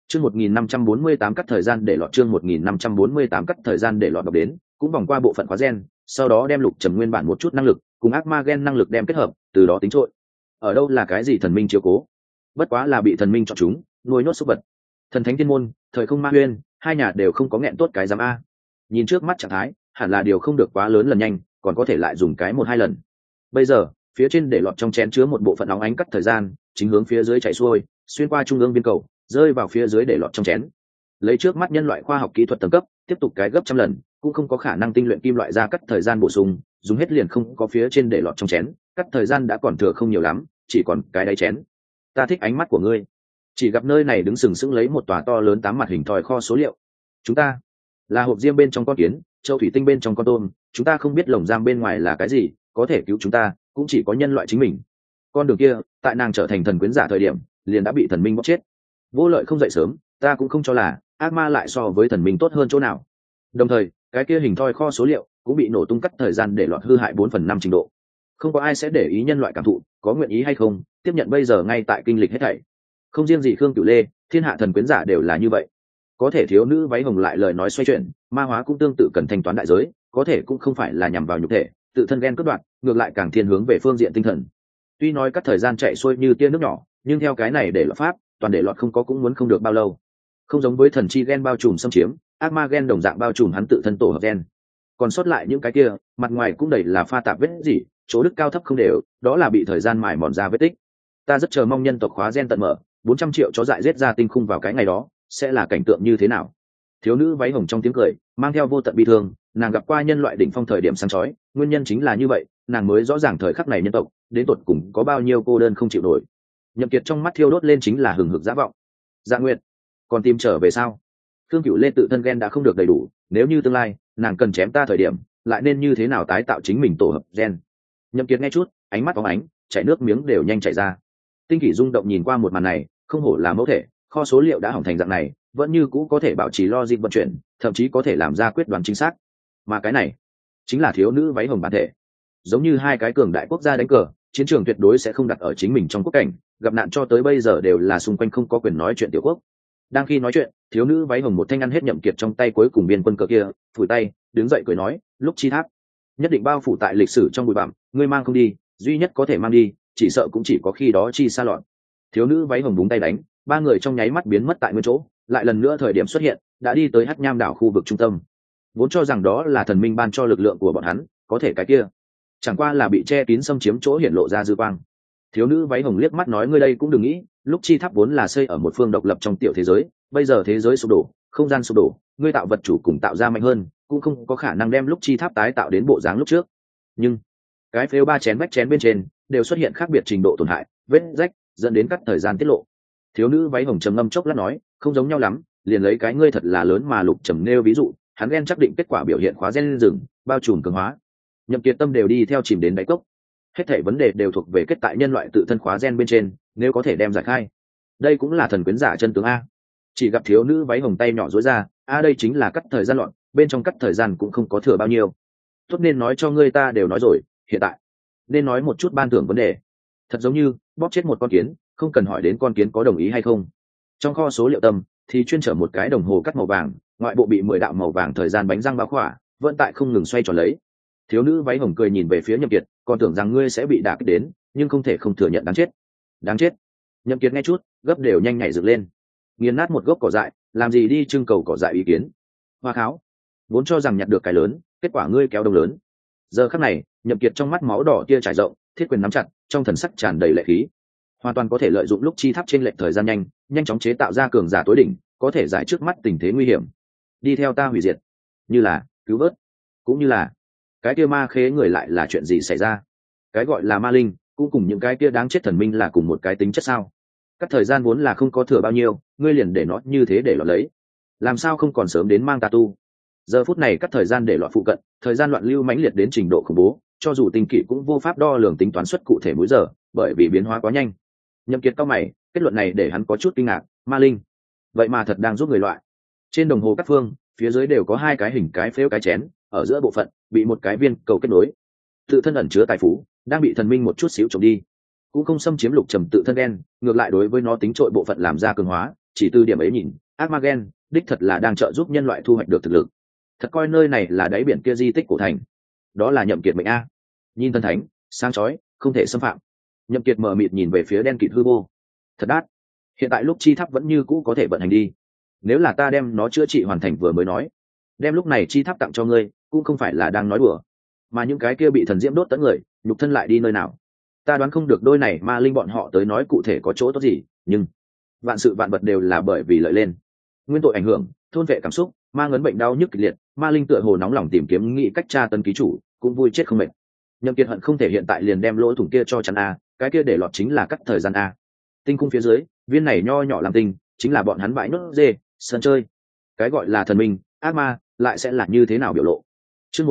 Chương 1548 cắt thời gian để lọt chương 1548 cắt thời gian để lọt đọc đến, cũng vòng qua bộ phận khóa gen, sau đó đem lục trầm nguyên bản một chút năng lực, cùng ác ma gen năng lực đem kết hợp, từ đó tính trội. Ở đâu là cái gì thần minh chiếu cố? Bất quá là bị thần minh chọn chúng, nuôi nhốt súc vật. Thần thánh thiên môn, thời không ma huyên, hai nhà đều không có nghẹn tốt cái giám a. Nhìn trước mắt trạng thái, hẳn là điều không được quá lớn lần nhanh, còn có thể lại dùng cái một hai lần. Bây giờ, phía trên để lọt trong chén chứa một bộ phận óng ánh cắt thời gian, chính hướng phía dưới chảy xuôi, xuyên qua trung ương viên cầu, rơi vào phía dưới để lọt trong chén. Lấy trước mắt nhân loại khoa học kỹ thuật tầng cấp, tiếp tục cái gấp trăm lần, cũng không có khả năng tinh luyện kim loại ra cắt thời gian bổ sung, dùng hết liền không có phía trên để lọt trong chén, cắt thời gian đã còn thừa không nhiều lắm, chỉ còn cái đáy chén. Ta thích ánh mắt của ngươi. Chỉ gặp nơi này đứng sừng sững lấy một tòa to lớn 8 mặt hình thoi kho số liệu. Chúng ta là hộp diêm bên trong con kiến, châu thủy tinh bên trong con tôm, chúng ta không biết lồng giam bên ngoài là cái gì, có thể cứu chúng ta cũng chỉ có nhân loại chính mình. Con đường kia, tại nàng trở thành thần quyến giả thời điểm, liền đã bị thần minh bóc chết. Vô lợi không dậy sớm, ta cũng không cho là ác ma lại so với thần minh tốt hơn chỗ nào. Đồng thời, cái kia hình thoi kho số liệu cũng bị nổ tung cắt thời gian để lọt hư hại 4/5 trình độ. Không có ai sẽ để ý nhân loại cảm thụ, có nguyện ý hay không, tiếp nhận bây giờ ngay tại kinh lịch hết thảy. Không riêng gì Khương Cửu Lê, thiên hạ thần quyến giả đều là như vậy. Có thể thiếu nữ váy hồng lại lời nói xoay chuyển, ma hóa cũng tương tự cần thanh toán đại giới, có thể cũng không phải là nhằm vào nhục thể, tự thân ghen cướp đoạt, ngược lại càng thiên hướng về phương diện tinh thần. Tuy nói các thời gian chạy xuôi như tia nước nhỏ, nhưng theo cái này để lọt pháp, toàn để lọt không có cũng muốn không được bao lâu. Không giống với thần chi ghen bao trùm xâm chiếm, ác ma ghen đồng dạng bao trùm hắn tự thân tổ hợp ghen. Còn sót lại những cái kia, mặt ngoài cũng đầy là pha tạp vết gì, chỗ đức cao thấp không đều, đó là bị thời gian mài mòn ra vết tích. Ta rất chờ mong nhân tộc khóa gen tận mở, 400 triệu chó dại giết ra tinh khung vào cái ngày đó, sẽ là cảnh tượng như thế nào? Thiếu nữ váy hồng trong tiếng cười, mang theo vô tận bi thương, nàng gặp qua nhân loại đỉnh phong thời điểm sáng chói, nguyên nhân chính là như vậy, nàng mới rõ ràng thời khắc này nhân tộc, đến tột cùng có bao nhiêu cô đơn không chịu nổi. Nhậm Kiệt trong mắt thiêu đốt lên chính là hừng hực dã vọng. Dạ Nguyệt, còn tìm trở về sao? Thương Cửu Lê tự thân gen đã không được đầy đủ, nếu như tương lai nàng cần chém ta thời điểm, lại nên như thế nào tái tạo chính mình tổ hợp gen? Nhậm Kiệt nghe chút, ánh mắt phóng ánh, chảy nước miếng đều nhanh chảy ra. Tinh Kỷ rung động nhìn qua một màn này, không hổ là mẫu thể, kho số liệu đã hỏng thành dạng này, vẫn như cũ có thể bảo trì logic vận chuyển, thậm chí có thể làm ra quyết đoán chính xác. Mà cái này, chính là thiếu nữ váy hồng bản thể. Giống như hai cái cường đại quốc gia đánh cờ, chiến trường tuyệt đối sẽ không đặt ở chính mình trong quốc cảnh, gặp nạn cho tới bây giờ đều là xung quanh không có quyền nói chuyện tiểu quốc. Đang khi nói chuyện, thiếu nữ váy hồng một thanh ăn hết Nhậm Kiệt trong tay cuối cùng biên quân cờ kia, phủi tay, đứng dậy cười nói, lúc chi tháp nhất định bao phủ tại lịch sử trong bụi bặm, ngươi mang không đi, duy nhất có thể mang đi, chỉ sợ cũng chỉ có khi đó chi xa lọn. Thiếu nữ váy hồng búng tay đánh, ba người trong nháy mắt biến mất tại nguyên chỗ, lại lần nữa thời điểm xuất hiện, đã đi tới Hắc Nham đảo khu vực trung tâm. Vốn cho rằng đó là thần minh ban cho lực lượng của bọn hắn, có thể cái kia chẳng qua là bị che kín xâm chiếm chỗ hiển lộ ra dư quang. Thiếu nữ váy hồng liếc mắt nói, ngươi đây cũng đừng nghĩ, lúc chi tháp vốn là xây ở một phương độc lập trong tiểu thế giới, bây giờ thế giới sụp đổ, không gian sụp đổ, ngươi tạo vật chủ cùng tạo ra mạnh hơn, cũng không có khả năng đem lúc chi tháp tái tạo đến bộ dáng lúc trước. Nhưng cái phếu ba chén vách chén bên trên đều xuất hiện khác biệt trình độ tổn hại, vết rách, dẫn đến cắt thời gian tiết lộ. Thiếu nữ váy hồng trầm ngâm chốc lát nói, không giống nhau lắm, liền lấy cái ngươi thật là lớn mà Lục Trầm nêu ví dụ, hắn ghen chắc định kết quả biểu hiện khóa gen rừng, bao trùm cường hóa. Nhậm Kiệt tâm đều đi theo chìm đến đáy cốc. Hết thảy vấn đề đều thuộc về kết tại nhân loại tự thân khóa gen bên trên, nếu có thể đem giải khai, đây cũng là thần quyến giả chân tướng a. Chỉ gặp thiếu nữ váy hồng tay nhỏ duỗi ra, đây chính là cắt thời gian loạn, bên trong cắt thời gian cũng không có thừa bao nhiêu. Tốt nên nói cho ngươi ta đều nói rồi, hiện tại nên nói một chút ban thưởng vấn đề. Thật giống như bóp chết một con kiến, không cần hỏi đến con kiến có đồng ý hay không. Trong kho số liệu tâm thì chuyên chở một cái đồng hồ cắt màu vàng, ngoại bộ bị 10 đạo màu vàng thời gian bánh răng bao khỏa, vẫn tại không ngừng xoay tròn lấy. Thiếu nữ váy hồng cười nhìn về phía Nhậm Kiệt, còn tưởng rằng ngươi sẽ bị đả kích đến, nhưng không thể không thừa nhận đáng chết. Đáng chết. Nhậm Kiệt nghe chút, gấp đều nhanh nhảy dựng lên. Nghiền nát một gốc cỏ dại, làm gì đi trưng cầu cỏ dại ý kiến. Hoa kháo. Vốn cho rằng nhặt được cái lớn, kết quả ngươi kéo đông lớn. Giờ khắc này, Nhậm Kiệt trong mắt máu đỏ tia trải rộng, thiết quyền nắm chặt, trong thần sắc tràn đầy lệ khí. Hoàn toàn có thể lợi dụng lúc chi tháp trên lệnh thời gian nhanh chóng chế tạo ra cường giả tối đỉnh, có thể giải trước mắt tình thế nguy hiểm. Đi theo ta hủy diệt, như là cứu vớt, cũng như là cái kia ma khế người lại là chuyện gì xảy ra? Cái gọi là ma linh, cũng cùng những cái kia đáng chết thần minh là cùng một cái tính chất sao? Các thời gian vốn là không có thừa bao nhiêu, ngươi liền để nó như thế để lọt lấy, làm sao không còn sớm đến mang tà tu? Giờ phút này các thời gian để lọt phụ cận, thời gian loạn lưu mãnh liệt đến trình độ khủng bố, cho dù tinh kỵ cũng vô pháp đo lường tính toán suất cụ thể mỗi giờ, bởi vì biến hóa quá nhanh. Nhậm Kiệt cao mày, kết luận này để hắn có chút kinh ngạc, ma linh, vậy mà thật đang giúp người loại. Trên đồng hồ các phương, phía dưới đều có hai cái hình cái phếu cái chén, ở giữa bộ phận bị một cái viên cầu kết nối, tự thân ẩn chứa tài phú, đang bị thần minh một chút xíu trộm đi, cũng không xâm chiếm Lục Trầm tự thân đen, ngược lại đối với nó tính trội bộ phận làm ra cường hóa, chỉ từ điểm ấy nhìn, Armagen đích thật là đang trợ giúp nhân loại thu hoạch được thực lực. Thật coi nơi này là đáy biển kia di tích cổ thành. Đó là Nhậm Kiệt mệnh a. Nhìn thần thánh, sáng chói, không thể xâm phạm. Nhậm Kiệt mờ mịt nhìn về phía đen kịt hư vô. Thật đắt. Hiện tại lúc chi tháp vẫn như cũ có thể vận hành đi. Nếu là ta đem nó chữa trị hoàn thành vừa mới nói, đem lúc này chi tháp tặng cho ngươi, cũng không phải là đang nói đùa. Mà những cái kia bị thần diễm đốt tận người, nhục thân lại đi nơi nào? Ta đoán không được đôi này ma linh bọn họ tới nói cụ thể có chỗ tốt gì, nhưng vạn sự vạn vật đều là bởi vì lợi lên. Nguyên tội ảnh hưởng, thôn vệ cảm xúc, ma ngấn bệnh đau nhức kịch liệt, ma linh tựa hồ nóng lòng tìm kiếm nghĩ cách tra tấn ký chủ, cũng vui chết không mệt. Nhậm Kiệt hận không thể hiện tại liền đem lỗ thủng kia cho chắn a, cái kia để lọt chính là cắt thời gian a. Tinh cung phía dưới, viên này nho nhỏ làm tinh, chính là bọn hắn bãi nốt dê, sân chơi. Cái gọi là thần minh, ác ma, lại sẽ là như thế nào biểu lộ? Chương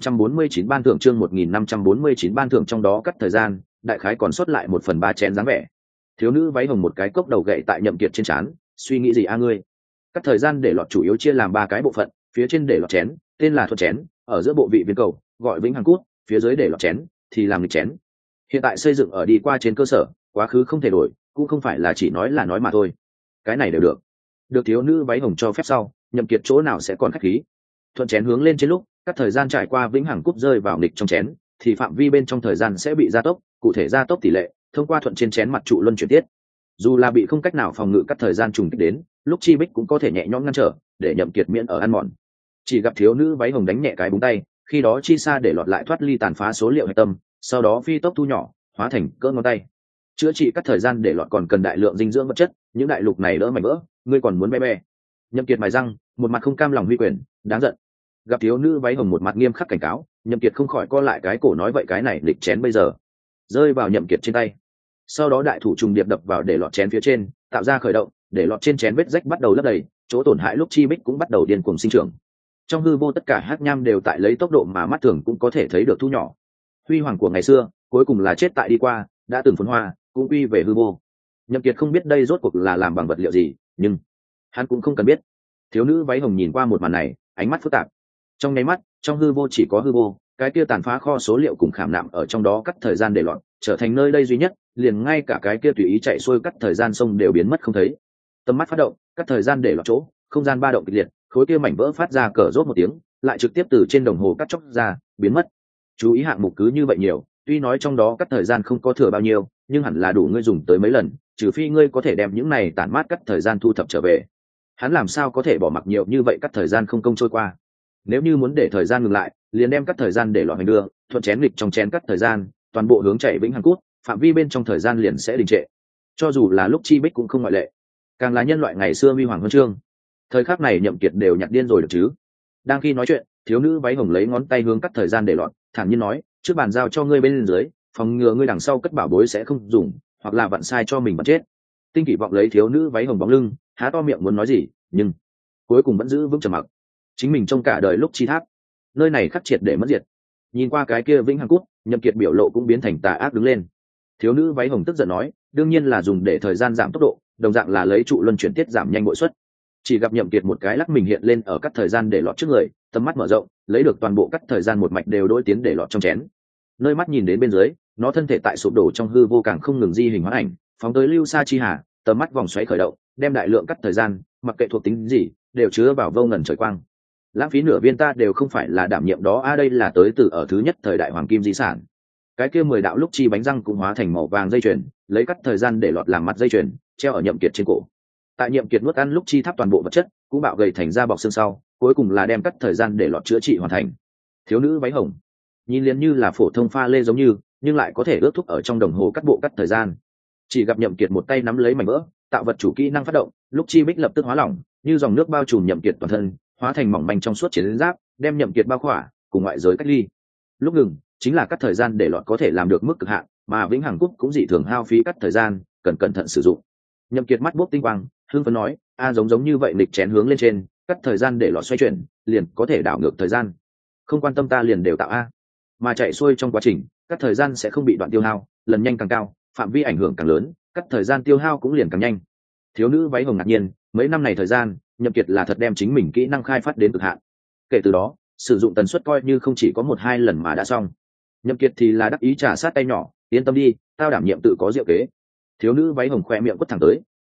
1549 ban thưởng, chương 1549 ban thưởng, trong đó cắt thời gian, đại khái còn sót lại 1/3 chén dáng vẻ. Thiếu nữ váy hồng một cái cốc đầu gậy tại Nhậm Kiệt trên trán, suy nghĩ gì a ngươi? Cắt thời gian để lọt chủ yếu chia làm 3 cái bộ phận, phía trên để lọt chén, tên là thuật chén, ở giữa bộ vị viên cầu, gọi vĩnh hằng cút, phía dưới để lọt chén, thì làm nghịch chén. Hiện tại xây dựng ở đi qua trên cơ sở, quá khứ không thể đổi, cũng không phải là chỉ nói là nói mà thôi. Cái này đều được. Được thiếu nữ váy hồng cho phép sau, Nhậm Kiệt chỗ nào sẽ còn khách khí. Thuận chén hướng lên trên lúc, các thời gian trải qua vĩnh hằng cút rơi vào nghịch trong chén, thì phạm vi bên trong thời gian sẽ bị gia tốc, cụ thể gia tốc tỷ lệ, thông qua thuận trên chén mặt trụ luân chuyển tiết. Dù là bị không cách nào phòng ngự các thời gian trùng kích đến, lúc chi bích cũng có thể nhẹ nhõm ngăn trở, để Nhậm Kiệt miễn ở ăn mòn. Chỉ gặp thiếu nữ váy hồng đánh nhẹ cái búng tay, khi đó chi xa để lọt lại thoát ly tàn phá số liệu hạch tâm, sau đó phi tốc thu nhỏ, hóa thành cỡ ngón tay. Chữa trị các thời gian để lọt còn cần đại lượng dinh dưỡng vật chất, những đại lục này đỡ mảnh vỡ, ngươi còn muốn be. Nhậm Kiệt mài răng, một mặt không cam lòng huy quyền, đáng giận. Gặp thiếu nữ váy hồng một mặt nghiêm khắc cảnh cáo, Nhậm Kiệt không khỏi co lại cái cổ nói vậy cái này lịch chén bây giờ rơi vào Nhậm Kiệt trên tay. Sau đó đại thủ trùng điệp đập vào để lọt chén phía trên, tạo ra khởi động, để lọt trên chén vết rách bắt đầu lấp đầy, chỗ tổn hại lúc chi bích cũng bắt đầu điên cuồng sinh trưởng. Trong hư vô tất cả hắc nham đều tại lấy tốc độ mà mắt thường cũng có thể thấy được thu nhỏ. Huy hoàng của ngày xưa, cuối cùng là chết tại đi qua, đã từng phồn hoa, cũng quy về hư vô. Nhậm Kiệt không biết đây rốt cuộc là làm bằng vật liệu gì, nhưng hắn cũng không cần biết. Thiếu nữ váy hồng nhìn qua một màn này, ánh mắt phức tạp. Trong nháy mắt, trong hư vô chỉ có hư vô, cái kia tàn phá kho số liệu cùng khảm nạm ở trong đó cắt thời gian để lọt, trở thành nơi đây duy nhất, liền ngay cả cái kia tùy ý chạy xuôi cắt thời gian sông đều biến mất không thấy. Tầm mắt phát động, cắt thời gian để lọt chỗ, không gian ba động kịch liệt, khối kia mảnh vỡ phát ra cờ rốt một tiếng, lại trực tiếp từ trên đồng hồ cắt chóc ra, biến mất. Chú ý hạng mục cứ như vậy nhiều, tuy nói trong đó cắt thời gian không có thừa bao nhiêu, nhưng hẳn là đủ ngươi dùng tới mấy lần, trừ phi ngươi có thể đem những này tản mát cắt thời gian thu thập trở về. Hắn làm sao có thể bỏ mặc nhiều như vậy cắt thời gian không công trôi qua? Nếu như muốn để thời gian ngừng lại, liền đem cắt thời gian để loại hành đưa, thuận chén lịch trong chén cắt thời gian, toàn bộ hướng chạy vĩnh hằng cút, phạm vi bên trong thời gian liền sẽ đình trệ. Cho dù là lúc chi bích cũng không ngoại lệ. Càng là nhân loại ngày xưa huy hoàng huân chương. Thời khắc này Nhậm Kiệt đều nhặt điên rồi được chứ? Đang khi nói chuyện, thiếu nữ váy hồng lấy ngón tay hướng cắt thời gian để lọt, thản nhiên nói, trước bàn giao cho ngươi bên dưới, phòng ngừa ngươi đằng sau cất bảo bối sẽ không dùng, hoặc là vặn sai cho mình bật chết. Tinh Kỷ vọng lấy thiếu nữ váy hồng bóng lưng, há to miệng muốn nói gì, nhưng cuối cùng vẫn giữ vững trầm mặc. Chính mình trong cả đời lúc chi tháp, nơi này khắc triệt để mất diệt. Nhìn qua cái kia vĩnh hằng cút, Nhậm Kiệt biểu lộ cũng biến thành tà ác đứng lên. Thiếu nữ váy hồng tức giận nói, đương nhiên là dùng để thời gian giảm tốc độ, đồng dạng là lấy trụ luân chuyển tiết giảm nhanh bội suất. Chỉ gặp Nhậm Kiệt một cái lắc mình hiện lên ở cắt thời gian để lọt trước người, tầm mắt mở rộng, lấy được toàn bộ cắt thời gian một mạch đều đối tiến để lọt trong chén. Nơi mắt nhìn đến bên dưới, nó thân thể tại sụp đổ trong hư vô càng không ngừng di hình hóa ảnh, phóng tới lưu xa chi hà, tầm mắt vòng xoáy khởi động, đem đại lượng cắt thời gian, mặc kệ thuộc tính gì, đều chứa vào vô ngần trời quang. Lãng phí nửa viên ta đều không phải là đảm nhiệm đó, đây là tới từ ở thứ nhất thời đại hoàng kim di sản. Cái kia 10 đạo lúc chi bánh răng cũng hóa thành màu vàng dây chuyền, lấy cắt thời gian để lọt làm mặt dây chuyền, treo ở Nhậm Kiệt trên cổ. Tại Nhậm Kiệt nuốt ăn lúc chi tháp toàn bộ vật chất, cũng bạo gầy thành ra bọc xương sau, cuối cùng là đem cắt thời gian để lọt chữa trị hoàn thành. Thiếu nữ váy hồng, nhìn liền như là phổ thông pha lê giống như, nhưng lại có thể ước thúc ở trong đồng hồ cắt bộ cắt thời gian. Chỉ gặp Nhậm Kiệt một tay nắm lấy mảnh vỡ, tạo vật chủ kỹ năng phát động, lúc chi bích lập tức hóa lỏng, như dòng nước bao trùm Nhậm Kiệt toàn thân, hóa thành mỏng manh trong suốt chiến giáp, đem Nhậm Kiệt bao khỏa, cùng ngoại giới cách ly. Lúc ngừng, chính là cắt thời gian để lọt có thể làm được mức cực hạn, mà vĩnh hằng cút cũng dị thường hao phí cắt thời gian, cần cẩn thận sử dụng. Nhậm Kiệt mắt bốc tinh quang, hưng phấn nói, giống như vậy lịch chén hướng lên trên, cắt thời gian để lọt xoay chuyển, liền có thể đảo ngược thời gian. Không quan tâm ta liền đều tạo a. Mà chạy xuôi trong quá trình, cắt thời gian sẽ không bị đoạn tiêu hao, lần nhanh càng cao, phạm vi ảnh hưởng càng lớn, cắt thời gian tiêu hao cũng liền càng nhanh. Thiếu nữ váy hồng ngạc nhiên, mấy năm này thời gian, Nhậm Kiệt là thật đem chính mình kỹ năng khai phát đến cực hạn. Kể từ đó, sử dụng tần suất coi như không chỉ có 1-2 lần mà đã xong. Nhậm Kiệt thì là đắc ý trả sát tay nhỏ, yên tâm đi, tao đảm nhiệm tự có diệu kế. Thiếu nữ váy hồng khoe miệng quất thẳng tới,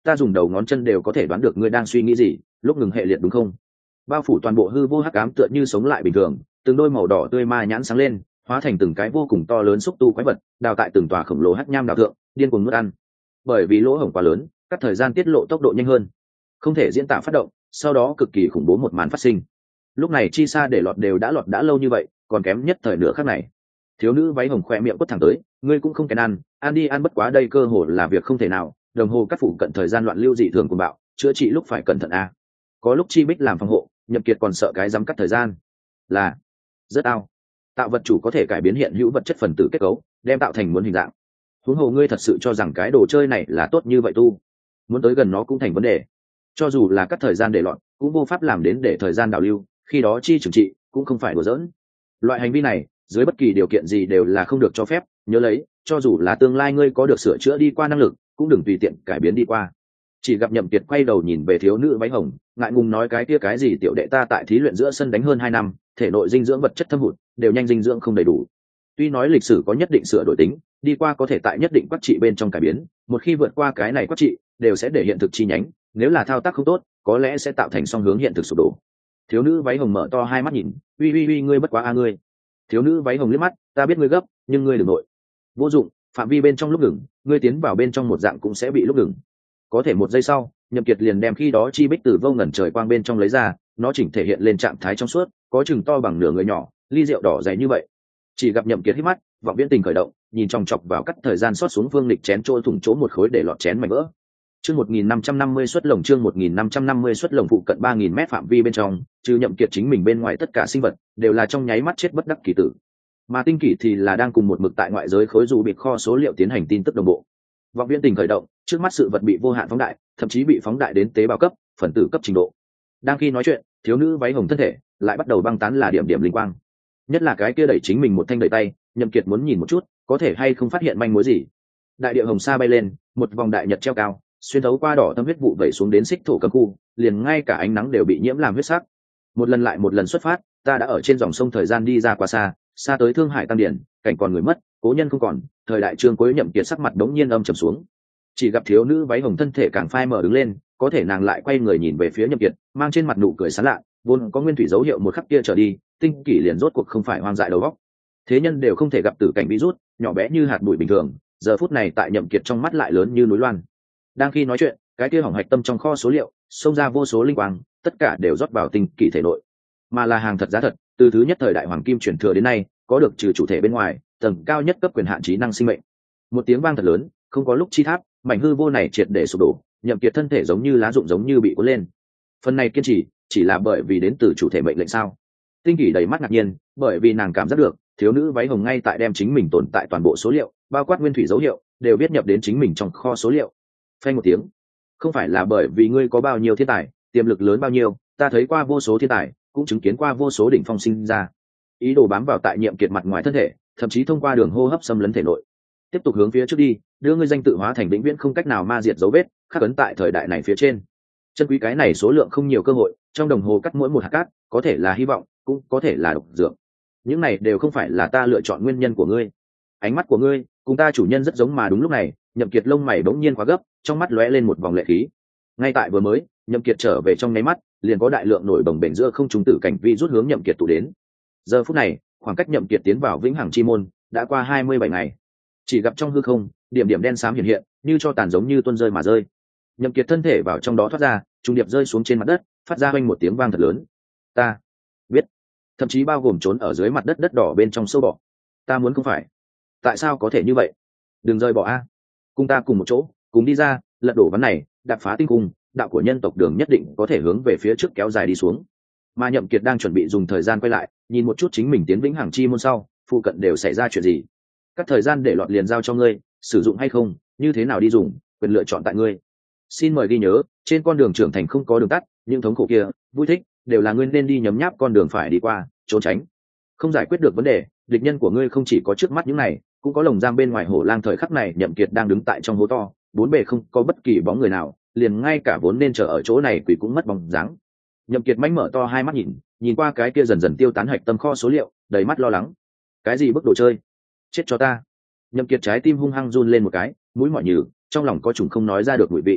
ta dùng đầu ngón chân đều có thể đoán được ngươi đang suy nghĩ gì, lúc ngừng hệ liệt đúng không? Bao phủ toàn bộ hư vô hắc ám tựa như sống lại bình thường, từng đôi màu đỏ tươi ma nhãn sáng lên, hóa thành từng cái vô cùng to lớn xúc tu quái vật, đào tại từng tòa khổng lồ hắc nham đào thượng, điên cuồng nuốt ăn. Bởi vì lỗ hổng quá lớn, các thời gian tiết lộ tốc độ nhanh hơn, không thể diễn tả phát động, sau đó cực kỳ khủng bố một màn phát sinh. Lúc này chi xa để lọt đều đã lọt đã lâu như vậy, còn kém nhất thời nửa khắc này. Thiếu nữ váy hồng khoe miệng quất thẳng tới, ngươi cũng không kén ăn đi ăn bất quá đây cơ hồ là việc không thể nào, đồng hồ các phụ cận thời gian loạn lưu dị thường của bạo, chữa trị lúc phải cẩn thận a. Có lúc chi bích làm phòng hộ, Nhậm Kiệt còn sợ cái dám cắt thời gian. Là rất ao. Tạo vật chủ có thể cải biến hiện hữu vật chất phần tử kết cấu, đem tạo thành muốn hình dạng. Huống hồ ngươi thật sự cho rằng cái đồ chơi này là tốt như vậy tu? Muốn tới gần nó cũng thành vấn đề. Cho dù là cắt thời gian để loạn, cũng vô pháp làm đến để thời gian đảo lưu, khi đó chi trừng trị cũng không phải đùa giỡn. Loại hành vi này, dưới bất kỳ điều kiện gì đều là không được cho phép, nhớ lấy, cho dù là tương lai ngươi có được sửa chữa đi qua năng lực, cũng đừng tùy tiện cải biến đi qua. Chỉ gặp Nhậm Kiệt quay đầu nhìn về thiếu nữ váy hồng, ngại ngùng nói cái kia cái gì tiểu đệ ta tại thí luyện giữa sân đánh hơn 2 năm, thể nội dinh dưỡng vật chất thâm hụt, đều nhanh dinh dưỡng không đầy đủ. Tuy nói lịch sử có nhất định sửa đổi tính, đi qua có thể tại nhất định quắc trị bên trong cải biến, một khi vượt qua cái này quắc trị, đều sẽ để hiện thực chi nhánh, nếu là thao tác không tốt, có lẽ sẽ tạo thành song hướng hiện thực sụp đổ. Thiếu nữ váy hồng mở to hai mắt nhìn, uy ngươi bất quá a ngươi. Thiếu nữ váy hồng liếc mắt, ta biết ngươi gấp, nhưng ngươi đừng nội. Vô dụng, phạm vi bên trong lúc ngừng, ngươi tiến vào bên trong một dạng cũng sẽ bị lúc ngừng. Có thể một giây sau, Nhậm Kiệt liền đem khi đó chi bích từ vô ngần trời quang bên trong lấy ra, nó chỉnh thể hiện lên trạng thái trong suốt, có chừng to bằng nửa người nhỏ, ly rượu đỏ dày như vậy. Chỉ gặp Nhậm Kiệt hít mắt, vọng viễn tình khởi động, nhìn chòng chọc vào cắt thời gian xót xuống vương lịch chén trôi thủng chỗ một khối để lọt chén mảnh vỡ. Chương 1550 xuất lồng, chương 1550 xuất lồng, phụ cận 3000 mét phạm vi bên trong, trừ Nhậm Kiệt chính mình bên ngoài tất cả sinh vật đều là trong nháy mắt chết bất đắc kỳ tử. Mà tinh kỷ thì là đang cùng một mực tại ngoại giới khối dù bịt kho số liệu tiến hành tin tức đồng bộ. Vọng viễn tình khởi động, trước mắt sự vật bị vô hạn phóng đại, thậm chí bị phóng đại đến tế bào cấp, phần tử cấp trình độ. Đang khi nói chuyện, thiếu nữ váy hồng thân thể lại bắt đầu băng tán là điểm điểm linh quang. Nhất là cái kia đẩy chính mình một thanh đẩy tay, Nhậm Kiệt muốn nhìn một chút, có thể hay không phát hiện manh mối gì. Đại địa hồng sa bay lên, một vòng đại nhật treo cao, xuyên thấu qua đỏ thâm huyết vụ vẩy xuống đến xích thổ cấm khu, liền ngay cả ánh nắng đều bị nhiễm làm huyết sắc. Một lần lại một lần xuất phát, ta đã ở trên dòng sông thời gian đi ra quá xa, xa tới Thương Hải Tam Điển, cảnh còn người mất, cố nhân không còn, thời đại trương cuối. Nhậm Kiệt sắc mặt đống nhiên âm trầm xuống. Chỉ gặp thiếu nữ váy hồng thân thể càng phai mở đứng lên, có thể nàng lại quay người nhìn về phía Nhậm Kiệt, mang trên mặt nụ cười sán lạ, vốn có nguyên thủy dấu hiệu một khắc kia trở đi, tinh kỷ liền rốt cuộc không phải hoang dại đầu óc. Thế nhân đều không thể gặp tử cảnh virus, nhỏ bé như hạt bụi bình thường, giờ phút này tại Nhậm Kiệt trong mắt lại lớn như núi loan. Đang khi nói chuyện, cái kia hỏng hạch tâm trong kho số liệu, xông ra vô số linh quang, tất cả đều rót vào tinh kỷ thể nội, mà là hàng thật giá thật, từ thứ nhất thời đại hoàng kim chuyển thừa đến nay, có được trừ chủ thể bên ngoài, tầng cao nhất cấp quyền hạn trí năng sinh mệnh. Một tiếng vang thật lớn, không có lúc chi tháp, mảnh hư vô này triệt để sụp đổ, Nhậm Kiệt thân thể giống như lá rụng giống như bị cuốn lên. Phần này kiên trì, chỉ là bởi vì đến từ chủ thể mệnh lệnh sao? Tinh kỷ đầy mắt ngạc nhiên, bởi vì nàng cảm giác được, thiếu nữ váy hồng ngay tại đem chính mình tồn tại toàn bộ số liệu, bao quát nguyên thủy dấu hiệu, đều viết nhập đến chính mình trong kho số liệu. Phanh một tiếng, không phải là bởi vì ngươi có bao nhiêu thiên tài, tiềm lực lớn bao nhiêu, ta thấy qua vô số thiên tài, cũng chứng kiến qua vô số đỉnh phong sinh ra. Ý đồ bám vào tại Nhậm Kiệt mặt ngoài thân thể, thậm chí thông qua đường hô hấp xâm lấn thể nội. Tiếp tục hướng phía trước đi, đưa ngươi danh tự hóa thành vĩnh viễn không cách nào ma diệt dấu vết, khắc ấn tại thời đại này phía trên. Chân quý cái này số lượng không nhiều cơ hội, trong đồng hồ cắt mỗi một hạt cát, có thể là hy vọng, cũng có thể là độc dược. Những này đều không phải là ta lựa chọn nguyên nhân của ngươi. Ánh mắt của ngươi, cùng ta chủ nhân rất giống mà đúng lúc này, Nhậm Kiệt lông mày bỗng nhiên quá gấp, trong mắt lóe lên một vòng lệ khí. Ngay tại vừa mới, Nhậm Kiệt trở về trong nháy mắt, liền có đại lượng nổi bồng bềnh giữa không trung tử cảnh vi rút hướng Nhậm Kiệt tụ đến. Giờ phút này, khoảng cách Nhậm Kiệt tiến vào vĩnh hằng chi môn đã qua 27 ngày. Chỉ gặp trong hư không, điểm điểm đen xám hiện hiện, như cho tàn giống như tuôn rơi mà rơi. Nhậm Kiệt thân thể vào trong đó thoát ra, trung điệp rơi xuống trên mặt đất, phát ra oanh một tiếng vang thật lớn. Ta biết, thậm chí bao gồm trốn ở dưới mặt đất đất đỏ bên trong sâu bọ. Ta muốn không phải, tại sao có thể như vậy? Đừng rơi bỏ a, cùng ta cùng một chỗ, cùng đi ra, lật đổ ván này, đạp phá tinh cung, đạo của nhân tộc đường nhất định có thể hướng về phía trước kéo dài đi xuống. Mà Nhậm Kiệt đang chuẩn bị dùng thời gian quay lại, nhìn một chút chính mình tiến vĩnh hằng chi môn sau, phụ cận đều xảy ra chuyện gì. Các thời gian để lọt liền giao cho ngươi, sử dụng hay không, như thế nào đi dùng, quyền lựa chọn tại ngươi. Xin mời ghi nhớ, trên con đường trưởng thành không có đường tắt, những thống khổ kia, vui thích, đều là ngươi nên đi nhấm nháp con đường phải đi qua, trốn tránh. Không giải quyết được vấn đề, địch nhân của ngươi không chỉ có trước mắt những này, cũng có lồng giam bên ngoài hổ lang. Thời khắc này Nhậm Kiệt đang đứng tại trong hố to, bốn bề không có bất kỳ bóng người nào, liền ngay cả vốn nên chờ ở chỗ này quỷ cũng mất bóng dáng. Nhậm Kiệt mánh mở to hai mắt nhìn qua cái kia dần dần tiêu tán hạch tâm kho số liệu, đầy mắt lo lắng. Cái gì bức đồ chơi? Chết cho ta! Nhậm Kiệt trái tim hung hăng run lên một cái, mũi mỏi nhừ, trong lòng có trùng không nói ra được mùi vị.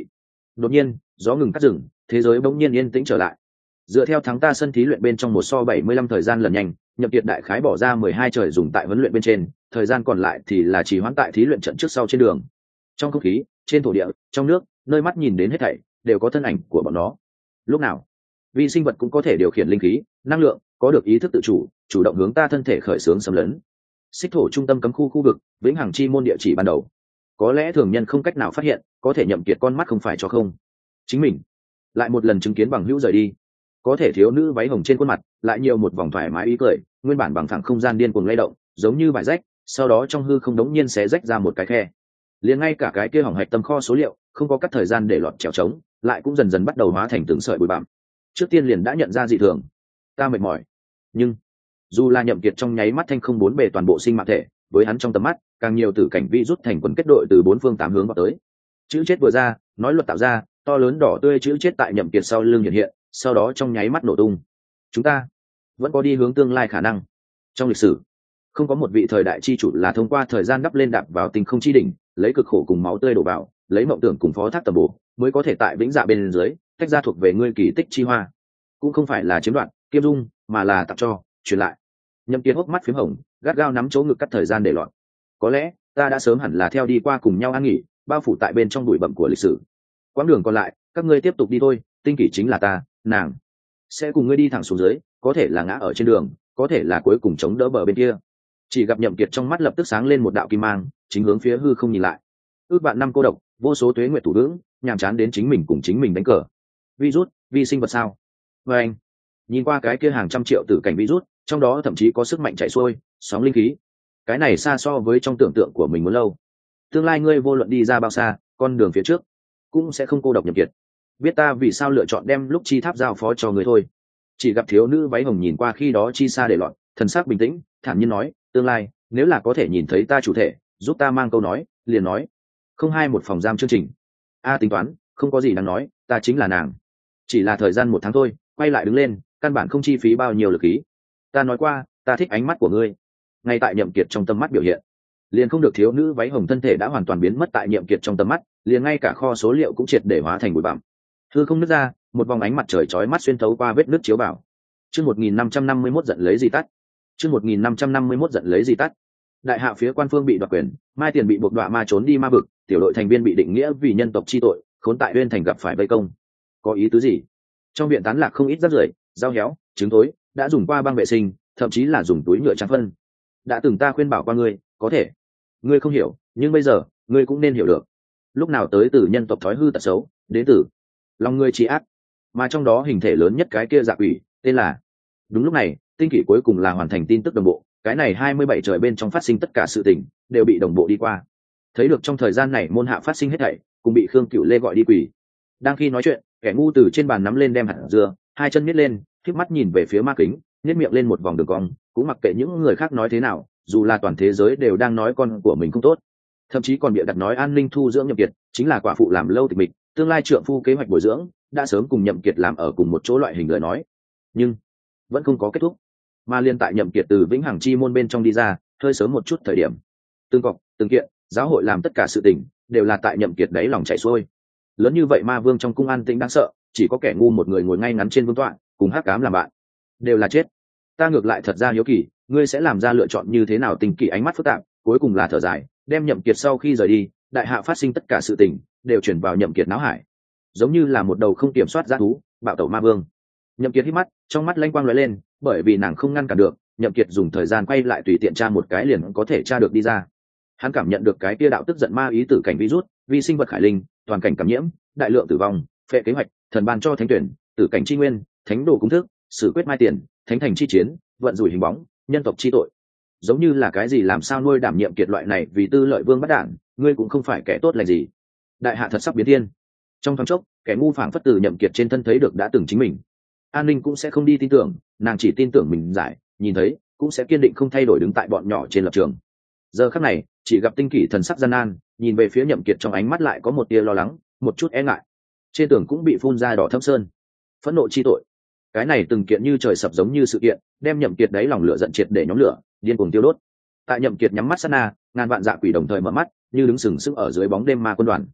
Đột nhiên gió ngừng cắt rừng, thế giới bỗng nhiên yên tĩnh trở lại. Dựa theo thắng ta sân thí luyện bên trong 1:75 thời gian lần nhanh, Nhậm Kiệt đại khái bỏ ra 12 trời dùng tại huấn luyện bên trên, thời gian còn lại thì là chỉ hoãn tại thí luyện trận trước sau trên đường. Trong không khí, trên thổ địa, trong nước, nơi mắt nhìn đến hết thảy đều có thân ảnh của bọn nó. Lúc nào, vi sinh vật cũng có thể điều khiển linh khí, năng lượng, có được ý thức tự chủ, chủ động hướng ta thân thể khởi xướng xâm lấn. Xích thổ trung tâm cấm khu vực, vĩnh hằng chi môn địa chỉ ban đầu. Có lẽ thường nhân không cách nào phát hiện, có thể Nhậm Kiệt con mắt không phải cho không. Chính mình lại một lần chứng kiến bằng hữu rời đi, có thể thiếu nữ váy hồng trên khuôn mặt lại nhiều một vòng thoải mái ý cười, nguyên bản bằng phẳng không gian điên cuồng lay động, giống như vải rách, sau đó trong hư không đống nhiên xé rách ra một cái khe. Liền ngay cả cái kia hỏng hạch tâm kho số liệu, không có cắt thời gian để lọt trèo trống, lại cũng dần dần bắt đầu hóa thành từng sợi bụi bặm. Trước tiên liền đã nhận ra dị thường, ta mệt mỏi. Nhưng dù là Nhậm Kiệt trong nháy mắt thanh không bốn bề toàn bộ sinh mạng thể, với hắn trong tầm mắt, càng nhiều tử cảnh vi rút thành quần kết đội từ bốn phương tám hướng vào tới. Chữ chết vừa ra, nói luật tạo ra, to lớn đỏ tươi chữ chết tại Nhậm Kiệt sau lưng hiện hiện, sau đó trong nháy mắt nổ tung. Chúng ta vẫn có đi hướng tương lai khả năng. Trong lịch sử, không có một vị thời đại chi chủ là thông qua thời gian đắp lên đạp vào tinh không chi đỉnh, lấy cực khổ cùng máu tươi đổ vào, lấy mộng tưởng cùng phó thác tầm bổ, mới có thể tại vĩnh dạ bên dưới tách ra thuộc về ngươi kỳ tích chi hoa. Cũng không phải là chiếm đoạt, kiêm dung, mà là tặng cho, truyền lại. Nhậm Kiệt hốc mắt phím hồng, gắt gao nắm chỗ ngực cắt thời gian để lọt. Có lẽ ta đã sớm hẳn là theo đi qua cùng nhau an nghỉ, bao phủ tại bên trong bụi bặm của lịch sử. Quãng đường còn lại, các ngươi tiếp tục đi thôi, tinh kỷ chính là ta, nàng sẽ cùng ngươi đi thẳng xuống dưới, có thể là ngã ở trên đường, có thể là cuối cùng chống đỡ bờ bên kia. Chỉ gặp Nhậm Kiệt trong mắt lập tức sáng lên một đạo kim mang, chính hướng phía hư không nhìn lại. Ước vạn năm cô độc, vô số tuế nguyệt thủ vững, nhàm chán đến chính mình cùng chính mình đánh cờ. Virus, vi sinh vật sao? Và anh nhìn qua cái kia hàng trăm triệu tử cảnh virus, trong đó thậm chí có sức mạnh chảy xuôi, sóng linh khí. Cái này xa so với trong tưởng tượng của mình muốn lâu. Tương lai ngươi vô luận đi ra bao xa, con đường phía trước cũng sẽ không cô độc. Nhậm Kiệt biết ta vì sao lựa chọn đem lúc chi tháp giao phó cho người thôi. Chỉ gặp thiếu nữ váy hồng nhìn qua khi đó chi xa để lọt, thần sắc bình tĩnh, thản nhiên nói, tương lai nếu là có thể nhìn thấy ta chủ thể, giúp ta mang câu nói, liền nói. Không hai một phòng giam chương trình. Tính toán, không có gì đáng nói, ta chính là nàng. Chỉ là thời gian 1 tháng thôi, quay lại đứng lên, căn bản không chi phí bao nhiêu lực khí. Ta nói qua, ta thích ánh mắt của ngươi. Ngay tại Nhậm Kiệt trong tầm mắt biểu hiện, liền không được thiếu nữ váy hồng thân thể đã hoàn toàn biến mất tại Nhậm Kiệt trong tầm mắt, liền ngay cả kho số liệu cũng triệt để hóa thành bụi bặm. Hư không nứt ra, một vòng ánh mặt trời chói mắt xuyên thấu qua vết nứt chiếu vào. Chương 1551 giận lấy gì tắt. Chương 1551 giận lấy gì tắt. Đại hạ phía quan phương bị đoạt quyền, Mai Tiền bị buộc đọa ma trốn đi ma vực, tiểu đội thành viên bị định nghĩa vì nhân tộc chi tội, khốn tại Uyên thành gặp phải vây công. Có ý tứ gì? Trong viện tán lạc không ít rác rưởi, rau héo, trứng thối, đã dùng qua băng vệ sinh, thậm chí là dùng túi nhựa trắng phân. Đã từng ta khuyên bảo qua ngươi, có thể ngươi không hiểu, nhưng bây giờ ngươi cũng nên hiểu được. Lúc nào tới từ nhân tộc thói hư tật xấu, đến từ lòng ngươi trí ác, mà trong đó hình thể lớn nhất cái kia dạ quỷ tên là. Đúng lúc này, tinh kỷ cuối cùng là hoàn thành tin tức đồng bộ, cái này 27 trời bên trong phát sinh tất cả sự tình đều bị đồng bộ đi qua. Thấy được trong thời gian này môn hạ phát sinh hết thảy, cùng bị Khương Cửu Lê gọi đi quỷ. Đang khi nói chuyện, kẻ ngu từ trên bàn nắm lên đem hạt dưa, hai chân miết lên, khép mắt nhìn về phía ma kính, nhếch miệng lên một vòng đường cong, cũng mặc kệ những người khác nói thế nào, dù là toàn thế giới đều đang nói con của mình không tốt, thậm chí còn bịa đặt nói An Ninh thu dưỡng Nhậm Kiệt chính là quả phụ làm lâu tịch mịch, tương lai trượng phu kế hoạch bồi dưỡng đã sớm cùng Nhậm Kiệt làm ở cùng một chỗ loại hình lời nói, nhưng vẫn không có kết thúc. Mà liên tại Nhậm Kiệt từ vĩnh hằng chi môn bên trong đi ra, hơi sớm một chút thời điểm, từng cọc từng kiện giáo hội làm tất cả sự tình đều là tại Nhậm Kiệt đấy lòng chảy xuôi. Lớn như vậy ma vương trong cung an tĩnh đáng sợ, chỉ có kẻ ngu một người ngồi ngay ngắn trên vương tọa, cùng hắc ám làm bạn, đều là chết. Ta ngược lại thật ra hiếu kỳ, ngươi sẽ làm ra lựa chọn như thế nào? Tình kỳ ánh mắt phức tạp, cuối cùng là thở dài, đem Nhậm Kiệt sau khi rời đi, đại hạ phát sinh tất cả sự tình đều chuyển vào Nhậm Kiệt não hải, giống như là một đầu không kiểm soát dã thú, bạo tẩu ma vương. Nhậm Kiệt hít mắt, trong mắt lanh quang lóe lên, bởi vì nàng không ngăn cản được, Nhậm Kiệt dùng thời gian quay lại tùy tiện tra một cái liền có thể tra được đi ra. Hắn cảm nhận được cái kia đạo tức giận ma ý tử cảnh virus, vi sinh vật khải linh, toàn cảnh cảm nhiễm, đại lượng tử vong, phệ kế hoạch, thần ban cho thánh tuyển, tử cảnh chi nguyên, thánh đồ cúng thức, sử quyết mai tiền, thánh thành chi chiến, vận rủi hình bóng, nhân tộc chi tội. Giống như là cái gì làm sao nuôi đảm nhiệm Kiệt loại này vì tư lợi vương bắt đản, ngươi cũng không phải kẻ tốt lành gì. Đại hạ thật sắp biến thiên. Trong thoáng chốc, kẻ ngu phảng phất từ Nhậm Kiệt trên thân thấy được đã từng chính mình. An Ninh cũng sẽ không đi tin tưởng, nàng chỉ tin tưởng mình giải, nhìn thấy, cũng sẽ kiên định không thay đổi đứng tại bọn nhỏ trên lập trường. Giờ khắc này, chỉ gặp Tinh Kỷ thần sắc gian nan, nhìn về phía Nhậm Kiệt trong ánh mắt lại có một tia lo lắng, một chút e ngại. Trên tường cũng bị phun ra đỏ thâm sơn. Phẫn nộ chi tội. Cái này từng kiện như trời sập giống như sự kiện, đem Nhậm Kiệt đáy lòng lửa giận triệt để nhóm lửa, điên cuồng tiêu đốt. Tại Nhậm Kiệt nhắm mắt sát na, ngàn vạn dạ quỷ đồng thời mở mắt, như đứng sừng sững ở dưới bóng đêm ma quân đoàn.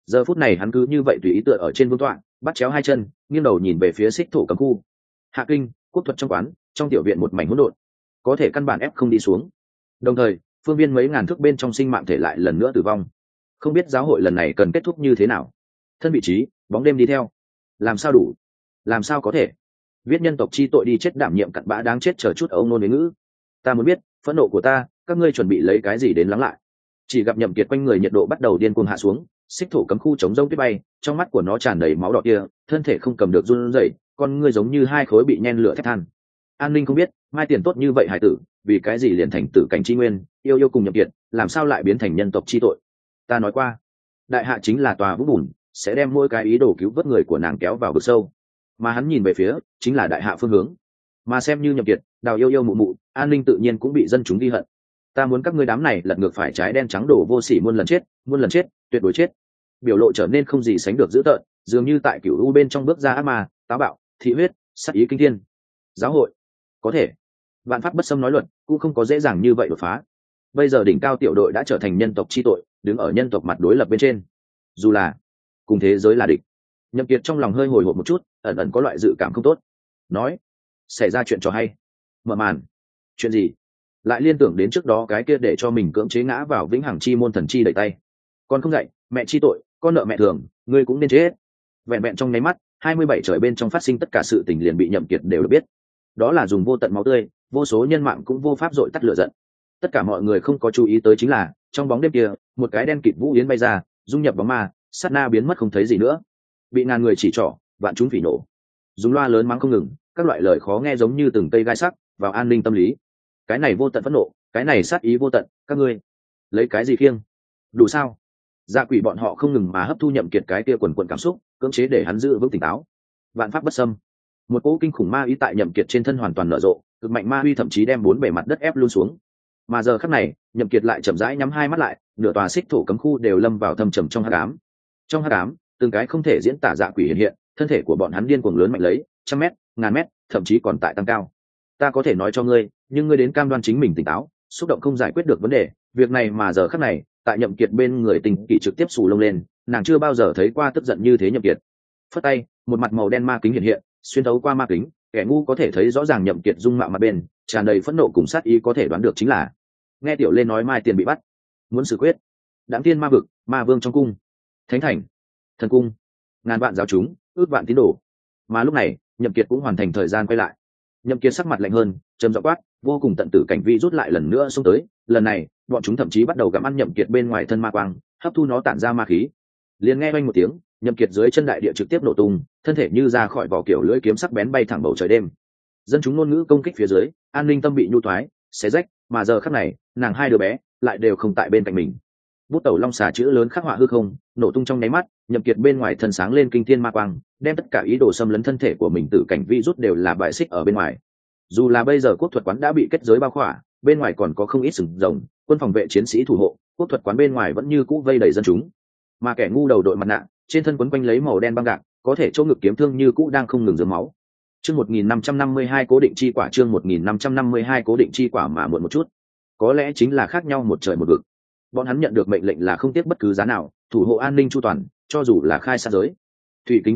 Giờ phút này hắn cứ như vậy tùy ý tựa ở trên vương tọa, bắt chéo hai chân, nghiêng đầu nhìn về phía xích thổ cấm khu. Hạ kinh, quốc thuật trong quán, trong tiểu viện một mảnh hỗn độn, có thể căn bản ép không đi xuống. Đồng thời, phương viên mấy ngàn thước bên trong sinh mạng thể lại lần nữa tử vong. Không biết giáo hội lần này cần kết thúc như thế nào. Thân vị trí, bóng đêm đi theo. Làm sao đủ? Làm sao có thể? Viết nhân tộc chi tội đi chết đảm nhiệm cặn bã đáng chết chờ chút ông nôn với ngữ. Ta muốn biết, phẫn nộ của ta, các ngươi chuẩn bị lấy cái gì đến lắng lại? Chỉ gặp Nhậm Kiệt quanh người nhiệt độ bắt đầu điên cuồng hạ xuống, xích thổ cấm khu chống rông tuyết bay, trong mắt của nó tràn đầy máu đỏ kia, thân thể không cầm được run rẩy, con ngươi giống như hai khối bị nhen lửa thép than. An Ninh không biết, mai tiền tốt như vậy hải tử, vì cái gì liền thành tử cảnh chi nguyên, yêu cùng Nhậm Kiệt, làm sao lại biến thành nhân tộc chi tội? Ta nói qua, đại hạ chính là tòa vũng bùn, sẽ đem mỗi cái ý đồ cứu vớt người của nàng kéo vào vực sâu. Mà hắn nhìn về phía, chính là đại hạ phương hướng. Mà xem như Nhậm Kiệt, đào yêu mụ mụ, An Ninh tự nhiên cũng bị dân chúng ghi hận. Ta muốn các ngươi đám này lật ngược phải trái đen trắng đổ vô sỉ muôn lần chết, tuyệt đối chết. Biểu lộ trở nên không gì sánh được dữ tợn, dường như tại cửu u bên trong bước ra ác ma, táo bạo, thị huyết, sát ý kinh thiên. Giáo hội, có thể, vạn pháp bất xâm nói luật, cũng không có dễ dàng như vậy đột phá. Bây giờ đỉnh cao tiểu đội đã trở thành nhân tộc chi tội, đứng ở nhân tộc mặt đối lập bên trên. Dù là cùng thế giới là địch. Nhậm Kiệt trong lòng hơi hồi hộp một chút, ẩn ẩn có loại dự cảm không tốt. Nói, xảy ra chuyện trò hay. Mở màn. Chuyện gì? Lại liên tưởng đến trước đó cái kia để cho mình cưỡng chế ngã vào vĩnh hằng chi môn thần chi đẩy tay. Con không dạy, mẹ chi tội, con nợ mẹ thường, ngươi cũng nên chết. Vẹn vẹn trong nháy mắt, 27 trời bên trong phát sinh tất cả sự tình liền bị Nhậm Kiệt đều được biết. Đó là dùng vô tận máu tươi, vô số nhân mạng cũng vô pháp dội tắt lửa giận. Tất cả mọi người không có chú ý tới chính là, trong bóng đêm kia, một cái đen kịt vũ yến bay ra, dung nhập bóng ma, sát na biến mất không thấy gì nữa. Bị ngàn người chỉ trỏ, vạn chúng phỉ nổ. Dùng loa lớn mắng không ngừng, các loại lời khó nghe giống như từng cây gai sắc vào An Ninh tâm lý. Cái này vô tận phẫn nộ, cái này sát ý vô tận, các ngươi lấy cái gì khiêng? Đủ sao? Dạ quỷ bọn họ không ngừng mà hấp thu Nhậm Kiệt cái kia quần cảm xúc, cưỡng chế để hắn giữ vững tỉnh táo. Vạn pháp bất xâm. Một cỗ kinh khủng ma ý tại Nhậm Kiệt trên thân hoàn toàn nở rộ, cực mạnh ma uy thậm chí đem bốn bề mặt đất ép luôn xuống. Mà giờ khắc này, Nhậm Kiệt lại chậm rãi nhắm hai mắt lại, nửa tòa xích thổ cấm khu đều lâm vào thâm trầm trong hắc ám. Trong hắc ám, từng cái không thể diễn tả dạ quỷ hiện hiện, thân thể của bọn hắn điên cuồng lớn mạnh lấy, trăm mét, ngàn mét, thậm chí còn tại tăng cao. Ta có thể nói cho ngươi, nhưng ngươi đến cam đoan chính mình tỉnh táo, xúc động không giải quyết được vấn đề. Việc này mà giờ khắc này, tại Nhậm Kiệt bên người Tình Kỷ trực tiếp sù lông lên, nàng chưa bao giờ thấy qua tức giận như thế Nhậm Kiệt. Phất tay, một mặt màu đen ma kính hiện hiện, xuyên thấu qua ma kính, kẻ ngu có thể thấy rõ ràng Nhậm Kiệt dung mạo mặt bên, tràn đầy phẫn nộ cùng sát ý, có thể đoán được chính là nghe tiểu lên nói mai tiền bị bắt, muốn xử quyết. Đãng tiên ma vực, ma vương trong cung, thánh thành, thần cung, ngàn vạn giáo chúng, ước vạn tín đồ. Mà lúc này, Nhậm Kiệt cũng hoàn thành thời gian quay lại. Nhậm Kiệt sắc mặt lạnh hơn, trầm giọng quát, vô cùng tận tử cảnh vi rút lại lần nữa xông tới. Lần này, bọn chúng thậm chí bắt đầu gặm ăn Nhậm Kiệt bên ngoài thân ma quang, hấp thu nó tản ra ma khí. Liền nghe oanh một tiếng, Nhậm Kiệt dưới chân đại địa trực tiếp nổ tung, thân thể như ra khỏi vỏ kiểu lưỡi kiếm sắc bén bay thẳng bầu trời đêm. Dân chúng ngôn ngữ công kích phía dưới, An Ninh tâm bị nhu thoái, xé rách, mà giờ khắc này, nàng hai đứa bé lại đều không tại bên cạnh mình. Bút tẩu long xà chữ lớn khắc họa hư không, nổ tung trong nháy mắt, Nhậm Kiệt bên ngoài thân sáng lên kinh thiên ma quang, đem tất cả ý đồ xâm lấn thân thể của mình tử cảnh vi rút đều là bại xích ở bên ngoài. Dù là bây giờ quốc thuật quán đã bị kết giới bao khỏa, bên ngoài còn có không ít sừng rồng, quân phòng vệ chiến sĩ thủ hộ, quốc thuật quán bên ngoài vẫn như cũ vây đầy dân chúng. Mà kẻ ngu đầu đội mặt nạ, trên thân quấn quanh lấy màu đen băng gạc, có thể chỗ ngực kiếm thương như cũ đang không ngừng rớm máu. Chương 1552 cố định chi quả, chương 1552 cố định chi quả mà muộn một chút. Có lẽ chính là khác nhau một trời một vực. Bọn hắn nhận được mệnh lệnh là không tiếc bất cứ giá nào, thủ hộ an ninh chu toàn, cho dù là khai xa giới. Thủy Kính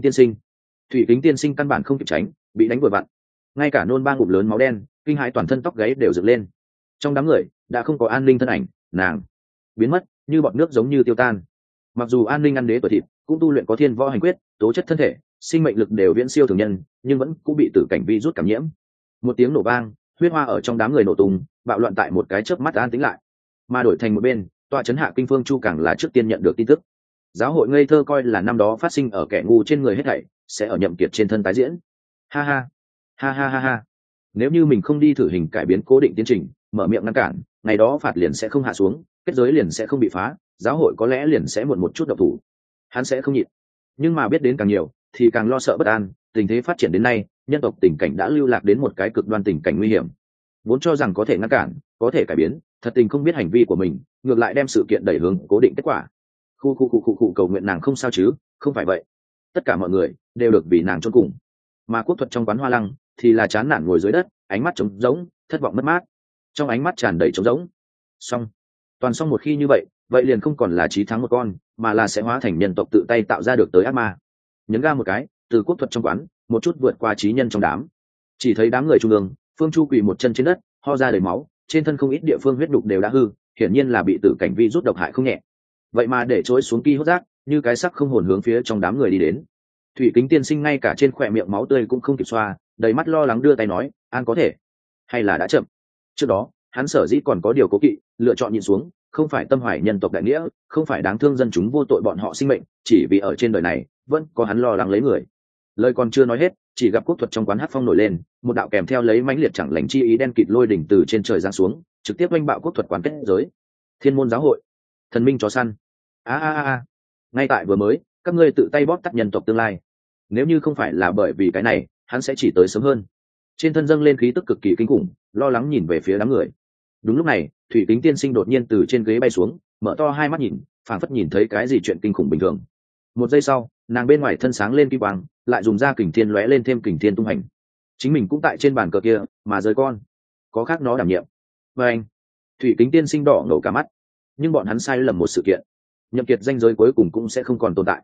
tiên sinh căn bản không kịp tránh, bị đánh vừa vặn. Ngay cả nôn ba ngụm lớn máu đen, kinh hãi toàn thân tóc gáy đều dựng lên. Trong đám người, đã không có An Ninh thân ảnh, nàng biến mất, như bọt nước giống như tiêu tan. Mặc dù An Ninh ăn đế tuổi thịt, cũng tu luyện có thiên võ hành quyết, tố chất thân thể, sinh mệnh lực đều viễn siêu thường nhân, nhưng vẫn cũng bị tử cảnh vi rút cảm nhiễm. Một tiếng nổ vang, huyết hoa ở trong đám người nổ tung, bạo loạn tại một cái chớp mắt an tĩnh lại. Mà đổi thành một bên, tọa trấn Hạ Kinh Phương Chu càng là trước tiên nhận được tin tức. Giáo hội ngây thơ coi là năm đó phát sinh ở kẻ ngu trên người hết thảy sẽ ở Nhậm Kiệt trên thân tái diễn. Ha ha, ha ha ha ha. Nếu như mình không đi thử hình cải biến cố định tiến trình, mở miệng ngăn cản, ngày đó phạt liền sẽ không hạ xuống, kết giới liền sẽ không bị phá, giáo hội có lẽ liền sẽ muộn một chút động thủ. Hắn sẽ không nhịn. Nhưng mà biết đến càng nhiều, thì càng lo sợ bất an, tình thế phát triển đến nay, nhân tộc tình cảnh đã lưu lạc đến một cái cực đoan tình cảnh nguy hiểm. Vốn cho rằng có thể ngăn cản, có thể cải biến, thật tình không biết hành vi của mình, ngược lại đem sự kiện đẩy hướng cố định kết quả. Khu cầu nguyện nàng không sao chứ, không phải vậy. Tất cả mọi người đều được vì nàng chôn cùng. Mà quốc thuật trong quán hoa lăng thì là chán nản ngồi dưới đất, ánh mắt trống rỗng, thất vọng mất mát. Trong ánh mắt tràn đầy trống rỗng. Xong, toàn xong một khi như vậy, vậy liền không còn là chí thắng một con, mà là sẽ hóa thành nhân tộc tự tay tạo ra được tới ác ma. Nhấn ga một cái, từ quốc thuật trong quán một chút vượt qua trí nhân trong đám. Chỉ thấy đám người trung ương, Phương Chu quỳ một chân trên đất, ho ra đầy máu, trên thân không ít địa phương huyết đục đều đã hư, hiển nhiên là bị tử cảnh vi rút độc hại không nhẹ. Vậy mà để trỗi xuống ki hốt rác, như cái sắc không hồn hướng phía trong đám người đi đến. Thủy Kính tiên sinh ngay cả trên khỏe miệng máu tươi cũng không kịp xoa, đầy mắt lo lắng đưa tay nói, an có thể, hay là đã chậm. Trước đó hắn sở dĩ còn có điều cố kỵ, lựa chọn nhịn xuống, không phải tâm hoài nhân tộc đại nghĩa, không phải đáng thương dân chúng vô tội bọn họ sinh mệnh, chỉ vì ở trên đời này vẫn có hắn lo lắng lấy người. Lời còn chưa nói hết, chỉ gặp quốc thuật trong quán hát phong nổi lên, một đạo kèm theo lấy mãnh liệt chẳng lành chi ý đen kịt lôi đỉnh từ trên trời giáng xuống, trực tiếp oanh bạo quốc thuật quán kết giới. Thiên môn giáo hội, thần minh chó săn. Ngay tại vừa mới, các ngươi tự tay bóp tắt nhân tộc tương lai. Nếu như không phải là bởi vì cái này, hắn sẽ chỉ tới sớm hơn. Trên thân dâng lên khí tức cực kỳ kinh khủng, lo lắng nhìn về phía đám người. Đúng lúc này, Thủy Kính tiên sinh đột nhiên từ trên ghế bay xuống, mở to hai mắt nhìn, phảng phất nhìn thấy cái gì chuyện kinh khủng bình thường. Một giây sau, nàng bên ngoài thân sáng lên kim quang, lại dùng ra kình thiên lóe lên thêm kình thiên tung hành. Chính mình cũng tại trên bàn cờ kia, mà rơi con, có khác nó đảm nhiệm. Và anh, Thủy Kính tiên sinh đỏ ngầu cả mắt, nhưng bọn hắn sai lầm một sự kiện, Nhậm Kiệt danh giới cuối cùng cũng sẽ không còn tồn tại.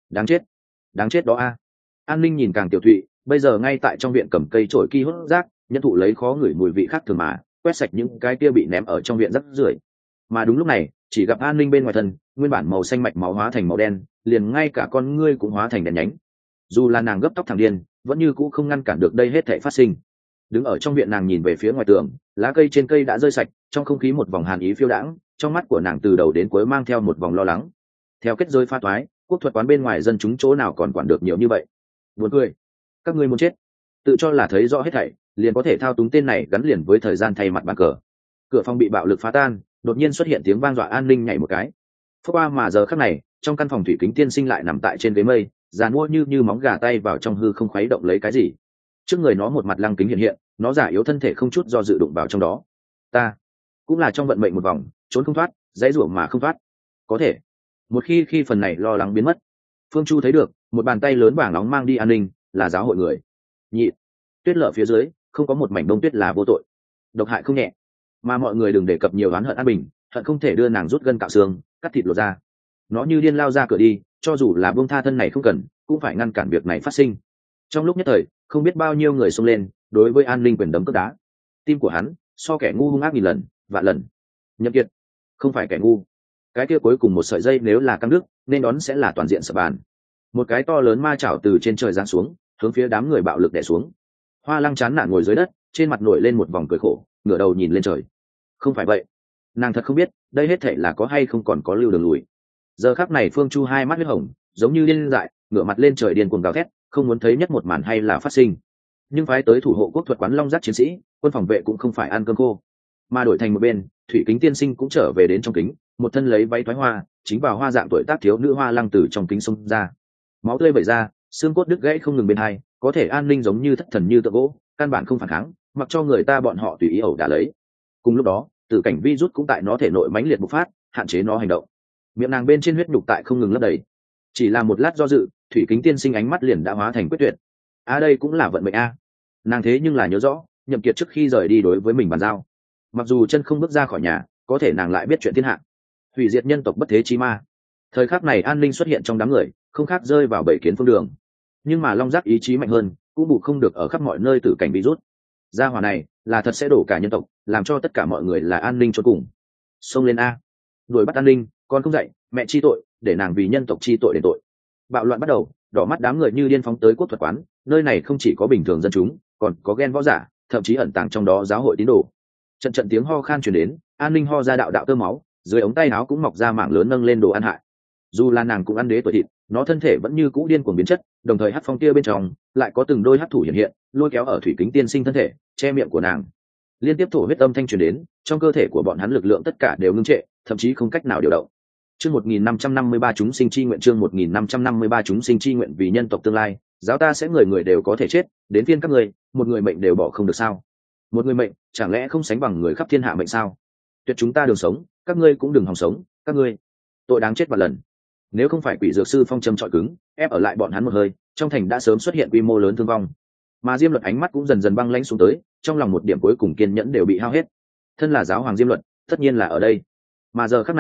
Đáng chết đó a. An Ninh nhìn càng tiểu thụy, bây giờ ngay tại trong viện cầm cây chổi ki hút rác, nhân thụ lấy khó ngửi mùi vị khác thường mà quét sạch những cái kia bị ném ở trong viện rác rưởi. Mà đúng lúc này, chỉ gặp An Ninh bên ngoài thân, nguyên bản màu xanh mạch máu hóa thành màu đen, liền ngay cả con ngươi cũng hóa thành đèn nhánh. Dù là nàng gấp tóc thẳng điên, vẫn như cũ không ngăn cản được đây hết thảy phát sinh. Đứng ở trong viện nàng nhìn về phía ngoài tường, lá cây trên cây đã rơi sạch, trong không khí một vòng hàn ý phiêu đãng, trong mắt của nàng từ đầu đến cuối mang theo một vòng lo lắng. Theo kết giới pha toái, quốc thuật quán bên ngoài dân chúng chỗ nào còn quản được nhiều như vậy. Buồn cười, các ngươi muốn chết, tự cho là thấy rõ hết thảy, liền có thể thao túng tên này gắn liền với thời gian thay mặt bàn cờ. Cửa phòng bị bạo lực phá tan, đột nhiên xuất hiện tiếng vang dọa An Ninh nhảy một cái. Phước qua mà giờ khắc này, trong căn phòng Thủy Kính tiên sinh lại nằm tại trên ghế mây, giàn mua như móng gà tay vào trong hư không khuấy động lấy cái gì. Trước người nó một mặt lăng kính hiện hiện, nó giả yếu thân thể không chút do dự đụng vào trong đó. Ta cũng là trong vận mệnh một vòng, trốn không thoát, dãy rủa mà không thoát. Có thể, một khi phần này lo lắng biến mất, Phương Chu thấy được một bàn tay lớn bảng nóng mang đi An Ninh, là giáo hội người. Nhị, tuyết lở phía dưới không có một mảnh bông tuyết là vô tội, độc hại không nhẹ, mà mọi người đừng đề cập nhiều oán hận An Bình, hận không thể đưa nàng rút gân cạo xương, cắt thịt lột ra. Nó như điên lao ra cửa đi, cho dù là buông tha thân này không cần, cũng phải ngăn cản việc này phát sinh. Trong lúc nhất thời, không biết bao nhiêu người xông lên, đối với An Ninh quyền đấm cước đá. Tim của hắn so kẻ ngu hung ác nghìn lần, vạn lần. Nhậm Kiệt không phải kẻ ngu, cái kia cuối cùng một sợi dây nếu là căng đứt, nên đón sẽ là toàn diện sập bàn. Một cái to lớn ma chảo từ trên trời giáng xuống, hướng phía đám người bạo lực đè xuống. Hoa Lăng chán nản ngồi dưới đất, trên mặt nổi lên một vòng cười khổ, ngửa đầu nhìn lên trời. Không phải vậy, nàng thật không biết đây hết thảy là có hay không còn có lưu đường lùi. Giờ khắc này Phương Chu hai mắt huyết hồng, giống như điên dại, ngửa mặt lên trời điên cuồng gào thét, không muốn thấy nhất một màn hay là phát sinh. Nhưng phái tới thủ hộ quốc thuật quán Long Giác chiến sĩ, quân phòng vệ cũng không phải ăn cơm khô, mà đổi thành một bên, Thủy Kính tiên sinh cũng trở về đến trong kính, một thân lấy váy thoái hoa, chính vào hoa dạng tuổi tác thiếu nữ Hoa Lăng từ trong kính xông ra. Máu tươi vẩy ra, xương cốt đứt gãy không ngừng bên hai, có thể An Ninh giống như thất thần như tượng gỗ, căn bản không phản kháng, mặc cho người ta bọn họ tùy ý ẩu đả lấy. Cùng lúc đó, tử cảnh virus cũng tại nó thể nội mãnh liệt bộc phát, hạn chế nó hành động. Miệng nàng bên trên huyết nhục tại không ngừng lấp đầy. Chỉ là một lát do dự, Thủy Kính tiên sinh ánh mắt liền đã hóa thành quyết tuyệt. Đây cũng là vận mệnh a. Nàng thế nhưng là nhớ rõ, Nhậm Kiệt trước khi rời đi đối với mình bàn giao, mặc dù chân không bước ra khỏi nhà, có thể nàng lại biết chuyện thiên hạ, hủy diệt nhân tộc bất thế chi ma. Thời khắc này An Ninh xuất hiện trong đám người, không khác rơi vào bẫy kiến phương đường. Nhưng mà Long Giác ý chí mạnh hơn, cũng bù không được ở khắp mọi nơi tử cảnh virus. Gia hỏa này là thật sẽ đổ cả nhân tộc, làm cho tất cả mọi người là An Ninh cho cùng. Xông lên a, đuổi bắt An Ninh, con không dậy, mẹ chi tội, để nàng vì nhân tộc chi tội đền tội. Bạo loạn bắt đầu, đỏ mắt đám người như điên phóng tới quốc thuật quán, nơi này không chỉ có bình thường dân chúng, còn có ghen võ giả, thậm chí ẩn tàng trong đó giáo hội tín đồ. Trận tiếng ho khan truyền đến, An Ninh ho ra đạo đạo tơ máu, dưới ống tay áo cũng mọc ra mảng lớn nâng lên đồ ăn hại. Dù là nàng cũng ăn đế tuổi thịt, nó thân thể vẫn như cũ điên cuồng biến chất, đồng thời hắc phong kia bên trong lại có từng đôi hắc thủ hiện hiện, lôi kéo ở Thủy Kính tiên sinh thân thể, che miệng của nàng. Liên tiếp thổ huyết âm thanh truyền đến, trong cơ thể của bọn hắn lực lượng tất cả đều ngưng trệ, thậm chí không cách nào điều động. Chương 1553 chúng sinh chi nguyện, chương 1553 chúng sinh chi nguyện vì nhân tộc tương lai, giáo ta sẽ người người đều có thể chết, đến phiên các ngươi, một người mệnh đều bỏ không được sao? Một người mệnh, chẳng lẽ không sánh bằng người khắp thiên hạ mệnh sao? Tuyệt chúng ta đường sống, các ngươi cũng đừng hòng sống, các ngươi tội đáng chết vạn lần. Nếu không phải quỷ dược sư phong châm trọi cứng, ép ở lại bọn hắn một hơi, trong thành đã sớm xuất hiện quy mô lớn thương vong. Mà Diêm Luật ánh mắt cũng dần dần băng lãnh xuống tới, trong lòng một điểm cuối cùng kiên nhẫn đều bị hao hết. Thân là giáo hoàng Diêm Luật, tất nhiên là ở đây. Mà giờ khắc này,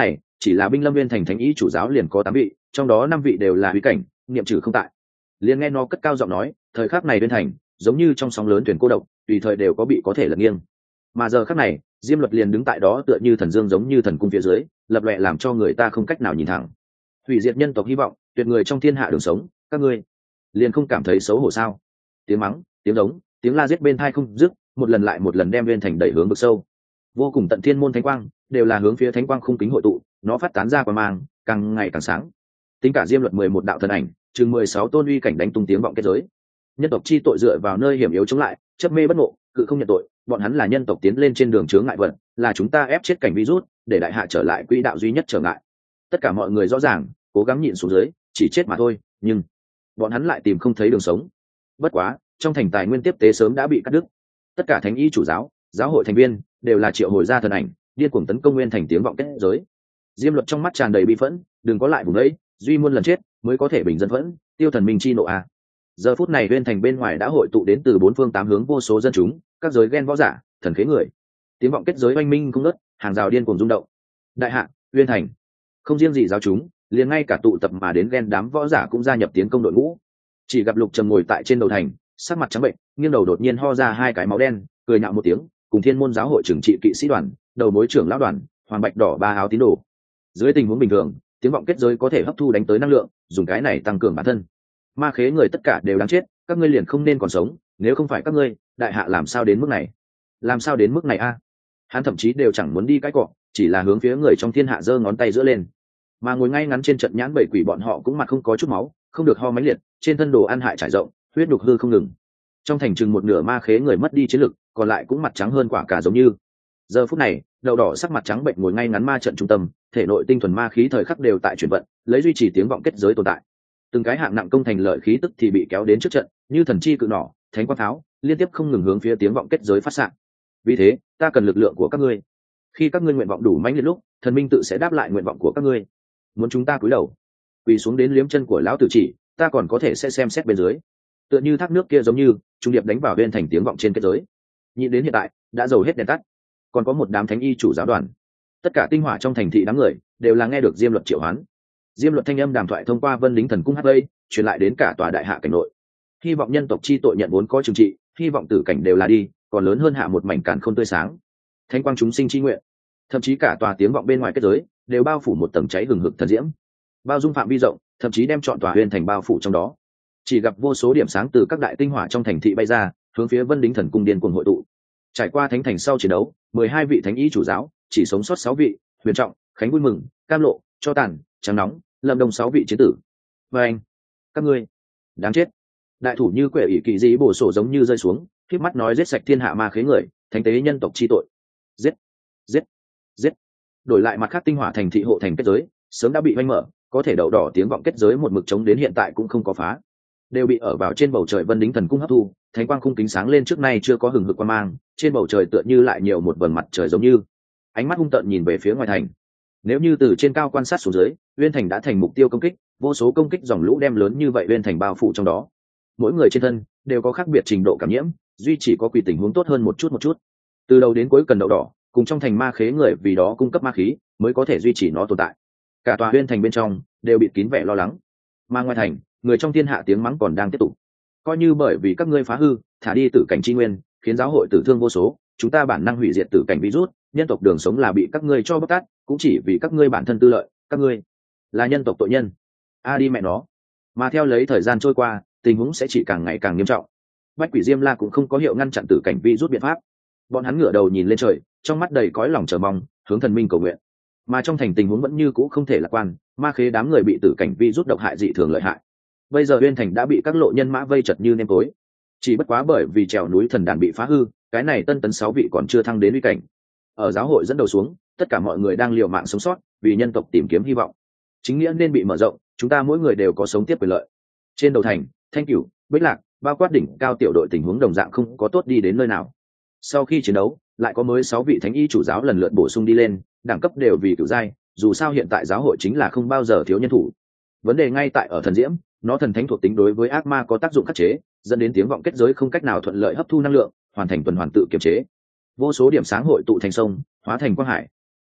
chỉ là binh lâm viên thành thánh ý chủ giáo liền có 8 vị, trong đó 5 vị đều là uy cảnh, niệm trừ không tại. Liền nghe nó cất cao giọng nói, thời khắc này viên thành giống như trong sóng lớn thuyền cô độc, tùy thời đều có thể lật nghiêng. Mà giờ khắc này, Diêm Luật liền đứng tại đó tựa như thần dương giống như thần cung phía dưới, lập lòe làm cho người ta không cách nào nhìn thẳng. Hủy diệt nhân tộc hy vọng, tuyệt người trong thiên hạ đường sống, các ngươi liền không cảm thấy xấu hổ sao? Tiếng mắng, tiếng giống, tiếng la giết bên tai không dứt, một lần lại một lần đem viên thành đẩy hướng vực sâu. Vô cùng tận thiên môn thánh quang, đều là hướng phía thánh quang khung kính hội tụ, nó phát tán ra quang mang, càng ngày càng sáng. Tính cả Diêm Luật 11 đạo thần ảnh, chừng 16 tôn uy cảnh đánh tung tiếng vọng kết giới. Nhân tộc chi tội dựa vào nơi hiểm yếu chống lại, chấp mê bất ngộ, cự không nhận tội, bọn hắn là nhân tộc tiến lên trên đường chướng ngại vật, là chúng ta ép chết cảnh virus, để đại hạ trở lại quỹ đạo duy nhất trở ngại. Tất cả mọi người rõ ràng, cố gắng nhịn xuống dưới, chỉ chết mà thôi, nhưng bọn hắn lại tìm không thấy đường sống. Bất quá, trong thành tài nguyên tiếp tế sớm đã bị cắt đứt. Tất cả thánh y chủ giáo, giáo hội thành viên đều là triệu hồi ra thần ảnh, điên cuồng tấn công nguyên thành tiếng vọng kết giới. Diêm Luật trong mắt tràn đầy bi phẫn, đừng có lại vùng ấy, duy muôn lần chết mới có thể bình dân phẫn, tiêu thần minh chi nộ a. Giờ phút này nguyên thành bên ngoài đã hội tụ đến từ 4 phương 8 hướng vô số dân chúng, các giới ghen võ giả, thần khế người. Tiếng vọng kết giới oanh minh không ngớt, hàng rào điên cuồng rung động. Đại hạ, nguyên thành, không riêng gì giáo chúng, liền ngay cả tụ tập mà đến ghen đám võ giả cũng gia nhập tiến công đội ngũ. Chỉ gặp Lục Trầm ngồi tại trên đầu thành, sắc mặt trắng bệnh, nghiêng đầu đột nhiên ho ra 2 cái máu đen, cười nhạo một tiếng, cùng Thiên môn giáo hội trưởng trị kỵ sĩ đoàn, đầu mối trưởng lão đoàn, hoàng bạch đỏ 3 áo tín đồ. Dưới tình huống bình thường, tiếng vọng kết giới có thể hấp thu đánh tới năng lượng, dùng cái này tăng cường bản thân. Ma khế người tất cả đều đáng chết, các ngươi liền không nên còn sống, nếu không phải các ngươi, đại hạ làm sao đến mức này? Làm sao đến mức này a? Hắn thậm chí đều chẳng muốn đi cãi cọ, chỉ là hướng phía người trong thiên hạ giơ ngón tay giữa lên. Mà ngồi ngay ngắn trên trận nhãn bảy quỷ bọn họ cũng mặt không có chút máu, không được ho mãnh liệt, trên thân đồ ăn hại trải rộng, huyết đục hư không ngừng. Trong thành chừng một nửa ma khế người mất đi chiến lực, còn lại cũng mặt trắng hơn quả cà giống như. Giờ phút này, đầu đỏ sắc mặt trắng bệnh ngồi ngay ngắn ma trận trung tâm, thể nội tinh thuần ma khí thời khắc đều tại chuyển vận, lấy duy trì tiếng vọng kết giới tồn tại. Từng cái hạng nặng công thành lợi khí tức thì bị kéo đến trước trận, như thần chi cự nỏ, thánh quang tháo, liên tiếp không ngừng hướng phía tiếng vọng kết giới phát xạ. Vì thế, ta cần lực lượng của các ngươi. Khi các ngươi nguyện vọng đủ mãnh liệt lúc, thần minh tự sẽ đáp lại nguyện vọng của các ngươi. Muốn chúng ta cúi đầu, quỳ xuống đến liếm chân của lão tử chỉ, ta còn có thể sẽ xem xét bên dưới. Tựa như thác nước kia giống như, trung điệp đánh vào bên thành tiếng vọng trên kết giới. Nhìn đến hiện tại, đã dầu hết đèn tắt. Còn có một đám thánh y chủ giáo đoàn, tất cả tinh hỏa trong thành thị đám người đều là nghe được Diêm Luật triệu hoán. Diêm Luật thanh âm đàm thoại thông qua Vân Lính Thần Cung HV, truyền lại đến cả tòa đại hạ cảnh nội. Hy vọng nhân tộc chi tội nhận vốn có trừng trị, hy vọng tử cảnh đều là đi, còn lớn hơn hạ một mảnh càn khôn tươi sáng. Thánh quang chúng sinh chi nguyện, thậm chí cả tòa tiếng vọng bên ngoài kết giới đều bao phủ một tầng cháy hừng hực thần diễm, bao dung phạm vi rộng, thậm chí đem trọn tòa huyền thành bao phủ trong đó. Chỉ gặp vô số điểm sáng từ các đại tinh hỏa trong thành thị bay ra, hướng phía Vân Lính Thần Cung điên cuồng hội tụ. Trải qua thánh thành sau chiến đấu, 12 vị thánh y chủ giáo, chỉ sống sót 6 vị, Huyền Trọng, Khánh Vui Mừng, Cam Lộ, Cho Tàn, Trắng Nóng, Lâm Đồng 6 vị chiến tử. Và anh, các ngươi, đáng chết! Đại thủ như quẻ ỷ kỳ dĩ bổ sổ giống như rơi xuống, khép mắt nói giết sạch thiên hạ ma khế người, thánh tế nhân tộc chi tội. Giết, giết, giết! Đổi lại mặt khác tinh hỏa thành thị hộ thành kết giới, sớm đã bị vanh mở, có thể đậu đỏ tiếng vọng kết giới một mực chống đến hiện tại cũng không có phá, đều bị ở vào trên bầu trời Vân Đính Thần Cung hấp thu. Thánh quang khung kính sáng lên trước nay chưa có hừng hực quang mang, trên bầu trời tựa như lại nhiều một vầng mặt trời giống như. Ánh mắt hung tợn nhìn về phía ngoài thành. Nếu như từ trên cao quan sát xuống dưới, Uyên Thành đã thành mục tiêu công kích, vô số công kích dòng lũ đem lớn như vậy Uyên Thành bao phủ trong đó. Mỗi người trên thân đều có khác biệt trình độ cảm nhiễm, duy chỉ có quỷ tình huống tốt hơn một chút. Từ đầu đến cuối cần đậu đỏ, cùng trong thành ma khế người vì đó cung cấp ma khí, mới có thể duy trì nó tồn tại. Cả tòa Uyên Thành bên trong đều bị kín vẻ lo lắng. Mà ngoài thành, người trong thiên hạ tiếng mắng còn đang tiếp tục. Coi như bởi vì các ngươi phá hư, thả đi tử cảnh chi nguyên, khiến giáo hội tử thương vô số, chúng ta bản năng hủy diệt tử cảnh virus, nhân tộc đường sống là bị các ngươi cho bóc tát, cũng chỉ vì các ngươi bản thân tư lợi, các ngươi là nhân tộc tội nhân. A đi mẹ nó. Mà theo lấy thời gian trôi qua, tình huống sẽ chỉ càng ngày càng nghiêm trọng. Bách Quỷ Diêm La cũng không có hiệu ngăn chặn tử cảnh virus biện pháp. Bọn hắn ngửa đầu nhìn lên trời, trong mắt đầy cõi lòng chờ mong, hướng thần minh cầu nguyện. Mà trong thành tình huống vẫn như cũ không thể lạc quan, ma khế đám người bị tử cảnh virus độc hại dị thường lợi hại. Bây giờ Uyên Thành đã bị các lộ nhân mã vây chật như nêm tối. Chỉ bất quá bởi vì trèo núi thần đàn bị phá hư, cái này tân tấn 6 vị còn chưa thăng đến uy cảnh. Ở giáo hội dẫn đầu xuống, tất cả mọi người đang liều mạng sống sót, vì nhân tộc tìm kiếm hy vọng. Chính nghĩa nên bị mở rộng, chúng ta mỗi người đều có sống tiếp quyền lợi. Trên đầu thành, Thanh Cửu, Bích Lạc, bao quát đỉnh cao tiểu đội tình huống đồng dạng không có tốt đi đến nơi nào. Sau khi chiến đấu, lại có mới 6 vị thánh y chủ giáo lần lượt bổ sung đi lên, đẳng cấp đều vì cửu giai, dù sao hiện tại giáo hội chính là không bao giờ thiếu nhân thủ. Vấn đề ngay tại ở thần diễm, nó thần thánh thuộc tính đối với ác ma có tác dụng khắc chế, dẫn đến tiếng vọng kết giới không cách nào thuận lợi hấp thu năng lượng, hoàn thành tuần hoàn tự kiềm chế. Vô số điểm sáng hội tụ thành sông, hóa thành quang hải.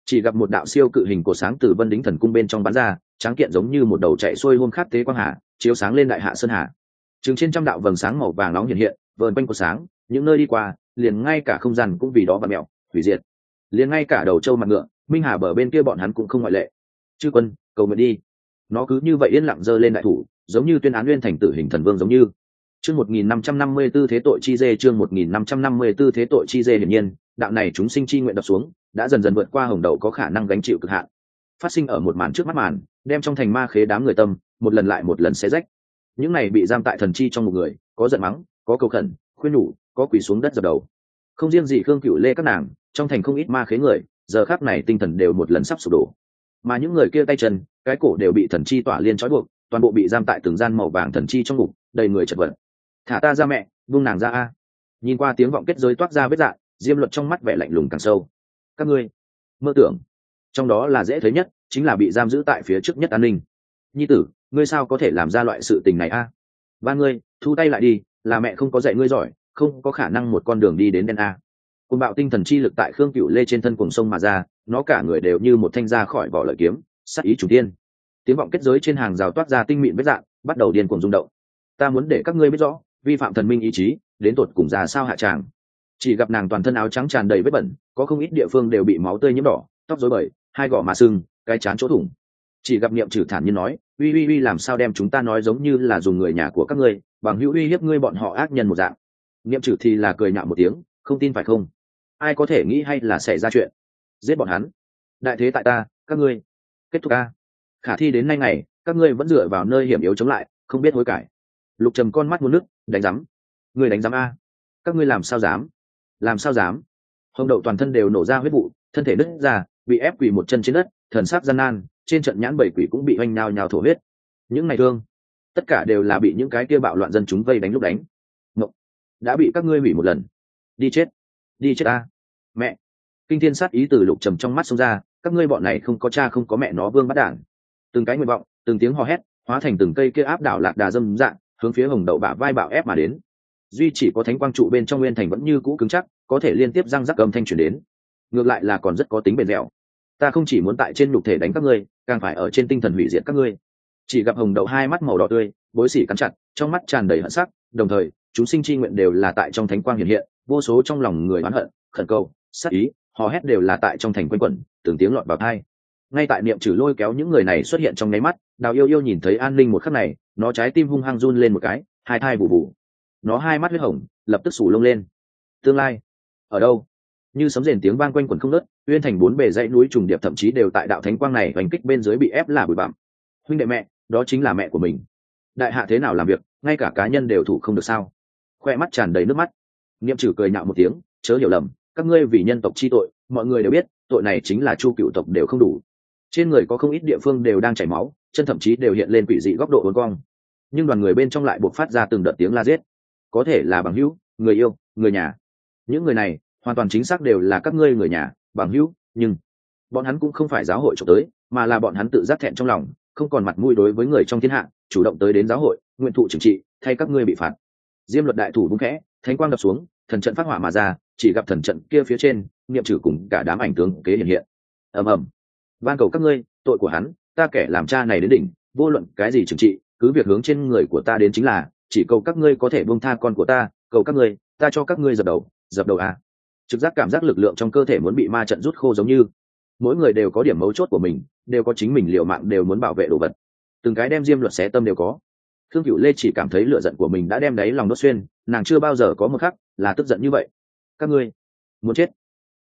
chỉ gặp một đạo siêu cự hình cột sáng từ vân đính thần cung bên trong bắn ra, tráng kiện giống như một đầu chạy xuôi hôm khát tế quang hà, chiếu sáng lên đại hạ sơn hà. Chừng trên trăm đạo vầng sáng màu vàng nóng hiện hiện vờn quanh cột sáng, những nơi đi qua liền ngay cả không gian cũng vì đó vặn mèo hủy diệt, liền ngay cả đầu trâu mặt ngựa minh hà bờ bên kia bọn hắn cũng không ngoại lệ. Chư quân, cầu nguyện đi. Nó cứ như vậy yên lặng giơ lên đại thủ, giống như tuyên án Nguyên Thành tử hình thần vương giống như. Chương 1554 thế tội chi dê, chương 1554 thế tội chi dê. Hiển nhiên, đạo này chúng sinh chi nguyện đập xuống, đã dần dần vượt qua hồng đậu có khả năng gánh chịu cực hạn. Phát sinh ở một màn trước mắt màn, đem trong thành ma khế đám người tâm, một lần lại một lần xé rách. Những này bị giam tại thần chi trong một người, có giận mắng, có cầu khẩn, khuyên nhủ, có quỳ xuống đất dập đầu. Không riêng gì Khương Cửu Lê các nàng, trong thành không ít ma khế người, giờ khắc này tinh thần đều một lần sắp sụp đổ. Mà những người kia tay chân, cái cổ đều bị thần chi tỏa liên trói buộc, toàn bộ bị giam tại từng gian màu vàng thần chi trong ngục, đầy người chật vật. Thả ta ra mẹ, buông nàng ra a. Nhìn qua tiếng vọng kết giới toát ra vết dạn, Diêm Luật trong mắt vẻ lạnh lùng càng sâu. Các ngươi mơ tưởng. Trong đó là dễ thấy nhất, chính là bị giam giữ tại phía trước nhất An Ninh. Nhi tử, ngươi sao có thể làm ra loại sự tình này a? Ba ngươi, thu tay lại đi, là mẹ không có dạy ngươi giỏi, không có khả năng một con đường đi đến đen a. Côn bạo tinh thần chi lực tại Khương Cửu Lê trên thân cuồng sông mà ra, nó cả người đều như một thanh ra khỏi vỏ lợi kiếm, sát ý chủ tiên. Tiếng vọng kết giới trên hàng rào toát ra tinh mịn vết dạn, bắt đầu điên cuồng rung động. Ta muốn để các ngươi biết rõ, vi phạm thần minh ý chí, đến tột cùng ra sao hạ tràng. Chỉ gặp nàng toàn thân áo trắng tràn đầy vết bẩn, có không ít địa phương đều bị máu tươi nhiễm đỏ, tóc rối bời, hai gò má sưng, cái trán chỗ thủng. Chỉ gặp Niệm Trừ thản nhiên nói, uy làm sao đem chúng ta nói giống như là dùng người nhà của các ngươi, bằng hữu uy hiếp ngươi bọn họ ác nhân một dạng. Niệm Trừ thì là cười nhạo một tiếng, không tin phải không? Ai có thể nghĩ hay là xảy ra chuyện? Giết bọn hắn. Đại thế tại ta, các ngươi. Kết thúc a. Khả thi đến nay ngày, các ngươi vẫn dựa vào nơi hiểm yếu chống lại, không biết hối cải. Lục Trầm con mắt muốn nước, đánh rắm. Ngươi đánh rắm a? Các ngươi làm sao dám? Làm sao dám? Hồng Đậu toàn thân đều nổ ra huyết vụ, thân thể nứt ra, bị ép quỳ một chân trên đất, thần sắc gian nan, trên trận nhãn bảy quỷ cũng bị oanh nhào thổ huyết. Những ngày thương, tất cả đều là bị những cái kia bạo loạn dân chúng vây đánh lúc đánh. Ngộ, đã bị các ngươi hủy một lần. Đi chết ta. Mẹ. Kinh thiên sát ý từ Lục Trầm trong mắt xông ra, các ngươi bọn này không có cha không có mẹ nó vương bắt đản. Từng cái nguyện vọng, từng tiếng hò hét, hóa thành từng cây kia áp đảo lạc đà dâm dạng, hướng phía Hồng Đậu bả vai bạo ép mà đến. Duy chỉ có thánh quang trụ bên trong Nguyên Thành vẫn như cũ cứng chắc, có thể liên tiếp răng rắc âm thanh truyền đến. Ngược lại là còn rất có tính bền dẻo. Ta không chỉ muốn tại trên nhục thể đánh các ngươi, càng phải ở trên tinh thần hủy diệt các ngươi. Chỉ gặp Hồng Đậu hai mắt màu đỏ tươi, bối sỉ cắn chặt, trong mắt tràn đầy hận sắc, đồng thời, chúng sinh chi nguyện đều là tại trong thánh quang hiện hiện, vô số trong lòng người oán hận, khẩn cầu, sát ý, hò hét đều là tại trong thành quanh quẩn, từng tiếng lọt vào tai. Ngay tại Niệm Trừ lôi kéo những người này xuất hiện trong nháy mắt, Đào Yêu Yêu nhìn thấy An Ninh một khắc này, nó trái tim hung hăng run lên một cái, hai thai bù bù. Nó hai mắt huyết hồng, lập tức sủ lông lên. Tương lai ở đâu? Như sấm rền tiếng vang quanh quẩn không ngớt, Uyên Thành bốn bề dãy núi trùng điệp thậm chí đều tại đạo thánh quang này hành kích bên dưới bị ép là bụi bặm. Huynh đệ mẹ, đó chính là mẹ của mình. Đại hạ thế nào làm việc, ngay cả cá nhân đều thủ không được sao? Khoe mắt tràn đầy nước mắt. Niệm Trừ cười nhạo một tiếng, chớ hiểu lầm, các ngươi vì nhân tộc chi tội, mọi người đều biết, tội này chính là Chu Cựu tộc đều không đủ. Trên người có không ít địa phương đều đang chảy máu, chân thậm chí đều hiện lên quỷ dị góc độ uốn cong. Nhưng đoàn người bên trong lại buộc phát ra từng đợt tiếng la giết. Có thể là bằng hữu, người yêu, người nhà. Những người này, hoàn toàn chính xác đều là các ngươi người nhà, bằng hữu, nhưng bọn hắn cũng không phải giáo hội trộm tới, mà là bọn hắn tự giác thẹn trong lòng, không còn mặt mũi đối với người trong thiên hạ, chủ động tới đến giáo hội, nguyện thụ trừng trị, thay các ngươi bị phạt. Diêm Luật đại thủ vung khẽ, thánh quang đập xuống, thần trận phát hỏa mà ra, chỉ gặp thần trận kia phía trên, Niệm Trừ cùng cả đám ảnh tướng kế hiện hiện. Ầm ầm. Van cầu các ngươi, tội của hắn, ta kẻ làm cha này đến đỉnh, vô luận cái gì trừng trị, cứ việc hướng trên người của ta đến chính là, chỉ cầu các ngươi có thể buông tha con của ta, cầu các ngươi, ta cho các ngươi dập đầu à. Trực giác cảm giác lực lượng trong cơ thể muốn bị ma trận rút khô giống như, mỗi người đều có điểm mấu chốt của mình, đều có chính mình liều mạng đều muốn bảo vệ đồ vật. Từng cái đem Diêm Luật xé tâm đều có. Khương Cửu Lê chỉ cảm thấy lửa giận của mình đã đem đáy lòng đốt xuyên, nàng chưa bao giờ có một khắc là tức giận như vậy. Các ngươi muốn chết,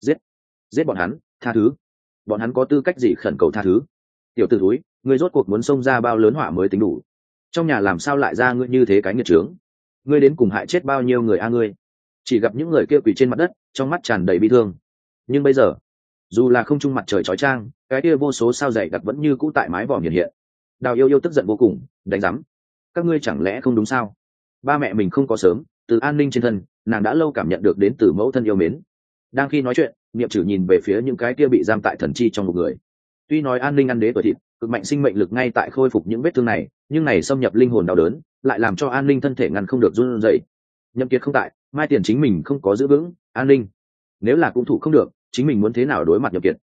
giết bọn hắn, tha thứ. Bọn hắn có tư cách gì khẩn cầu tha thứ? Tiểu tử thúi, ngươi rốt cuộc muốn xông ra bao lớn họa mới tính đủ? Trong nhà làm sao lại ra ngươi như thế cái nghiệt trướng? Ngươi đến cùng hại chết bao nhiêu người a ngươi? Chỉ gặp những người kia quỳ trên mặt đất, trong mắt tràn đầy bi thương. Nhưng bây giờ, dù là không trung mặt trời chói chang, cái kia vô số sao dày đặc vẫn như cũ tại mái vòm hiện hiện. Đào Yêu Yêu tức giận vô cùng, đánh rắm. Các ngươi chẳng lẽ không đúng sao? Ba mẹ mình không có sớm, từ An Ninh trên thân, nàng đã lâu cảm nhận được đến từ mẫu thân yêu mến. Đang khi nói chuyện, Niệm Trừ nhìn về phía những cái kia bị giam tại thần chi trong một người. Tuy nói An Ninh ăn đế tuổi thịt, cực mạnh sinh mệnh lực ngay tại khôi phục những vết thương này, nhưng này xâm nhập linh hồn đau đớn, lại làm cho An Ninh thân thể ngăn không được run rẩy. Nhậm Kiệt không tại, Mai Tiền chính mình không có giữ vững, An Ninh nếu là cũng thủ không được, chính mình muốn thế nào đối mặt Nhậm Kiệt?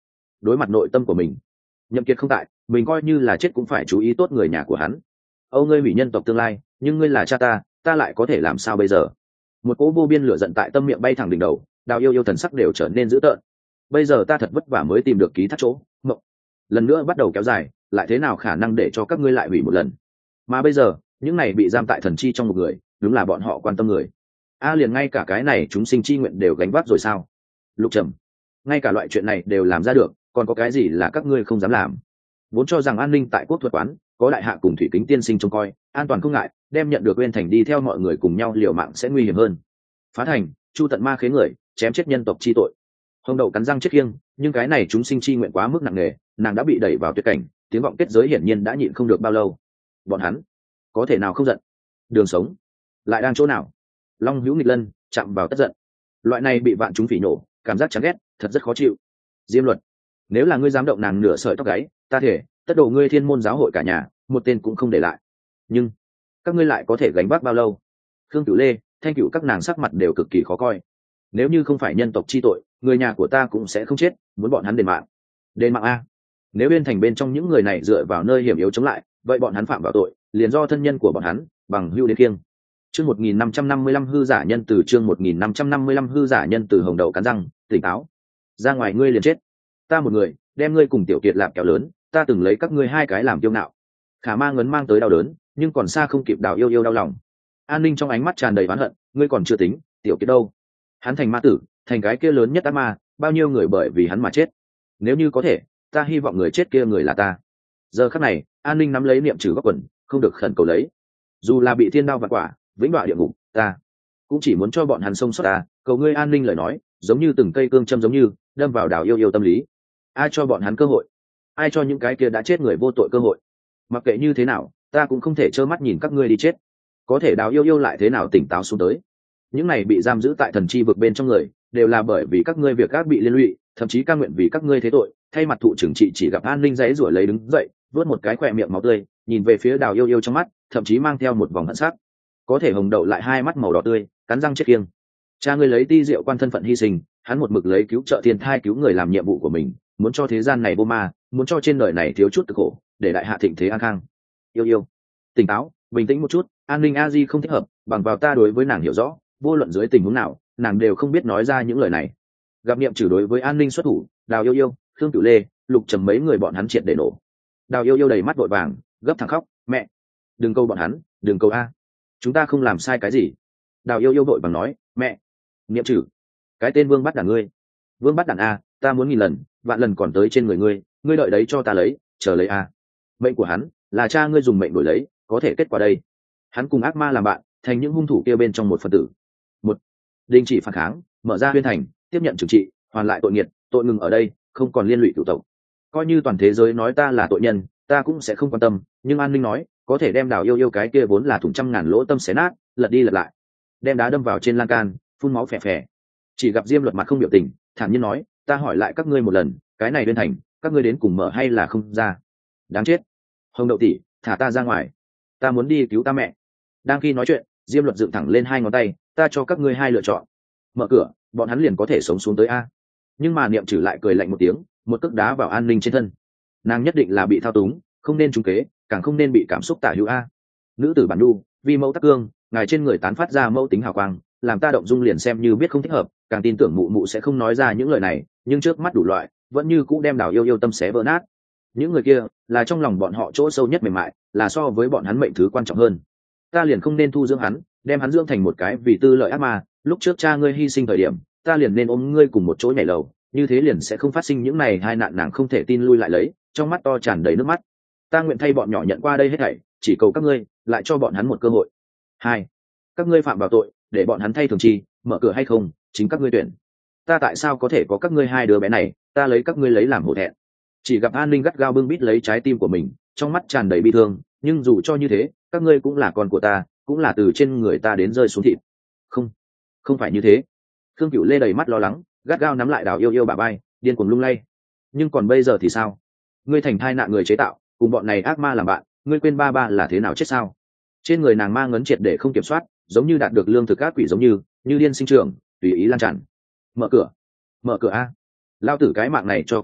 đối mặt nội tâm của mình. Nhậm Kiệt không tại, mình coi như là chết cũng phải chú ý tốt người nhà của hắn. Âu ngươi hủy nhân tộc tương lai, nhưng ngươi là cha ta lại có thể làm sao bây giờ? Một cỗ vô biên lửa giận tại tâm miệng bay thẳng đỉnh đầu, Đào Yêu Yêu thần sắc đều trở nên dữ tợn. Bây giờ ta thật vất vả mới tìm được ký thác chỗ, mộng lần nữa bắt đầu kéo dài, lại thế nào khả năng để cho các ngươi lại hủy một lần? Mà bây giờ, những này bị giam tại thần chi trong một người, đúng là bọn họ quan tâm người. Liền ngay cả cái này chúng sinh chi nguyện đều gánh vác rồi sao? Lục Trầm, ngay cả loại chuyện này đều làm ra được, còn có cái gì là các ngươi không dám làm? Vốn cho rằng an ninh tại quốc thuật quán có đại hạ cùng thủy kính tiên sinh trông coi, an toàn không ngại, đem nhận được Uyên Thành đi theo mọi người cùng nhau liều mạng sẽ nguy hiểm hơn. Phá thành, chu tận ma khế người, chém chết nhân tộc chi tội. Hồng Đậu cắn răng chết khiêng, nhưng cái này chúng sinh chi nguyện quá mức nặng nề, nàng đã bị đẩy vào tuyệt cảnh, tiếng vọng kết giới hiển nhiên đã nhịn không được bao lâu. Bọn hắn có thể nào không giận? Đường sống lại đang chỗ nào? Long hữu nghịch lân, chạm vào tất giận. Loại này bị vạn chúng phỉ nổ, cảm giác chán ghét, thật rất khó chịu. Diêm Luật, nếu là ngươi dám động nàng nửa sợi tóc gáy, ta thể tất đổ ngươi Thiên Môn giáo hội cả nhà, một tên cũng không để lại. Nhưng các ngươi lại có thể gánh vác bao lâu? Khương Cửu Lê, Thanh Cửu các nàng sắc mặt đều cực kỳ khó coi. Nếu như không phải nhân tộc chi tội, người nhà của ta cũng sẽ không chết, muốn bọn hắn đền mạng. Đền mạng a? Nếu Uyên Thành bên trong những người này dựa vào nơi hiểm yếu chống lại, vậy bọn hắn phạm vào tội, liền do thân nhân của bọn hắn bằng hưu đến kiêng. Chương 1555 hư giả nhân từ, chương 1555 hư giả nhân từ. Hồng Đậu cắn răng, tỉnh táo. Ra ngoài ngươi liền chết. Ta một người, đem ngươi cùng Tiểu Kiệt lạp kéo lớn, ta từng lấy các ngươi hai cái làm kiêu ngạo. Khả Ma ngấn mang tới đau đớn, nhưng còn xa không kịp Đào Yêu Yêu đau lòng. An Ninh trong ánh mắt tràn đầy oán hận, ngươi còn chưa tính, Tiểu Kiệt đâu? Hắn thành ma tử, thành cái kia lớn nhất ác ma, bao nhiêu người bởi vì hắn mà chết. Nếu như có thể, ta hy vọng người chết kia người là ta. Giờ khắc này, An Ninh nắm lấy niệm trừ góc quần, không được khẩn cầu lấy. Dù là bị thiên đao vạn quả, vĩnh đọa địa ngục, ta cũng chỉ muốn cho bọn hắn sống sót ta. Cầu ngươi An Ninh lời nói, giống như từng cây cương châm giống như đâm vào Đào Yêu Yêu tâm lý. Ai cho bọn hắn cơ hội? Ai cho những cái kia đã chết người vô tội cơ hội? Mặc kệ như thế nào, ta cũng không thể trơ mắt nhìn các ngươi đi chết. Có thể Đào Yêu Yêu lại thế nào tỉnh táo xuống tới? Những này bị giam giữ tại thần chi vực bên trong người, đều là bởi vì các ngươi việc các bị liên lụy, thậm chí ca nguyện vì các ngươi thế tội, thay mặt thụ trưởng trị chỉ gặp An Ninh giãy giụa lấy đứng dậy, vớt một cái khỏe miệng máu tươi, nhìn về phía Đào Yêu Yêu trong mắt, thậm chí mang theo một vòng hận sắc. Có thể Hồng Đậu lại hai mắt màu đỏ tươi, cắn răng chết kiêng. Cha ngươi lấy Ti Diệu quan thân phận hy sinh, hắn một mực lấy cứu trợ thiên thai cứu người làm nhiệm vụ của mình, muốn cho thế gian này vô ma, muốn cho trên đời này thiếu chút cực khổ, để đại hạ thịnh thế an khang. Yêu Yêu, tỉnh táo, bình tĩnh một chút. An Ninh a di không thích hợp, bằng vào ta đối với nàng hiểu rõ, vô luận dưới tình huống nào, nàng đều không biết nói ra những lời này. Gặp niệm trừ đối với An Ninh xuất thủ, Đào Yêu Yêu, Khương Cửu Lê, Lục Trầm mấy người bọn hắn triệt để nổ. Đào Yêu Yêu đầy mắt vội vàng, gấp thẳng khóc, mẹ, đừng câu bọn hắn, đừng câu a, chúng ta không làm sai cái gì. Đào Yêu Yêu vội vàng nói, mẹ, niệm trừ, cái tên Vương bắt đàn ngươi, Vương bắt đàn a, ta muốn nghìn lần vạn lần còn tới trên người ngươi, ngươi đợi đấy cho ta lấy, chờ lấy a. Mệnh của hắn là cha ngươi dùng mệnh đổi lấy, có thể kết quả đây. Hắn cùng ác ma làm bạn, thành những hung thủ kia bên trong một phần tử. Một, đình chỉ phản kháng, mở ra Uyên Thành, tiếp nhận trừng trị, hoàn lại tội nghiệt, tội ngừng ở đây, không còn liên lụy cửu tộc. Coi như toàn thế giới nói ta là tội nhân, ta cũng sẽ không quan tâm, nhưng An Ninh nói có thể đem Đào Yêu Yêu cái kia vốn là thủng trăm ngàn lỗ tâm xé nát, lật đi lật lại, đem đá đâm vào trên lan can, phun máu phè phè. Chỉ gặp Diêm Luật mặt không biểu tình, thản nhiên nói, ta hỏi lại các ngươi một lần, cái này Uyên Thành, các ngươi đến cùng mở hay là không ra? Đáng chết. Hồng Đậu tỷ, thả ta ra ngoài, ta muốn đi cứu ta mẹ. Đang khi nói chuyện, Diêm Luật dựng thẳng lên hai ngón tay, ta cho các ngươi hai lựa chọn, mở cửa, bọn hắn liền có thể sống xuống tới a. Nhưng mà niệm trừ lại cười lạnh một tiếng, một cước đá vào An Ninh trên thân. Nàng nhất định là bị thao túng, không nên trúng kế, càng không nên bị cảm xúc tả hữu a. Nữ tử bản đu, vì mẫu tắc cương, ngài trên người tán phát ra mẫu tính hào quang, làm ta động dung liền xem như biết không thích hợp, càng tin tưởng mụ mụ sẽ không nói ra những lời này, nhưng trước mắt đủ loại, vẫn như cũ đem Đào Yêu Yêu tâm xé vỡ nát. Những người kia là trong lòng bọn họ chỗ sâu nhất mềm mại, là so với bọn hắn mệnh thứ quan trọng hơn. Ta liền không nên thu dưỡng hắn, đem hắn dưỡng thành một cái vì tư lợi ác ma. Lúc trước cha ngươi hy sinh thời điểm, ta liền nên ôm ngươi cùng một chỗ nhảy lầu, như thế liền sẽ không phát sinh những này hai nạn. Nàng không thể tin lui lại lấy, trong mắt to tràn đầy nước mắt. Ta nguyện thay bọn nhỏ nhận qua đây hết thảy, chỉ cầu các ngươi lại cho bọn hắn một cơ hội. Hai, các ngươi phạm vào tội, để bọn hắn thay thường chi, mở cửa hay không, chính các ngươi tuyển. Ta tại sao có thể có các ngươi hai đứa bé này, ta lấy các ngươi lấy làm hổ thẹn. Chỉ gặp An Ninh gắt gao bưng bít lấy trái tim của mình, trong mắt tràn đầy bi thương, nhưng dù cho như thế, các ngươi cũng là con của ta, cũng là từ trên người ta đến rơi xuống thịt. Không, không phải như thế. Khương Cửu Lê đầy mắt lo lắng, gắt gao nắm lại Đào Yêu Yêu bả vai, điên cuồng lung lay. Nhưng còn bây giờ thì sao? Ngươi thành thai nạn người chế tạo, cùng bọn này ác ma làm bạn, ngươi quên ba ba là thế nào chết sao? Trên người nàng mang ngấn triệt để không kiểm soát, giống như đạt được lương thực ác quỷ giống như điên sinh trưởng, tùy ý lan tràn. Mở cửa a, lao tử cái mạng này cho các ngươi,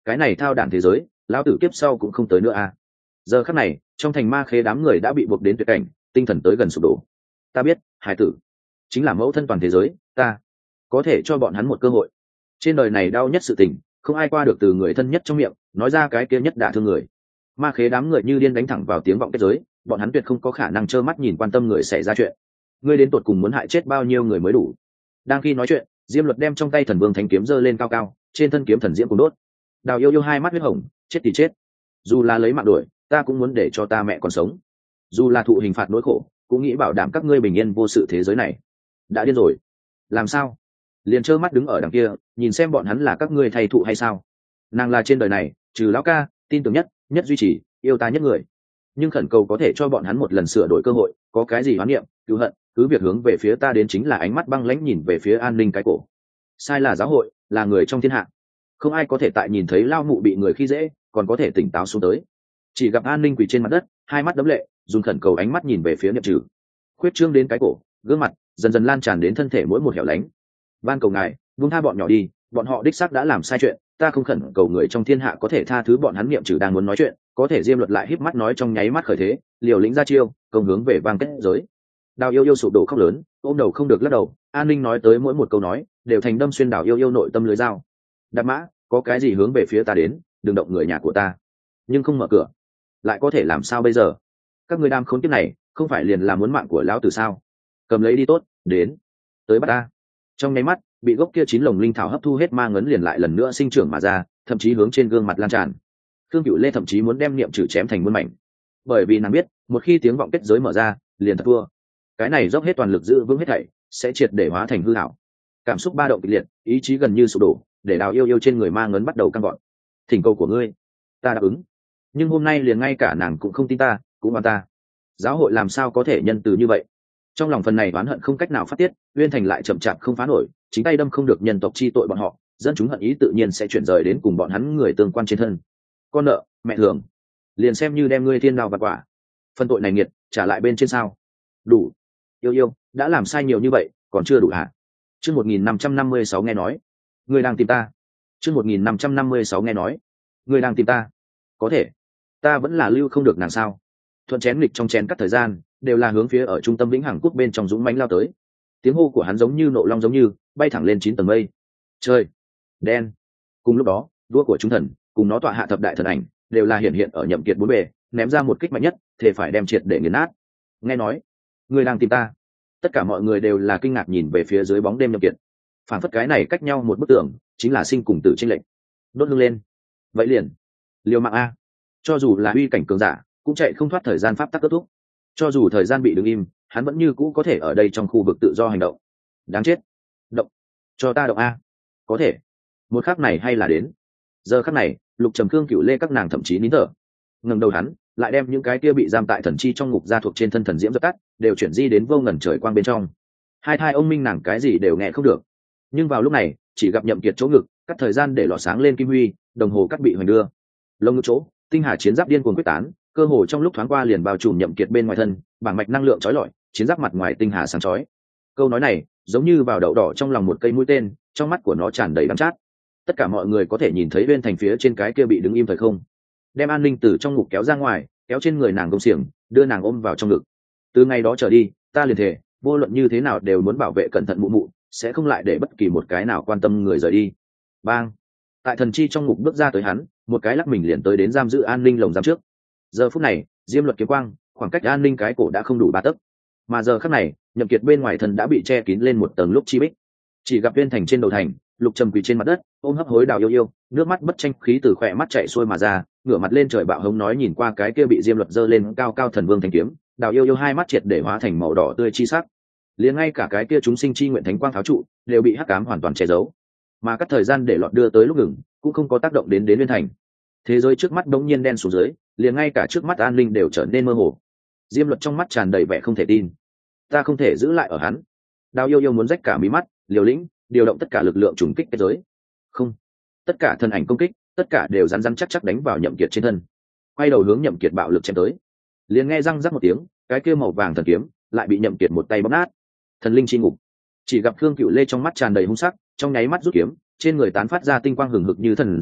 cái này thao đản thế giới lão tử kiếp sau cũng không tới nữa à. Giờ khắc này trong thành ma khế đám người đã bị buộc đến tuyệt cảnh, tinh thần tới gần sụp đổ. Ta biết hải tử chính là mẫu thân toàn thế giới, ta có thể cho bọn hắn một cơ hội. Trên đời này đau nhất sự tình không ai qua được từ người thân nhất trong miệng nói ra cái kia nhất đả thương người. Ma khế đám người như điên đánh thẳng vào tiếng vọng kết giới, bọn hắn tuyệt không có khả năng trơ mắt nhìn quan tâm người xảy ra chuyện. Ngươi đến tột cùng muốn hại chết bao nhiêu người mới đủ? Đang khi nói chuyện, Diêm Luật đem trong tay Thần Vương Thánh kiếm giơ lên cao cao, trên thân kiếm thần diễm cùng đốt. Đào Yêu Yêu hai mắt huyết hồng, chết thì chết, dù là lấy mạng đuổi, ta cũng muốn để cho ta mẹ còn sống. Dù là thụ hình phạt nỗi khổ, cũng nghĩ bảo đảm các ngươi bình yên vô sự thế giới này. Đã điên rồi. Làm sao? Liền trơ mắt đứng ở đằng kia, nhìn xem bọn hắn là các ngươi thầy thụ hay sao? Nàng là trên đời này, trừ lão ca, tin tưởng nhất duy trì, yêu ta nhất người. Nhưng khẩn cầu có thể cho bọn hắn một lần sửa đổi cơ hội, có cái gì oán niệm, cứu hận, cứ việc hướng về phía ta đến. Chính là ánh mắt băng lãnh nhìn về phía An Ninh cái cổ. Sai là giáo hội, là người trong thiên hạ, không ai có thể tại nhìn thấy lao mụ bị người khi dễ còn có thể tỉnh táo xuống tới. Chỉ gặp An Ninh quỳ trên mặt đất, hai mắt đấm lệ, dùng khẩn cầu ánh mắt nhìn về phía Niệm Trừ. Khuyết trương đến cái cổ, gương mặt dần dần lan tràn đến thân thể mỗi một hẻo lánh. Van cầu ngài buông tha bọn nhỏ đi, bọn họ đích xác đã làm sai chuyện, ta không khẩn cầu người trong thiên hạ có thể tha thứ bọn hắn. Niệm Trừ đang muốn nói chuyện, có thể Diêm Luật lại híp mắt nói trong nháy mắt khởi thế, liều lĩnh ra chiêu, công hướng về vang kết giới. Đào Yêu Yêu sụp đổ khóc lớn, ôm đầu không được lắc đầu. An Ninh nói tới mỗi một câu nói đều thành đâm xuyên Đào Yêu Yêu nội tâm lưới dao. Đạp mã, có cái gì hướng về phía ta đến, đừng động người nhà của ta. Nhưng không mở cửa, lại có thể làm sao bây giờ? Các ngươi đam khốn kiếp này, không phải liền là muốn mạng của lão tử sao? Cầm lấy đi tốt, đến, tới bắt ta. Trong nháy mắt, bị gốc kia 9 lồng linh thảo hấp thu hết ma ngấn liền lại lần nữa sinh trưởng mà ra, thậm chí hướng trên gương mặt lan tràn. Khương Cửu Lê thậm chí muốn đem Niệm Trừ chém thành muôn mảnh, bởi vì nàng biết, một khi tiếng vọng kết giới mở ra, liền thật thua. Cái này dốc hết toàn lực giữ vững hết thảy, sẽ triệt để hóa thành hư ảo. Cảm xúc ba động kịch liệt, ý chí gần như sụp đổ, để Đào Yêu Yêu trên người ma ngấn bắt đầu căng gọn. Thỉnh cầu của ngươi, ta đáp ứng. Nhưng hôm nay liền ngay cả nàng cũng không tin ta, cũng oan ta. Giáo hội làm sao có thể nhân từ như vậy? Trong lòng phần này oán hận không cách nào phát tiết, Uyên Thành lại chậm chạp không phá nổi, chính tay đâm không được nhân tộc chi tội bọn họ, dân chúng hận ý tự nhiên sẽ chuyển rời đến cùng bọn hắn người tương quan trên thân. Con nợ, mẹ thường, liền xem như đem ngươi thiên đao vặt quả. Phần tội này nghiệt, trả lại bên trên sao? Đủ. Yêu Yêu, đã làm sai nhiều như vậy, còn chưa đủ hả? Chương 1556 nghe nói, ngươi đang tìm ta. Chương 1556 nghe nói, ngươi đang tìm ta. Có thể, ta vẫn là lưu không được nàng sao? Thuận chén nghịch trong chén cắt thời gian, đều là hướng phía ở trung tâm Vĩnh Hằng Quốc bên trong dũng mãnh lao tới. Tiếng hô của hắn giống như nộ long giống như bay thẳng lên 9 tầng mây. Trời đen. Cùng lúc đó, đũa của chúng thần cùng nó tọa hạ thập đại thần ảnh đều là hiện ở Nhậm Kiệt bốn bề, ném ra một kích mạnh nhất, thể phải đem triệt để nghiền nát. Nghe nói, ngươi đang tìm ta. Tất cả mọi người đều là kinh ngạc nhìn về phía dưới bóng đêm Nhậm Kiệt. Phản phất cái này cách nhau một bức tường, chính là sinh cùng tử chênh lệch. Đốt hương lên. Vậy liền, liều mạng a. Cho dù là uy cảnh cường giả, cũng chạy không thoát thời gian pháp tắc kết thúc. Cho dù thời gian bị đứng im, hắn vẫn như cũ có thể ở đây trong khu vực tự do hành động. Đáng chết. Động. Cho ta động a. Có thể. Một khắc này hay là đến. Giờ khắc này, Lục Trầm Khương Cửu Lê các nàng thậm chí nín thở. Ngẩng đầu hắn, lại đem những cái kia bị giam tại thần chi trong ngục gia thuộc trên thân thần diễm dập tắt, đều chuyển di đến vô ngần trời quang bên trong. Hai thai ông minh nàng cái gì đều nghe không được. Nhưng vào lúc này, chỉ gặp Nhậm Kiệt chỗ ngực, cắt thời gian để lọt sáng lên kim huy, đồng hồ cắt bị hoành đưa. Lông ngực chỗ, tinh hà chiến giáp điên cuồng quyết tán, cơ hồ trong lúc thoáng qua liền bao trùm Nhậm Kiệt bên ngoài thân, bảng mạch năng lượng chói lọi, chiến giáp mặt ngoài tinh hà sáng chói. Câu nói này, giống như vào đậu đỏ trong lòng một cây mũi tên, trong mắt của nó tràn đầy đắng chát. Tất cả mọi người có thể nhìn thấy bên thành phía trên cái kia bị đứng im thời không, đem An Ninh từ trong ngục kéo ra ngoài, kéo trên người nàng gông xiềng, đưa nàng ôm vào trong ngực. Từ ngày đó trở đi, ta liền thề, vô luận như thế nào đều muốn bảo vệ cẩn thận mụ mụ, sẽ không lại để bất kỳ một cái nào quan tâm người rời đi. Bang! Tại thần chi trong ngục bước ra tới hắn, một cái lắc mình liền tới đến giam giữ An Ninh lồng giam trước. Giờ phút này, Diêm Luật kiếm quang, khoảng cách An Ninh cái cổ đã không đủ 3 tấc. Mà giờ khắc này, Nhậm Kiệt bên ngoài thân đã bị che kín lên một tầng lúc chi bích. Chỉ gặp Viên Thành trên đầu thành, Lục Trầm quỳ trên mặt đất, ôm hấp hối Đào Yêu Yêu, nước mắt bất tranh khí từ khỏe mắt chảy xuôi mà ra, ngửa mặt lên trời bạo hống nói nhìn qua cái kia bị Diêm Luật giơ lên cao cao thần vương thanh kiếm, Đào Yêu Yêu hai mắt triệt để hóa thành màu đỏ tươi chi sắc. Liền ngay cả cái kia chúng sinh chi nguyện thánh quang tháo trụ, đều bị hắc ám hoàn toàn che giấu. Mà các thời gian để lọt đưa tới lúc ngừng, cũng không có tác động đến Viên Thành. Thế giới trước mắt đống nhiên đen xuống dưới, liền ngay cả trước mắt An Ninh đều trở nên mơ hồ. Diêm Luật trong mắt tràn đầy vẻ không thể tin. Ta không thể giữ lại ở hắn. Đào Yêu Yêu muốn rách cả mí mắt, liều lĩnh, điều động tất cả lực lượng trùng kích kết giới. Không, tất cả thân ảnh công kích, tất cả đều rắn rắn chắc chắc đánh vào Nhậm Kiệt trên thân. Quay đầu hướng Nhậm Kiệt bạo lực chém tới. Liền nghe răng rắc một tiếng, cái kia màu vàng thần kiếm lại bị Nhậm Kiệt một tay bóp nát. Thần linh chi ngục. Chỉ gặp Khương Cửu Lê trong mắt tràn đầy hung sắc, trong nháy mắt rút kiếm, trên người tán phát ra tinh quang hừng hực như thần dương,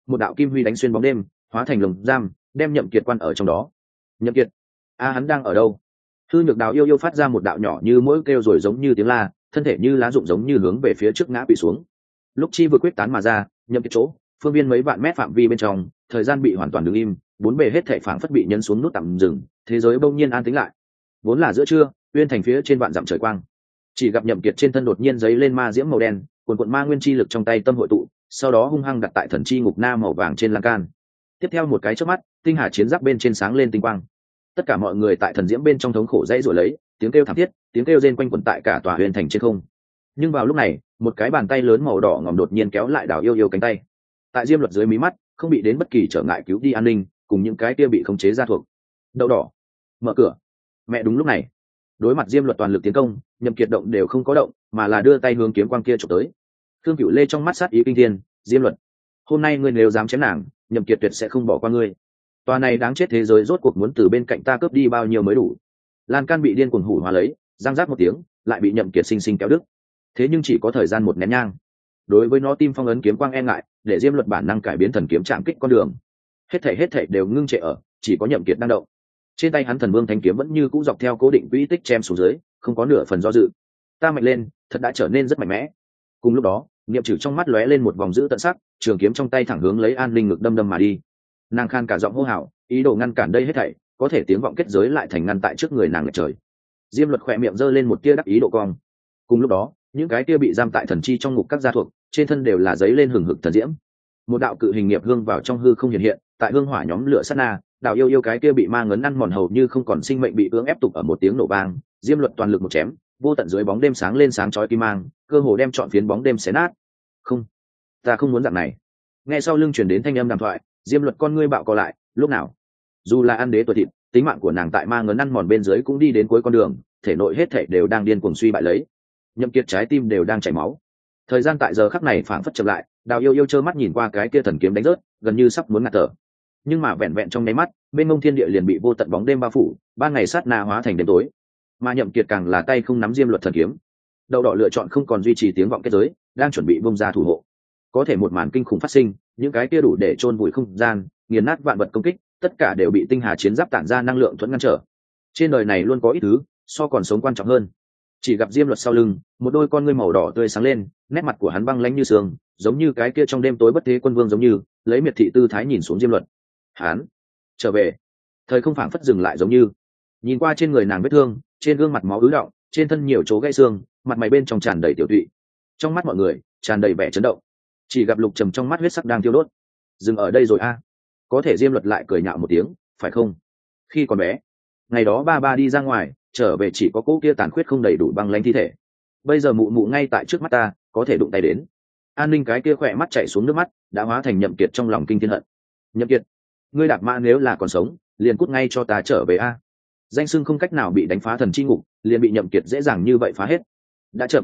một đạo kim huy đánh xuyên bóng đêm, hóa thành lồng giam, đem Nhậm Kiệt quan ở trong đó. Nhậm Kiệt, hắn đang ở đâu? Hư Nhược Đào yêu yêu phát ra một đạo nhỏ như mỗi kêu rồi giống như tiếng la, thân thể như lá rụng giống như hướng về phía trước ngã quỵ xuống. Lúc chi vừa quyết tán mà ra, Nhậm Kiệt chỗ, phương viên mấy vạn mét phạm vi bên trong, thời gian bị hoàn toàn đứng im, bốn bề hết thảy phảng phất bị nhấn xuống nút tạm dừng, thế giới bỗng nhiên an tĩnh lại. Vốn là giữa trưa, uyên thành phía trên vạn dặm trời quang, chỉ gặp Nhậm Kiệt trên thân đột nhiên giấy lên ma diễm màu đen, cuồn ma nguyên chi lực trong tay tâm hội tụ, sau đó hung hăng đặt tại thần chi ngục na màu vàng trên lan can. Tiếp theo một cái chớp mắt, tinh hà chiến giáp bên trên sáng lên tinh quang. Tất cả mọi người tại thần diễm bên trong thống khổ dãy rủa lấy, tiếng kêu thảm thiết, tiếng kêu rên quanh quẩn tại cả tòa huyền thành trên không. Nhưng vào lúc này, một cái bàn tay lớn màu đỏ ngòm đột nhiên kéo lại Đào yêu yêu cánh tay. Tại Diêm Luật dưới mí mắt, không bị đến bất kỳ trở ngại cứu đi an ninh, cùng những cái kia bị khống chế ra thuộc. Đậu đỏ, mở cửa. Mẹ đúng lúc này, đối mặt Diêm Luật toàn lực tiến công, Nhậm Kiệt động đều không có động, mà là đưa tay hướng kiếm quang kia chụp tới. Khương Cửu Lê trong mắt sát ý kinh thiên, Diêm Luật, hôm nay ngươi nếu dám chém nàng, Nhậm Kiệt tuyệt sẽ không bỏ qua ngươi. Tòa này đáng chết thế giới rốt cuộc muốn từ bên cạnh ta cướp đi bao nhiêu mới đủ. Lan can bị điên cuồng hủ hóa lấy, răng rác một tiếng, lại bị Nhậm Kiệt sinh sinh kéo đứt. Thế nhưng chỉ có thời gian một nén nhang. Đối với nó tim phong ấn kiếm quang e ngại, để Diêm Luật bản năng cải biến thần kiếm chạm kích con đường. Hết thảy đều ngưng trệ ở, chỉ có Nhậm Kiệt đang động. Trên tay hắn Thần Vương Thánh kiếm vẫn như cũ dọc theo cố định quỹ tích chém xuống dưới, không có nửa phần do dự. Ta mạnh lên, thật đã trở nên rất mạnh mẽ. Cùng lúc đó, Niệm Trử trong mắt lóe lên một vòng dữ tận sắc, trường kiếm trong tay thẳng hướng lấy An Linh ngực đâm mà đi. Nàng khan cả giọng hô hào, ý đồ ngăn cản đây hết thảy, có thể tiếng vọng kết giới lại thành ngăn tại trước người nàng lệch trời. Diêm Luật khỏe miệng giơ lên một tia đắc ý độ cong. Cùng lúc đó, những cái kia bị giam tại thần chi trong ngục các gia thuộc, trên thân đều là giấy lên hừng hực thần diễm. Một đạo cự hình nghiệp hương vào trong hư không hiện, tại hương hỏa nhóm lửa sát na, đạo yêu yêu cái kia bị ma ngấn ăn mòn hầu như không còn sinh mệnh bị cưỡng ép tục ở một tiếng nổ vang. Diêm Luật toàn lực một chém, vô tận dưới bóng đêm sáng lên sáng chói kim mang, cơ hồ đem trọn phiến bóng đêm xé nát. Không, ta không muốn dạng này. Nghe sau lưng truyền đến thanh âm đàm thoại, Diêm Luật con ngươi bạo co lại, lúc nào? Dù là ăn đế tuổi thịt, tính mạng của nàng tại ma ngấn ăn mòn bên dưới cũng đi đến cuối con đường, thể nội hết thảy đều đang điên cuồng suy bại lấy. Nhậm Kiệt trái tim đều đang chảy máu. Thời gian tại giờ khắc này phảng phất chậm lại, Đào yêu yêu trơ mắt nhìn qua cái kia thần kiếm đánh rớt, gần như sắp muốn ngạt thở. Nhưng mà vẹn vẹn trong nháy mắt, bên mông thiên địa liền bị vô tận bóng đêm bao phủ, ban ngày sát na hóa thành đêm tối. Mà Nhậm Kiệt càng là tay không nắm Diêm Luật thần kiếm. Đậu đỏ lựa chọn không còn duy trì tiếng vọng kết giới, đang chuẩn bị bung ra thủ hộ. Có thể một màn kinh khủng phát sinh, những cái kia đủ để chôn vùi không gian, nghiền nát vạn vật công kích, tất cả đều bị tinh hà chiến giáp tản ra năng lượng thuẫn ngăn trở. Trên đời này luôn có ít thứ so còn sống quan trọng hơn. Chỉ gặp Diêm Luật sau lưng, một đôi con ngươi màu đỏ tươi sáng lên, nét mặt của hắn băng lãnh như sương, giống như cái kia trong đêm tối bất thế quân vương giống như, lấy miệt thị tư thái nhìn xuống Diêm Luật. Hắn trở về. Thời không phảng phất dừng lại giống như. Nhìn qua trên người nàng vết thương, trên gương mặt máu ứ đọng, trên thân nhiều chỗ gãy xương, mặt mày bên trong tràn đầy tiểu tụy. Trong mắt mọi người, tràn đầy vẻ chấn động. Chỉ gặp Lục Trầm trong mắt huyết sắc đang thiêu đốt. Dừng ở đây rồi a. Có thể Diêm Luật lại cười nhạo một tiếng, phải không? Khi còn bé, ngày đó ba đi ra ngoài, trở về chỉ có cỗ kia tàn khuyết không đầy đủ băng lãnh thi thể. Bây giờ mụ ngay tại trước mắt ta, có thể đụng tay đến. An Ninh cái kia khỏe mắt chảy xuống nước mắt, đã hóa thành Nhậm Kiệt trong lòng kinh thiên hận. Nhậm Kiệt, ngươi đạp mã nếu là còn sống, liền cút ngay cho ta trở về a. Danh xưng không cách nào bị đánh phá thần chi ngục, liền bị Nhậm Kiệt dễ dàng như vậy phá hết. Đã chậm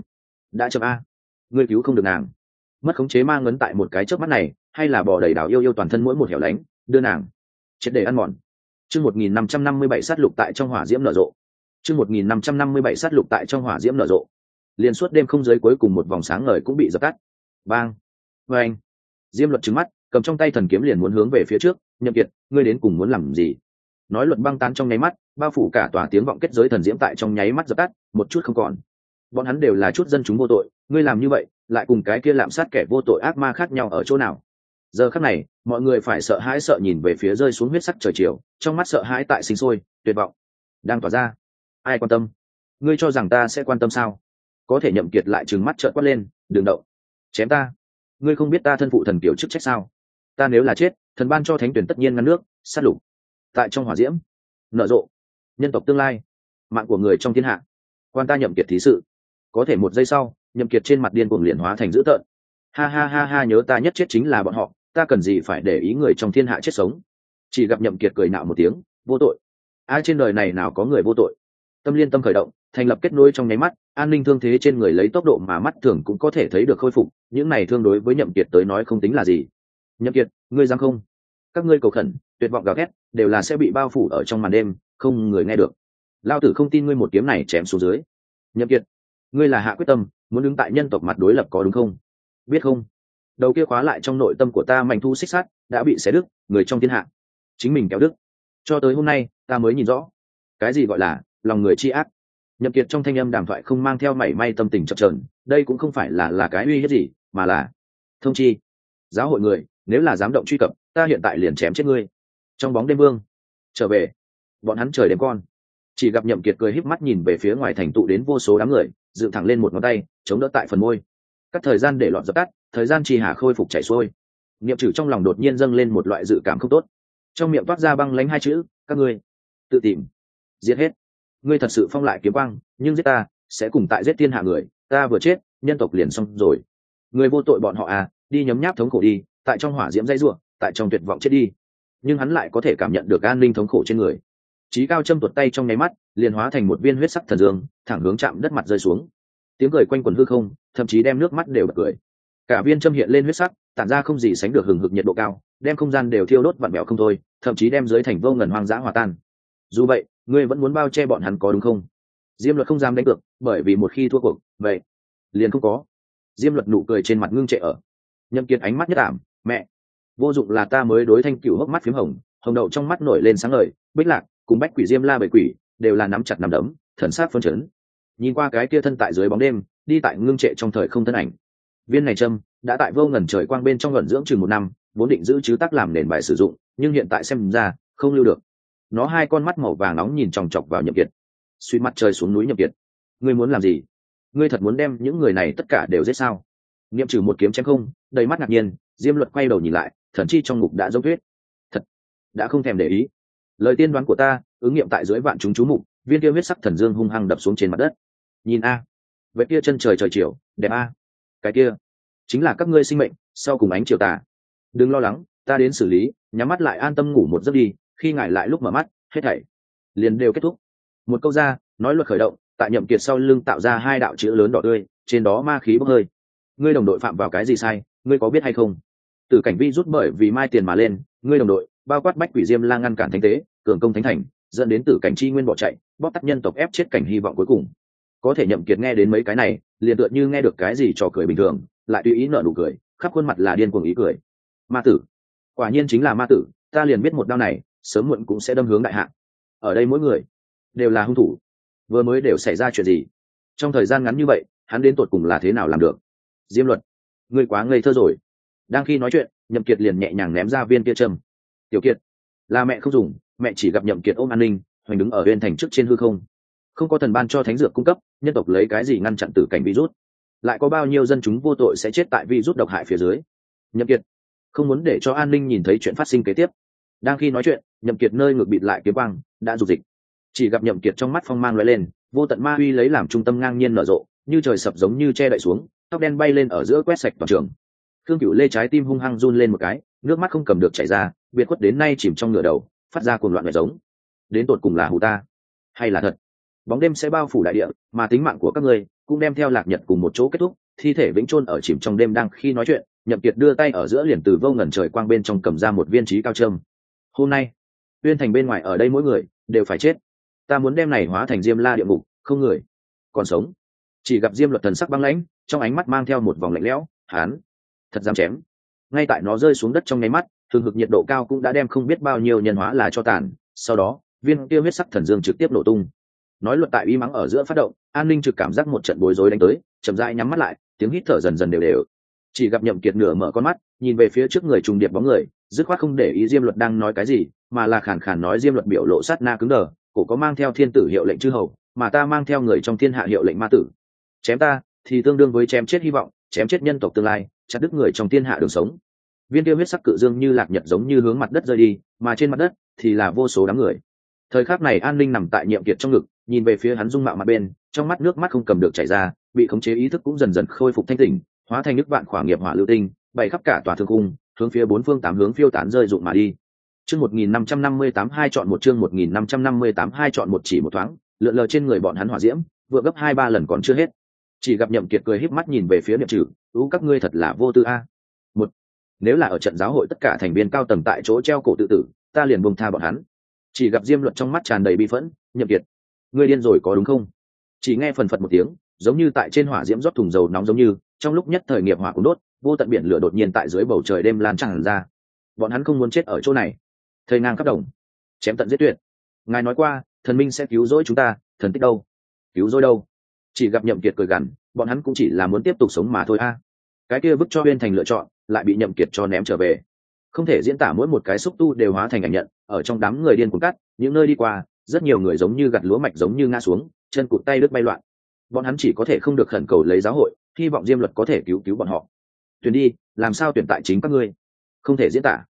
a. Ngươi cứu không được nàng. Mất khống chế ma ngấn tại một cái chớp mắt này, hay là bỏ đầy Đào yêu yêu toàn thân mỗi một hẻo lánh, đưa nàng triệt để ăn mòn. Chương 1557 sát lục tại trong hỏa diễm nở rộ. Chương 1557 sát lục tại trong hỏa diễm nở rộ. Liên suốt đêm không giới cuối cùng một vòng sáng ngời cũng bị dập tắt. Bang, vang. Diêm Luật trừng mắt, cầm trong tay thần kiếm liền muốn hướng về phía trước. Nhậm Kiệt, ngươi đến cùng muốn làm gì? Nói Luật băng tán trong nháy mắt, bao phủ cả tòa tiếng vọng kết giới thần diễm tại trong nháy mắt dập tắt, một chút không còn. Bọn hắn đều là chút dân chúng vô tội, ngươi làm như vậy, lại cùng cái kia lạm sát kẻ vô tội ác ma khác nhau ở chỗ nào? Giờ khắc này, mọi người phải sợ hãi sợ nhìn về phía rơi xuống huyết sắc trời chiều, trong mắt sợ hãi tại sinh sôi, tuyệt vọng đang tỏa ra. Ai quan tâm? Ngươi cho rằng ta sẽ quan tâm sao? Có thể Nhậm Kiệt lại trừng mắt trợn quát lên, đừng động, chém ta! Ngươi không biết ta thân phụ thần kiểu chức trách sao? Ta nếu là chết, thần ban cho thánh tuyển tất nhiên ngăn nước, sát lục tại trong hỏa diễm nở rộ, nhân tộc tương lai, mạng của người trong thiên hạ, quan ta Nhậm Kiệt thí sự. Có thể một giây sau, Nhậm Kiệt trên mặt điên cuồng liền hóa thành dữ tợn. Ha, nhớ ta nhất chết chính là bọn họ, ta cần gì phải để ý người trong thiên hạ chết sống? Chỉ gặp Nhậm Kiệt cười nạo một tiếng, vô tội. Ai trên đời này nào có người vô tội? Tâm liên tâm khởi động, thành lập kết nối trong nháy mắt, An Ninh thương thế trên người lấy tốc độ mà mắt thường cũng có thể thấy được khôi phục, những này thương đối với Nhậm Kiệt tới nói không tính là gì. Nhậm Kiệt, ngươi dám không? Các ngươi cầu khẩn, tuyệt vọng gào thét, đều là sẽ bị bao phủ ở trong màn đêm, không người nghe được. Lão tử không tin ngươi một kiếm này chém xuống dưới. Nhậm Kiệt, ngươi là hạ quyết tâm, muốn đứng tại nhân tộc mặt đối lập có đúng không? Biết không? đầu kia khóa lại trong nội tâm của ta mảnh thu xích sắt đã bị xé đứt, người trong thiên hạ chính mình kéo đứt. Cho tới hôm nay ta mới nhìn rõ cái gì gọi là lòng người chi ác. Nhậm Kiệt trong thanh âm đàm thoại không mang theo mảy may tâm tình chập chờn, đây cũng không phải là cái uy hiếp gì, mà là thông chi giáo hội người, nếu là dám động truy cập, ta hiện tại liền chém chết ngươi. Trong bóng đêm vương trở về, bọn hắn trời đêm con. Chỉ gặp Nhậm Kiệt cười híp mắt nhìn về phía ngoài thành tụ đến vô số đám người, dựng thẳng lên một ngón tay chống đỡ tại phần môi. Cắt thời gian để lọt dập tắt, thời gian trì hà khôi phục chảy xuôi. Niệm Trử trong lòng đột nhiên dâng lên một loại dự cảm không tốt, trong miệng toát ra băng lãnh hai chữ: các ngươi tự tìm giết hết. Ngươi thật sự phong lại kiếm quang, nhưng giết ta sẽ cùng tại giết thiên hạ người, ta vừa chết nhân tộc liền xong rồi. Người vô tội bọn họ à, đi nhấm nháp thống khổ đi, tại trong hỏa diễm dãy rủa, tại trong tuyệt vọng chết đi. Nhưng hắn lại có thể cảm nhận được an ninh thống khổ trên người. Chí cao châm tuột tay trong nháy mắt, liền hóa thành một viên huyết sắc thần dương, thẳng hướng chạm đất mặt rơi xuống. Tiếng cười quanh quẩn hư không, thậm chí đem nước mắt đều bật cười. Cả viên châm hiện lên huyết sắc, tản ra không gì sánh được hừng hực nhiệt độ cao, đem không gian đều thiêu đốt vặn vẹo không thôi, thậm chí đem dưới thành vô ngần hoang dã hòa tan. Dù vậy, ngươi vẫn muốn bao che bọn hắn có đúng không? Diêm Luật không dám đánh cược, bởi vì một khi thua cuộc, vậy liền không có. Diêm Luật nụ cười trên mặt ngưng trệ ở. Nhậm Kiệt ánh mắt nhất ảm, mẹ, vô dụng là ta mới đối thanh cửu hốc mắt phím hồng, hồng đậu trong mắt nổi lên sáng ngời. Bích Lạc cùng Bách Quỷ Diêm La bảy quỷ đều là nắm chặt nắm đấm, thần sắc phấn chấn. Nhìn qua cái kia thân tại dưới bóng đêm, đi tại ngưng trệ trong thời không thân ảnh. Viên này châm đã tại vô ngần trời quang bên trong luận dưỡng chừng một năm, vốn định giữ chứ tác làm nền bài sử dụng, nhưng hiện tại xem ra không lưu được. Nó hai con mắt màu vàng nóng nhìn chòng chọc vào Nhậm Kiệt. Suy mặt trời xuống núi Nhậm Kiệt, ngươi muốn làm gì? Ngươi thật muốn đem những người này tất cả đều giết sao? Niệm Trừ một kiếm chém không, đầy mắt ngạc nhiên. Diêm Luật quay đầu nhìn lại, thần chi trong ngục đã dốc tuyết, thật đã không thèm để ý. Lời tiên đoán của ta ứng nghiệm tại dưới vạn chúng chú mục, viên kia huyết sắc thần dương hung hăng đập xuống trên mặt đất. Nhìn a, vậy kia chân trời trời chiều đẹp a, cái kia chính là các ngươi sinh mệnh sau cùng ánh chiều tà. Đừng lo lắng, ta đến xử lý. Nhắm mắt lại an tâm ngủ một giấc đi, khi ngài lại lúc mở mắt, hết thảy liền đều kết thúc. Một câu ra nói luật khởi động, tại Nhậm Kiệt sau lưng tạo ra hai đạo chữ lớn đỏ tươi, trên đó ma khí bốc hơi. Ngươi đồng đội phạm vào cái gì sai, ngươi có biết hay không? Tử cảnh vi rút bởi vì mai tiền mà lên, ngươi đồng đội bao quát Bách Quỷ Diêm La ngăn cản thánh tế, cường công thánh thành, dẫn đến tử cảnh chi nguyên bỏ chạy, bóp tắt nhân tộc ép chết cảnh hy vọng cuối cùng. Có thể Nhậm Kiệt nghe đến mấy cái này, liền tựa như nghe được cái gì trò cười bình thường, lại tùy ý nở nụ cười, khắp khuôn mặt là điên cuồng ý cười. Ma tử, quả nhiên chính là ma tử, ta liền biết một đao này sớm muộn cũng sẽ đâm hướng đại hạ. Ở đây mỗi người đều là hung thủ, vừa mới đều xảy ra chuyện gì? Trong thời gian ngắn như vậy, hắn đến tột cùng là thế nào làm được? Diêm Luật, ngươi quá ngây thơ rồi. Đang khi nói chuyện, Nhậm Kiệt liền nhẹ nhàng ném ra viên kia châm. Tiểu Kiệt, là mẹ không dùng, mẹ chỉ gặp Nhậm Kiệt ôm an ninh, hoành đứng ở bên thành trước trên hư không. Không có thần ban cho thánh dược cung cấp, nhân tộc lấy cái gì ngăn chặn tử cảnh virus? Lại có bao nhiêu dân chúng vô tội sẽ chết tại virus độc hại phía dưới? Nhậm Kiệt không muốn để cho an ninh nhìn thấy chuyện phát sinh kế tiếp. Đang khi nói chuyện, Nhậm Kiệt nơi ngược bịt lại kiếm quang đã dục dịch. Chỉ gặp Nhậm Kiệt trong mắt phong mang lóe lên, vô tận ma uy lấy làm trung tâm ngang nhiên nở rộ, như trời sập giống như che đậy xuống, tóc đen bay lên ở giữa quét sạch toàn trường. Khương Cửu Lê trái tim hung hăng run lên một cái, nước mắt không cầm được chảy ra, biệt khuất đến nay chìm trong ngửa đầu, phát ra cuồng loạn mẹ giống. Đến tột cùng là hù ta, hay là thật? Bóng đêm sẽ bao phủ đại địa, mà tính mạng của các ngươi cũng đem theo lạc nhật cùng một chỗ kết thúc, thi thể vĩnh chôn ở chìm trong đêm. Đang khi nói chuyện, Nhậm Kiệt đưa tay ở giữa liền từ vô ngần trời quang bên trong cầm ra một viên chí cao châm. Hôm nay, Uyên Thành bên ngoài ở đây mỗi người đều phải chết. Ta muốn đem này hóa thành Diêm La địa ngục, không người còn sống. Chỉ gặp Diêm Luật thần sắc băng lãnh, trong ánh mắt mang theo một vòng lạnh lẽo. Hán thật dám chém. Ngay tại nó rơi xuống đất trong nháy mắt, thường hực nhiệt độ cao cũng đã đem không biết bao nhiêu nhân hóa là cho tàn. Sau đó, viên kia huyết sắc thần dương trực tiếp nổ tung. Nói luật tại uy mắng ở giữa phát động, an ninh trực cảm giác một trận bối rối đánh tới, chậm rãi nhắm mắt lại, tiếng hít thở dần dần đều đều. Chỉ gặp Nhậm Kiệt nửa mở con mắt, nhìn về phía trước người trùng điệp bóng người, dứt khoát không để ý Diêm Luật đang nói cái gì, mà là khàn khàn nói. Diêm Luật biểu lộ sát na cứng đờ, cổ có mang theo thiên tử hiệu lệnh chư hầu, mà ta mang theo người trong thiên hạ hiệu lệnh ma tử. Chém ta thì tương đương với chém chết hy vọng, chém chết nhân tộc tương lai, chặt đứt người trong thiên hạ đường sống. Viên kia huyết sắc cự dương như lạc nhật giống như hướng mặt đất rơi đi, mà trên mặt đất thì là vô số đám người. Thời khắc này an ninh nằm tại Nhiệm Kiệt trong ngực, nhìn về phía hắn dung mạo mặt bên, trong mắt nước mắt không cầm được chảy ra, bị khống chế ý thức cũng dần dần khôi phục thanh tỉnh, hóa thành nước vạn khỏa nghiệp hỏa lưu tinh, bay khắp cả tòa thương cung, hướng phía bốn phương tám hướng phiêu tán rơi rụng mà đi. Chương 1558 hai chọn một, chương 1558 hai chọn một, chỉ một thoáng, lượn lờ trên người bọn hắn hỏa diễm, vừa gấp 2-3 lần còn chưa hết. Chỉ gặp Nhậm Kiệt cười híp mắt nhìn về phía Niệm Trừ, các ngươi thật là vô tư a. Một, nếu là ở trận giáo hội tất cả thành viên cao tầng tại chỗ treo cổ tự tử, ta liền buông tha bọn hắn. Chỉ gặp Diêm Luật trong mắt tràn đầy bi phẫn, Nhậm Kiệt, ngươi điên rồi có đúng không? Chỉ nghe phần phật một tiếng, giống như tại trên hỏa diễm rót thùng dầu nóng giống như, trong lúc nhất thời nghiệp hỏa cũng đốt, vô tận biển lửa đột nhiên tại dưới bầu trời đêm lan tràn ra. Bọn hắn không muốn chết ở chỗ này. Thầy ngang khắp đồng, chém tận giết tuyệt. Ngài nói qua thần minh sẽ cứu rỗi chúng ta, thần tích đâu? Cứu rỗi đâu? Chỉ gặp Nhậm Kiệt cười gằn, bọn hắn cũng chỉ là muốn tiếp tục sống mà thôi a. Cái kia vứt cho Uyên Thành lựa chọn, lại bị Nhậm Kiệt cho ném trở về. Không thể diễn tả, mỗi một cái xúc tu đều hóa thành ảnh nhận, ở trong đám người điên cuồng cắt, những nơi đi qua, rất nhiều người giống như gặt lúa mạch giống như ngã xuống, chân cụt tay đứt bay loạn. Bọn hắn chỉ có thể không được khẩn cầu lấy giáo hội, hy vọng Diêm Luật có thể cứu cứu bọn họ. Tuyển đi, làm sao tuyển tại chính các ngươi? Không thể diễn tả.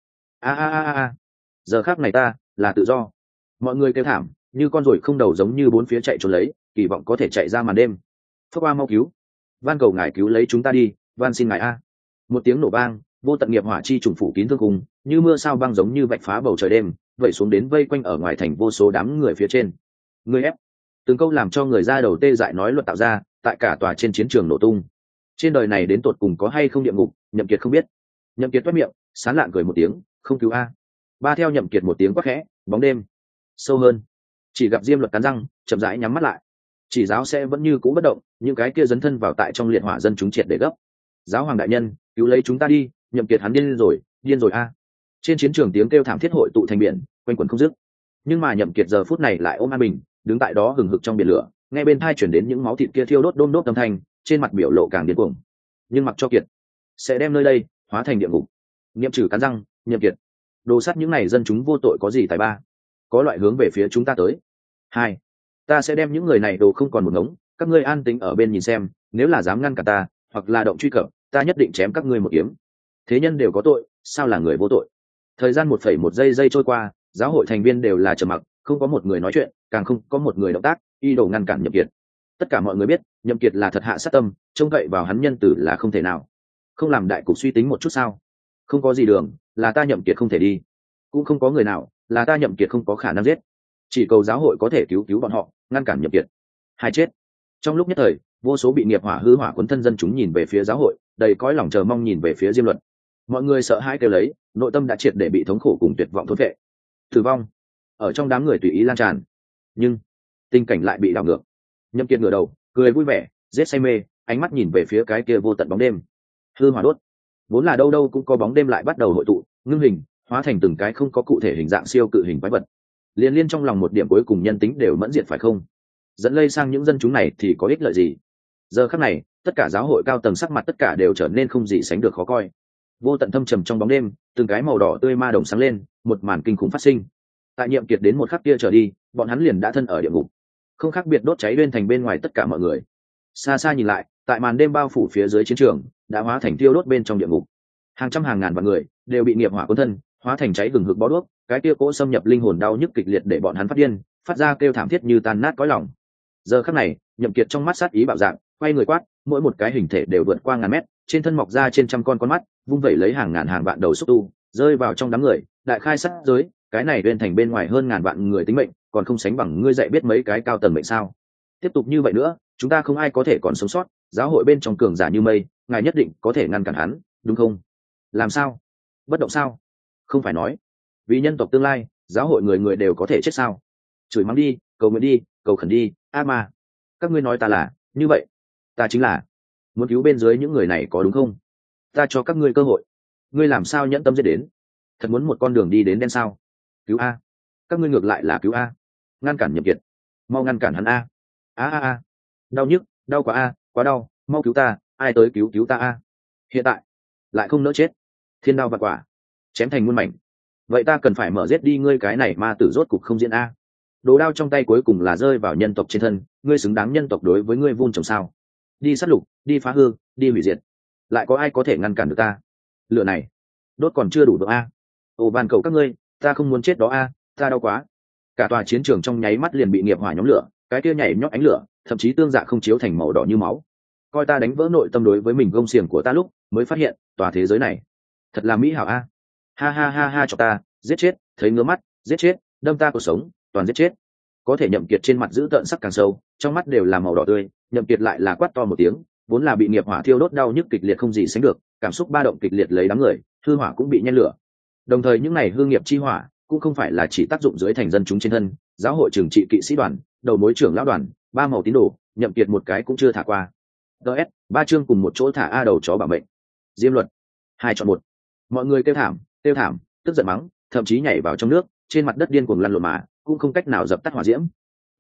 A. Giờ khắc này ta là tự do. Mọi người kêu thảm, như con ruồi không đầu giống như bốn phía chạy trốn lấy, kỳ vọng có thể chạy ra màn đêm. Phước Oa mau cứu, van cầu ngài cứu lấy chúng ta đi, van xin ngài a. Một tiếng nổ vang, vô tận nghiệp hỏa chi trùng phủ kín thương khung, như mưa sao băng giống như vạch phá bầu trời đêm, vẩy xuống đến vây quanh ở ngoài thành vô số đám người phía trên. Người ép, từng câu làm cho người ra đầu tê dại nói luật tạo ra, tại cả tòa trên chiến trường nổ tung. Trên đời này đến tột cùng có hay không địa ngục, Nhậm Kiệt không biết. Nhậm Kiệt toét miệng, sán lạn cười một tiếng, không cứu a. Ba theo Nhậm Kiệt một tiếng quát khẽ, bóng đêm sâu hơn. Chỉ gặp Diêm Luật cắn răng, chậm rãi nhắm mắt lại. Chỉ giáo sẽ vẫn như cũ bất động, những cái kia dấn thân vào tại trong liệt hỏa dân chúng triệt để gấp. Giáo hoàng đại nhân, cứu lấy chúng ta đi, Nhậm Kiệt hắn điên rồi a. Trên chiến trường tiếng kêu thảm thiết hội tụ thành biển, quanh quẩn không dứt. Nhưng mà Nhậm Kiệt giờ phút này lại ôm an bình, đứng tại đó hừng hực trong biển lửa, nghe bên tai truyền đến những máu thịt kia thiêu đốt đôm đốt âm thanh, trên mặt biểu lộ càng điên cuồng. Nhưng mặc cho Kiệt sẽ đem nơi đây hóa thành địa ngục. Niệm trừ cắn răng, Nhậm Kiệt, đồ sắt những này dân chúng vô tội có gì tài ba? Có loại hướng về phía chúng ta tới. Hai, ta sẽ đem những người này đồ không còn một ngống, các ngươi an tĩnh ở bên nhìn xem, nếu là dám ngăn cản ta, hoặc là động truy cập, ta nhất định chém các ngươi một kiếm. Thế nhân đều có tội, sao là người vô tội? Thời gian 1,1 giây trôi qua, giáo hội thành viên đều là trầm mặc, không có một người nói chuyện, càng không có một người động tác, y đồ ngăn cản Nhậm Kiệt. Tất cả mọi người biết, Nhậm Kiệt là thật hạ sát tâm, trông cậy vào hắn nhân tử là không thể nào. Không làm đại cục suy tính một chút sao? Không có gì đường, là ta Nhậm Kiệt không thể đi. Cũng không có người nào, là ta Nhậm Kiệt không có khả năng giết. Chỉ cầu giáo hội có thể cứu bọn họ, ngăn cản Nhậm Kiệt. Hai chết. Trong lúc nhất thời, vô số bị nghiệp hỏa hư hỏa cuốn thân dân chúng nhìn về phía giáo hội, đầy cõi lòng chờ mong nhìn về phía Diêm Luật. Mọi người sợ hãi kêu lấy, nội tâm đã triệt để bị thống khổ cùng tuyệt vọng thôn phệ. Tử vong ở trong đám người tùy ý lan tràn, nhưng tình cảnh lại bị đảo ngược. Nhậm Kiệt ngửa đầu, cười vui vẻ, giết say mê, ánh mắt nhìn về phía cái kia vô tận bóng đêm. Hư hỏa đốt, vốn là đâu đâu cũng có bóng đêm lại bắt đầu hội tụ, ngưng hình, hóa thành từng cái không có cụ thể hình dạng siêu cự hình quái vật. Liên trong lòng một điểm cuối cùng nhân tính đều mẫn diệt phải không? Dẫn lây sang những dân chúng này thì có ích lợi gì? Giờ khắc này, tất cả giáo hội cao tầng sắc mặt tất cả đều trở nên không gì sánh được khó coi. Vô tận thâm trầm trong bóng đêm, từng cái màu đỏ tươi ma đồng sáng lên, một màn kinh khủng phát sinh. Tại Nhiệm Kiệt đến một khắc kia trở đi, bọn hắn liền đã thân ở địa ngục, không khác biệt đốt cháy lên thành bên ngoài tất cả mọi người. Xa xa nhìn lại, tại màn đêm bao phủ phía dưới chiến trường, đã hóa thành tiêu đốt bên trong địa ngục. Hàng trăm hàng ngàn vạn người đều bị nghiệp hỏa cuốn thân, hóa thành cháy gừng hực bó đuốc, cái kia cỗ xâm nhập linh hồn đau nhức kịch liệt để bọn hắn phát điên, phát ra kêu thảm thiết như tan nát cõi lòng. Giờ khắc này, Nhậm Kiệt trong mắt sát ý bạo dạng, quay người quát, mỗi một cái hình thể đều vượt qua ngàn mét, trên thân mọc ra trên trăm con mắt, vung vẩy lấy hàng ngàn hàng vạn đầu xúc tu, rơi vào trong đám người, đại khai sát giới, cái này bên thành bên ngoài hơn ngàn vạn người tính mệnh, còn không sánh bằng ngươi dạy biết mấy cái cao tầng mệnh sao? Tiếp tục như vậy nữa, chúng ta không ai có thể còn sống sót, giáo hội bên trong cường giả như mây, ngài nhất định có thể ngăn cản hắn, đúng không? Làm sao? Bất động sao? Không phải nói, vì nhân tộc tương lai, giáo hội người người đều có thể chết sao? Chửi mắng đi, cầu nguyện đi, cầu khẩn đi, a ma. Các ngươi nói ta là, như vậy, ta chính là muốn cứu bên dưới những người này có đúng không? Ta cho các ngươi cơ hội, ngươi làm sao nhẫn tâm giết đến? Thật muốn một con đường đi đến đen sao? Cứu a, các ngươi ngược lại là cứu a, ngăn cản Nhậm Kiệt, mau ngăn cản hắn a. A, đau nhức, đau quá a, quá đau, mau cứu ta, ai tới cứu ta a. Hiện tại lại không nỡ chết, thiên đao vạn quả, chém thành muôn mảnh. Vậy ta cần phải mở giết đi ngươi cái này ma tử rốt cục không diễn a. Đồ đao trong tay cuối cùng là rơi vào nhân tộc trên thân, ngươi xứng đáng nhân tộc đối với ngươi vun trồng sao? Đi sát lục, đi phá hư, đi hủy diệt, lại có ai có thể ngăn cản được ta? Lửa này đốt còn chưa đủ độ a. Ồ van cầu các ngươi, ta không muốn chết đó a, ta đau quá. Cả tòa chiến trường trong nháy mắt liền bị nghiệp hỏa nhóm lửa, cái kia nhảy nhót ánh lửa, thậm chí tương dạ không chiếu thành màu đỏ như máu. Coi ta đánh vỡ nội tâm đối với mình gông xiềng của ta lúc, mới phát hiện, tòa thế giới này thật là mỹ hảo a. Ha cho ta, giết chết, thấy ngứa mắt, giết chết, đâm ta cuộc sống, toàn giết chết. Có thể Nhậm Kiệt trên mặt giữ tợn sắc càng sâu, trong mắt đều là màu đỏ tươi, Nhậm Kiệt lại là quát to một tiếng, vốn là bị nghiệp hỏa thiêu đốt đau nhức kịch liệt không gì sánh được, cảm xúc ba động kịch liệt lấy đám người, hư hỏa cũng bị nhen lửa. Đồng thời những này hư nghiệp chi hỏa cũng không phải là chỉ tác dụng dưới thành dân chúng trên thân, giáo hội trưởng trị kỵ sĩ đoàn, đầu mối trưởng lão đoàn, ba màu tín đồ, Nhậm Kiệt một cái cũng chưa thả qua. DS, ba chương cùng một chỗ thả a đầu chó bảo mệnh. Diêm Luật, hai chọn một. Mọi người kêu thảm, tức giận mắng, thậm chí nhảy vào trong nước, trên mặt đất điên cuồng lăn lộn mà cũng không cách nào dập tắt hỏa diễm.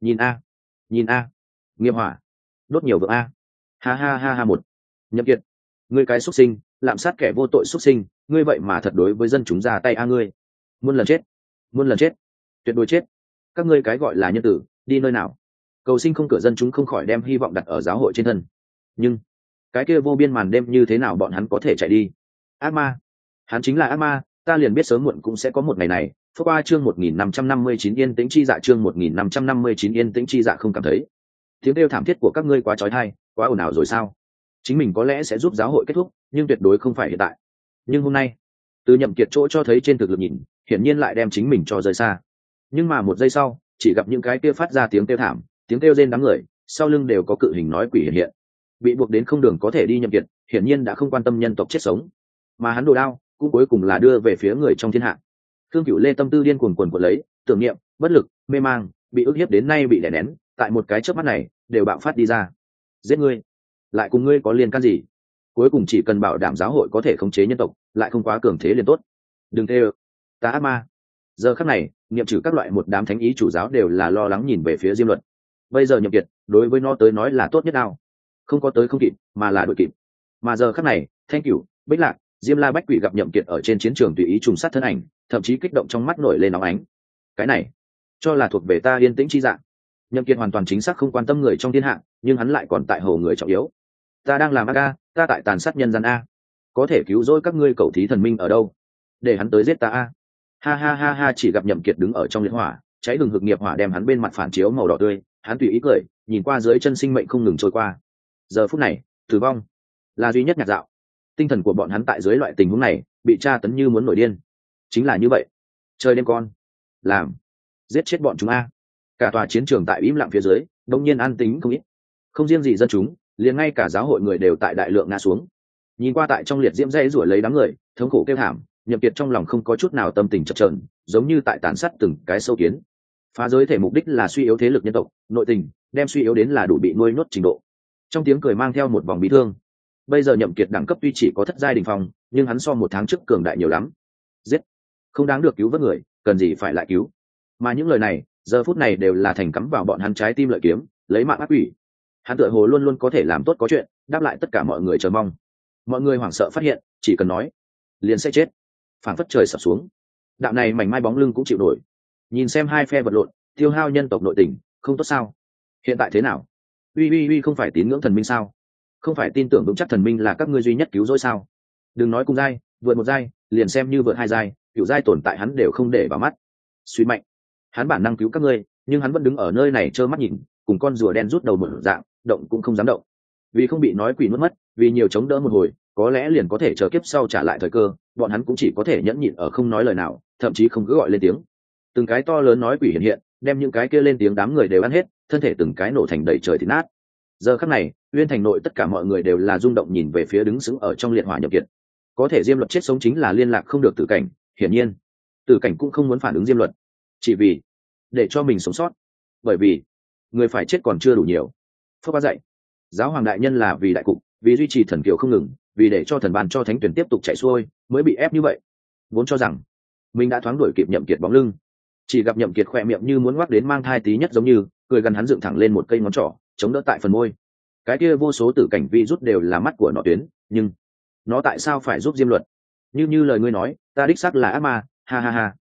Nhìn a, nghiệp hỏa, đốt nhiều vượng a. Ha ha ha ha một. Nhậm Kiệt, ngươi cái xuất sinh, lạm sát kẻ vô tội xuất sinh, ngươi vậy mà thật đối với dân chúng ra tay a ngươi. Muôn lần chết, tuyệt đối chết. Các ngươi cái gọi là nhân tử, đi nơi nào? Cầu sinh không cửa dân chúng không khỏi đem hy vọng đặt ở giáo hội trên thân. Nhưng cái kia vô biên màn đêm như thế nào bọn hắn có thể chạy đi? Ác ma, hắn chính là ác ma, ta liền biết sớm muộn cũng sẽ có một ngày này. Phước qua chương 1559 yên tĩnh chi dạ chương 1559 yên tĩnh chi dạ không cảm thấy. Tiếng kêu thảm thiết của các ngươi quá chói tai, quá ồn ào rồi sao? Chính mình có lẽ sẽ giúp giáo hội kết thúc, nhưng tuyệt đối không phải hiện tại. Nhưng hôm nay, từ Nhậm Kiệt chỗ cho thấy trên thực lực nhìn, hiển nhiên lại đem chính mình cho rời xa. Nhưng mà một giây sau, chỉ gặp những cái kia phát ra tiếng kêu thảm, tiếng kêu rên đám người, sau lưng đều có cự hình nói quỷ hiện hiện. Bị buộc đến không đường có thể đi Nhậm Kiệt, hiển nhiên đã không quan tâm nhân tộc chết sống, mà hắn đồ đao, cũng cuối cùng là đưa về phía người trong thiên hạ. Thương Cửu Lê tâm tư điên cuồng cuồn cuộn lấy, tưởng niệm, bất lực, mê mang, bị ức hiếp đến nay bị đè nén, tại một cái chớp mắt này, đều bạo phát đi ra. Giết ngươi, lại cùng ngươi có liên can gì? Cuối cùng chỉ cần bảo đảm giáo hội có thể khống chế nhân tộc, lại không quá cường thế liền tốt. Đừng tê ta ác ma. Giờ khắc này, niệm trừ các loại một đám thánh ý chủ giáo đều là lo lắng nhìn về phía Diêm Luật. Bây giờ Nhậm Kiệt, đối với nó tới nói là tốt nhất nào? Không có tới không kịp, mà là đội kịp. Mà giờ khắc này, Thanh Cửu, Bích Lạc, Diêm La Bách Quỷ gặp Nhậm Kiệt ở trên chiến trường tùy ý trùng sát thân ảnh, thậm chí kích động trong mắt nổi lên nóng ánh. Cái này, cho là thuộc về ta yên tĩnh chi dạng. Nhậm Kiệt hoàn toàn chính xác không quan tâm người trong thiên hạ, nhưng hắn lại còn tại hồ người trọng yếu. Ta đang làm a, ta tại tàn sát nhân gian a. Có thể cứu rỗi các ngươi cầu thí thần minh ở đâu? Để hắn tới giết ta a. Ha ha ha ha, chỉ gặp Nhậm Kiệt đứng ở trong liệt hỏa, cháy hừng hực nghiệp hỏa đem hắn bên mặt phản chiếu màu đỏ tươi, hắn tùy ý cười, nhìn qua dưới chân sinh mệnh không ngừng trôi qua. Giờ phút này, tử vong là duy nhất nhạt dạo. Tinh thần của bọn hắn tại dưới loại tình huống này, bị tra tấn như muốn nổi điên. Chính là như vậy. Chơi đêm con, làm, giết chết bọn chúng a. Cả tòa chiến trường tại im lặng phía dưới, đột nhiên an tĩnh không ít. Không riêng gì dân chúng, liền ngay cả giáo hội người đều tại đại lượng ngã xuống. Nhìn qua tại trong liệt diễm dãy rủa lấy đám người, thống khổ kêu thảm, Nhậm Kiệt trong lòng không có chút nào tâm tình chập chờn, giống như tại tàn sát từng cái sâu kiến. Phá giới thể mục đích là suy yếu thế lực nhân tộc, nội tình, đem suy yếu đến là đủ bị nuôi nhốt trình độ. Trong tiếng cười mang theo một vòng bí thương. Bây giờ Nhậm Kiệt đẳng cấp tuy chỉ có thất giai đỉnh phong, nhưng hắn so một tháng trước cường đại nhiều lắm. Giết, không đáng được cứu vớt người, cần gì phải lại cứu. Mà những lời này, giờ phút này đều là thành cắm vào bọn hắn trái tim lợi kiếm, lấy mạng ác quỷ. Hắn tựa hồ luôn luôn có thể làm tốt có chuyện, đáp lại tất cả mọi người chờ mong. Mọi người hoảng sợ phát hiện, chỉ cần nói, liền sẽ chết. Phảng phất trời sập xuống. Đạo này mảnh mai bóng lưng cũng chịu nổi. Nhìn xem hai phe vật lộn, tiêu hao nhân tộc nội tình, không tốt sao? Hiện tại thế nào? Uy không phải tín ngưỡng thần minh sao? Không phải tin tưởng vững chắc thần minh là các ngươi duy nhất cứu rỗi sao? Đừng nói cùng giai, vượt một giai, liền xem như vượt hai giai, cựu giai tồn tại hắn đều không để vào mắt. Suy mạnh, hắn bản năng cứu các ngươi, nhưng hắn vẫn đứng ở nơi này trơ mắt nhìn, cùng con rùa đen rút đầu một dạng, động cũng không dám động. Vì không bị nói quỷ nuốt mất, vì nhiều chống đỡ một hồi, có lẽ liền có thể chờ kiếp sau trả lại thời cơ, bọn hắn cũng chỉ có thể nhẫn nhịn ở không nói lời nào, thậm chí không cứ gọi lên tiếng. Từng cái to lớn nói quỷ hiện hiện, đem những cái kia lên tiếng đám người đều ăn hết, thân thể từng cái nổ thành đầy trời thịt nát. Giờ khắc này, Uyên Thành nội tất cả mọi người đều là rung động nhìn về phía đứng sững ở trong liệt hỏa Nhậm Kiệt. Có thể Diêm Luật chết sống chính là liên lạc không được Tử Cảnh, hiển nhiên, Tử Cảnh cũng không muốn phản ứng Diêm Luật, chỉ vì để cho mình sống sót. Bởi vì người phải chết còn chưa đủ nhiều. Phước Ba dạy, giáo hoàng đại nhân là vì đại cục, vì duy trì thần kiều không ngừng, vì để cho thần ban cho thánh tuyển tiếp tục chạy xuôi, mới bị ép như vậy. Vốn cho rằng mình đã thoáng đuổi kịp Nhậm Kiệt bóng lưng, chỉ gặp Nhậm Kiệt khỏe miệng như muốn ngoác đến mang thai tí nhất giống như, cười gần hắn dựng thẳng lên một cây ngón trỏ, chống đỡ tại phần môi. Cái kia vô số tử cảnh vi rút đều là mắt của nó tuyến, nhưng nó tại sao phải giúp Diêm Luật? Như lời ngươi nói, ta đích xác là ác ma, ha ha ha.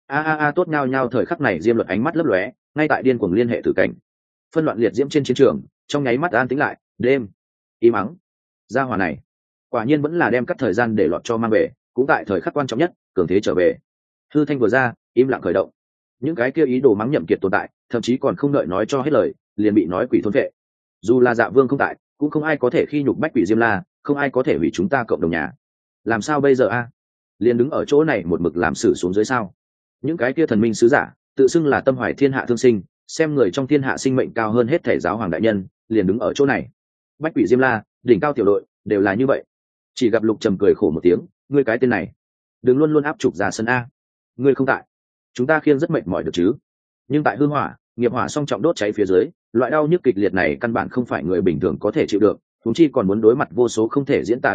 A tốt nhao nhao thời khắc này Diêm Luật ánh mắt lấp lóe, ngay tại điên cuồng liên hệ tử cảnh. Phân loạn liệt diễm trên chiến trường, trong nháy mắt an tĩnh lại, đêm im mắng. Gia hỏa này, quả nhiên vẫn là đem cắt thời gian để lọt cho mang về, cũng tại thời khắc quan trọng nhất, cường thế trở về. Hư thanh vừa ra, im lặng khởi động. Những cái kia ý đồ mắng Nhậm Kiệt tồn tại, thậm chí còn không đợi nói cho hết lời, liền bị nói quỷ thôn vệ. Dù là Dạ Vương không tại, cũng không ai có thể khi nhục Bách Quỷ Diêm La, không ai có thể hủy chúng ta cộng đồng nhà. Làm sao bây giờ a? Liền đứng ở chỗ này một mực làm xử xuống dưới sao? Những cái kia thần minh sứ giả, tự xưng là tâm hoài thiên hạ thương sinh, xem người trong thiên hạ sinh mệnh cao hơn hết thể giáo hoàng đại nhân, liền đứng ở chỗ này. Bách Quỷ Diêm La, đỉnh cao tiểu đội, đều là như vậy. Chỉ gặp Lục Trầm cười khổ một tiếng, ngươi cái tên này, đừng luôn luôn áp trục ra sân a. Ngươi không tại, chúng ta khiêng rất mệt mỏi được chứ? Nhưng tại hương hỏa, nghiệp hỏa song trọng đốt cháy phía dưới, loại đau nhức kịch liệt này căn bản không phải người bình thường có thể chịu được, chúng chi còn muốn đối mặt vô số không thể diễn tả đồ sát,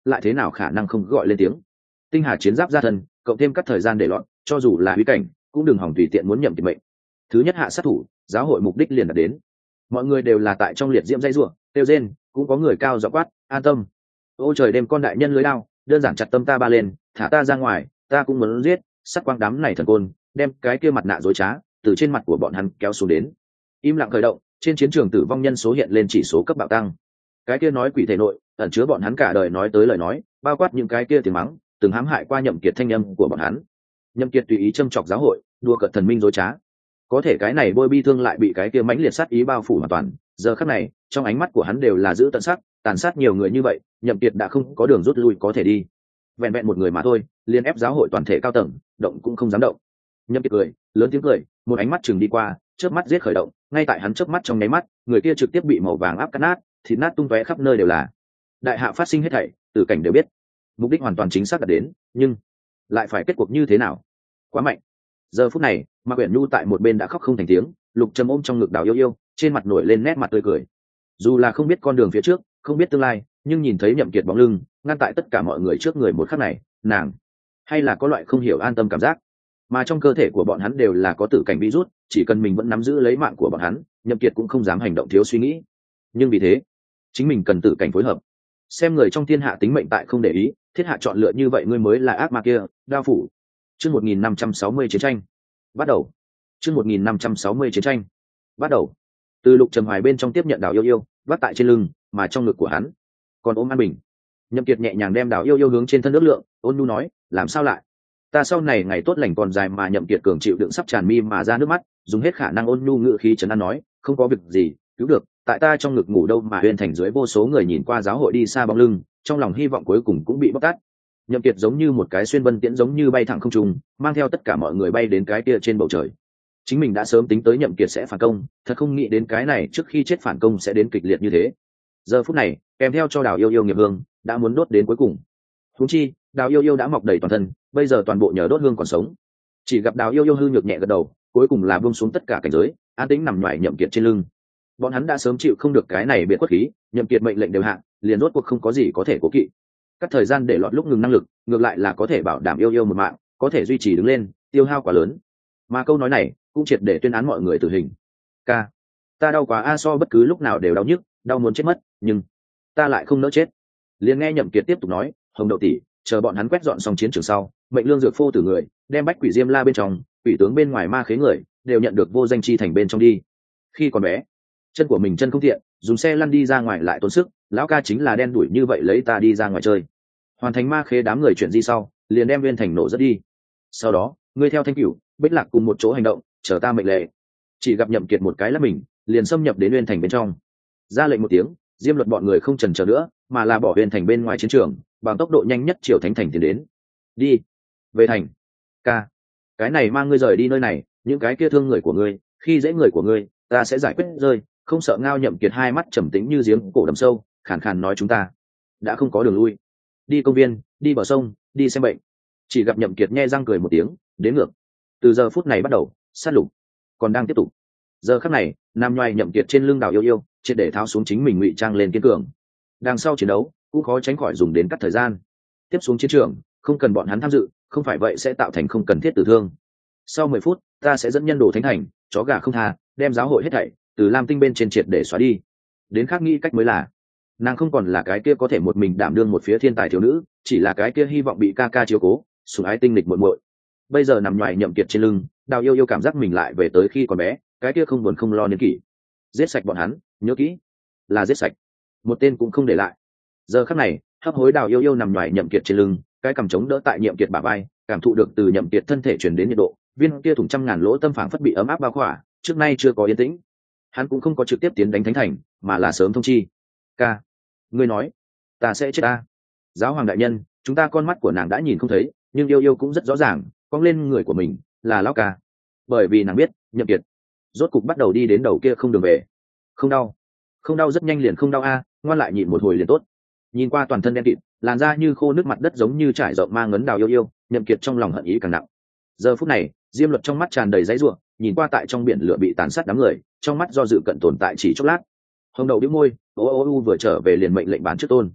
lại thế nào khả năng không gọi lên tiếng. Tinh hà chiến giáp ra thân, cộng thêm các thời gian để lọt, cho dù là uy cảnh cũng đừng hỏng tùy tiện muốn nhậm kiệt mệnh. Thứ nhất hạ sát thủ, giáo hội mục đích liền đạt đến. Mọi người đều là tại trong liệt diễm dây rủa, tiêu rên, cũng có người cao giọng quát, an tâm. Ô trời đêm con đại nhân lưới lao, đơn giản chặt tâm ta ba lên, thả ta ra ngoài, ta cũng muốn giết. Sắc quang đám này thần côn, đem cái kia mặt nạ dối trá từ trên mặt của bọn hắn kéo xuống đến. Im lặng khởi động, trên chiến trường tử vong nhân số hiện lên chỉ số cấp bạo tăng. Cái kia nói quỷ thể nội ẩn chứa bọn hắn cả đời nói tới lời nói, bao quát những cái kia tiếng mắng từng hãm hại qua nhậm kiệt thanh âm của bọn hắn. Nhậm kiệt tùy ý châm chọc giáo hội, đùa cợt thần minh dối trá, có thể cái này bôi bi thương lại bị cái kia mãnh liệt sát ý bao phủ hoàn toàn. Giờ khắc này trong ánh mắt của hắn đều là giữ tận sắc, tàn sát nhiều người như vậy, nhậm kiệt đã không có đường rút lui có thể đi. Vẹn vẹn một người mà thôi, liên ép giáo hội toàn thể cao tầng động cũng không dám động. Nhậm kiệt cười lớn tiếng cười, một ánh mắt chừng đi qua, chớp mắt giết khởi động. Ngay tại hắn chớp mắt trong nháy mắt, người kia trực tiếp bị màu vàng áp cắt nát, thịt nát tung tóe khắp nơi đều là. Đại hạ phát sinh hết thảy, tử cảnh đều biết, mục đích hoàn toàn chính xác đạt đến, nhưng lại phải kết cuộc như thế nào? Quá mạnh. Giờ phút này Mạc Uyển Nhu tại một bên đã khóc không thành tiếng, Lục Trầm ôm trong ngực Đào Yêu Yêu, trên mặt nổi lên nét mặt tươi cười. Dù là không biết con đường phía trước, không biết tương lai, nhưng nhìn thấy Nhậm Kiệt bóng lưng ngăn tại tất cả mọi người trước người một khắc này, nàng hay là có loại không hiểu an tâm cảm giác. Mà trong cơ thể của bọn hắn đều là có tử cảnh virus, chỉ cần mình vẫn nắm giữ lấy mạng của bọn hắn, Nhậm Kiệt cũng không dám hành động thiếu suy nghĩ. Nhưng vì thế, chính mình cần tử cảnh phối hợp. Xem người trong thiên hạ tính mệnh tại không để ý, thiết hạ chọn lựa như vậy ngươi mới là ác ma kia. Đao phủ. Chương 1560 chiến tranh bắt đầu. Chương 1560 chiến tranh bắt đầu. Từ Lục Trầm Hoài bên trong tiếp nhận Đào Yêu Yêu, vác tại trên lưng, mà trong ngực của hắn còn ôm An Bình. Nhậm Kiệt nhẹ nhàng đem Đào Yêu Yêu hướng trên thân nước lượng, ôn nhu nói, làm sao lại? Ta sau này ngày tốt lành còn dài mà. Nhậm Kiệt cường chịu đựng sắp tràn mi mà ra nước mắt, dùng hết khả năng ôn nhu ngữ khí trấn an nói, không có việc gì, cứu được, tại ta trong ngực ngủ đâu mà. Huyền thành dưới vô số người nhìn qua giáo hội đi xa bóng lưng, trong lòng hy vọng cuối cùng cũng bị bóc tát. Nhậm Kiệt giống như một cái xuyên vân tiễn, giống như bay thẳng không trung, mang theo tất cả mọi người bay đến cái kia trên bầu trời. Chính mình đã sớm tính tới Nhậm Kiệt sẽ phản công, thật không nghĩ đến cái này trước khi chết phản công sẽ đến kịch liệt như thế. Giờ phút này kèm theo cho Đào Yêu Yêu nghiệp hương đã muốn đốt đến cuối cùng. Huống chi Đào Yêu Yêu đã mọc đầy toàn thân, bây giờ toàn bộ nhờ đốt hương còn sống. Chỉ gặp Đào Yêu Yêu hư nhược nhẹ gật đầu, cuối cùng là buông xuống tất cả cảnh giới, an tĩnh nằm nhoài Nhậm Kiệt trên lưng. Bọn hắn đã sớm chịu không được cái này biệt quất khí, Nhậm Kiệt mệnh lệnh đều hạ, liền rốt cuộc không có gì có thể cố kỵ. Các thời gian để lọt lúc ngừng năng lực, ngược lại là có thể bảo đảm Yêu Yêu một mạng, có thể duy trì đứng lên, tiêu hao quá lớn. Mà câu nói này cũng triệt để tuyên án mọi người tử hình. Ca, ta đau quá a, so bất cứ lúc nào đều đau nhức, đau muốn chết mất, nhưng ta lại không nỡ chết. Liền nghe Nhậm Kiệt tiếp tục nói, Hồng Đậu tỷ, chờ bọn hắn quét dọn xong chiến trường sau, mệnh lương dược phô tử người, đem bách quỷ diêm la bên trong, quỷ tướng bên ngoài ma khế người, đều nhận được vô danh chi thành bên trong đi. Khi còn bé, chân của mình chân không thiện, dùng xe lăn đi ra ngoài lại tốn sức, lão ca chính là đen đuổi như vậy lấy ta đi ra ngoài chơi. Hoàn thành ma khế đám người chuyển di sau, liền đem Nguyên thành nổ rất đi. Sau đó, ngươi theo Thanh Cửu, Bích Lạc cùng một chỗ hành động, chờ ta mệnh lệnh. Chỉ gặp Nhậm Kiệt một cái là mình, liền xâm nhập đến Nguyên thành bên trong. Ra lệnh một tiếng, Diêm Luật bọn người không chần chờ nữa, mà là bỏ Nguyên thành bên ngoài chiến trường, bằng tốc độ nhanh nhất chiều Thánh thành tiến đến. Đi, về thành. Ca, cái này mang ngươi rời đi nơi này, những cái kia thương người của ngươi, khi dễ người của ngươi, ta sẽ giải quyết rơi. Không sợ ngao. Nhậm Kiệt hai mắt trầm tĩnh như giếng cổ đầm sâu, khàn khàn nói chúng ta đã không có đường lui. Đi công viên, đi bờ sông, đi xem bệnh. Chỉ gặp Nhậm Kiệt nhe răng cười một tiếng, đến ngược. Từ giờ phút này bắt đầu, sát lục còn đang tiếp tục. Giờ khắc này, nam nhoài Nhậm Kiệt trên lưng Đào Yêu Yêu, triệt để tháo xuống chính mình ngụy trang lên kiên cường. Đằng sau chiến đấu cũng khó tránh khỏi dùng đến cắt thời gian. Tiếp xuống chiến trường, không cần bọn hắn tham dự, không phải vậy sẽ tạo thành không cần thiết tử thương. Sau 10 phút, ta sẽ dẫn nhân đồ thánh thành, chó gà không tha, đem giáo hội hết thảy từ Lam Tinh bên trên triệt để xóa đi. Đến khác nghĩ cách mới là, nàng không còn là cái kia có thể một mình đảm đương một phía thiên tài thiếu nữ, chỉ là cái kia hy vọng bị ca ca chiếu cố, sủng ái tinh lịch muội muội. Bây giờ nằm nhoài Nhậm Kiệt trên lưng, Đào Yêu Yêu cảm giác mình lại về tới khi còn bé, cái kia không buồn không lo niên kỷ. Giết sạch bọn hắn, nhớ kỹ, là giết sạch, một tên cũng không để lại. Giờ khắc này, hấp hối Đào Yêu Yêu nằm nhoài Nhậm Kiệt trên lưng, cái cằm chống đỡ tại Nhậm Kiệt bả vai, cảm thụ được từ Nhậm Kiệt thân thể truyền đến nhiệt độ, viên kia thủng trăm ngàn lỗ tâm phảng phất bị ấm áp bao khỏa, trước nay chưa có yên tĩnh. Hắn cũng không có trực tiếp tiến đánh thánh thành, mà là sớm thông chi. Ca, ngươi nói ta sẽ chết ta. Giáo hoàng đại nhân, chúng ta con mắt của nàng đã nhìn không thấy, nhưng Yêu Yêu cũng rất rõ ràng, cong lên người của mình là lão ca. Bởi vì nàng biết Nhậm Kiệt rốt cục bắt đầu đi đến đầu kia không đường về. Không đau, không đau, rất nhanh liền không đau a, ngoan lại nhịn một hồi liền tốt. Nhìn qua toàn thân đen kịt, làn da như khô nước, mặt đất giống như trải rộng ma ngấn Đào Yêu Yêu, Nhậm Kiệt trong lòng hận ý càng nặng. Giờ phút này, Diêm Luật trong mắt tràn đầy dãy rủa, nhìn qua tại trong biển lửa bị tàn sát đám người, trong mắt do dự cận tồn tại chỉ chốc lát. Hồng Đậu bĩu môi, ô ô u vừa trở về liền mệnh lệnh bán trước tôn.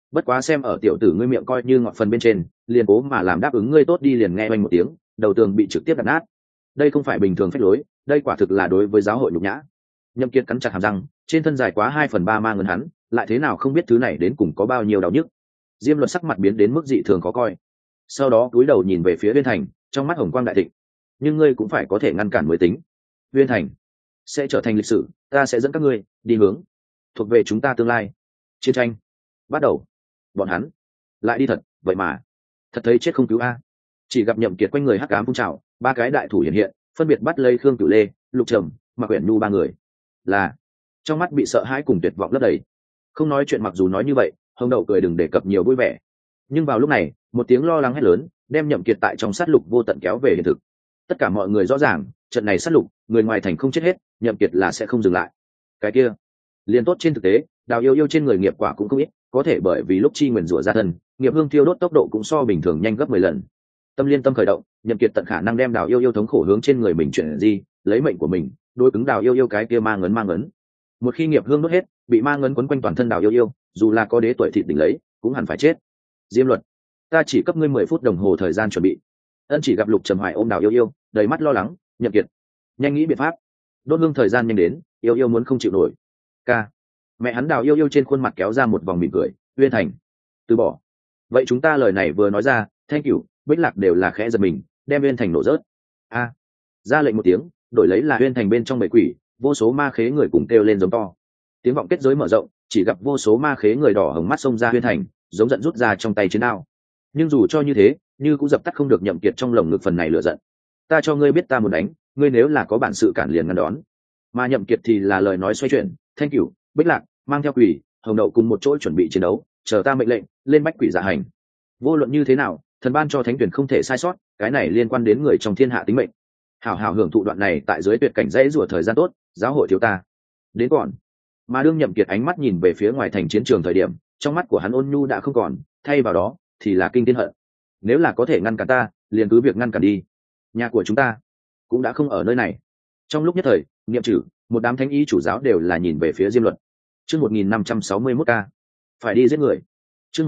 bất quá xem ở tiểu tử ngươi miệng coi như ngọt phần bên trên, liền cố mà làm đáp ứng ngươi tốt đi, liền nghe oanh một tiếng, đầu tường bị trực tiếp đập nát. Đây không phải bình thường phách lối, đây quả thực là đối với giáo hội nhục nhã. Nhậm Kiệt cắn chặt hàm răng, trên thân dài quá 2/3 ma ngấn hắn, lại thế nào không biết thứ này đến cùng có bao nhiêu đau nhức. Diêm Luật sắc mặt biến đến mức dị thường khó coi, sau đó cúi đầu nhìn về phía Uyên Thành, trong mắt hồng quang đại thịnh. Nhưng ngươi cũng phải có thể ngăn cản mới tính. Uyên Thành sẽ trở thành lịch sử, ta sẽ dẫn các ngươi đi hướng thuộc về chúng ta tương lai. Chiến tranh bắt đầu. Bọn hắn lại đi thật, vậy mà thật thấy chết không cứu a. Chỉ gặp Nhậm Kiệt quanh người hắc ám phun trào, ba cái đại thủ hiện hiện, phân biệt bắt lấy Khương Cửu Lê, Lục Trầm, Mạc Uyển Nhu ba người. Là trong mắt bị sợ hãi cùng tuyệt vọng lấp đầy. Không nói chuyện, mặc dù nói như vậy, Hồng Đậu cười đừng đề cập nhiều vui vẻ. Nhưng vào lúc này, một tiếng lo lắng hét lớn đem Nhậm Kiệt tại trong sát lục vô tận kéo về hiện thực. Tất cả mọi người rõ ràng, trận này sát lục, người ngoài thành không chết hết, Nhậm Kiệt là sẽ không dừng lại. Cái kia, liền tốt. Trên thực tế, Đào Yêu Yêu trên người nghiệp quả cũng không ít, có thể bởi vì lúc chi nguyền rủa ra thân, nghiệp hương thiêu đốt tốc độ cũng so bình thường nhanh gấp 10 lần. Tâm liên tâm khởi động, Nhậm Kiệt tận khả năng đem Đào Yêu Yêu thống khổ hướng trên người mình chuyển di, lấy mệnh của mình đối cứng Đào Yêu Yêu cái kia ma ngấn. Một khi nghiệp hương đốt hết, bị ma ngấn quấn quanh toàn thân Đào Yêu Yêu, dù là có đế tuổi thịt đỉnh lấy, cũng hẳn phải chết. Diêm Luật, ta chỉ cấp ngươi 10 phút đồng hồ thời gian chuẩn bị. Ân chỉ gặp Lục Trầm Hoài ôm Đào Yêu Yêu, đầy mắt lo lắng. Nhậm Kiệt, nhanh nghĩ biện pháp. Đốt hương thời gian nhanh đến, Yêu Yêu muốn không chịu nổi. Ca, mẹ hắn Đào Yêu Yêu trên khuôn mặt kéo ra một vòng mỉm cười. Uyên Thành, từ bỏ. Vậy chúng ta lời này vừa nói ra, Thanh Cửu, Bích Lạc đều là khẽ giật mình, đem Uyên Thành nổ rớt. A, ra lệnh một tiếng, đổi lấy là Uyên Thành bên trong bầy quỷ, vô số ma khế người cùng kêu lên giống to. Tiếng vọng kết giới mở rộng, chỉ gặp vô số ma khế người đỏ hồng mắt xông ra Uyên Thành, giống giận rút ra trong tay chiến đao. Nhưng dù cho như thế, như cũng dập tắt không được Nhậm Kiệt trong lồng ngực phần này lửa giận. Ta cho ngươi biết ta muốn đánh, ngươi nếu là có bản sự cản liền ngăn đón. Mà Nhậm Kiệt thì là lời nói xoay chuyển, Thanh Cửu, Bích Lạc mang theo quỷ, Hồng Đậu cùng một chỗ chuẩn bị chiến đấu, chờ ta mệnh lệnh, lên bách quỷ dạ hành. Vô luận như thế nào, thần ban cho thánh tuyển không thể sai sót, cái này liên quan đến người trong thiên hạ tính mệnh. Hảo hảo hưởng thụ đoạn này tại dưới tuyệt cảnh dễ rủa thời gian tốt, giáo hội thiếu ta. Đến còn. Mà đương Nhậm Kiệt ánh mắt nhìn về phía ngoài thành chiến trường thời điểm, trong mắt của hắn ôn nhu đã không còn, thay vào đó thì là kinh thiên hận. Nếu là có thể ngăn cản ta, liền cứ việc ngăn cản đi. Nhà của chúng ta cũng đã không ở nơi này. Trong lúc nhất thời, Niệm Trừ, một đám thánh ý chủ giáo đều là nhìn về phía Diêm Luật. Chương 1561K, phải đi giết người. Chương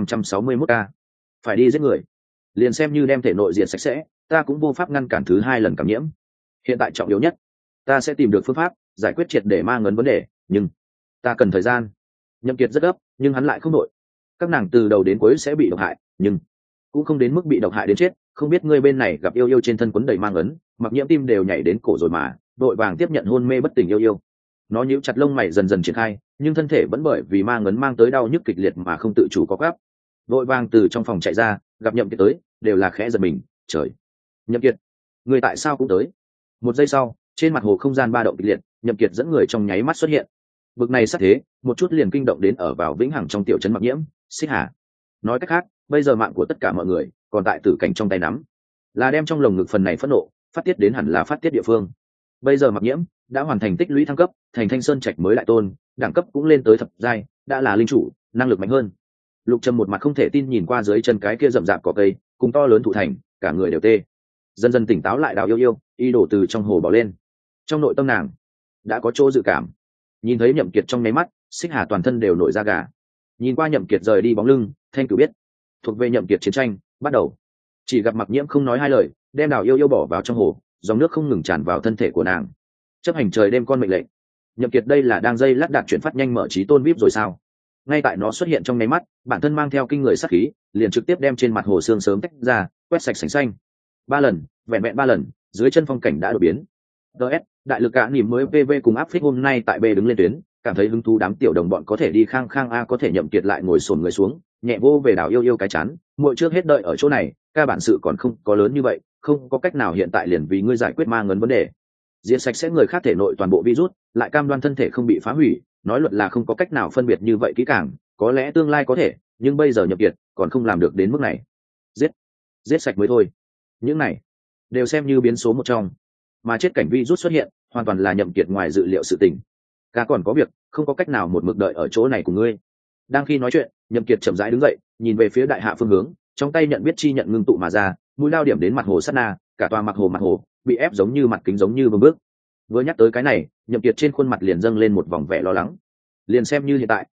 1561K, phải đi giết người. Liền xem như đem thể nội diệt sạch sẽ, ta cũng vô pháp ngăn cản thứ hai lần cảm nhiễm. Hiện tại trọng yếu nhất, ta sẽ tìm được phương pháp giải quyết triệt để ma ngấn vấn đề, nhưng ta cần thời gian. Nhậm Kiệt rất gấp, nhưng hắn lại không nội. Các nàng từ đầu đến cuối sẽ bị độc hại, nhưng cũng không đến mức bị độc hại đến chết. Không biết ngươi bên này gặp Yêu Yêu trên thân quấn đầy ma ngấn, Mặc Nhiễm tim đều nhảy đến cổ rồi mà, đội vàng tiếp nhận hôn mê bất tỉnh Yêu Yêu. Nó nhíu chặt lông mày dần dần triển khai, nhưng thân thể vẫn bởi vì ma ngấn mang tới đau nhức kịch liệt mà không tự chủ có gáp. Đội vàng từ trong phòng chạy ra, gặp Nhậm Kiệt tới, đều là khẽ giật mình. Trời, Nhậm Kiệt, người tại sao cũng tới? Một giây sau, trên mặt hồ không gian ba động kịch liệt, Nhậm Kiệt dẫn người trong nháy mắt xuất hiện. Bực này sát thế, một chút liền kinh động đến ở vào vĩnh hằng trong tiểu trấn Mặc Nhiễm, Xích Hà. Nói cách khác, bây giờ mạng của tất cả mọi người còn tại tử cảnh trong tay nắm, là đem trong lồng ngực phần này phẫn nộ phát tiết đến hẳn là phát tiết địa phương. Bây giờ Mặc Nhiễm đã hoàn thành tích lũy thăng cấp, thành Thanh Sơn Trạch mới lại tôn, đẳng cấp cũng lên tới thập giai, đã là linh chủ, năng lực mạnh hơn. Lục Trầm một mặt không thể tin nhìn qua dưới chân cái kia rậm rạp cỏ cây, cùng to lớn thụ thành, cả người đều tê. Dần dần tỉnh táo lại Đào Yêu Yêu, y đổ từ trong hồ bỏ lên. Trong nội tâm nàng đã có chỗ dự cảm. Nhìn thấy Nhậm Kiệt trong nháy mắt, Xích Hà toàn thân đều nổi da gà. Nhìn qua Nhậm Kiệt rời đi bóng lưng, Thanh Cửu biết, thuộc về Nhậm Kiệt chiến tranh bắt đầu. Chỉ gặp Mặc Nhiễm không nói hai lời, đem Đào Yêu Yêu bỏ vào trong hồ, dòng nước không ngừng tràn vào thân thể của nàng. Chấp hành trời đêm con mệnh lệnh. Nhậm Kiệt đây là đang dây lát đạt chuyển phát nhanh mở trí tôn vip rồi sao? Ngay tại nó xuất hiện trong nháy mắt, bản thân mang theo kinh người sát khí, liền trực tiếp đem trên mặt hồ sương sớm tách ra, quét sạch sành xanh. 3 lần, vẹn vẹn 3 lần, dưới chân phong cảnh đã đổi biến. DS, đại lực cả niềm mới PV cùng áp phích hôm nay tại B đứng lên tuyến, cảm thấy hứng thú đám tiểu đồng bọn có thể đi khang khang a, có thể Nhậm Kiệt lại ngồi xổm người xuống, nhẹ vô về Đào Yêu Yêu cái chán, muội trước hết đợi ở chỗ này, ca bản sự còn không có lớn như vậy, không có cách nào hiện tại liền vì ngươi giải quyết ma ngấn vấn đề. Diệt sạch sẽ người khác thể nội toàn bộ virus, lại cam đoan thân thể không bị phá hủy, nói luật là không có cách nào phân biệt như vậy kỹ càng, có lẽ tương lai có thể, nhưng bây giờ Nhậm Kiệt còn không làm được đến mức này. Giết sạch mới thôi. Những này đều xem như biến số một trong, mà chết cảnh virus xuất hiện, hoàn toàn là Nhậm Kiệt ngoài dự liệu sự tình. Ca còn có việc, không có cách nào một mực đợi ở chỗ này cùng ngươi. Đang khi nói chuyện, Nhậm Kiệt chậm rãi đứng dậy, nhìn về phía đại hạ phương hướng, trong tay nhận biết chi nhận ngưng tụ mà ra, mũi lao điểm đến mặt hồ sát na, cả tòa mặt hồ bị ép giống như mặt kính giống như vương bước. Vừa nhắc tới cái này, Nhậm Kiệt trên khuôn mặt liền dâng lên một vòng vẻ lo lắng. Liền xem như hiện tại,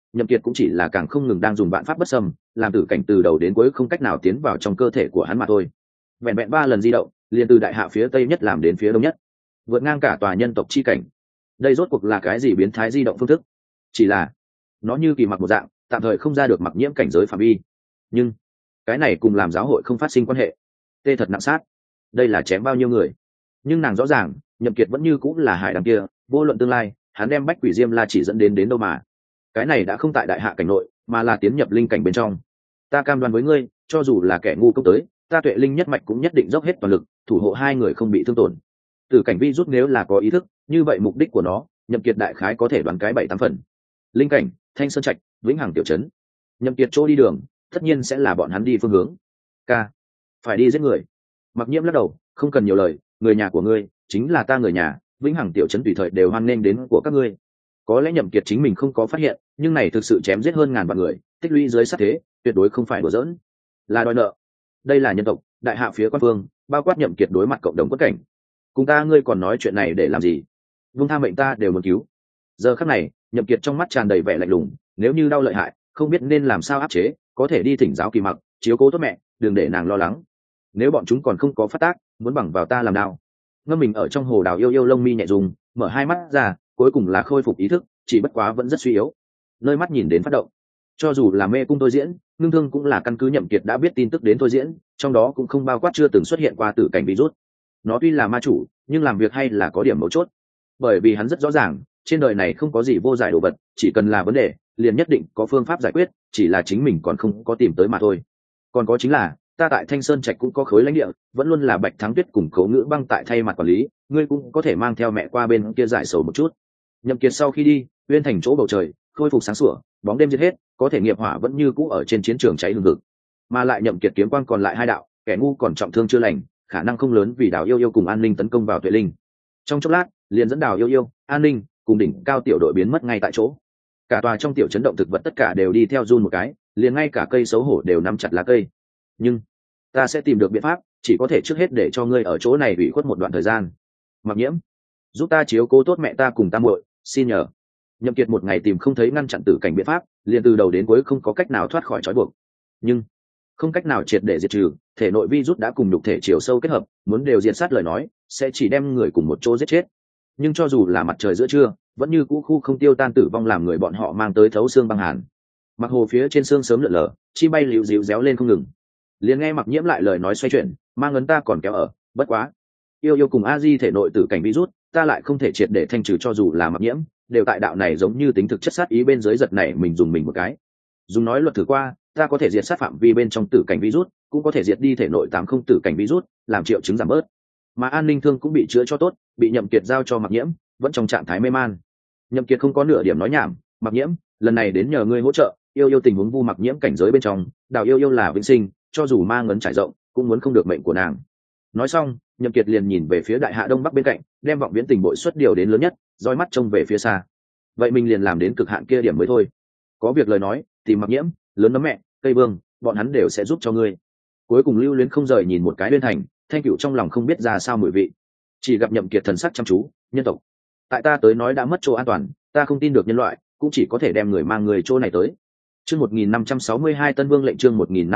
Nhậm Kiệt cũng chỉ là càng không ngừng đang dùng vạn pháp bất xâm, làm tử cảnh từ đầu đến cuối không cách nào tiến vào trong cơ thể của hắn mà thôi. Vẹn vẹn 3 lần di động, liền từ đại hạ phía tây nhất làm đến phía đông nhất, vượt ngang cả tòa nhân tộc chi cảnh. Đây rốt cuộc là cái gì biến thái di động phương thức? Chỉ là nó như kỳ mặc một dạng, tạm thời không ra được mặc nhiễm cảnh giới phạm vi. Nhưng cái này cùng làm giáo hội không phát sinh quan hệ. Tê thật nặng sát, đây là chém bao nhiêu người. Nhưng nàng rõ ràng, Nhậm Kiệt vẫn như cũng là hải đằng kia, vô luận tương lai, hắn đem bách quỷ diêm la chỉ dẫn đến đâu mà. Cái này đã không tại đại hạ cảnh nội, mà là tiến nhập linh cảnh bên trong. Ta cam đoan với ngươi, cho dù là kẻ ngu công tới, ta tuệ linh nhất mạch cũng nhất định dốc hết toàn lực, thủ hộ hai người không bị thương tổn. Tử cảnh vi rút nếu là có ý thức, như vậy mục đích của nó, Nhậm Kiệt đại khái có thể đoán cái 7-8 phần. Linh cảnh, Thanh Sơn Trạch, Vĩnh Hằng tiểu trấn. Nhậm Kiệt chỗ đi đường, tất nhiên sẽ là bọn hắn đi phương hướng. Ca, phải đi giết người. Mặc Nhiễm lắc đầu, không cần nhiều lời, người nhà của ngươi chính là ta người nhà, Vĩnh Hằng tiểu trấn tùy thời đều hoan nghênh đến của các ngươi. Có lẽ Nhậm Kiệt chính mình không có phát hiện, nhưng này thực sự chém giết hơn ngàn vạn người, tích lũy dưới sát thế, tuyệt đối không phải đùa giỡn, là đòi nợ. Đây là nhân tộc, đại hạ phía quan phương, bao quát Nhậm Kiệt đối mặt cộng đồng quốc cảnh. Cùng ta ngươi còn nói chuyện này để làm gì? Vung tha mệnh ta đều muốn cứu. Giờ khắc này, Nhậm Kiệt trong mắt tràn đầy vẻ lạnh lùng, nếu như đau lợi hại, không biết nên làm sao áp chế, có thể đi thỉnh giáo Kỳ Mặc, chiếu cố tốt mẹ, đừng để nàng lo lắng. Nếu bọn chúng còn không có phát tác, muốn bằng vào ta làm đau. Ngâm mình ở trong hồ đào yêu yêu lông mi nhẹ rung, mở hai mắt ra, cuối cùng là khôi phục ý thức, chỉ bất quá vẫn rất suy yếu. Nơi mắt nhìn đến phát động. Cho dù là mê cung tôi diễn, ngưng thương cũng là căn cứ Nhậm Kiệt đã biết tin tức đến tôi diễn, trong đó cũng không bao quát chưa từng xuất hiện qua tử cảnh virus. Nó tuy là ma chủ, nhưng làm việc hay là có điểm mấu chốt. Bởi vì hắn rất rõ ràng, trên đời này không có gì vô giải đồ vật, chỉ cần là vấn đề, liền nhất định có phương pháp giải quyết, chỉ là chính mình còn không có tìm tới mà thôi. Còn có chính là, ta tại Thanh Sơn Trạch cũng có khối lãnh địa, vẫn luôn là Bạch Thắng Tuyết cùng Cố Ngữ Băng tại thay mặt quản lý, ngươi cũng có thể mang theo mẹ qua bên kia giải sầu một chút. Nhậm Kiệt sau khi đi, uyên thành chỗ bầu trời khôi phục sáng sủa, bóng đêm giết hết, có thể nghiệp hỏa vẫn như cũ ở trên chiến trường cháy hừng hực. Mà lại Nhậm Kiệt kiếm quang còn lại 2 đạo, kẻ ngu còn trọng thương chưa lành, khả năng không lớn vì Đào Yêu Yêu cùng An Ninh tấn công vào Tuệ Linh. Trong chốc lát, liền dẫn Đào Yêu Yêu, An Ninh cùng đỉnh cao tiểu đội biến mất ngay tại chỗ. Cả tòa trong tiểu chấn động thực vật tất cả đều đi theo run một cái, liền ngay cả cây xấu hổ đều nắm chặt lá cây. Nhưng ta sẽ tìm được biện pháp, chỉ có thể trước hết để cho ngươi ở chỗ này ủy khuất một đoạn thời gian. Mặc Nhiễm, giúp ta chiếu cố tốt mẹ ta cùng tam muội, xin nhờ. Nhậm Kiệt một ngày tìm không thấy ngăn chặn tử cảnh biện pháp, liền từ đầu đến cuối không có cách nào thoát khỏi trói buộc. Nhưng không cách nào triệt để diệt trừ, thể nội virus đã cùng nhục thể chiều sâu kết hợp, muốn đều diệt sát lời nói, sẽ chỉ đem người cùng một chỗ giết chết. Nhưng cho dù là mặt trời giữa trưa, vẫn như cũ khu không tiêu tan tử vong làm người bọn họ mang tới thấu xương băng hàn. Mặc hồ phía trên xương sớm lượn lờ, chi bay liễu díu réo lên không ngừng. Liền nghe Mặc Nhiễm lại lời nói xoay chuyển, mang ấn ta còn kéo ở, bất quá. Yêu yêu cùng A Di thể nội tử cảnh virus, ta lại không thể triệt để thanh trừ cho dù là Mặc Nhiễm, đều tại đạo này giống như tính thực chất sát ý bên dưới giật này mình dùng mình một cái. Dùng nói luật thử qua, ta có thể diệt sát phạm vi bên trong tử cảnh virus, cũng có thể diệt đi thể nội 80 tử cảnh virus, làm triệu chứng giảm bớt. Mà An Ninh thương cũng bị chữa cho tốt, bị Nhậm Kiệt giao cho Mặc Nhiễm, vẫn trong trạng thái mê man. Nhậm Kiệt không có nửa điểm nói nhảm, Mặc Nhiễm, lần này đến nhờ ngươi hỗ trợ, yêu yêu tình huống vu Mặc Nhiễm cảnh giới bên trong, Đào yêu yêu là vĩnh sinh, cho dù ma ngấn trải rộng, cũng muốn không được mệnh của nàng. Nói xong, Nhậm Kiệt liền nhìn về phía đại hạ đông bắc bên cạnh, đem vọng viễn tình bội xuất điều đến lớn nhất, dõi mắt trông về phía xa. Vậy mình liền làm đến cực hạn kia điểm mới thôi. Có việc lời nói, tìm Mặc Nhiễm, lớn nấm mẹ, cây vương, bọn hắn đều sẽ giúp cho ngươi. Cuối cùng lưu luyến không rời nhìn một cái Uyên thành, Thanh Cửu trong lòng không biết ra sao mùi vị. Chỉ gặp Nhậm Kiệt thần sắc chăm chú, nhân tộc. Tại ta tới nói đã mất chỗ an toàn, ta không tin được nhân loại, cũng chỉ có thể đem người mang người chỗ này tới. Chương 1562 Tân Vương lệnh chương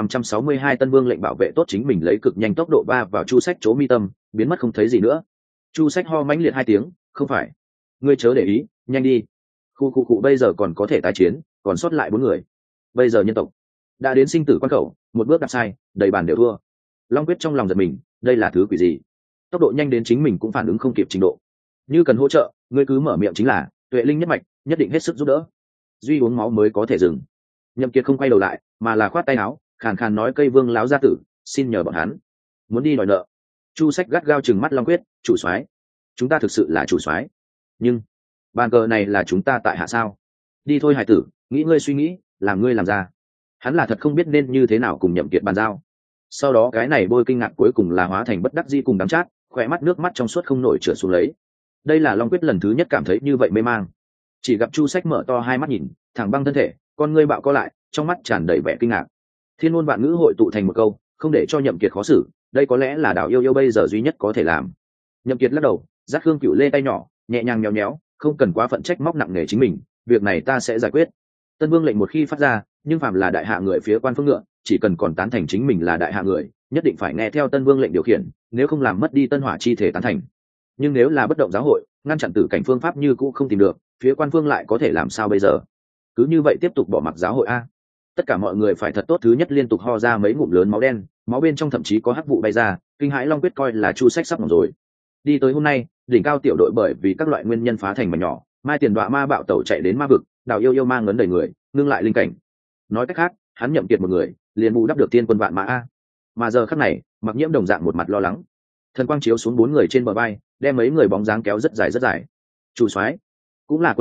1562 Tân Vương lệnh bảo vệ tốt chính mình lấy cực nhanh tốc độ va vào Chu Sách chỗ mi tâm, biến mất không thấy gì nữa. Chu Sách ho mãnh liệt 2 tiếng, không phải, ngươi chớ để ý, nhanh đi. Khu bây giờ còn có thể tái chiến, còn sót lại 4 người. Bây giờ nhân tộc đã đến sinh tử quan khẩu, một bước đạp sai, đầy bàn đều thua. Long Quyết trong lòng giật mình, đây là thứ quỷ gì? Tốc độ nhanh đến chính mình cũng phản ứng không kịp trình độ. Như cần hỗ trợ, ngươi cứ mở miệng chính là, Tuệ Linh nhất mạch, nhất định hết sức giúp đỡ. Duy uống máu mới có thể dừng. Nhậm Kiệt không quay đầu lại, mà là khoát tay áo, khàn khàn nói cây vương láo gia tử, xin nhờ bọn hắn, muốn đi đòi nợ. Chu Sách gắt gao trừng mắt Long Quyết, chủ soái, chúng ta thực sự là chủ soái, nhưng bàn cờ này là chúng ta tại hạ sao? Đi thôi hải tử, nghĩ ngươi suy nghĩ, làm ngươi làm ra. Hắn là thật không biết nên như thế nào cùng Nhậm Kiệt bàn giao. Sau đó cái này bôi kinh ngạc cuối cùng là hóa thành bất đắc dĩ cùng đắng chát, khỏe mắt nước mắt trong suốt không nổi trượt xuống lấy. Đây là Long Quyết lần thứ nhất cảm thấy như vậy mê mang. Chỉ gặp Chu Sách mở to hai mắt nhìn, thẳng băng thân thể, con ngươi bạo co lại, trong mắt tràn đầy vẻ kinh ngạc. Thiên ngôn vạn ngữ hội tụ thành một câu, không để cho Nhậm Kiệt khó xử, đây có lẽ là Đào yêu yêu bây giờ duy nhất có thể làm. Nhậm Kiệt lắc đầu, dắt Khương Cửu Lê tay nhỏ, nhẹ nhàng nhéo nhéo, không cần quá phận trách móc nặng nề chính mình, việc này ta sẽ giải quyết. Tân Vương lệnh một khi phát ra, nhưng phạm là đại hạ người phía quan phương ngựa, chỉ cần còn tán thành chính mình là đại hạ người, nhất định phải nghe theo Tân Vương lệnh điều khiển, nếu không làm mất đi Tân Hỏa chi thể tán thành. Nhưng nếu là bất động giáo hội, ngăn chặn tử cảnh phương pháp như cũ không tìm được, phía quan phương lại có thể làm sao bây giờ? Cứ như vậy tiếp tục bỏ mặc giáo hội a? Tất cả mọi người phải thật tốt, thứ nhất liên tục ho ra mấy ngụm lớn máu đen, máu bên trong thậm chí có hắc vụ bay ra, kinh hãi Long Quyết coi là Chu Sách sắp hỏng rồi. Đi tới hôm nay, đỉnh cao tiểu đội bởi vì các loại nguyên nhân phá thành mảnh nhỏ, Mai Tiền Đoạ ma bạo tẩu chạy đến ma vực, Đào Yêu Yêu mang ngấn đầy người, ngưng lại linh cảnh. Nói cách khác, hắn Nhậm Kiệt một người, liền bù đắp được tiên quân vạn mã a. Mà giờ khắc này, Mặc Nhiễm đồng dạng một mặt lo lắng. Thần quang chiếu xuống bốn người trên bờ vai, đem mấy người bóng dáng kéo rất dài rất dài. Chủ soái, cũng là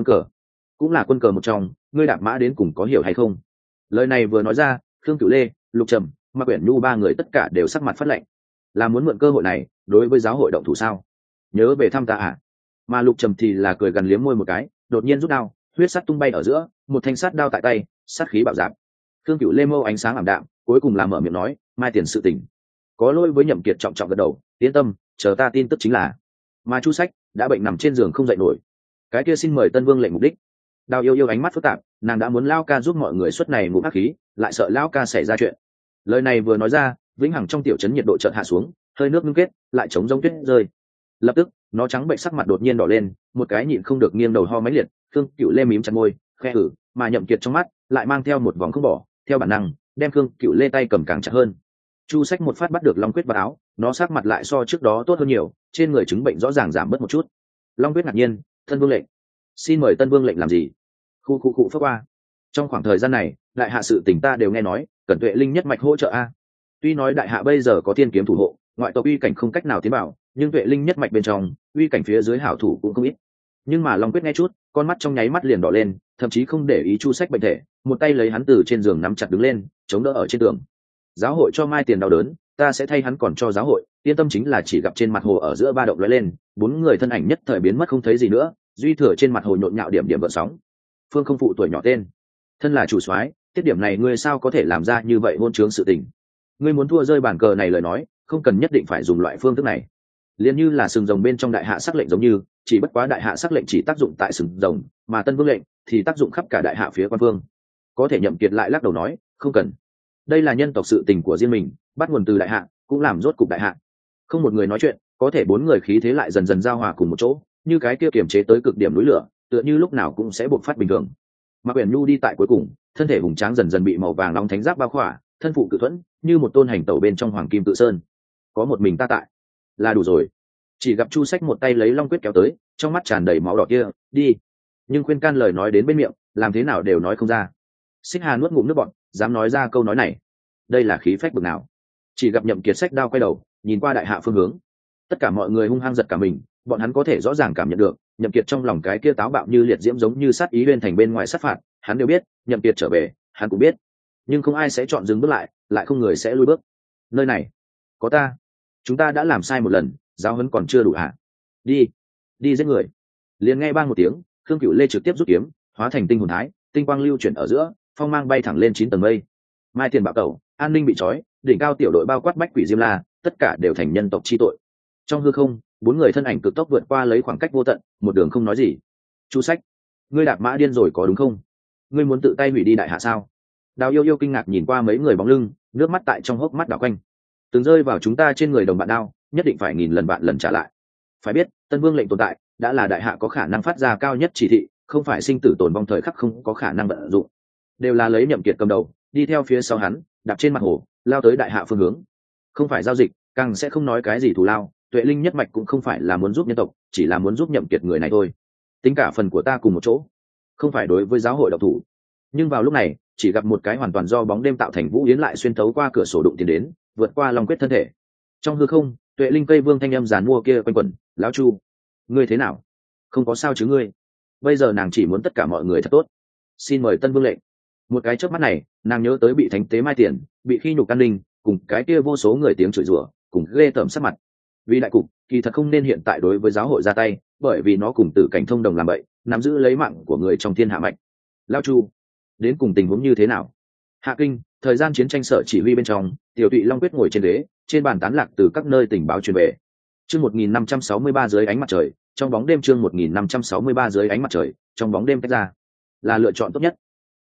quân cờ một trong, ngươi đạp mã đến cùng có hiểu hay không? Lời này vừa nói ra, Khương Cửu Lê, Lục Trầm, Mạc Uyển Nhu ba người tất cả đều sắc mặt phát lạnh. Là muốn mượn cơ hội này, đối với giáo hội động thủ sao? Nhớ về thăm ta à? Mà Lục Trầm thì là cười gần liếm môi một cái, đột nhiên rút đao, huyết sắt tung bay ở giữa, một thanh sắt đao tại tay, sát khí bạo dạn. Khương Cửu Lê mâu ánh sáng ảm đạm, cuối cùng là mở miệng nói, Mai Tiền sự tình. Có lỗi với Nhậm Kiệt trọng trọng gật đầu, yên tâm, chờ ta tin tức chính là. Mà Chu Sách đã bệnh nằm trên giường không dậy nổi. Cái kia xin mời Tân Vương lệnh mục đích. Đào Yêu Yêu ánh mắt phức tạp, nàng đã muốn Lao Ca giúp mọi người xuất này ngụm ác khí, lại sợ Lao Ca xảy ra chuyện. Lời này vừa nói ra, vĩnh hằng trong tiểu trấn nhiệt độ chợt hạ xuống, hơi nước ngưng kết, lại chống rông tuyết rơi. Lập tức, nó trắng bệnh sắc mặt đột nhiên đỏ lên, một cái nhịn không được nghiêng đầu ho máy liệt, Khương Cửu Lê mím chặt môi, khẽ ử, mà Nhậm Kiệt trong mắt lại mang theo một vòng không bỏ, theo bản năng, đem Khương Cửu Lê tay cầm càng chặt hơn. Chu Sách một phát bắt được Long Quyết vào áo, nó sắc mặt lại so trước đó tốt hơn nhiều, trên người chứng bệnh rõ ràng giảm bớt một chút. Long Quyết ngạc nhiên, Tân Vương lệnh. Xin mời Tân Vương lệnh làm gì? Khu phất qua. Trong khoảng thời gian này, đại hạ sự tình ta đều nghe nói, cần Tuệ Linh nhất mạch hỗ trợ a. Tuy nói đại hạ bây giờ có thiên kiếm thủ hộ, ngoại tộc uy cảnh không cách nào tiến bảo, nhưng Tuệ Linh nhất mạch bên trong, uy cảnh phía dưới hảo thủ cũng không ít. Nhưng mà Long Quyết nghe chút, con mắt trong nháy mắt liền đỏ lên, thậm chí không để ý Chu Sách bệnh thể, một tay lấy hắn từ trên giường nắm chặt đứng lên, chống đỡ ở trên tường. Giáo hội cho Mai Tiền đau đớn, ta sẽ thay hắn còn cho giáo hội, yên tâm. Chính là chỉ gặp trên mặt hồ ở giữa ba động lóe lên, bốn người thân ảnh nhất thời biến mất không thấy gì nữa, duy thừa trên mặt hồ nhộn nhạo điểm điểm gợn sóng. Phương Không Phụ tuổi nhỏ tên, thân là chủ soái, tiết điểm này ngươi sao có thể làm ra như vậy hôn trướng sự tình? Ngươi muốn thua rơi bản cờ này lời nói, không cần nhất định phải dùng loại phương thức này. Liên như là sừng rồng bên trong đại hạ sắc lệnh giống như, chỉ bất quá đại hạ sắc lệnh chỉ tác dụng tại sừng rồng, mà Tân Vương lệnh thì tác dụng khắp cả đại hạ phía quan phương. Có thể Nhậm Kiệt lại lắc đầu nói, không cần. Đây là nhân tộc sự tình của riêng mình, bắt nguồn từ đại hạ, cũng làm rốt cục đại hạ. Không một người nói chuyện, có thể bốn người khí thế lại dần dần giao hòa cùng một chỗ, như cái kia kiềm chế tới cực điểm núi lửa, tựa như lúc nào cũng sẽ bộc phát bình thường. Mạc Uyển Nhu đi tại cuối cùng, thân thể hùng tráng dần dần bị màu vàng long thánh giáp bao khỏa, thân phụ cự thuẫn, như một tôn hành tẩu bên trong hoàng kim tự sơn. Có một mình ta tại, là đủ rồi. Chỉ gặp Chu Sách một tay lấy Long Quyết kéo tới, trong mắt tràn đầy máu đỏ kia, đi. Nhưng khuyên can lời nói đến bên miệng, làm thế nào đều nói không ra. Xích Hà nuốt ngụm nước bọt, dám nói ra câu nói này, đây là khí phách bực nào? Chỉ gặp Nhậm Kiệt xách đao quay đầu, nhìn qua đại hạ phương hướng. Tất cả mọi người hung hăng giật cả mình, bọn hắn có thể rõ ràng cảm nhận được, Nhậm Kiệt trong lòng cái kia táo bạo như liệt diễm giống như sát ý bên thành bên ngoài sát phạt, hắn đều biết, Nhậm Kiệt trở về, hắn cũng biết, nhưng không ai sẽ chọn dừng bước lại, lại không người sẽ lùi bước. Nơi này, có ta, chúng ta đã làm sai một lần, giáo huấn còn chưa đủ hả? Đi giết người. Liền nghe bang một tiếng, Khương Cửu Lê trực tiếp rút kiếm, hóa thành tinh hồn thái, tinh quang lưu chuyển ở giữa, phong mang bay thẳng lên 9 tầng mây. Mai Tiền bạo tẩu, an ninh bị trói, đỉnh cao tiểu đội bao quát bách quỷ diêm la, tất cả đều thành nhân tộc chi tội. Trong hư không, bốn người thân ảnh cực tốc vượt qua lấy khoảng cách vô tận, một đường không nói gì. Chu Sách, ngươi đạp mã điên rồi có đúng không? Ngươi muốn tự tay hủy đi đại hạ sao? Đào Yêu Yêu kinh ngạc nhìn qua mấy người bóng lưng, nước mắt tại trong hốc mắt đảo quanh. Từng rơi vào chúng ta trên người đồng bạn đao, nhất định phải nghìn lần vạn lần trả lại. Phải biết, Tân Vương lệnh tồn tại, đã là đại hạ có khả năng phát ra cao nhất chỉ thị, không phải sinh tử tồn vong thời khắc không có khả năng vận dụng. Đều là lấy Nhậm Kiệt cầm đầu, đi theo phía sau hắn, đạp trên mặt hồ, lao tới đại hạ phương hướng. Không phải giao dịch, càng sẽ không nói cái gì thù lao. Tuệ Linh nhất mạch cũng không phải là muốn giúp nhân tộc, chỉ là muốn giúp Nhậm Kiệt người này thôi. Tính cả phần của ta cùng một chỗ, không phải đối với giáo hội độc thủ. Nhưng vào lúc này, chỉ gặp một cái hoàn toàn do bóng đêm tạo thành Vũ Yến lại xuyên thấu qua cửa sổ đụng tiến đến, vượt qua Long Quyết thân thể. Trong hư không, Tuệ Linh cây vương thanh âm giàn mua kia quanh quẩn, lão Chu, ngươi thế nào? Không có sao chứ ngươi? Bây giờ nàng chỉ muốn tất cả mọi người thật tốt. Xin mời Tân Vương lệnh. Một cái chớp mắt này, nàng nhớ tới bị thánh tế Mai Tiền, bị khi nhục căn linh, cùng cái kia vô số người tiếng chửi rủa, cùng ghê tởm sắc mặt. Vì đại cục, kỳ thật không nên hiện tại đối với giáo hội ra tay, bởi vì nó cùng tử cảnh thông đồng làm bậy, nắm giữ lấy mạng của người trong thiên hạ mạnh. Lão Chu, đến cùng tình huống như thế nào? Hạ Kinh, thời gian chiến tranh sở chỉ huy bên trong, Tiểu Tụy Long Quyết ngồi trên ghế, trên bàn tán lạc từ các nơi tình báo truyền về. Chương 1563 dưới ánh mặt trời, trong bóng đêm chương 1563 dưới ánh mặt trời, trong bóng đêm tách ra, là lựa chọn tốt nhất.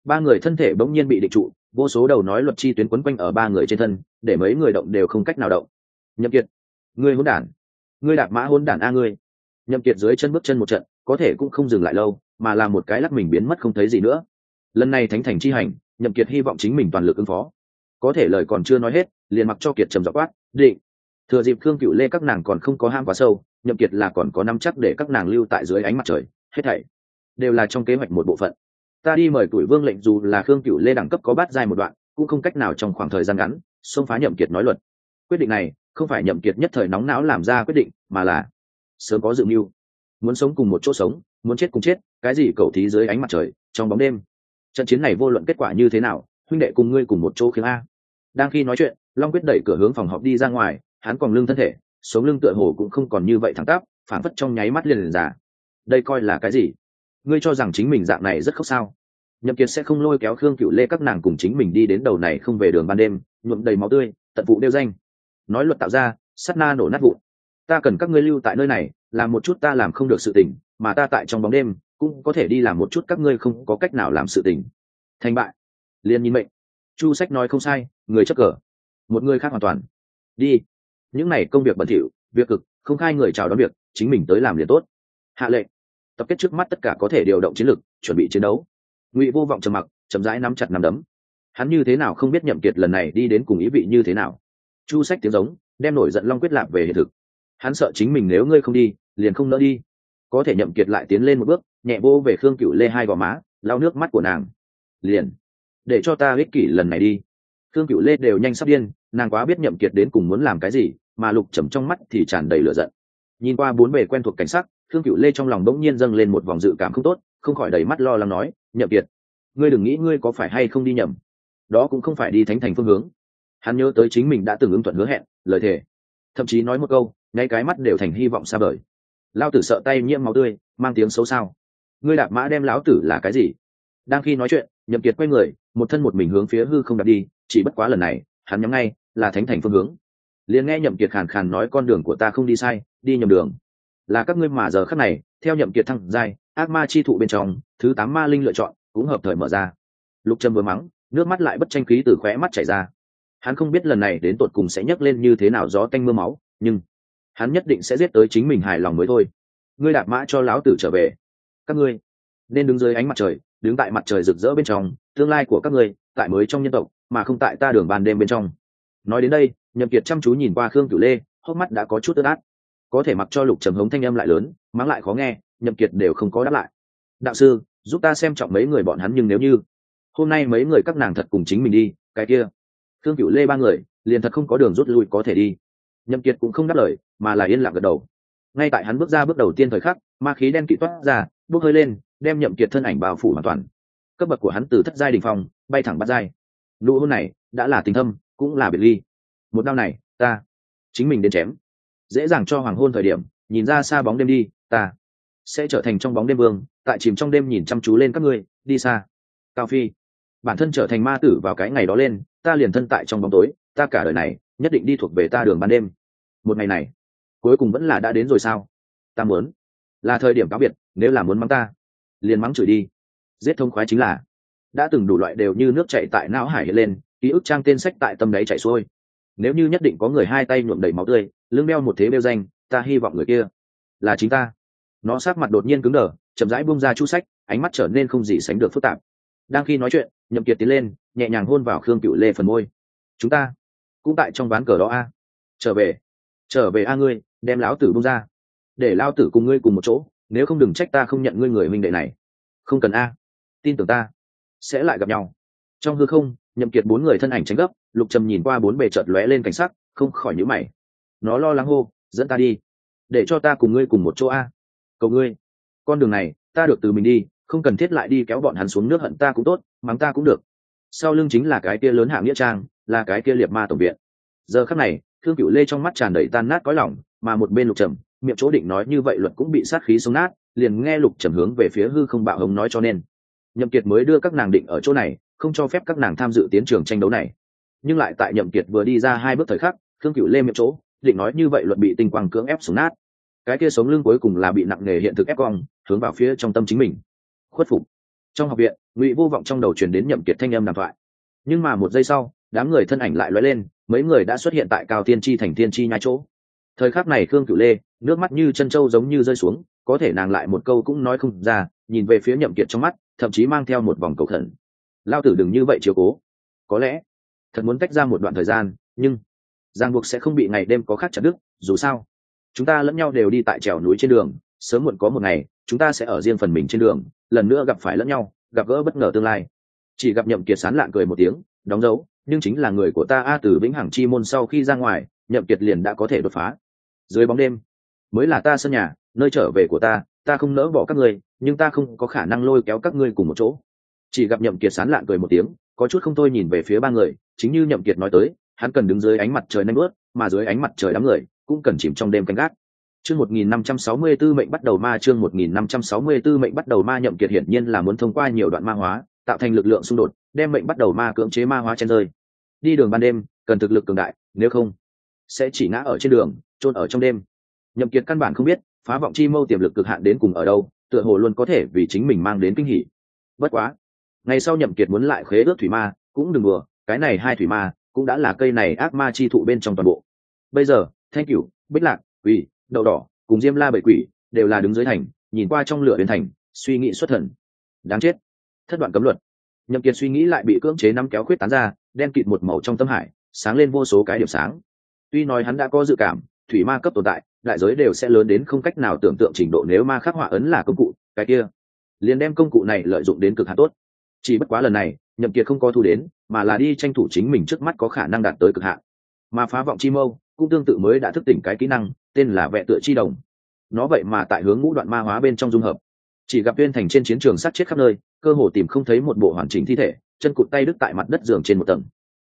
ba người thân thể bỗng nhiên bị định trụ, vô số đầu nói luật chi tuyến quấn quanh ở ba người trên thân, để mấy người động đều không cách nào động. Nhậm Kiệt, ngươi hỗn đản, ngươi đạp mã hỗn đản a ngươi! Nhậm Kiệt dưới chân bước chân một trận, có thể cũng không dừng lại lâu, mà là một cái lắc mình biến mất không thấy gì nữa. Lần này thánh thành chi hành, Nhậm Kiệt hy vọng chính mình toàn lực ứng phó. Có thể lời còn chưa nói hết, liền mặc cho Kiệt trầm giọng quát, định. Thừa dịp Khương Cửu Lê các nàng còn không có ham quá sâu, Nhậm Kiệt là còn có nắm chắc để các nàng lưu tại dưới ánh mặt trời, hết thảy đều là trong kế hoạch một bộ phận. Ta đi mời tuổi vương lệnh dù là Khương Cửu Lê đẳng cấp có bát giai một đoạn, cũng không cách nào trong khoảng thời gian ngắn xông phá Nhậm Kiệt nói luật. Quyết định này không phải Nhậm Kiệt nhất thời nóng não làm ra quyết định, mà là sớm có dự mưu. Muốn sống cùng một chỗ sống, muốn chết cùng chết, cái gì cầu thí dưới ánh mặt trời, trong bóng đêm. Trận chiến này vô luận kết quả như thế nào, huynh đệ cùng ngươi cùng một chỗ khiêng a. Đang khi nói chuyện, Long Quyết đẩy cửa hướng phòng họp đi ra ngoài, hắn còn lưng thân thể, sống lưng tựa hồ cũng không còn như vậy thẳng tắp, phản phất trong nháy mắt liền già. Đây coi là cái gì? Ngươi cho rằng chính mình dạng này rất khóc sao? Nhậm Kiệt sẽ không lôi kéo Khương Cửu Lê các nàng cùng chính mình đi đến đầu này không về đường ban đêm, nhuộm đầy máu tươi, tận vụ đeo danh. Nói luật tạo ra, sát na nổ nát vụn. Ta cần các ngươi lưu tại nơi này, làm một chút ta làm không được sự tình, mà ta tại trong bóng đêm cũng có thể đi làm một chút các ngươi không có cách nào làm sự tình. Thành bại, liền nhìn mệnh. Chu Sách nói không sai, người chấp cờ, một người khác hoàn toàn. Đi. Những này công việc bẩn thỉu, việc cực, không khai người chào đón việc, chính mình tới làm liền tốt. Hạ lệnh. Tập kết trước mắt tất cả có thể điều động chiến lực, chuẩn bị chiến đấu. Ngụy Vô Vọng trầm mặc, chậm rãi nắm chặt nắm đấm. Hắn như thế nào không biết Nhậm Kiệt lần này đi đến cùng ý vị như thế nào. Chu Sách tiếng giống, đem nổi giận Long Quyết Lạp về hiện thực. Hắn sợ chính mình nếu ngươi không đi, liền không nỡ đi. Có thể Nhậm Kiệt lại tiến lên một bước, nhẹ vô về Khương Cửu Lê hai gò má, lau nước mắt của nàng. Liền, để cho ta ích kỷ lần này đi. Khương Cửu Lê đều nhanh sắp điên, nàng quá biết Nhậm Kiệt đến cùng muốn làm cái gì, mà Lục Trầm trong mắt thì tràn đầy lửa giận. Nhìn qua bốn bề quen thuộc cảnh sắc, Khương Cửu Lê trong lòng bỗng nhiên dâng lên một vòng dự cảm không tốt, không khỏi đầy mắt lo lắng nói, Nhậm Kiệt, ngươi đừng nghĩ ngươi có phải hay không đi nhầm, đó cũng không phải đi thánh thành phương hướng. Hắn nhớ tới chính mình đã từng ứng thuận hứa hẹn, lời thề, thậm chí nói một câu, ngay cái mắt đều thành hy vọng xa vời. Lão tử sợ tay nhiễm máu tươi, mang tiếng xấu sao? Ngươi đạp mã đem lão tử là cái gì? Đang khi nói chuyện, Nhậm Kiệt quay người, một thân một mình hướng phía hư không đạp đi, chỉ bất quá lần này, hắn nhắm ngay là thánh thành phương hướng. Liền nghe Nhậm Kiệt khàn khàn nói, con đường của ta không đi sai, đi nhầm đường. Là các ngươi mà giờ khắc này, theo Nhậm Kiệt thăng giai, ác ma chi thụ bên trong, thứ 8 ma linh lựa chọn, cũng hợp thời mở ra. Lục Trầm vừa mắng, nước mắt lại bất tranh khí từ khóe mắt chảy ra. Hắn không biết lần này đến tột cùng sẽ nhấc lên như thế nào gió tanh mưa máu, nhưng hắn nhất định sẽ giết tới chính mình hài lòng mới thôi. Ngươi đạp mã cho lão tử trở về. Các ngươi nên đứng dưới ánh mặt trời, đứng tại mặt trời rực rỡ bên trong, tương lai của các ngươi tại mới trong nhân tộc, mà không tại ta đường ban đêm bên trong. Nói đến đây, Nhậm Kiệt chăm chú nhìn qua Khương Cửu Lê, hốc mắt đã có chút ướt át. Có thể mặc cho Lục Trầm hống thanh âm lại lớn, mắng lại khó nghe, Nhậm Kiệt đều không có đáp lại. Đạo sư, giúp ta xem trọng mấy người bọn hắn, nhưng nếu như hôm nay mấy người các nàng thật cùng chính mình đi, cái kia Khương Cửu Lê ba người liền thật không có đường rút lui có thể đi. Nhậm Kiệt cũng không đáp lời, mà là yên lặng gật đầu. Ngay tại hắn bước ra bước đầu tiên thời khắc, ma khí đen kịt toát ra, bốc hơi lên, đem Nhậm Kiệt thân ảnh bao phủ hoàn toàn. Cấp bậc của hắn từ thất giai đỉnh phong bay thẳng bát giai. Nụ hôn này đã là tình thâm, cũng là biệt ly. Một đao này, ta chính mình đến chém. Dễ dàng cho hoàng hôn thời điểm, nhìn ra xa bóng đêm đi, ta sẽ trở thành trong bóng đêm vương, tại chìm trong đêm nhìn chăm chú lên các ngươi, đi xa. Cao Phi, bản thân trở thành ma tử vào cái ngày đó lên, ta liền thân tại trong bóng tối, ta cả đời này nhất định đi thuộc về ta đường ban đêm. Một ngày này, cuối cùng vẫn là đã đến rồi sao? Ta muốn là thời điểm cáo biệt, nếu là muốn mắng ta, liền mắng chửi đi. Giết thông khoái chính là. Đã từng đủ loại đều như nước chảy tại não hải hiện lên, ký ức trang tên sách tại tâm đáy chảy xuôi. Nếu như nhất định có người hai tay nhuộm đầy máu tươi, lưng đeo một thế bêu danh, ta hy vọng người kia là chính ta. Nó sát mặt đột nhiên cứng đờ, chậm rãi buông ra chu sách, ánh mắt trở nên không gì sánh được phức tạp. Đang khi nói chuyện, Nhậm Kiệt tiến lên, nhẹ nhàng hôn vào Khương Cửu Lê phần môi. Chúng ta cũng tại trong ván cờ đó a. Trở về a, ngươi đem lão tử buông ra, để lão tử cùng ngươi cùng một chỗ, nếu không đừng trách ta không nhận ngươi người huynh đệ này. Không cần a, tin tưởng ta, sẽ lại gặp nhau. Trong hư không, Nhậm Kiệt bốn người thân ảnh tránh gấp, Lục Trầm nhìn qua bốn bề chợt lóe lên cảnh sắc, không khỏi nhíu mày. Nó lo lắng hô, dẫn ta đi, để cho ta cùng ngươi cùng một chỗ a. Cầu ngươi, con đường này ta được từ mình đi, không cần thiết lại đi kéo bọn hắn xuống nước, hận ta cũng tốt, mắng ta cũng được. Sau lưng chính là cái kia lớn hạ nghĩa trang, là cái kia liệt ma tổng viện. Giờ khắc này, Khương Cửu Lê trong mắt tràn đầy tan nát cõi lòng, mà một bên Lục Trầm, miệng chỗ định nói như vậy luật cũng bị sát khí xông nát, liền nghe Lục Trầm hướng về phía hư không bạo hống nói, cho nên Nhậm Kiệt mới đưa các nàng định ở chỗ này, không cho phép các nàng tham dự tiến trường tranh đấu này. Nhưng lại tại Nhậm Kiệt vừa đi ra hai bước thời khắc, Khương Cửu Lê miệng chỗ định nói như vậy luật bị tinh quang cưỡng ép xuống nát. Cái kia sống lưng cuối cùng là bị nặng nề hiện thực ép cong, hướng vào phía trong tâm chính mình. Khuất phục. Trong học viện, Ngụy Vô Vọng trong đầu truyền đến Nhậm Kiệt thanh âm đàm thoại. Nhưng mà một giây sau, đám người thân ảnh lại lóe lên, mấy người đã xuất hiện tại Cao Tiên Chi thành Tiên Chi nhai chỗ. Thời khắc này Khương Cửu Lê, nước mắt như chân trâu giống như rơi xuống, có thể nàng lại một câu cũng nói không ra, nhìn về phía Nhậm Kiệt trong mắt, thậm chí mang theo một vòng cầu khẩn. Lao tử đừng như vậy chiếu cố. Có lẽ, thật muốn tách ra một đoạn thời gian, nhưng ràng buộc sẽ không bị ngày đêm có khác chặt đứt. Dù sao, chúng ta lẫn nhau đều đi tại trèo núi trên đường, sớm muộn có một ngày, chúng ta sẽ ở riêng phần mình trên đường, lần nữa gặp phải lẫn nhau, gặp gỡ bất ngờ tương lai. Chỉ gặp Nhậm Kiệt sán lạn cười một tiếng, đóng dấu, nhưng chính là người của ta từ Vĩnh Hằng Chi môn sau khi ra ngoài, Nhậm Kiệt liền đã có thể đột phá. Dưới bóng đêm, mới là ta sân nhà, nơi trở về của ta không nỡ bỏ các ngươi, nhưng ta không có khả năng lôi kéo các ngươi cùng một chỗ. Chỉ gặp Nhậm Kiệt sán lạn cười một tiếng, có chút không thôi nhìn về phía ba người, chính như Nhậm Kiệt nói tới, hắn cần đứng dưới ánh mặt trời nanh bước, mà dưới ánh mặt trời đám người cũng cần chìm trong đêm canh gác. Chương 1564 mệnh bắt đầu ma, chương 1564 mệnh bắt đầu ma. Nhậm Kiệt hiển nhiên là muốn thông qua nhiều đoạn ma hóa, tạo thành lực lượng xung đột, đem mệnh bắt đầu ma cưỡng chế ma hóa chen rơi. Đi đường ban đêm, cần thực lực cường đại, nếu không sẽ chỉ ngã ở trên đường, chôn ở trong đêm. Nhậm Kiệt căn bản không biết, phá vọng chi mâu tiềm lực cực hạn đến cùng ở đâu, tựa hồ luôn có thể vì chính mình mang đến kinh hỉ. Bất quá, ngày sau Nhậm Kiệt muốn lại khế ước thủy ma, cũng đừng đùa, cái này hai thủy ma cũng đã là cây này ác ma chi thụ bên trong toàn bộ. Bây giờ, Thanh Cửu, Bích Lạc, Quỷ, Đậu Đỏ cùng Diêm La Bảy Quỷ đều là đứng dưới thành, nhìn qua trong lửa biến thành, suy nghĩ xuất thần. Đáng chết, thất đoạn cấm luật. Nhậm Kiệt suy nghĩ lại bị cưỡng chế nắm kéo khuyết tán ra, đen kịt một màu trong tâm hải, sáng lên vô số cái điểm sáng. Tuy nói hắn đã có dự cảm, thủy ma cấp tồn tại, đại giới đều sẽ lớn đến không cách nào tưởng tượng trình độ, nếu ma khắc họa ấn là công cụ, cái kia liền đem công cụ này lợi dụng đến cực hạn tốt. Chỉ bất quá lần này, Nhậm Kiệt không có thu đến, mà là đi tranh thủ chính mình trước mắt có khả năng đạt tới cực hạn. Mà phá vọng chi mâu cũng tương tự mới đã thức tỉnh cái kỹ năng, tên là vẽ tựa chi đồng. Nó vậy mà tại hướng ngũ đoạn ma hóa bên trong dung hợp. Chỉ gặp Uyên Thành trên chiến trường sát chết khắp nơi, cơ hồ tìm không thấy một bộ hoàn chỉnh thi thể, chân cụt tay đứt tại mặt đất giường trên một tầng.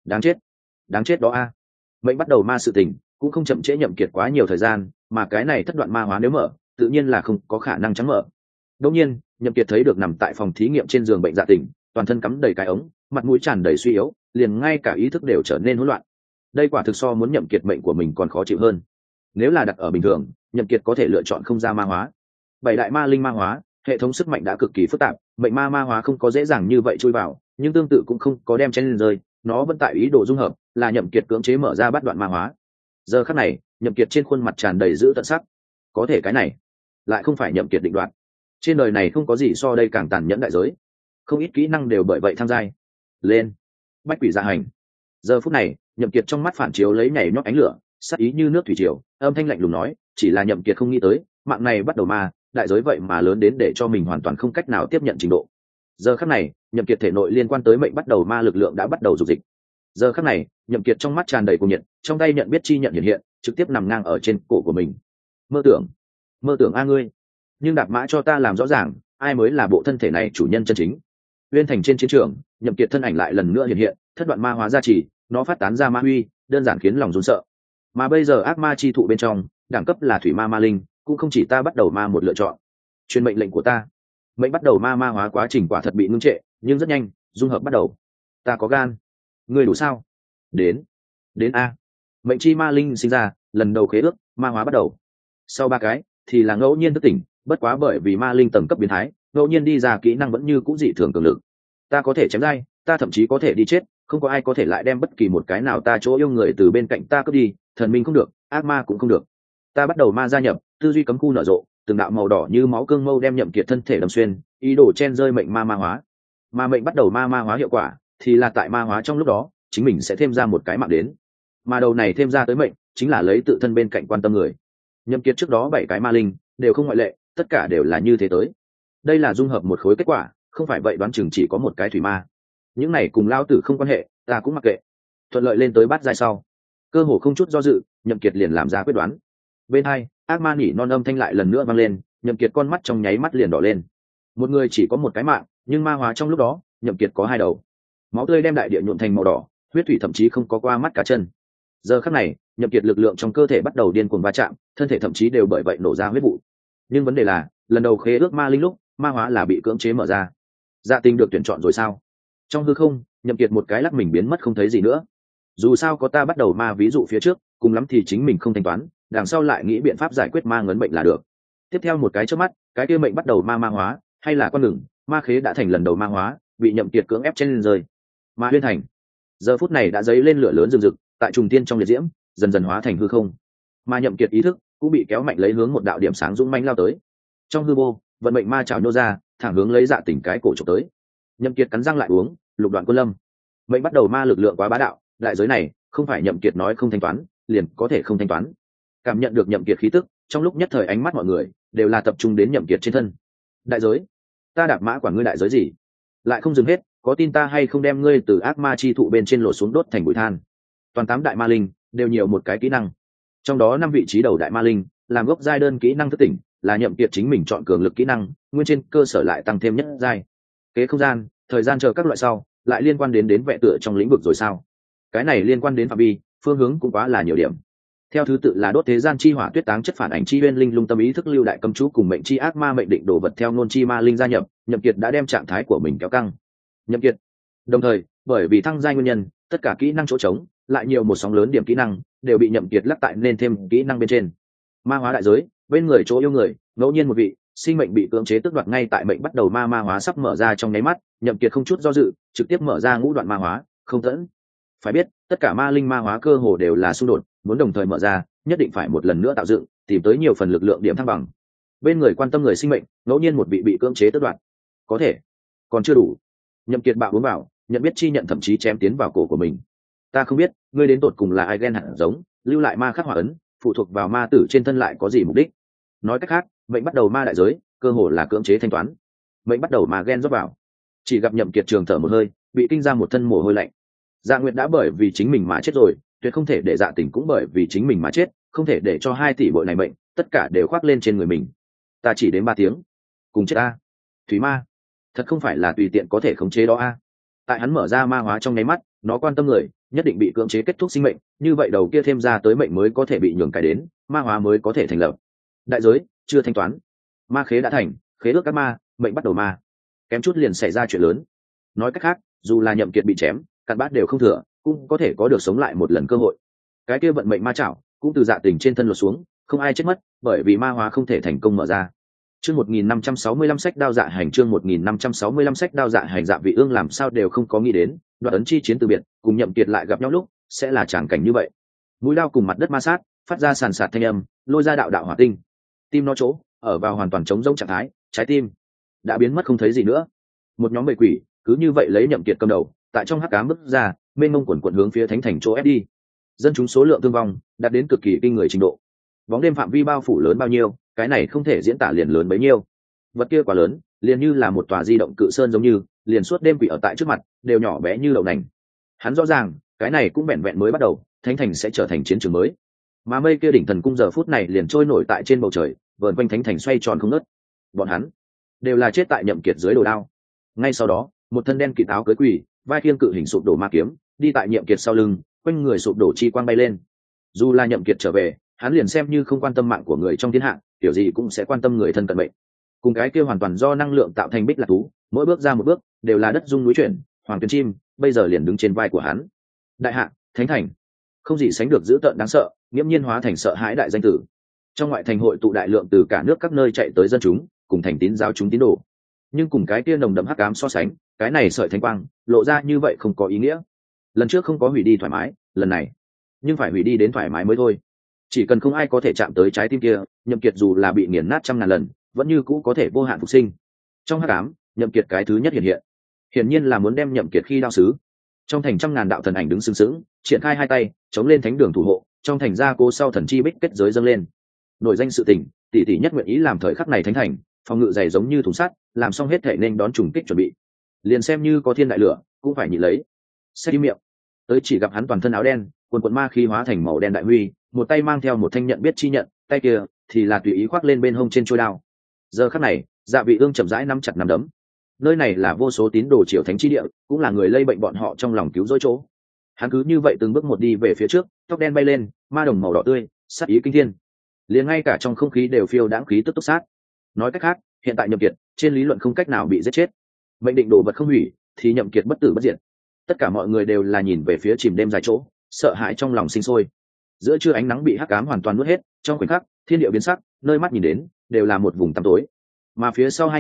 Đáng chết đó a. Mệnh bắt đầu ma sự tình, cũng không chậm trễ Nhậm Kiệt quá nhiều thời gian, mà cái này thất đoạn ma hóa nếu mở, tự nhiên là không có khả năng trắng mở. Đương nhiên, Nhậm Kiệt thấy được nằm tại phòng thí nghiệm trên giường bệnh dạ tỉnh, toàn thân cắm đầy cái ống, mặt mũi tràn đầy suy yếu, liền ngay cả ý thức đều trở nên hỗn loạn. Đây quả thực so muốn Nhậm Kiệt mệnh của mình còn khó chịu hơn. Nếu là đặt ở bình thường, Nhậm Kiệt có thể lựa chọn không ra ma hóa. Bảy đại ma linh ma hóa, hệ thống sức mạnh đã cực kỳ phức tạp, mệnh ma ma hóa không có dễ dàng như vậy chui vào, nhưng tương tự cũng không có đem chen lên rơi, nó vẫn tại ý đồ dung hợp, là Nhậm Kiệt cưỡng chế mở ra bắt đoạn ma hóa. Giờ khắc này, Nhậm Kiệt trên khuôn mặt tràn đầy dữ tợn sắc. Có thể cái này lại không phải Nhậm Kiệt định đoạt. Trên đời này không có gì so đây càng tàn nhẫn đại giới. Không ít kỹ năng đều bởi vậy tham gia. Lên, bách quỷ dạ hành. Giờ phút này, Nhậm Kiệt trong mắt phản chiếu lấy nhảy nhót ánh lửa, sắc ý như nước thủy triều, âm thanh lạnh lùng nói, chỉ là Nhậm Kiệt không nghĩ tới, mạng này bắt đầu ma, đại giới vậy mà lớn đến để cho mình hoàn toàn không cách nào tiếp nhận trình độ. Giờ khắc này, Nhậm Kiệt thể nội liên quan tới mệnh bắt đầu ma lực lượng đã bắt đầu dục dịch. Giờ khắc này, Nhậm Kiệt trong mắt tràn đầy cuồng nhiệt, trong tay nhận biết chi nhận hiện, trực tiếp nằm ngang ở trên cổ của mình. Mơ tưởng a ngươi, nhưng đạp mã cho ta làm rõ ràng, ai mới là bộ thân thể này chủ nhân chân chính. Uyên Thành trên chiến trường, Nhậm Kiệt thân ảnh lại lần nữa hiện, thất đoạn ma hóa ra chỉ, nó phát tán ra ma huy, đơn giản khiến lòng run sợ. Mà bây giờ ác ma chi thụ bên trong, đẳng cấp là thủy ma ma linh, cũng không chỉ ta bắt đầu ma một lựa chọn. Truyền mệnh lệnh của ta. Mệnh bắt đầu ma ma hóa quá trình quả thật bị ngưng trệ, nhưng rất nhanh, dung hợp bắt đầu. Ta có gan. Ngươi đủ sao? Đến a. Mệnh chi ma linh sinh ra, lần đầu khế ước, ma hóa bắt đầu. Sau 3 cái thì là ngẫu nhiên thức tỉnh, bất quá bởi vì ma linh tầng cấp biến thái, ngẫu nhiên đi ra kỹ năng vẫn như cũ dị thường cường lực. Ta có thể chém dai, ta thậm chí có thể đi chết, không có ai có thể lại đem bất kỳ một cái nào ta chỗ yêu người từ bên cạnh ta cướp đi, thần minh không được, ác ma cũng không được. Ta bắt đầu ma gia nhập, tư duy cấm khu nở rộ, từng đạo màu đỏ như máu cương mâu đem Nhậm Kiệt thân thể đâm xuyên, ý đồ chen rơi mệnh ma ma hóa. Mà mệnh bắt đầu ma ma hóa hiệu quả thì là tại ma hóa trong lúc đó, chính mình sẽ thêm ra một cái mạng đến. Mà đầu này thêm ra tới mệnh, chính là lấy tự thân bên cạnh quan tâm người. Nhậm Kiệt trước đó 7 cái ma linh đều không ngoại lệ, tất cả đều là như thế tới. Đây là dung hợp một khối kết quả, không phải vậy đoán chừng chỉ có một cái thủy ma. Những này cùng lao tử không quan hệ, ta cũng mặc kệ. Thuận lợi lên tới bát giai sau, cơ hồ không chút do dự, Nhậm Kiệt liền làm ra quyết đoán. Bên hai, ác ma nỉ non âm thanh lại lần nữa vang lên, Nhậm Kiệt con mắt trong nháy mắt liền đỏ lên. Một người chỉ có một cái mạng, nhưng ma hóa trong lúc đó, Nhậm Kiệt có 2 đầu. Máu tươi đem đại địa nhuộm thành màu đỏ, huyết thủy thậm chí không có qua mắt cả chân. Giờ khắc này, Nhậm Kiệt lực lượng trong cơ thể bắt đầu điên cuồng va chạm, thân thể thậm chí đều bởi vậy nổ ra huyết vụ. Nhưng vấn đề là, lần đầu khế ước ma linh lúc, ma hóa là bị cưỡng chế mở ra. Dạ Tình được tuyển chọn rồi sao? Trong hư không, Nhậm Kiệt một cái lắc mình biến mất không thấy gì nữa. Dù sao có ta bắt đầu ma ví dụ phía trước, cùng lắm thì chính mình không thanh toán, đằng sau lại nghĩ biện pháp giải quyết ma ngấn bệnh là được. Tiếp theo một cái chớp mắt, cái kia mệnh bắt đầu ma ma hóa, hay là con ngừng, ma khế đã thành lần đầu ma hóa, bị Nhậm Kiệt cưỡng ép chen lên rơi. Ma huyên thành giờ phút này đã dấy lên lửa lớn rừng rực, tại trùng tiên trong liệt diễm dần dần hóa thành hư không. Mà Nhậm Kiệt ý thức cũng bị kéo mạnh lấy hướng một đạo điểm sáng dũng mãnh lao tới. Trong hư vô, vận mệnh ma chảo nhô ra, thẳng hướng lấy Dạ Tỉnh cái cổ chụp tới. Nhậm Kiệt cắn răng lại uống lục đoạn quân lâm. Mệnh bắt đầu ma lực lượng quá bá đạo, đại giới này không phải Nhậm Kiệt nói không thanh toán liền có thể không thanh toán. Cảm nhận được Nhậm Kiệt khí tức, trong lúc nhất thời ánh mắt mọi người đều là tập trung đến Nhậm Kiệt trên thân. Đại giới? Ta đạp mã quản ngươi đại giới gì? Lại không dừng hết, có tin ta hay không đem ngươi từ ác ma chi thụ bên trên lột xuống đốt thành bụi than? Toàn 8 đại ma linh đều nhiều một cái kỹ năng, trong đó 5 vị trí đầu đại ma linh làm gốc giai đơn kỹ năng thức tỉnh, là Nhậm Kiệt chính mình chọn cường lực kỹ năng, nguyên trên cơ sở lại tăng thêm nhất giai. Kế không gian, thời gian chờ các loại sau, lại liên quan đến vẽ tựa trong lĩnh vực rồi sao? Cái này liên quan đến phạm vi, phương hướng cũng quá là nhiều điểm. Theo thứ tự là đốt thế gian chi hỏa tuyết táng chất phản ảnh chi uyên linh lung tâm ý thức lưu đại cầm chú cùng mệnh chi ác ma mệnh định đồ vật theo nôn chi ma linh gia nhập, Nhậm Kiệt đã đem trạng thái của mình kéo căng. Nhậm Kiệt. Đồng thời, bởi vì thăng giai nguyên nhân, tất cả kỹ năng chỗ trống, lại nhiều một sóng lớn điểm kỹ năng, đều bị Nhậm Kiệt lắc tại nên thêm kỹ năng bên trên. Ma hóa đại giới, bên người chỗ yêu người, ngẫu nhiên một vị sinh mệnh bị cưỡng chế tước đoạt ngay tại mệnh bắt đầu ma hóa sắp mở ra trong nháy mắt, Nhậm Kiệt không chút do dự, trực tiếp mở ra ngũ đoạn ma hóa, không tẫn. Phải biết, tất cả ma linh ma hóa cơ hồ đều là xung đột, muốn đồng thời mở ra, nhất định phải một lần nữa tạo dựng, tìm tới nhiều phần lực lượng điểm thăng bằng. Bên người quan tâm người sinh mệnh, ngẫu nhiên một vị bị cưỡng chế tước đoạt. Có thể, còn chưa đủ. Nhậm Kiệt bạo uống vào, nhận biết chi nhận thậm chí chém tiến vào cổ của mình. Ta không biết, ngươi đến tột cùng là ai ghen hạt giống, lưu lại ma khắc hỏa ấn, phụ thuộc vào ma tử trên thân lại có gì mục đích? Nói cách khác, mệnh bắt đầu ma đại giới, cơ hồ là cưỡng chế thanh toán. Mệnh bắt đầu ma ghen rót vào. Chỉ gặp Nhậm Kiệt trường thở một hơi, bị kinh ra một thân mồ hôi lạnh. Dạ Nguyệt đã bởi vì chính mình mà chết rồi, tuyệt không thể để Dạ Tỉnh cũng bởi vì chính mình mà chết, không thể để cho 2 tỷ bội này mệnh tất cả đều khoác lên trên người mình. Ta chỉ đến 3 tiếng, cùng chết a. Thủy ma, thật không phải là tùy tiện có thể khống chế đó a. Tại hắn mở ra ma hóa trong nháy mắt, nó quan tâm người, nhất định bị cưỡng chế kết thúc sinh mệnh, như vậy đầu kia thêm ra tới mệnh mới có thể bị nhường cải đến, ma hóa mới có thể thành lập. Đại giới chưa thanh toán, ma khế đã thành, khế ước các ma, mệnh bắt đầu ma, kém chút liền xảy ra chuyện lớn. Nói cách khác, dù là Nhậm Kiệt bị chém, cặn bát đều không thừa, cũng có thể có được sống lại một lần cơ hội. Cái kia vận mệnh ma chảo cũng từ Dạ Tỉnh trên thân lột xuống, không ai chết mất, bởi vì ma hóa không thể thành công mở ra. Chương 1565 sách đao dạ hành, chương 1565 sách đao dạ hành. Dạ Vị Ương làm sao đều không có nghĩ đến, đoạt ấn chi chiến từ biệt, cùng Nhậm Kiệt lại gặp nhau lúc, sẽ là tràng cảnh như vậy. Mũi đao cùng mặt đất ma sát, phát ra sàn sạt thanh âm, lôi ra đạo đạo hỏa tinh. Tim nó chỗ, ở vào hoàn toàn trống rỗng trạng thái, trái tim đã biến mất không thấy gì nữa. Một nhóm bầy quỷ, cứ như vậy lấy Nhậm Kiệt cầm đầu, tại trong hắc ám bước ra, mênh mông quần quần hướng phía thánh thành chỗ ép đi. Dân chúng số lượng thương vong đạt đến cực kỳ kinh người trình độ. Bóng đêm phạm vi bao phủ lớn bao nhiêu, cái này không thể diễn tả liền lớn bấy nhiêu. Vật kia quá lớn, liền như là một tòa di động cự sơn giống như, liền suốt đêm quỷ ở tại trước mặt, đều nhỏ bé như đậu nành. Hắn rõ ràng, cái này cũng vẹn vẹn mới bắt đầu, thánh thành sẽ trở thành chiến trường mới. Mà mây kia đỉnh thần cung giờ phút này liền trôi nổi tại trên bầu trời, vờn quanh thánh thành xoay tròn không ngớt. Bọn hắn đều là chết tại Nhậm Kiệt dưới đồ đao. Ngay sau đó, một thân đen kịt áo cưới quỷ, vai khiêng cự hình sụp đổ ma kiếm, đi tại Nhậm Kiệt sau lưng, quanh người sụp đổ chi quang bay lên. Dù là Nhậm Kiệt trở về, hắn liền xem như không quan tâm mạng của người trong thiên hạ, kiểu gì cũng sẽ quan tâm người thân cận mệnh. Cùng cái kia hoàn toàn do năng lượng tạo thành bích lạc thú, mỗi bước ra một bước đều là đất rung núi chuyển, hoàng tuyên chim bây giờ liền đứng trên vai của hắn. Đại hạ, thánh thành, không gì sánh được dữ tợn đáng sợ, nghiễm nhiên hóa thành sợ hãi đại danh tử. Trong ngoại thành hội tụ đại lượng từ cả nước các nơi chạy tới dân chúng, cùng thành tín giáo chúng tín đồ. Nhưng cùng cái kia nồng đậm hắc ám so sánh, cái này sợi thánh quang lộ ra như vậy không có ý nghĩa. Lần trước không có hủy đi thoải mái, lần này nhưng phải hủy đi đến thoải mái mới thôi. Chỉ cần không ai có thể chạm tới trái tim kia, Nhậm Kiệt dù là bị nghiền nát 100.000 lần, vẫn như cũ có thể vô hạn phục sinh. Trong hắc ám, Nhậm Kiệt cái thứ nhất hiển nhiên là muốn đem Nhậm Kiệt khi đao sứ. Trong thành 100.000 đạo thần ảnh đứng sừng sững, triển khai hai tay, chống lên thánh đường thủ hộ, trong thành gia cố sau thần chi bích kết giới dâng lên. Nổi danh sự tình, tỷ tỷ nhất nguyện ý làm thời khắc này thánh thành, phòng ngự dày giống như thùng sắt, làm xong hết thể nên đón trùng kích chuẩn bị. Liền xem như có thiên đại lửa, cũng phải nhịn lấy. Xét im miệng. Tới chỉ gặp hắn toàn thân áo đen, quần quần ma khí hóa thành màu đen đại huy, một tay mang theo một thanh nhận biết chi nhận, tay kia thì là tùy ý khoác lên bên hông trên trôi đao. Giờ khắc này, Dạ Vị Ương chậm rãi nắm chặt nắm đấm. Nơi này là vô số tín đồ triều thánh chi địa, cũng là người lây bệnh bọn họ trong lòng cứu rỗi chỗ. Hắn cứ như vậy từng bước một đi về phía trước, tóc đen bay lên, ma đồng màu đỏ tươi, sát ý kinh thiên. Liền ngay cả trong không khí đều phiêu đãng khí tức túc sát. Nói cách khác, hiện tại Nhậm Kiệt trên lý luận không cách nào bị giết chết. Mệnh định đồ vật không hủy, thì Nhậm Kiệt bất tử bất diệt. Tất cả mọi người đều là nhìn về phía chìm đêm dài chỗ, sợ hãi trong lòng sinh sôi. Giữa trưa ánh nắng bị hắc ám hoàn toàn nuốt hết, trong khoảnh khắc thiên địa biến sắc, nơi mắt nhìn đến đều là một vùng tăm tối. Mà phía sau hai người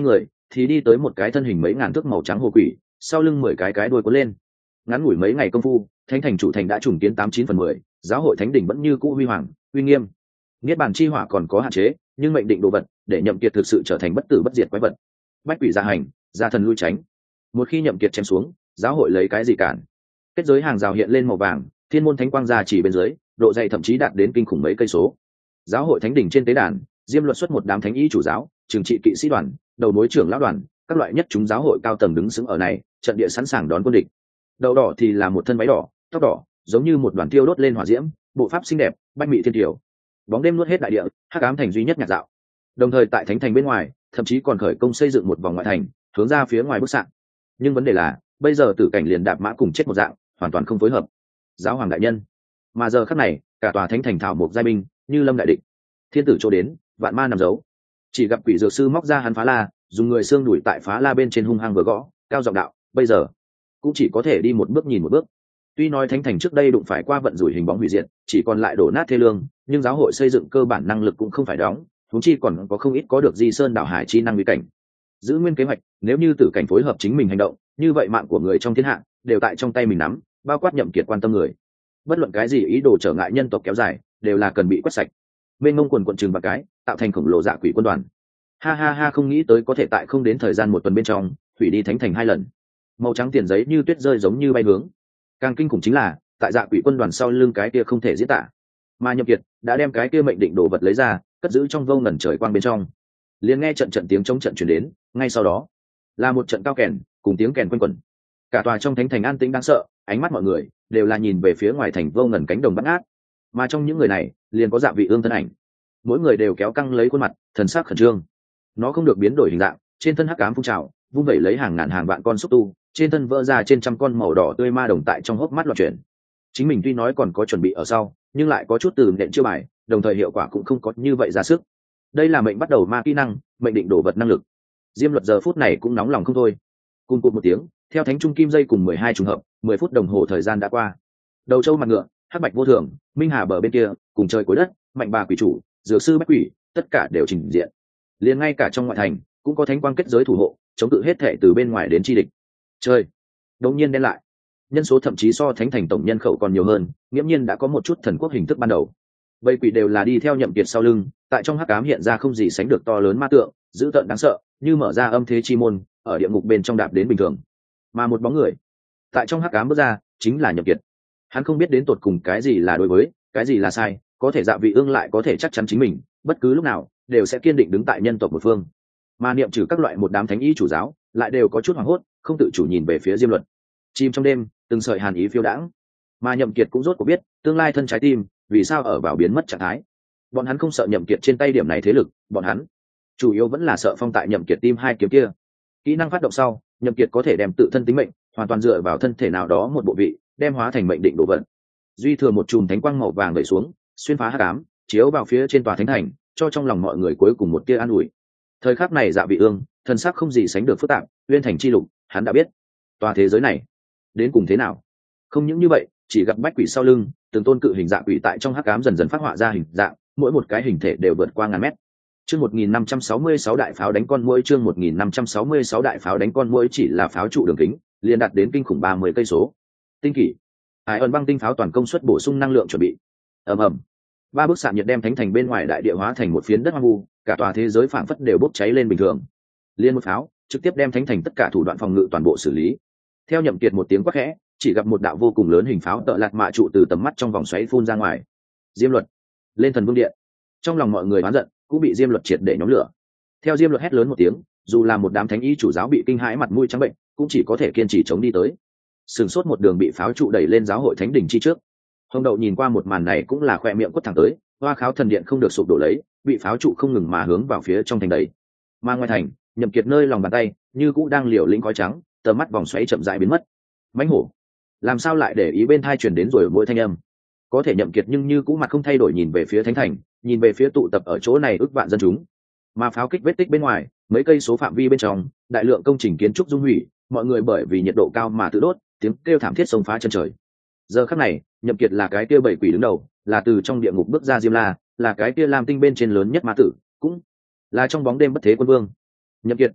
thì đi tới một cái thân hình mấy ngàn thước màu trắng hồ quỷ, sau lưng 10 cái đuôi cuốn lên. Ngắn ngủi mấy ngày công phu, thánh thành chủ thành đã trùng kiến 89/10, giáo hội thánh đỉnh vẫn như cũ huy hoàng uy nghiêm. Niết bàn chi hỏa còn có hạn chế, nhưng mệnh định đồ vật để Nhậm Kiệt thực sự trở thành bất tử bất diệt quái vật. Bách quỷ ra hành, gia thần lui tránh. Một khi Nhậm Kiệt chém xuống, giáo hội lấy cái gì cản? Kết giới hàng rào hiện lên màu vàng, thiên môn thánh quang ra chỉ bên dưới, độ dày thậm chí đạt đến kinh khủng mấy cây số. Giáo hội thánh đỉnh trên tế đàn, Diêm Luật xuất một đám thánh y chủ giáo, trường trị kỵ sĩ đoàn, đầu mối trưởng lão đoàn, các loại nhất chúng giáo hội cao tầng đứng sững ở này, trận địa sẵn sàng đón quân địch. Đầu đỏ thì là một thân váy đỏ, tóc đỏ, giống như một đoàn tiêu đốt lên hỏa diễm, bộ pháp xinh đẹp, bách mỹ thiên tiểu. Bóng đêm nuốt hết đại địa, hắc ám thành duy nhất nhạc dạo. Đồng thời tại thánh thành bên ngoài, thậm chí còn khởi công xây dựng một vòng ngoại thành, hướng ra phía ngoài bức xạ. Nhưng vấn đề là, bây giờ tử cảnh liền đạp mã cùng chết một dạng, hoàn toàn không phối hợp. Giáo hoàng đại nhân, mà giờ khắc này, cả tòa thánh thành thảo một giai binh, như lâm đại địch. Thiên tử chỗ đến, vạn ma nằm giấu. Chỉ gặp quỷ dược sư móc ra hắn phá la, dùng người xương đuổi tại phá la bên trên hung hăng vừa gõ, cao giọng đạo, bây giờ cũng chỉ có thể đi một bước nhìn một bước. Tuy nói thánh thành trước đây đụng phải qua vận rủi hình bóng hủy diệt, chỉ còn lại đổ nát thê lương, nhưng giáo hội xây dựng cơ bản năng lực cũng không phải đóng, huống chi còn có không ít có được di sơn đảo hải chi năng uy cảnh. Giữ nguyên kế hoạch, nếu như tử cảnh phối hợp chính mình hành động, như vậy mạng của người trong thiên hạ đều tại trong tay mình nắm, bao quát Nhậm Kiệt quan tâm người. Bất luận cái gì ý đồ trở ngại nhân tộc kéo dài, đều là cần bị quét sạch. Bên ngông quần quận trường bạc cái, tạo thành khổng lồ dạ quỷ quân đoàn. Ha ha ha, không nghĩ tới có thể tại không đến thời gian một tuần bên trong, hủy đi thánh thành 2 lần. Màu trắng tiền giấy như tuyết rơi giống như bay hướng. Càng kinh khủng chính là, tại dạ quỷ quân đoàn sau lưng cái kia không thể diễn tả. Mà Nhậm Kiệt đã đem cái kia mệnh định đồ vật lấy ra, cất giữ trong vô ngần trời quang bên trong. Liền nghe trận tiếng chống trận truyền đến, ngay sau đó là một trận cao kèn, cùng tiếng kèn quanh quẩn. Cả tòa trong thánh thành an tĩnh đáng sợ, ánh mắt mọi người đều là nhìn về phía ngoài thành vô ngần cánh đồng bát ngát. Mà trong những người này, liền có Dạ Vị Ương thân ảnh. Mỗi người đều kéo căng lấy khuôn mặt, thần sắc khẩn trương. Nó không được biến đổi hình dạng, trên thân hắc ám phun trào, vung vẩy lấy hàng ngàn hàng vạn con xúc tu, trên thân vỡ ra trên trăm con màu đỏ tươi ma đồng tại trong hốc mắt loạn chuyển. Chính mình tuy nói còn có chuẩn bị ở sau, nhưng lại có chút từ nện chưa bài, đồng thời hiệu quả cũng không có như vậy ra sức. Đây là mệnh bắt đầu ma kỹ năng, mệnh định đổ vật năng lực. Diêm Luật giờ phút này cũng nóng lòng không thôi. Cùng cụt một tiếng, theo thánh trung kim dây cùng 12 trùng hợp, 10 phút đồng hồ thời gian đã qua. Đầu châu mặt ngựa, hắc bạch vô thường, minh hà bờ bên kia, cùng trời cuối đất, mạnh bà quỷ chủ, dược sư bách quỷ, tất cả đều trình diện. Liền ngay cả trong ngoại thành, cũng có thánh quang kết giới thủ hộ, chống cự hết thể từ bên ngoài đến chi địch. Trời, đột nhiên đen lại. Nhân số thậm chí so thánh thành tổng nhân khẩu còn nhiều hơn, nghiễm nhiên đã có một chút thần quốc hình thức ban đầu. Bầy quỷ đều là đi theo Nhậm Kiệt sau lưng, tại trong hắc ám hiện ra không gì sánh được to lớn ma tượng, dữ tợn đáng sợ, như mở ra âm thế chi môn, ở địa ngục bên trong đạp đến bình thường. Mà một bóng người tại trong hắc ám bước ra, chính là Nhậm Kiệt. Hắn không biết đến tột cùng cái gì là đối với, cái gì là sai, có thể Dạ Vị Ương lại có thể chắc chắn chính mình, bất cứ lúc nào đều sẽ kiên định đứng tại nhân tộc một phương. Mà niệm trừ các loại một đám thánh ý chủ giáo, lại đều có chút hoảng hốt, không tự chủ nhìn về phía Diêm Luật. Chim trong đêm, từng sợi hàn ý phiêu đãng. Mà Nhậm Kiệt cũng rốt cuộc biết, tương lai thân trái tim, vì sao ở vào biến mất trạng thái. Bọn hắn không sợ Nhậm Kiệt trên tay điểm này thế lực, bọn hắn chủ yếu vẫn là sợ phong tại Nhậm Kiệt tim hai kiếm kia. Kỹ năng phát động sau, Nhậm Kiệt có thể đem tự thân tính mệnh hoàn toàn dựa vào thân thể nào đó một bộ vị, đem hóa thành mệnh định đồ vật. Duy thừa một chùm thánh quang màu vàng đẩy xuống, xuyên phá hắc ám, chiếu vào phía trên tòa thánh thành, cho trong lòng mọi người cuối cùng một tia an ủi. Thời khắc này Dạ Vị Ương, thân sắc không gì sánh được phức tạp, uyên thành chi lục, hắn đã biết, tòa thế giới này đến cùng thế nào. Không những như vậy, chỉ gặp bách quỷ sau lưng, từng tôn cự hình dạ quỷ tại trong hắc ám dần dần phát họa ra hình dạng, mỗi một cái hình thể đều vượt qua ngàn mét. Chương 1566 đại pháo đánh con muỗi, chương 1566 đại pháo đánh con muỗi chỉ là pháo trụ đường kính, liền đạt đến kinh khủng 30 cây số. Tinh kỷ. Hải ẩn băng tinh pháo toàn công suất bổ sung năng lượng chuẩn bị. Ầm ầm. Ba bức xạ nhiệt đem thánh thành bên ngoài đại địa hóa thành một phiến đất hoang vu, cả tòa thế giới phảng phất đều bốc cháy lên bình thường. Liên một pháo, trực tiếp đem thánh thành tất cả thủ đoạn phòng ngự toàn bộ xử lý. Theo Nhậm Kiệt một tiếng quát khẽ, chỉ gặp một đạo vô cùng lớn hình pháo tợ lạt mạ trụ từ tầm mắt trong vòng xoáy phun ra ngoài. Diêm Luật, lên thần vương điện. Trong lòng mọi người oán giận, cũng bị Diêm Luật triệt để nhóm lửa. Theo Diêm Luật hét lớn một tiếng, dù là một đám thánh y chủ giáo bị kinh hãi mặt mũi trắng bệnh, cũng chỉ có thể kiên trì chống đi tới. Sừng sốt một đường bị pháo trụ đẩy lên giáo hội thánh đỉnh chi trước. Hồng Đậu nhìn qua một màn này cũng là khoe miệng quất thẳng tới, hoa kháo thần điện không được sụp đổ lấy, bị pháo trụ không ngừng mà hướng vào phía trong thành đầy. Mà ngoài thành, Nhậm Kiệt nơi lòng bàn tay, như cũ đang liều lĩnh khói trắng, tầm mắt vòng xoáy chậm rãi biến mất. Mãnh hổ, làm sao lại để ý bên thai truyền đến rồi mỗi thanh âm. Có thể Nhậm Kiệt nhưng như cũ mặt không thay đổi nhìn về phía thánh thành, nhìn về phía tụ tập ở chỗ này ước vạn dân chúng. Mà pháo kích vết tích bên ngoài, mấy cây số phạm vi bên trong, đại lượng công trình kiến trúc dung hủy, mọi người bởi vì nhiệt độ cao mà tự đốt, tiếng kêu thảm thiết xông phá chân trời. Giờ khắc này, Nhậm Kiệt là cái kia bảy quỷ đứng đầu, là từ trong địa ngục bước ra Diêm La, là cái kia làm tinh bên trên lớn nhất ma tử, cũng là trong bóng đêm bất thế quân vương. Nhậm Kiệt,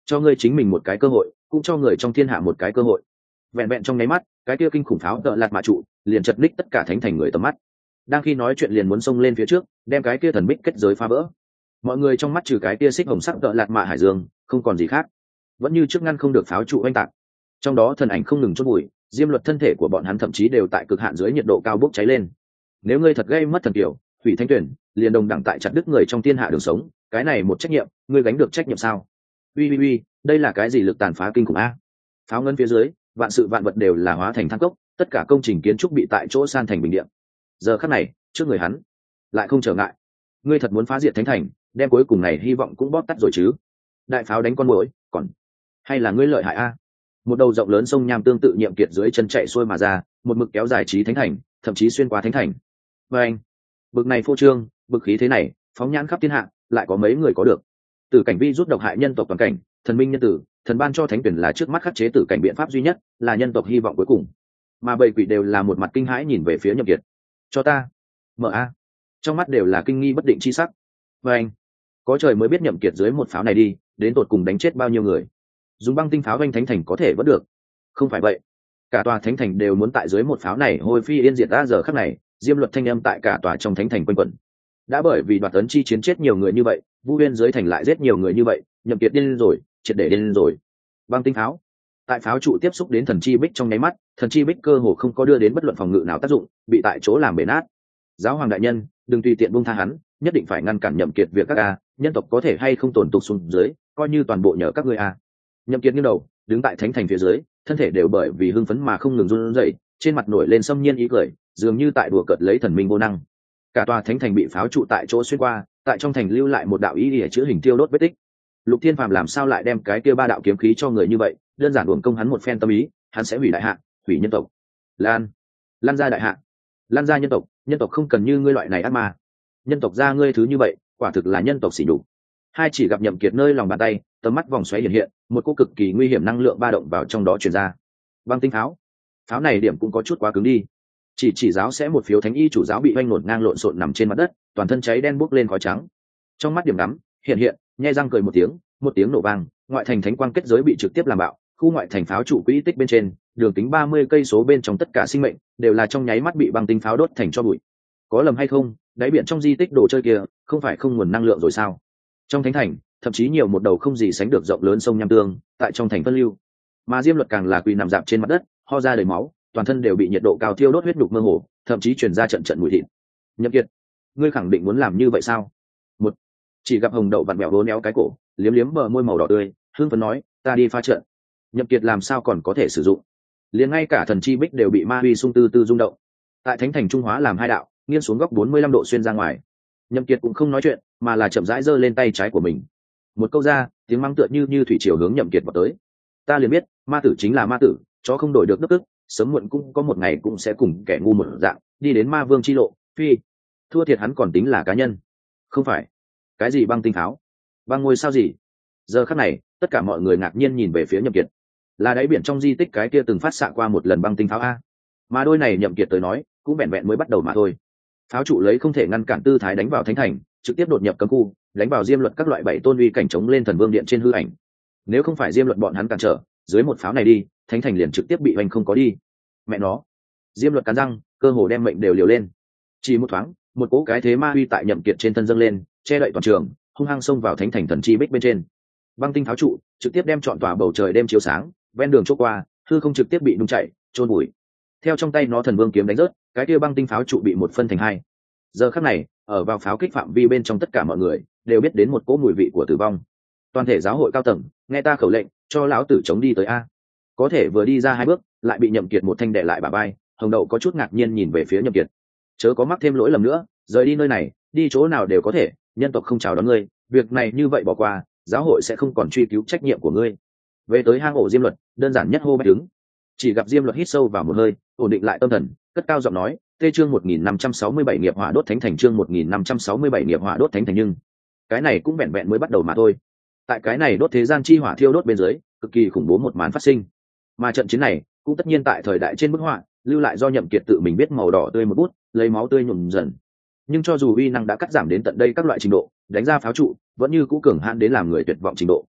cho ngươi chính mình một cái cơ hội, cũng cho người trong thiên hạ một cái cơ hội. Vẹn vẹn trong nháy mắt, cái kia kinh khủng pháo tợ lạt mạ trụ liền chật ních tất cả thánh thành người tầm mắt. Đang khi nói chuyện liền muốn xông lên phía trước, đem cái kia thần bích kết giới phá vỡ. Mọi người trong mắt trừ cái kia xích hồng sắc tợ lạt mạ hải dương, không còn gì khác. Vẫn như trước ngăn không được pháo trụ oanh tạc. Trong đó thần ảnh không ngừng chốt bụi, diêm luật thân thể của bọn hắn thậm chí đều tại cực hạn dưới nhiệt độ cao bốc cháy lên. Nếu ngươi thật gây mất thần kiểu, hủy thánh tuyển, liền đồng đẳng tại chặt đứt người trong thiên hạ đường sống, cái này một trách nhiệm, ngươi gánh được trách nhiệm sao? Uy, đây là cái gì lực tàn phá kinh khủng a? Pháo ngân phía dưới, vạn sự vạn vật đều là hóa thành than cốc, tất cả công trình kiến trúc bị tại chỗ san thành bình địa. Giờ khắc này, trước người hắn, lại không trở ngại. Ngươi thật muốn phá diệt thánh thành, đem cuối cùng này hy vọng cũng bóp tắt rồi chứ? Đại pháo đánh con muỗi, còn hay là ngươi lợi hại a? Một đầu rộng lớn sông nham tương tự nhiệm kiệt dưới chân chạy xuôi mà ra, một mực kéo dài trí thánh thành, thậm chí xuyên qua thánh thành. Và anh, bực này phô trương, bực khí thế này, phóng nhãn khắp thiên hạ, lại có mấy người có được? Tử cảnh vi rút độc hại nhân tộc toàn cảnh, thần minh nhân tử, thần ban cho thánh tuyển là trước mắt khắc chế tử cảnh biện pháp duy nhất, là nhân tộc hy vọng cuối cùng. Mà bầy quỷ đều là một mặt kinh hãi nhìn về phía Nhậm Kiệt. Cho ta, mở a! Trong mắt đều là kinh nghi bất định chi sắc. Và anh, có trời mới biết Nhậm Kiệt dưới một pháo này đi, đến tột cùng đánh chết bao nhiêu người. Dùng băng tinh pháo vanh thánh thành có thể vẫn được, không phải vậy, cả tòa thánh thành đều muốn tại dưới một pháo này hôi phi yên diệt. Ra giờ khắc này, diêm luật thanh âm tại cả tòa trong thánh thành quanh quẩn. Đã bởi vì đoạt ấn chi chiến chết nhiều người như vậy, Vu Uyên dưới thành lại giết nhiều người như vậy, Nhậm Kiệt điên rồi, triệt để điên rồi. Băng tinh pháo, tại pháo trụ tiếp xúc đến thần chi bích trong nháy mắt, thần chi bích cơ hồ không có đưa đến bất luận phòng ngự nào tác dụng, bị tại chỗ làm bể nát. Giáo hoàng đại nhân, đừng tùy tiện buông tha hắn, nhất định phải ngăn cản Nhậm Kiệt việc các a, nhân tộc có thể hay không tổn tục xuống dưới, coi như toàn bộ nhờ các ngươi a. Nhậm Kiệt nghiêng đầu, đứng tại thánh thành phía dưới, thân thể đều bởi vì hưng phấn mà không ngừng run rẩy, trên mặt nổi lên xâm nhiên ý cười, dường như tại đùa cợt lấy thần minh vô năng. Cả tòa thánh thành bị pháo trụ tại chỗ xuyên qua, tại trong thành lưu lại một đạo ý nghĩa chữ hình tiêu đốt vết tích. Lục Thiên Phàm làm sao lại đem cái kia ba đạo kiếm khí cho người như vậy, đơn giản uổng công hắn một phen tâm ý, hắn sẽ hủy đại hạ, hủy nhân tộc. Lan ra đại hạ, lan ra nhân tộc không cần như ngươi loại này ác ma. Nhân tộc ra ngươi thứ như vậy, quả thực là nhân tộc xỉ nhục. Hai chỉ gặp Nhậm Kiệt nơi lòng bàn tay, tầm mắt vòng xoáy hiện hiện, một cỗ cực kỳ nguy hiểm năng lượng ba động vào trong đó truyền ra. Băng tinh pháo, pháo này điểm cũng có chút quá cứng đi. Chỉ giáo sẽ một phiếu thánh y chủ giáo bị oanh nổn ngang lộn xộn nằm trên mặt đất, toàn thân cháy đen bốc lên khói trắng. Trong mắt điểm ngắm hiện, nhe răng cười một tiếng nổ vang, ngoại thành thánh quang kết giới bị trực tiếp làm bạo, khu ngoại thành pháo trụ quỹ tích bên trên, đường kính 30 cây số bên trong tất cả sinh mệnh đều là trong nháy mắt bị băng tinh pháo đốt thành tro bụi. Có lầm hay không, đáy biển trong di tích đồ chơi kia, không phải không nguồn năng lượng rồi sao? Trong thánh thành, thậm chí nhiều một đầu không gì sánh được rộng lớn sông nham tương, tại trong thành phân lưu. Mà Diêm Luật càng là quỳ nằm dạp trên mặt đất, ho ra đầy máu, toàn thân đều bị nhiệt độ cao thiêu đốt huyết nhục mơ hồ, thậm chí truyền ra trận mùi thịt. Nhậm Kiệt, ngươi khẳng định muốn làm như vậy sao? Chỉ gặp Hồng Đậu vặn bẹo vốn éo cái cổ, liếm bờ môi màu đỏ tươi, hưng phấn nói, ta đi phá trận. Nhậm Kiệt làm sao còn có thể sử dụng? Liền ngay cả thần chi bích đều bị ma huy sung tư tư rung động. Tại thánh thành trung hóa làm hai đạo, nghiêng xuống góc 45 độ xuyên ra ngoài. Nhậm Kiệt cũng không nói chuyện, mà là chậm rãi giơ lên tay trái của mình. Một câu ra, tiếng mắng tựa như thủy triều hướng Nhậm Kiệt vào tới. Ta liền biết, ma tử chính là ma tử, chó không đổi được nước tức, sớm muộn cũng có một ngày cũng sẽ cùng kẻ ngu một dạng, đi đến ma vương chi lộ. Phi, thua thiệt hắn còn tính là cá nhân. Không phải, cái gì băng tinh pháo, băng ngôi sao gì? Giờ khắc này, tất cả mọi người ngạc nhiên nhìn về phía Nhậm Kiệt. Là đáy biển trong di tích cái kia từng phát xạ qua một lần băng tinh pháo a. Mà đôi này Nhậm Kiệt tới nói, cũng vẹn vẹn mới bắt đầu mà thôi. Pháo trụ lấy không thể ngăn cản tư thái đánh vào thánh thành, trực tiếp đột nhập cấm khu, đánh vào Diêm Luật các loại bảy tôn uy cảnh chống lên thần vương điện trên hư ảnh. Nếu không phải Diêm Luật bọn hắn cản trở, dưới một pháo này đi, thánh thành liền trực tiếp bị hoành không có đi. Mẹ nó, Diêm Luật cắn răng, cơ hồ đem mệnh đều liều lên. Chỉ một thoáng, một cỗ cái thế ma uy tại Nhậm Kiệt trên thân dâng lên, che đậy toàn trường, hung hăng xông vào thánh thành thần chi bích bên trên. Băng tinh pháo trụ trực tiếp đem trọn tòa bầu trời đêm chiếu sáng, ven đường chỗ qua, hư không trực tiếp bị nung chảy, trôn bụi. Theo trong tay nó thần vương kiếm đánh rớt, cái kia băng tinh pháo trụ bị một phân thành hai. Giờ khắc này, ở vào pháo kích phạm vi bên trong tất cả mọi người đều biết đến một cỗ mùi vị của tử vong. Toàn thể giáo hội cao tầng, nghe ta khẩu lệnh, cho lão tử chống đi tới a. Có thể vừa đi ra hai bước, lại bị Nhậm Kiệt một thanh đè lại bả vai. Hồng Đậu có chút ngạc nhiên nhìn về phía Nhậm Kiệt. Chớ có mắc thêm lỗi lầm nữa, rời đi nơi này, đi chỗ nào đều có thể, nhân tộc không chào đón ngươi, việc này như vậy bỏ qua, giáo hội sẽ không còn truy cứu trách nhiệm của ngươi. Về tới hang ổ Diêm Luật, đơn giản nhất hô bách đứng. Chỉ gặp Diêm Luật hít sâu vào một hơi, ổn định lại tâm thần, cất cao giọng nói, tê chương 1567 nghiệp hỏa đốt thánh thành, chương 1567 nghiệp hỏa đốt thánh thành. Nhưng cái này cũng vẹn vẹn mới bắt đầu mà thôi. Tại cái này đốt thế gian chi hỏa thiêu đốt bên dưới, cực kỳ khủng bố một màn phát sinh. Mà trận chiến này cũng tất nhiên tại thời đại trên bức họa lưu lại do Nhậm Kiệt tự mình biết màu đỏ tươi một bút, lấy máu tươi nhuộm dần. Nhưng cho dù uy năng đã cắt giảm đến tận đây các loại trình độ, đánh ra pháo trụ vẫn như cũ cường hãn đến làm người tuyệt vọng trình độ.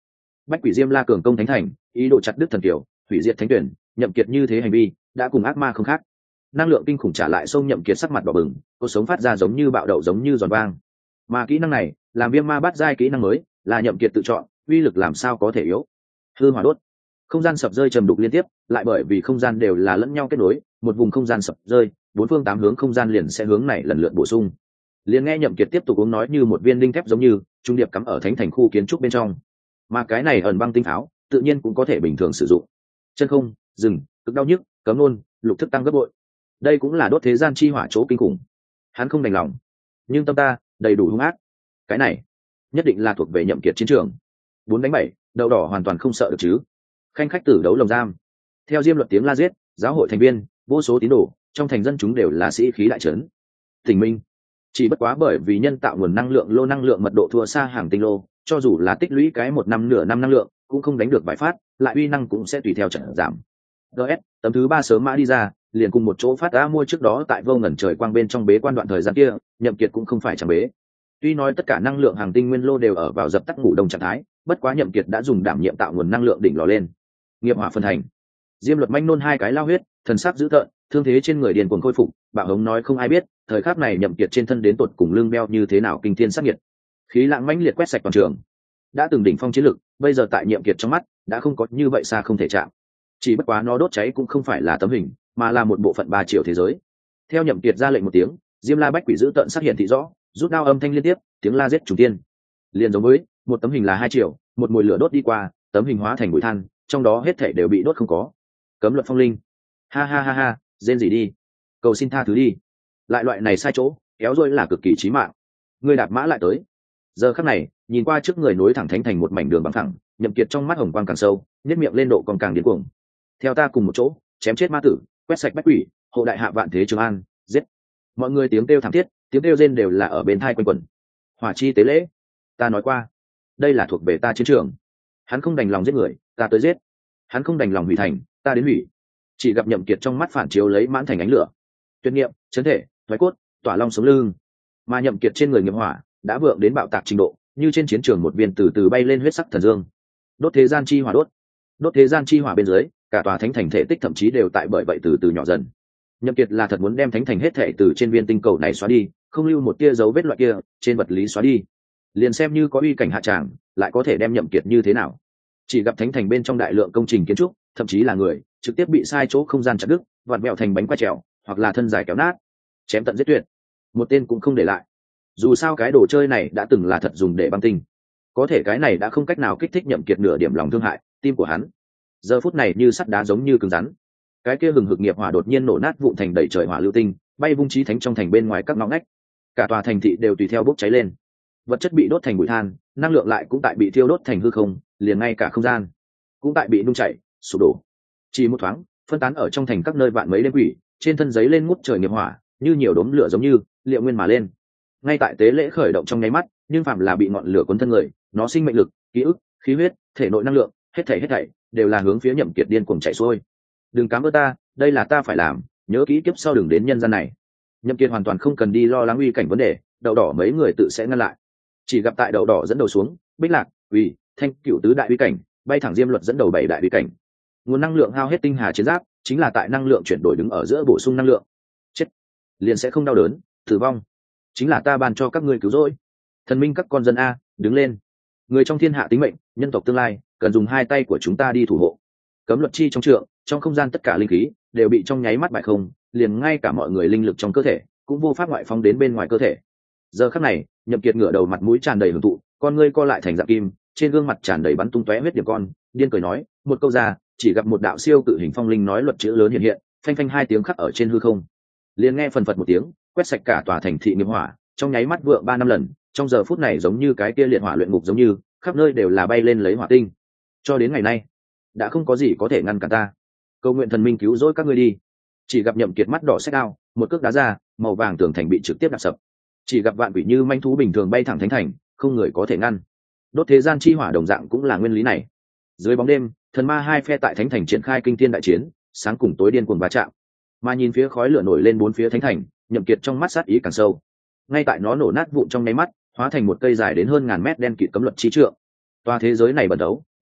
Bách quỷ Diêm La cường công thánh thành, ý đồ chặt đứt thần kiều, hủy diệt thánh tuyển, Nhậm Kiệt như thế hành vi đã cùng ác ma không khác. Năng lượng kinh khủng trả lại xông Nhậm Kiệt sắc mặt đỏ bừng, cột sống phát ra giống như bạo đậu giống như giòn vang. Mà kỹ năng này làm Viêm Ma bát giai kỹ năng mới, là Nhậm Kiệt tự chọn, uy lực làm sao có thể yếu. Hư hỏa đốt, không gian sập rơi trầm đục liên tiếp, lại bởi vì không gian đều là lẫn nhau kết nối, một vùng không gian sập rơi, bốn phương tám hướng không gian liền sẽ hướng này lần lượt bổ sung. Liền nghe Nhậm Kiệt tiếp tục uống nói như một viên đinh thép giống như trung điệp cắm ở thánh thành khu kiến trúc bên trong. Mà cái này ẩn băng tinh pháo, tự nhiên cũng có thể bình thường sử dụng. Chân không, rừng, cực đau nhức, cấm nôn, lục thức tăng gấp bội. Đây cũng là đốt thế gian chi hỏa chỗ kinh khủng. Hắn không đành lòng, nhưng tâm ta đầy đủ hung ác. Cái này nhất định là thuộc về Nhậm Kiệt chiến trường. 4-7, đậu đỏ hoàn toàn không sợ được chứ. Khanh khách tử đấu lồng giam. Theo Diêm Luật tiếng la giết, giáo hội thành viên, vô số tín đồ, trong thành dân chúng đều là sĩ khí đại trấn. Tỉnh minh, chỉ bất quá bởi vì nhân tạo nguồn năng lượng lô năng lượng mật độ thua xa hàng tinh lô, cho dù là tích lũy cái 1 năm nửa năm năng lượng, cũng không đánh được vài phát, lại uy năng cũng sẽ tùy theo trận giảm. GS, tấm thứ 3 sớm mã đi ra, liền cùng một chỗ phát ra mua trước đó tại vô ngần trời quang bên trong bế quan đoạn thời gian kia, Nhậm Kiệt cũng không phải chẳng bế. Tuy nói tất cả năng lượng hàng tinh nguyên lô đều ở vào dập tắt ngủ đông trạng thái, bất quá Nhậm Kiệt đã dùng đảm nhiệm tạo nguồn năng lượng đỉnh lò lên. Nghiệp hỏa phân thành. Diêm Luật manh nôn 2 cái lao huyết, thần sắc dữ tợn, thương thế trên người điền cuồng khôi phục, bạo hống nói không ai biết, thời khắc này Nhậm Kiệt trên thân đến tột cùng lưng beo như thế nào kinh thiên sát nhiệt. Khí lãng mãnh liệt quét sạch toàn trường. Đã từng đỉnh phong chiến lực, bây giờ tại Nhậm Kiệt trong mắt, đã không có như vậy xa không thể chạm. Chỉ bất quá nó đốt cháy cũng không phải là tấm hình, mà là một bộ phận 3 triệu thế giới. Theo Nhậm Kiệt ra lệnh một tiếng, Diêm La Bách Quỷ dữ tợn sát hiện thị rõ, rút đao âm thanh liên tiếp, tiếng la giết trùng tiên. Liên giống với một tấm hình là 2 triệu, một mùi lửa đốt đi qua, tấm hình hóa thành bụi than, trong đó hết thảy đều bị đốt không có. Cấm luật phong linh. Ha ha ha ha, rên gì đi, cầu xin tha thứ đi. Lại loại này sai chỗ, kéo rồi là cực kỳ chí mạng. Người đạp mã lại tới. Giờ khắc này, nhìn qua trước người nối thẳng thánh thành một mảnh đường bằng thẳng, Nhậm Kiệt trong mắt hồng quang càng sâu, nhếch miệng lên độ còn càng điên cuồng. Theo ta cùng một chỗ, chém chết ma tử, quét sạch bách quỷ, hộ đại hạ vạn thế trường an, giết. Mọi người tiếng kêu thảm thiết, tiếng kêu rên đều là ở bên tai quanh quẩn. Hỏa chi tế lễ, ta nói qua, đây là thuộc về ta chiến trường. Hắn không đành lòng giết người, ta tới giết. Hắn không đành lòng hủy thành, ta đến hủy. Chỉ gặp Nhậm Kiệt trong mắt phản chiếu lấy mãn thành ánh lửa, tuyệt niệm, chấn thể, thoái cốt, tỏa long sống lưng. Mà Nhậm Kiệt trên người nghiệp hỏa đã vượng đến bạo tạc trình độ, như trên chiến trường một viên từ từ bay lên huyết sắc thần dương. Đốt thế gian chi hỏa đốt thế gian chi hỏa bên dưới, cả tòa thánh thành thể tích thậm chí đều tại bởi vậy từ từ nhỏ dần. Nhậm Kiệt là thật muốn đem thánh thành hết thể từ trên viên tinh cầu này xóa đi, không lưu một tia dấu vết loại kia trên vật lý xóa đi. Liền xem như có uy cảnh hạ tràng, lại có thể đem Nhậm Kiệt như thế nào? Chỉ gặp thánh thành bên trong đại lượng công trình kiến trúc, thậm chí là người trực tiếp bị sai chỗ không gian chặt đứt, vặn vẹo thành bánh quay trèo, hoặc là thân dài kéo nát, chém tận giết tuyệt, một tên cũng không để lại. Dù sao cái đồ chơi này đã từng là thật dùng để băng tinh, có thể cái này đã không cách nào kích thích Nhậm Kiệt nửa điểm lòng thương hại, tim của hắn giờ phút này như sắt đá giống như cứng rắn. Cái kia hừng hực nghiệp hỏa đột nhiên nổ nát vụn thành đầy trời hỏa lưu tinh, bay vung chí thánh trong thành bên ngoài các ngõ ngách, cả tòa thành thị đều tùy theo bốc cháy lên. Vật chất bị đốt thành bụi than, năng lượng lại cũng tại bị thiêu đốt thành hư không, liền ngay cả không gian cũng tại bị nung chảy, sụp đổ. Chỉ một thoáng, phân tán ở trong thành các nơi vạn mấy đêm quỷ, trên thân giấy lên ngút trời nghiệp hỏa, như nhiều đốm lửa giống như liệu nguyên mà lên. Ngay tại tế lễ khởi động trong nháy mắt, nhưng phạm là bị ngọn lửa cuốn thân người, nó sinh mệnh lực, ký ức, khí huyết, thể nội năng lượng, hết thảy đều là hướng phía Nhậm Kiệt điên cuồng chạy xuôi. Đừng cám ơn ta, đây là ta phải làm, nhớ kỹ kiếp sau đừng đến nhân gian này. Nhậm Kiệt hoàn toàn không cần đi lo lắng uy cảnh vấn đề, đậu đỏ mấy người tự sẽ ngăn lại. Chỉ gặp tại đậu đỏ dẫn đầu xuống, Bích Lạc, Uy, Thanh, Cửu tứ đại uy cảnh, bay thẳng Diêm Luật dẫn đầu 7 đại uy cảnh. Nguồn năng lượng hao hết tinh hà chiến giáp, chính là tại năng lượng chuyển đổi đứng ở giữa bổ sung năng lượng. Chết, liền sẽ không đau đớn, tử vong chính là ta ban cho các ngươi cứu rỗi. Thần minh các con dân a, đứng lên. Người trong thiên hạ tính mệnh, nhân tộc tương lai, cần dùng 2 tay của chúng ta đi thủ hộ. Cấm luật chi trong trượng, trong không gian tất cả linh khí đều bị trong nháy mắt bại không, liền ngay cả mọi người linh lực trong cơ thể cũng vô pháp ngoại phóng đến bên ngoài cơ thể. Giờ khắc này, Nhậm Kiệt ngửa đầu mặt mũi tràn đầy hưởng thụ, con ngươi co lại thành dạng kim, trên gương mặt tràn đầy bắn tung tóe huyết điểm con, điên cười nói, một câu ra, chỉ gặp một đạo siêu cự hình phong linh nói luật chữ lớn hiện hiện, phanh phanh 2 tiếng khắc ở trên hư không. Liền nghe phần phật một tiếng, quét sạch cả tòa thành thị nghiệp hỏa, trong nháy mắt vượng 3 năm lần, trong giờ phút này giống như cái kia liệt hỏa luyện ngục giống như, khắp nơi đều là bay lên lấy hỏa tinh. Cho đến ngày nay, đã không có gì có thể ngăn cản ta. Cầu nguyện thần minh cứu rỗi các ngươi đi. Chỉ gặp Nhậm Kiệt mắt đỏ xét đao, một cước đá ra, màu vàng tường thành bị trực tiếp đạp sập. Chỉ gặp vạn quỷ như manh thú bình thường bay thẳng thánh thành, không người có thể ngăn. Đốt thế gian chi hỏa đồng dạng cũng là nguyên lý này. Dưới bóng đêm, thần ma 2 phe tại thánh thành triển khai kinh thiên đại chiến, sáng cùng tối điên cuồng va chạm. Mà nhìn phía khói lửa nổi lên 4 phía thánh thành, Nhậm Kiệt trong mắt sát ý càng sâu. Ngay tại nó nổ nát vụn trong nháy mắt, hóa thành một cây dài đến hơn ngàn mét đen kịt cấm luật chi trượng. Tòa thế giới này bẩn đấu,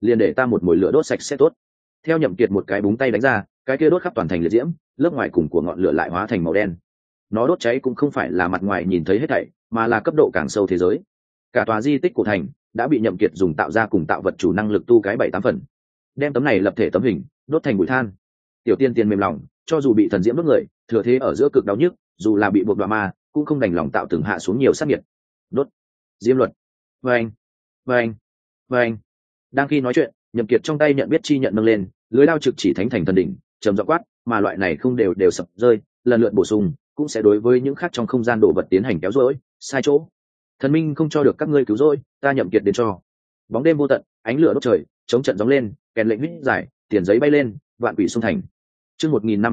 liền để ta một mồi lửa đốt sạch sẽ tốt. Theo Nhậm Kiệt một cái búng tay đánh ra, cái kia đốt khắp toàn thành liệt diễm, lớp ngoài cùng của ngọn lửa lại hóa thành màu đen. Nó đốt cháy cũng không phải là mặt ngoài nhìn thấy hết thảy, mà là cấp độ càng sâu thế giới. Cả tòa di tích cổ thành đã bị Nhậm Kiệt dùng tạo ra cùng tạo vật chủ năng lực tu cái 7-8 phần, đem tấm này lập thể tấm hình đốt thành bụi than. Tiểu tiên tiên mềm lòng, cho dù bị thần diễm đốt người, thừa thế ở giữa cực đau nhức, dù là bị buộc đọa ma, cũng không đành lòng tạo từng hạ xuống nhiều sát nhiệt. Đốt, diễm luật, vâng, vâng, vâng. Đang khi nói chuyện, Nhậm Kiệt trong tay nhận biết chi nhận nâng lên, lưới đao trực chỉ thánh thành thần đỉnh, trầm giọng quát, mà loại này không đều sập rơi, lần lượt bổ sung, cũng sẽ đối với những khác trong không gian đồ vật tiến hành kéo rỗi, sai chỗ. Thần minh không cho được các ngươi cứu rỗi, ta Nhậm Kiệt đến cho. Bóng đêm vô tận, ánh lửa đốt trời, chống trận gióng lên, kèn lệnh huyết giải, tiền giấy bay lên, vạn quỷ xung thành. Chương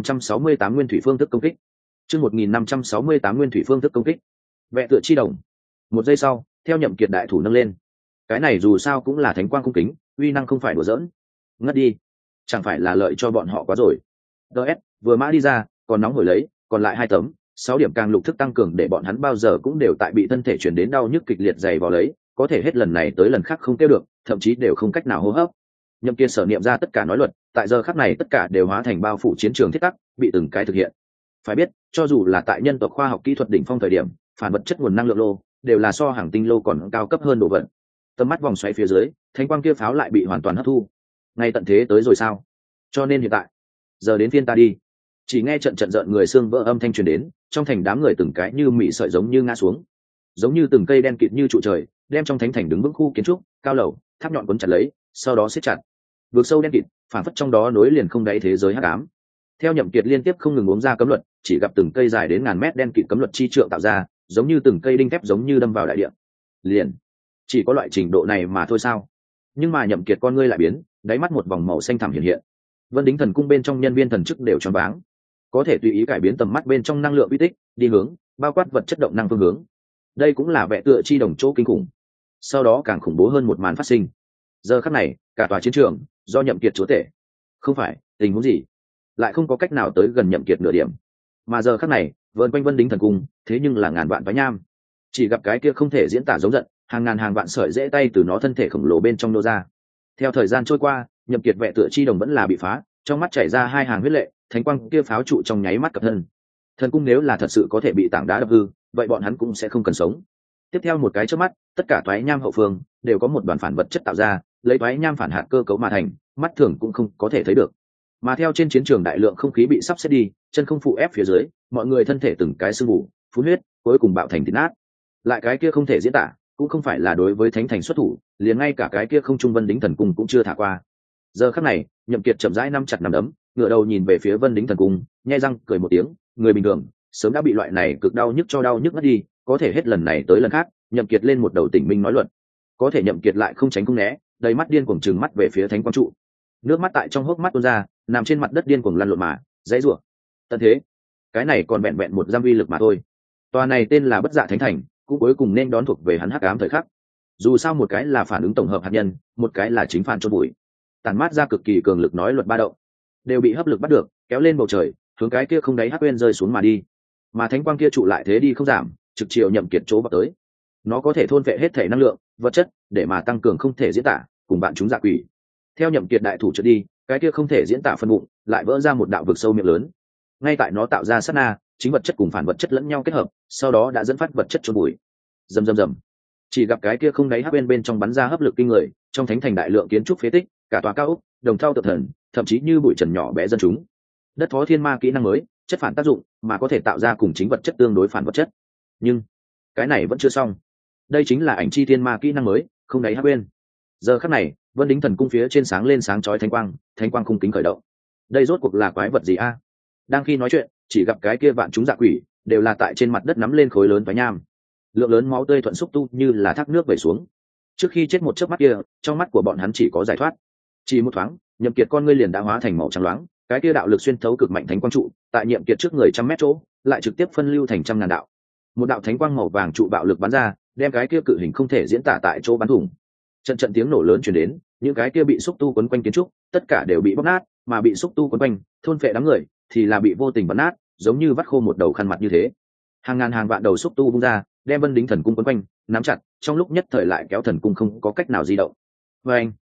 1568 nguyên thủy phương thức công kích. Chương 1568 nguyên thủy phương thức công kích. Vẽ tựa chi đồng. Một giây sau, theo Nhậm Kiệt đại thủ nâng lên. Cái này dù sao cũng là thánh quang cung kính, uy năng không phải đùa giỡn. Ngất đi, chẳng phải là lợi cho bọn họ quá rồi. DS vừa mã đi ra, còn nóng hổi lấy, còn lại 2 tấm, 6 điểm càng lục thức tăng cường để bọn hắn bao giờ cũng đều tại bị thân thể chuyển đến đau nhức kịch liệt dày vào lấy, có thể hết lần này tới lần khác không kêu được, thậm chí đều không cách nào hô hấp. Nhậm Kiệt sở niệm ra tất cả nói luật, tại giờ khắc này tất cả đều hóa thành bao phủ chiến trường thiết tắc, bị từng cái thực hiện. Phải biết, cho dù là tại nhân tộc khoa học kỹ thuật đỉnh phong thời điểm, phản vật chất nguồn năng lượng lô đều là so hàng tinh lô còn cao cấp hơn đồ vật. Tầm mắt vòng xoáy phía dưới, thánh quang kia pháo lại bị hoàn toàn hấp thu. Ngay tận thế tới rồi sao? Cho nên hiện tại, giờ đến phiên ta đi. Chỉ nghe trận trận rợn người xương vỡ âm thanh truyền đến, trong thành đám người từng cái như mị sợi giống như ngã xuống, giống như từng cây đen kịt như trụ trời, đem trong thánh thành đứng vững khu kiến trúc, cao lầu, tháp nhọn cuốn chặt lấy, sau đó siết chặt. Vực sâu đen kịt, phản phất trong đó nối liền không đáy thế giới hắc ám. Theo Nhậm Kiệt liên tiếp không ngừng uống ra cấm luật, chỉ gặp từng cây dài đến ngàn mét đen kịt cấm luật chi trượng tạo ra, giống như từng cây đinh thép giống như đâm vào đại địa. Liền, chỉ có loại trình độ này mà thôi sao? Nhưng mà Nhậm Kiệt con ngươi lại biến, đáy mắt một vòng màu xanh thẳm hiện hiện. Vân Đính Thần Cung bên trong nhân viên thần chức đều choáng váng, có thể tùy ý cải biến tầm mắt bên trong năng lượng uy tích, đi hướng, bao quát vật chất động năng phương hướng. Đây cũng là vẽ tựa chi đồng chỗ kinh khủng. Sau đó càng khủng bố hơn một màn phát sinh. Giờ khắc này, cả tòa chiến trường do Nhậm Kiệt chúa tể. Không phải, tình huống gì? Lại không có cách nào tới gần Nhậm Kiệt nửa điểm. Mà giờ khắc này, vờn quanh Vân Đính Thần Cung, thế nhưng là ngàn vạn vái nham. Chỉ gặp cái kia không thể diễn tả giống giận, hàng ngàn hàng vạn sợi rễ tay từ nó thân thể khổng lồ bên trong nô ra. Theo thời gian trôi qua, Nhậm Kiệt vẽ tựa chi đồng vẫn là bị phá, trong mắt chảy ra 2 hàng huyết lệ, thánh quang kia pháo trụ trong nháy mắt cập thân. Thần cung nếu là thật sự có thể bị tảng đá đập hư, vậy bọn hắn cũng sẽ không cần sống. Tiếp theo một cái chớp mắt, tất cả toái nham hậu phương đều có một đoàn phản vật chất tạo ra, lấy toái nham phản hạt cơ cấu mà thành, mắt thường cũng không có thể thấy được. Mà theo trên chiến trường đại lượng không khí bị sắp xếp đi, chân không phụ ép phía dưới, mọi người thân thể từng cái sưng mù, phun huyết, cuối cùng bạo thành thịt nát. Lại cái kia không thể diễn tả, cũng không phải là đối với thánh thành xuất thủ, liền ngay cả cái kia không trung Vân Đính Thần Cung cũng chưa thả qua. Giờ khắc này, Nhậm Kiệt chậm rãi nắm chặt nắm đấm, ngửa đầu nhìn về phía Vân Đính Thần Cung, nhe răng cười một tiếng, người bình thường sớm đã bị loại này cực đau nhức cho đau nhức mất đi, có thể hết lần này tới lần khác, Nhậm Kiệt lên một đầu tỉnh minh nói luận. Có thể Nhậm Kiệt lại không tránh không né, đầy mắt điên cuồng trừng mắt về phía thánh quang trụ. Nước mắt tại trong hốc mắt tuôn ra, nằm trên mặt đất điên cuồng lăn lộn mà, dãy rủa. Tận thế, cái này còn vẹn vẹn một giam uy lực mà thôi. Tòa này tên là Bất Dạ Thánh Thành, cũng cuối cùng nên đón thuộc về hắn hắc ám thời khắc. Dù sao một cái là phản ứng tổng hợp hạt nhân, một cái là chính phản chôn bụi. Tản mát ra cực kỳ cường lực nói luật ba động, đều bị hấp lực bắt được, kéo lên bầu trời, hướng cái kia không đáy hắc quên rơi xuống mà đi. Mà thánh quang kia trụ lại thế đi không giảm, trực chiều Nhậm Kiệt chỗ vào tới. Nó có thể thôn phệ hết thể năng lượng, vật chất, để mà tăng cường không thể diễn tả, cùng bạn chúng dạ quỷ. Theo Nhậm Kiệt đại thủ trượt đi, cái kia không thể diễn tả phân bụng, lại vỡ ra một đạo vực sâu miệng lớn. Ngay tại nó tạo ra sát na, chính vật chất cùng phản vật chất lẫn nhau kết hợp, sau đó đã dẫn phát vật chất chôn bụi. Rầm rầm rầm. Chỉ gặp cái kia không đáy hắc bên trong bắn ra hấp lực kinh người, trong thánh thành đại lượng kiến trúc phế tích, cả tòa cao ốc, đồng thau tự thần, thậm chí như bụi trần nhỏ bé dân chúng. Đất phó thiên ma kỹ năng mới, chất phản tác dụng, mà có thể tạo ra cùng chính vật chất tương đối phản vật chất. Nhưng cái này vẫn chưa xong. Đây chính là ảnh chi thiên ma kỹ năng mới, không đáy hắc bên. Giờ khắc này, Vân Đính Thần Cung phía trên sáng lên sáng chói thánh quang khung kính khởi động. Đây rốt cuộc là quái vật gì a? Đang khi nói chuyện, chỉ gặp cái kia vạn chúng dạ quỷ đều là tại trên mặt đất nắm lên khối lớn toái nham. Lượng lớn máu tươi thuận xúc tu như là thác nước vẩy xuống. Trước khi chết một chớp mắt kia, trong mắt của bọn hắn chỉ có giải thoát. Chỉ một thoáng, Nhậm Kiệt con ngươi liền đã hóa thành màu trắng loáng, cái kia đạo lực xuyên thấu cực mạnh thánh quang trụ, tại Nhậm Kiệt trước người trăm mét chỗ, lại trực tiếp phân lưu thành trăm ngàn đạo. Một đạo thánh quang màu vàng trụ bạo lực bắn ra, đem cái kia cự hình không thể diễn tả tại chỗ bắn thủng. Trận trận tiếng nổ lớn truyền đến, những cái kia bị xúc tu quấn quanh kiến trúc, tất cả đều bị bóc nát, mà bị xúc tu quấn quanh, thôn phệ đám người, thì là bị vô tình bắn nát, giống như vắt khô một đầu khăn mặt như thế. Hàng ngàn hàng vạn đầu xúc tu vung ra, đem Vân Đính Thần Cung quấn quanh, nắm chặt, trong lúc nhất thời lại kéo thần cung không có cách nào di động. Vâng,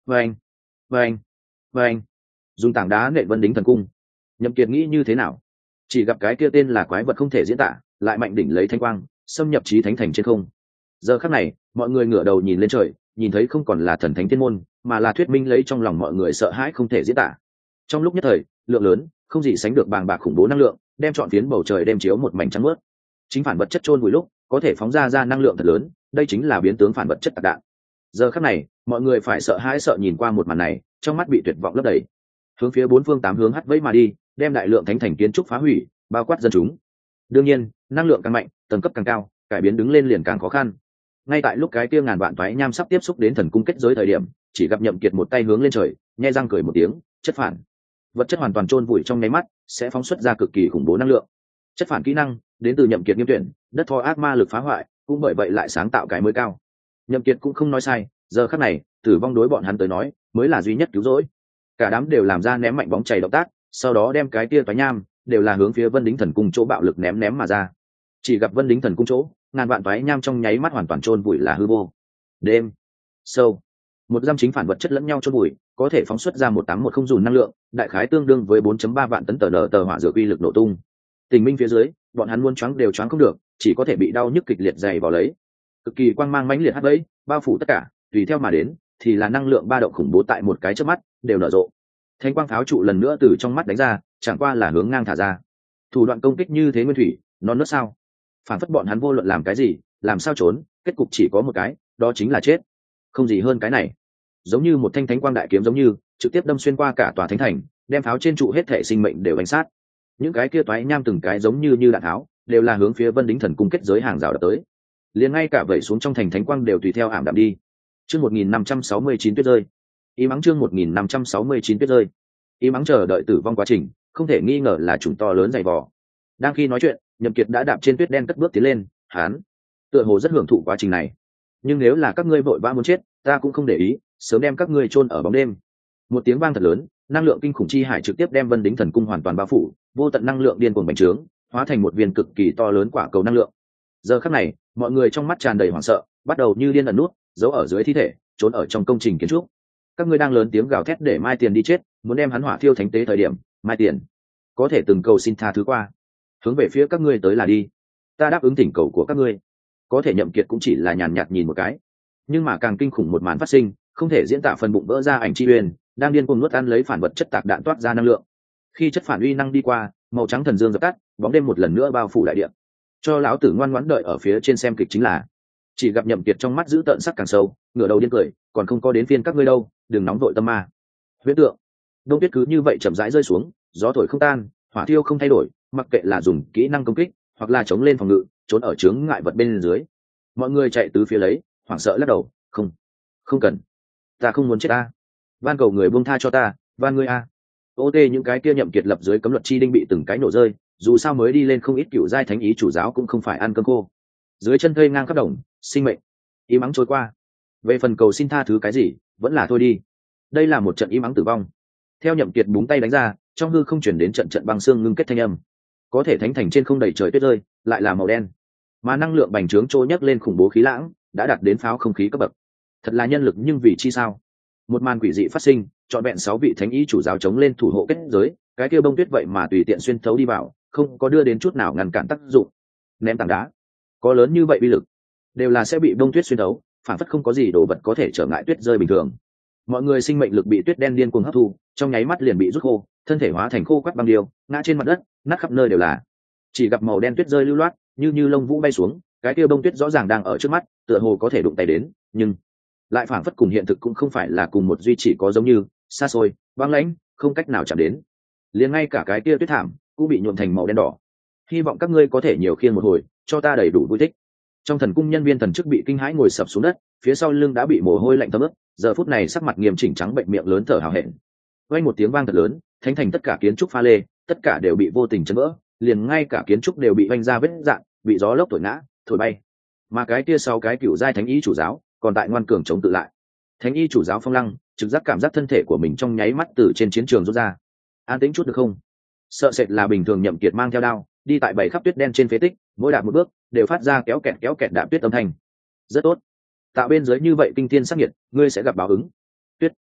vâng, vâng, vâng. Dùng tảng đá nện vân đính thần cung. Nhậm Kiệt nghĩ như thế nào? Chỉ gặp cái kia tên là quái vật không thể diễn tả, lại mạnh đỉnh lấy thanh quang, xâm nhập chí thánh thành trên không. Giờ khắc này, mọi người ngửa đầu nhìn lên trời, nhìn thấy không còn là thần thánh thiên môn, mà là thuyết minh lấy trong lòng mọi người sợ hãi không thể diễn tả. Trong lúc nhất thời, lượng lớn, không gì sánh được bàng bạc khủng bố năng lượng, đem trọn phiến bầu trời đem chiếu một mảnh trắng mướt. Chính phản vật chất chôn vùi lúc, có thể phóng ra năng lượng thật lớn, đây chính là biến tướng phản vật chất tạc đạn. Giờ khắc này, mọi người phải sợ hãi sợ nhìn qua một màn này, trong mắt bị tuyệt vọng lấp đầy. Hướng phía bốn phương tám hướng hất vẫy mà đi, đem đại lượng thánh thành kiến trúc phá hủy, bao quát dân chúng. Đương nhiên, năng lượng càng mạnh, tầng cấp càng cao, cải biến đứng lên liền càng khó khăn. Ngay tại lúc cái kia ngàn vạn toái nham sắp tiếp xúc đến thần cung kết giới thời điểm, chỉ gặp Nhậm Kiệt một tay hướng lên trời, nhe răng cười một tiếng, chất phản. Vật chất hoàn toàn chôn vùi trong nháy mắt, sẽ phóng xuất ra cực kỳ khủng bố năng lượng. Chất phản kỹ năng đến từ Nhậm Kiệt nghiêm tuyển, đất thọ ác ma lực phá hoại, cũng bởi vậy lại sáng tạo cái mới cao. Nhậm Kiệt cũng không nói sai, giờ khắc này, tử vong đối bọn hắn tới nói, mới là duy nhất cứu rỗi. Cả đám đều làm ra ném mạnh bóng chày động tác, sau đó đem cái kia toái nham đều là hướng phía Vân Đính Thần Cung chỗ bạo lực ném mà ra. Chỉ gặp Vân Đính Thần Cung chỗ, ngàn vạn toái nham trong nháy mắt hoàn toàn chôn vùi là hư vô. Đêm sâu, một giam chính phản vật chất lẫn nhau chôn vùi, có thể phóng xuất ra 1810 dùn năng lượng, đại khái tương đương với 4.3 vạn tấn tờ hỏa dược uy lực nổ tung. Tình minh phía dưới, bọn hắn muốn choáng đều choáng không được, chỉ có thể bị đau nhức kịch liệt dày vào lấy. Cực kỳ quang mang mãnh liệt hắt bẫy, bao phủ tất cả, tùy theo mà đến, thì là năng lượng ba động khủng bố tại một cái chớp mắt, đều nở rộ. Thánh quang pháo trụ lần nữa từ trong mắt đánh ra, chẳng qua là hướng ngang thả ra. Thủ đoạn công kích như thế nguyên thủy, non nớt sao? Phản phất bọn hắn vô luận làm cái gì, làm sao trốn, kết cục chỉ có một cái, đó chính là chết. Không gì hơn cái này. Giống như một thanh thánh quang đại kiếm giống như, trực tiếp đâm xuyên qua cả tòa thánh thành, đem pháo trên trụ hết thể sinh mệnh đều đánh sát. Những cái kia toái nham từng cái giống như đạn tháo, đều là hướng phía Vân Đính Thần Cung kết giới hàng rào đập tới. Liền ngay cả vẩy xuống trong thành thánh quang đều tùy theo ảm đạm đi. Chương 1569 tuyết rơi. Ý mắng chương 1569 tuyết rơi. Ý mắng chờ đợi tử vong quá trình, không thể nghi ngờ là chủng to lớn dày vò. Đang khi nói chuyện, Nhậm Kiệt đã đạp trên tuyết đen cất bước tiến lên, hắn tựa hồ rất hưởng thụ quá trình này. Nhưng nếu là các ngươi vội vã muốn chết, ta cũng không để ý, sớm đem các ngươi chôn ở bóng đêm. Một tiếng vang thật lớn, năng lượng kinh khủng chi hải trực tiếp đem Vân Đính Thần Cung hoàn toàn bao phủ, vô tận năng lượng điên cuồng bành trướng, hóa thành một viên cực kỳ to lớn quả cầu năng lượng. Giờ khắc này, mọi người trong mắt tràn đầy hoảng sợ, bắt đầu như điên ẩn nút, giấu ở dưới thi thể, trốn ở trong công trình kiến trúc. Các ngươi đang lớn tiếng gào thét để mai tiền đi chết, muốn đem hắn hỏa thiêu thánh tế thời điểm, mai tiền có thể từng cầu xin tha thứ qua, hướng về phía các ngươi tới là đi. Ta đáp ứng thỉnh cầu của các ngươi. Có thể Nhậm Kiệt cũng chỉ là nhàn nhạt nhìn một cái, nhưng mà càng kinh khủng một màn phát sinh, không thể diễn tả, phần bụng vỡ ra ảnh chi uyên đang điên cuồng nuốt ăn lấy phản vật chất tạc đạn toát ra năng lượng. Khi chất phản uy năng đi qua, màu trắng thần dương dập tắt, bóng đêm một lần nữa bao phủ đại địa. Cho lão tử ngoan ngoãn đợi ở phía trên xem kịch chính là. Chỉ gặp Nhậm Kiệt trong mắt giữ tợn sắc càng sâu, ngửa đầu điên cười, còn không có đến phiên các ngươi đâu, đừng nóng vội tâm ma. Huyễn tượng. Đông tuyết cứ như vậy chậm rãi rơi xuống, gió thổi không tan, hỏa thiêu không thay đổi, mặc kệ là dùng kỹ năng công kích, hoặc là chống lên phòng ngự, trốn ở chướng ngại vật bên dưới. Mọi người chạy tứ phía lấy, hoảng sợ lắc đầu, không cần, ta không muốn chết ta, van cầu người buông tha cho ta, van ngươi a. Ô tê những cái kia Nhậm Kiệt lập dưới cấm luật chi đinh bị từng cái nổ rơi, dù sao mới đi lên không ít cựu giai thánh ý chủ giáo cũng không phải ăn cơm khô. Dưới chân thây ngang khắp đồng, sinh mệnh im ắng trôi qua. Về phần cầu xin tha thứ cái gì, vẫn là thôi đi. Đây là một trận im ắng tử vong. Theo Nhậm Kiệt búng tay đánh ra, trong hư không chuyển đến trận trận băng xương ngưng kết thanh âm. Có thể thánh thành trên không đầy trời tuyết rơi, lại là màu đen, mà năng lượng bành trướng trôi nhấc lên khủng bố khí lãng, đã đạt đến pháo không khí cấp bậc. Thật là nhân lực nhưng vì chi sao? Một màn quỷ dị phát sinh, trọn vẹn 6 vị thánh ý chủ giáo chống lên thủ hộ kết giới, cái kia bông tuyết vậy mà tùy tiện xuyên thấu đi vào, không có đưa đến chút nào ngăn cản tác dụng. Ném tảng đá, có lớn như vậy uy lực, đều là sẽ bị bông tuyết xuyên thấu, phản phất không có gì đồ vật có thể trở ngại tuyết rơi bình thường. Mọi người sinh mệnh lực bị tuyết đen điên cuồng hấp thu, trong nháy mắt liền bị rút khô, thân thể hóa thành khô quắt băng điêu, ngã trên mặt đất, nát khắp nơi đều là. Chỉ gặp màu đen tuyết rơi lưu loát, như lông vũ bay xuống, cái kia bông tuyết rõ ràng đang ở trước mắt, tựa hồ có thể đụng tay đến, nhưng lại phảng phất cùng hiện thực cũng không phải là cùng một duy, chỉ có giống như xa xôi, băng lãnh, không cách nào chạm đến. Liền ngay cả cái kia tuyết thảm cũng bị nhuộm thành màu đen đỏ. Hy vọng các ngươi có thể nhiều khiêng một hồi, cho ta đầy đủ vui thích. Trong thần cung nhân viên thần chức bị kinh hãi ngồi sập xuống đất, phía sau lưng đã bị mồ hôi lạnh thấm ướt, giờ phút này sắc mặt nghiêm chỉnh trắng bệnh, miệng lớn thở hào hẹn. Vang một tiếng vang thật lớn, thánh thành tất cả kiến trúc pha lê, tất cả đều bị vô tình chấn vỡ, liền ngay cả kiến trúc đều bị vanh ra vết rạn, bị gió lốc thổi ngã, thổi bay. Mà cái kia sau cái cựu giai thánh ý chủ giáo, còn tại ngoan cường chống tự lại. Thánh y chủ giáo Phong Lăng trực giác cảm giác thân thể của mình trong nháy mắt từ trên chiến trường rút ra. An tĩnh chút được không? Sợ sệt là bình thường Nhậm Kiệt mang theo đao, đi tại bảy khắp tuyết đen trên phế tích, mỗi đạp một bước đều phát ra kéo kẹt đạp tuyết âm thanh. Rất tốt. Tạo bên dưới như vậy kinh thiên sắc nhiệt, ngươi sẽ gặp báo ứng. Tuyết,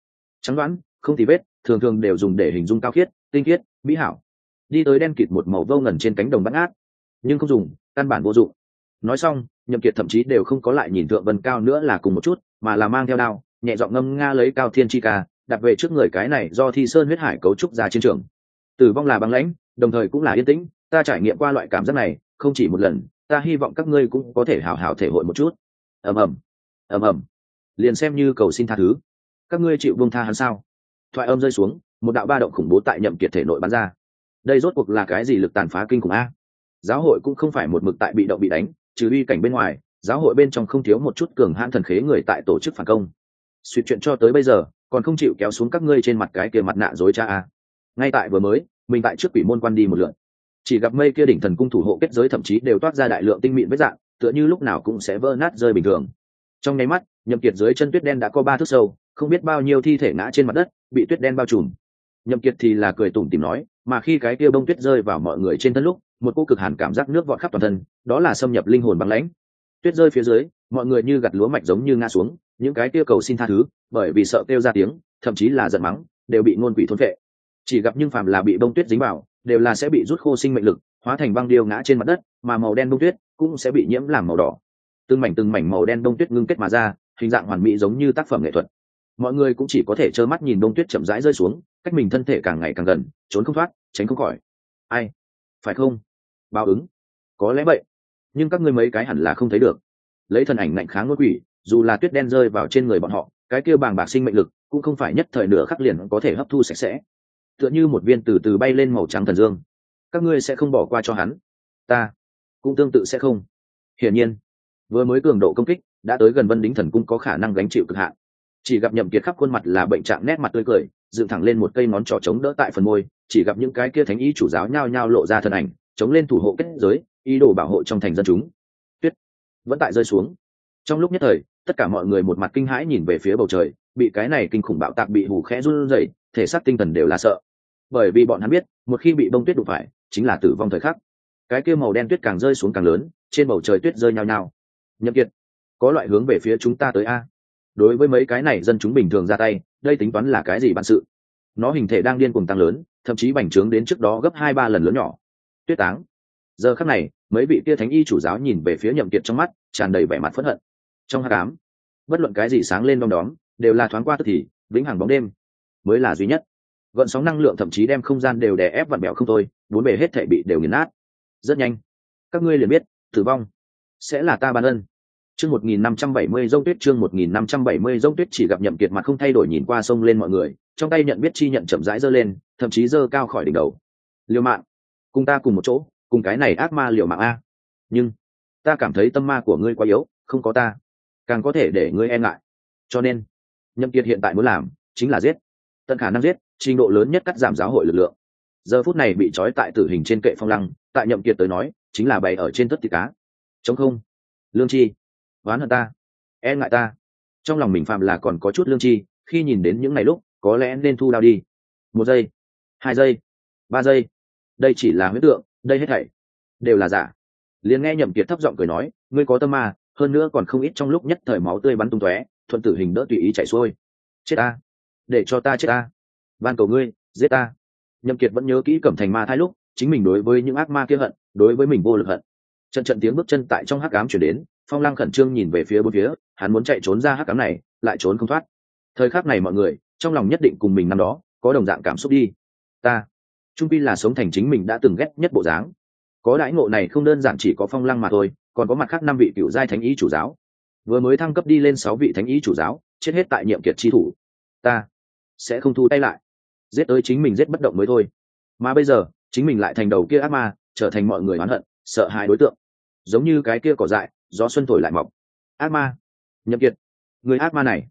trắng đoán không tì vết, thường thường đều dùng để hình dung cao khiết tinh khiết mỹ hảo. Đi tới đen kịt một màu vô ngần trên cánh đồng bắt ngát, nhưng không dùng, căn bản vô dụng. Nói xong, Nhậm Kiệt thậm chí đều không có lại nhìn Thượng Vân Cao nữa là cùng một chút, mà là mang theo đao, nhẹ giọng ngâm nga lấy Cao Thiên chi ca, đặt về trước người cái này do Thi Sơn huyết hải cấu trúc ra chiến trường. Tử vong là băng lãnh, đồng thời cũng là yên tĩnh, ta trải nghiệm qua loại cảm giác này không chỉ một lần, ta hy vọng các ngươi cũng có thể hào hào thể hội một chút. ầm ầm ầm ầm, liền xem như cầu xin tha thứ, các ngươi chịu buông tha hắn sao? Thoại âm rơi xuống, một đạo ba động khủng bố tại Nhậm Kiệt thể nội bắn ra. Đây rốt cuộc là cái gì lực tàn phá kinh khủng a? Giáo hội cũng không phải một mực tại bị động bị đánh, trừ uy cảnh bên ngoài, giáo hội bên trong không thiếu một chút cường hãn thần khế người tại tổ chức phản công. Suy chuyện cho tới bây giờ, còn không chịu kéo xuống các ngươi trên mặt cái kia mặt nạ dối trá a. Ngay tại vừa mới, mình tại trước quỷ môn quan đi một lượt, chỉ gặp mây kia đỉnh thần cung thủ hộ kết giới thậm chí đều toát ra đại lượng tinh mịn vết dạng, tựa như lúc nào cũng sẽ vỡ nát rơi bình thường. Trong nháy mắt, Nhậm Kiệt dưới chân tuyết đen đã có 3 thước sâu, không biết bao nhiêu thi thể ngã trên mặt đất, bị tuyết đen bao trùm. Nhậm Kiệt thì là cười tủm tỉm nói, mà khi cái kia bông tuyết rơi vào mọi người trên thân lúc, một cỗ cực hàn cảm giác nước vọt khắp toàn thân, đó là xâm nhập linh hồn băng lãnh. Tuyết rơi phía dưới, mọi người như gặt lúa mạch giống như ngã xuống, những cái kia cầu xin tha thứ, bởi vì sợ kêu ra tiếng, thậm chí là giận mắng, đều bị ngôn quỷ thôn phệ. Chỉ gặp nhưng phàm là bị bông tuyết dính vào, đều là sẽ bị rút khô sinh mệnh lực, hóa thành băng điêu ngã trên mặt đất, mà màu đen bông tuyết cũng sẽ bị nhiễm làm màu đỏ. Từng mảnh màu đen bông tuyết ngưng kết mà ra, hình dạng hoàn mỹ giống như tác phẩm nghệ thuật. Mọi người cũng chỉ có thể trơ mắt nhìn bông tuyết chậm rãi rơi xuống, cách mình thân thể càng ngày càng gần, trốn không thoát, tránh không khỏi. Ai? Phải không? Báo ứng? Có lẽ vậy, nhưng các ngươi mấy cái hẳn là không thấy được. Lấy thần ảnh ngạnh kháng ngôi quỷ, dù là tuyết đen rơi vào trên người bọn họ, cái kia bàng bạc sinh mệnh lực cũng không phải nhất thời nửa khắc liền có thể hấp thu sạch sẽ. Tựa như một viên từ từ bay lên màu trắng thần dương, các ngươi sẽ không bỏ qua cho hắn, ta cũng tương tự sẽ không. Hiển nhiên, vừa mới cường độ công kích đã tới gần Vân Đính Thần Cung có khả năng gánh chịu cực hạn. Chỉ gặp Nhậm Kiệt khắp khuôn mặt là bệnh trạng, nét mặt tươi cười, dựng thẳng lên một cây ngón trỏ chống đỡ tại phần môi, chỉ gặp những cái kia thánh ý chủ giáo nhao nhao lộ ra thân ảnh, chống lên thủ hộ kết giới, ý đồ bảo hộ trong thành dân chúng. Tuyết vẫn tại rơi xuống. Trong lúc nhất thời, tất cả mọi người một mặt kinh hãi nhìn về phía bầu trời, bị cái này kinh khủng bạo tạc bị hù khẽ run rẩy, thể xác tinh thần đều là sợ. Bởi vì bọn hắn biết, một khi bị bông tuyết đụng phải, chính là tử vong thời khắc. Cái kia màu đen tuyết càng rơi xuống càng lớn, trên bầu trời tuyết rơi nhao nhao. Nhậm Kiệt, có loại hướng về phía chúng ta tới a. Đối với mấy cái này dân chúng bình thường ra tay, đây tính toán là cái gì bản sự? Nó hình thể đang điên cuồng tăng lớn, thậm chí bành trướng đến trước đó gấp 2-3 lần lớn nhỏ. Tuyết táng. Giờ khắc này, mấy vị kia thánh y chủ giáo nhìn về phía Nhậm Kiệt trong mắt tràn đầy vẻ mặt phẫn hận. Trong hắc ám, bất luận cái gì sáng lên đom đóm, đều là thoáng qua tức thì, vĩnh hằng bóng đêm mới là duy nhất. Gợn sóng năng lượng thậm chí đem không gian đều đè ép vặn bẹo không thôi, bốn bề hết thảy bị đều nghiền nát. Rất nhanh, các ngươi liền biết, tử vong sẽ là ta ban ân. Chương 1570 Dông Tuyết, chương 1570 Dông Tuyết. Chỉ gặp Nhậm Kiệt mặt không thay đổi nhìn qua sông lên mọi người, trong tay nhận biết chi nhận chậm rãi giơ lên, thậm chí giơ cao khỏi đỉnh đầu. Liều mạng, cùng ta cùng một chỗ, cùng cái này ác ma liều mạng a. Nhưng ta cảm thấy tâm ma của ngươi quá yếu, không có ta, càng có thể để ngươi e ngại. Cho nên, Nhậm Kiệt hiện tại muốn làm chính là giết, tận khả năng giết, trình độ lớn nhất cắt giảm giáo hội lực lượng. Giờ phút này bị trói tại tử hình trên kệ phong lăng, tại Nhậm Kiệt tới nói, chính là bày ở trên tất thịt cá. Trống không, lương chi, oán hận ta, e ngại ta. Trong lòng mình phạm là còn có chút lương chi, khi nhìn đến những ngày lúc, có lẽ nên thu đao đi. 1 giây, 2 giây, 3 giây. Đây chỉ là huyễn tượng, đây hết thảy đều là giả. Liền nghe Nhậm Kiệt thấp giọng cười nói, ngươi có tâm ma, hơn nữa còn không ít, trong lúc nhất thời máu tươi bắn tung tóe, thuận tử hình đỡ tùy ý chảy xuôi. Chết ta, để cho ta chết ta, van cầu ngươi giết ta. Nhậm Kiệt vẫn nhớ kỹ Cẩm Thành ma thai lúc chính mình đối với những ác ma kia hận, đối với mình vô lực hận. Trận tiếng bước chân tại trong hắc ám truyền đến, Phong Lăng khẩn trương nhìn về phía bốn phía, hắn muốn chạy trốn ra hắc ám này, lại trốn không thoát. Thời khắc này mọi người trong lòng nhất định cùng mình năm đó có đồng dạng cảm xúc đi. Ta trung pi là sống thành chính mình đã từng ghét nhất bộ dáng. Có đãi ngộ này không đơn giản chỉ có Phong Lăng mà thôi, còn có mặt khác 5 vị cựu giai thánh ý chủ giáo, vừa mới thăng cấp đi lên 6 vị thánh ý chủ giáo, chết hết tại Nhiệm Kiệt chi thủ. Ta sẽ không thu tay lại, giết tới chính mình giết bất động mới thôi. Mà bây giờ chính mình lại thành đầu kia ác ma, trở thành mọi người oán hận sợ hãi đối tượng, giống như cái kia cỏ dại gió xuân thổi lại mọc. Ác ma, Nhậm Kiệt, người ác ma này.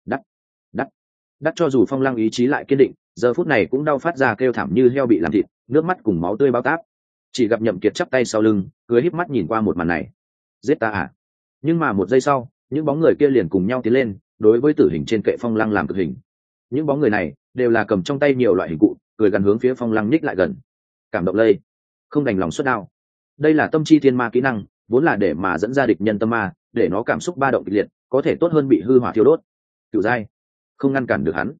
Đắt cho dù Phong Lăng ý chí lại kiên định, giờ phút này cũng đau phát ra kêu thảm như heo bị làm thịt, nước mắt cùng máu tươi bao táp. Chỉ gặp Nhậm Kiệt chắp tay sau lưng, cười híp mắt nhìn qua một màn này. Giết ta à? Nhưng mà một giây sau, những bóng người kia liền cùng nhau tiến lên, đối với tử hình trên kệ Phong Lăng làm cực hình. Những bóng người này đều là cầm trong tay nhiều loại hình cụ, cười gần hướng phía Phong Lăng nhích lại gần. Cảm động lây, không đành lòng xuất đao. Đây là tâm chi thiên ma kỹ năng, vốn là để mà dẫn ra địch nhân tâm ma, để nó cảm xúc ba động kịch liệt, có thể tốt hơn bị hư hỏa thiêu đốt. Cửu giai, không ngăn cản được hắn.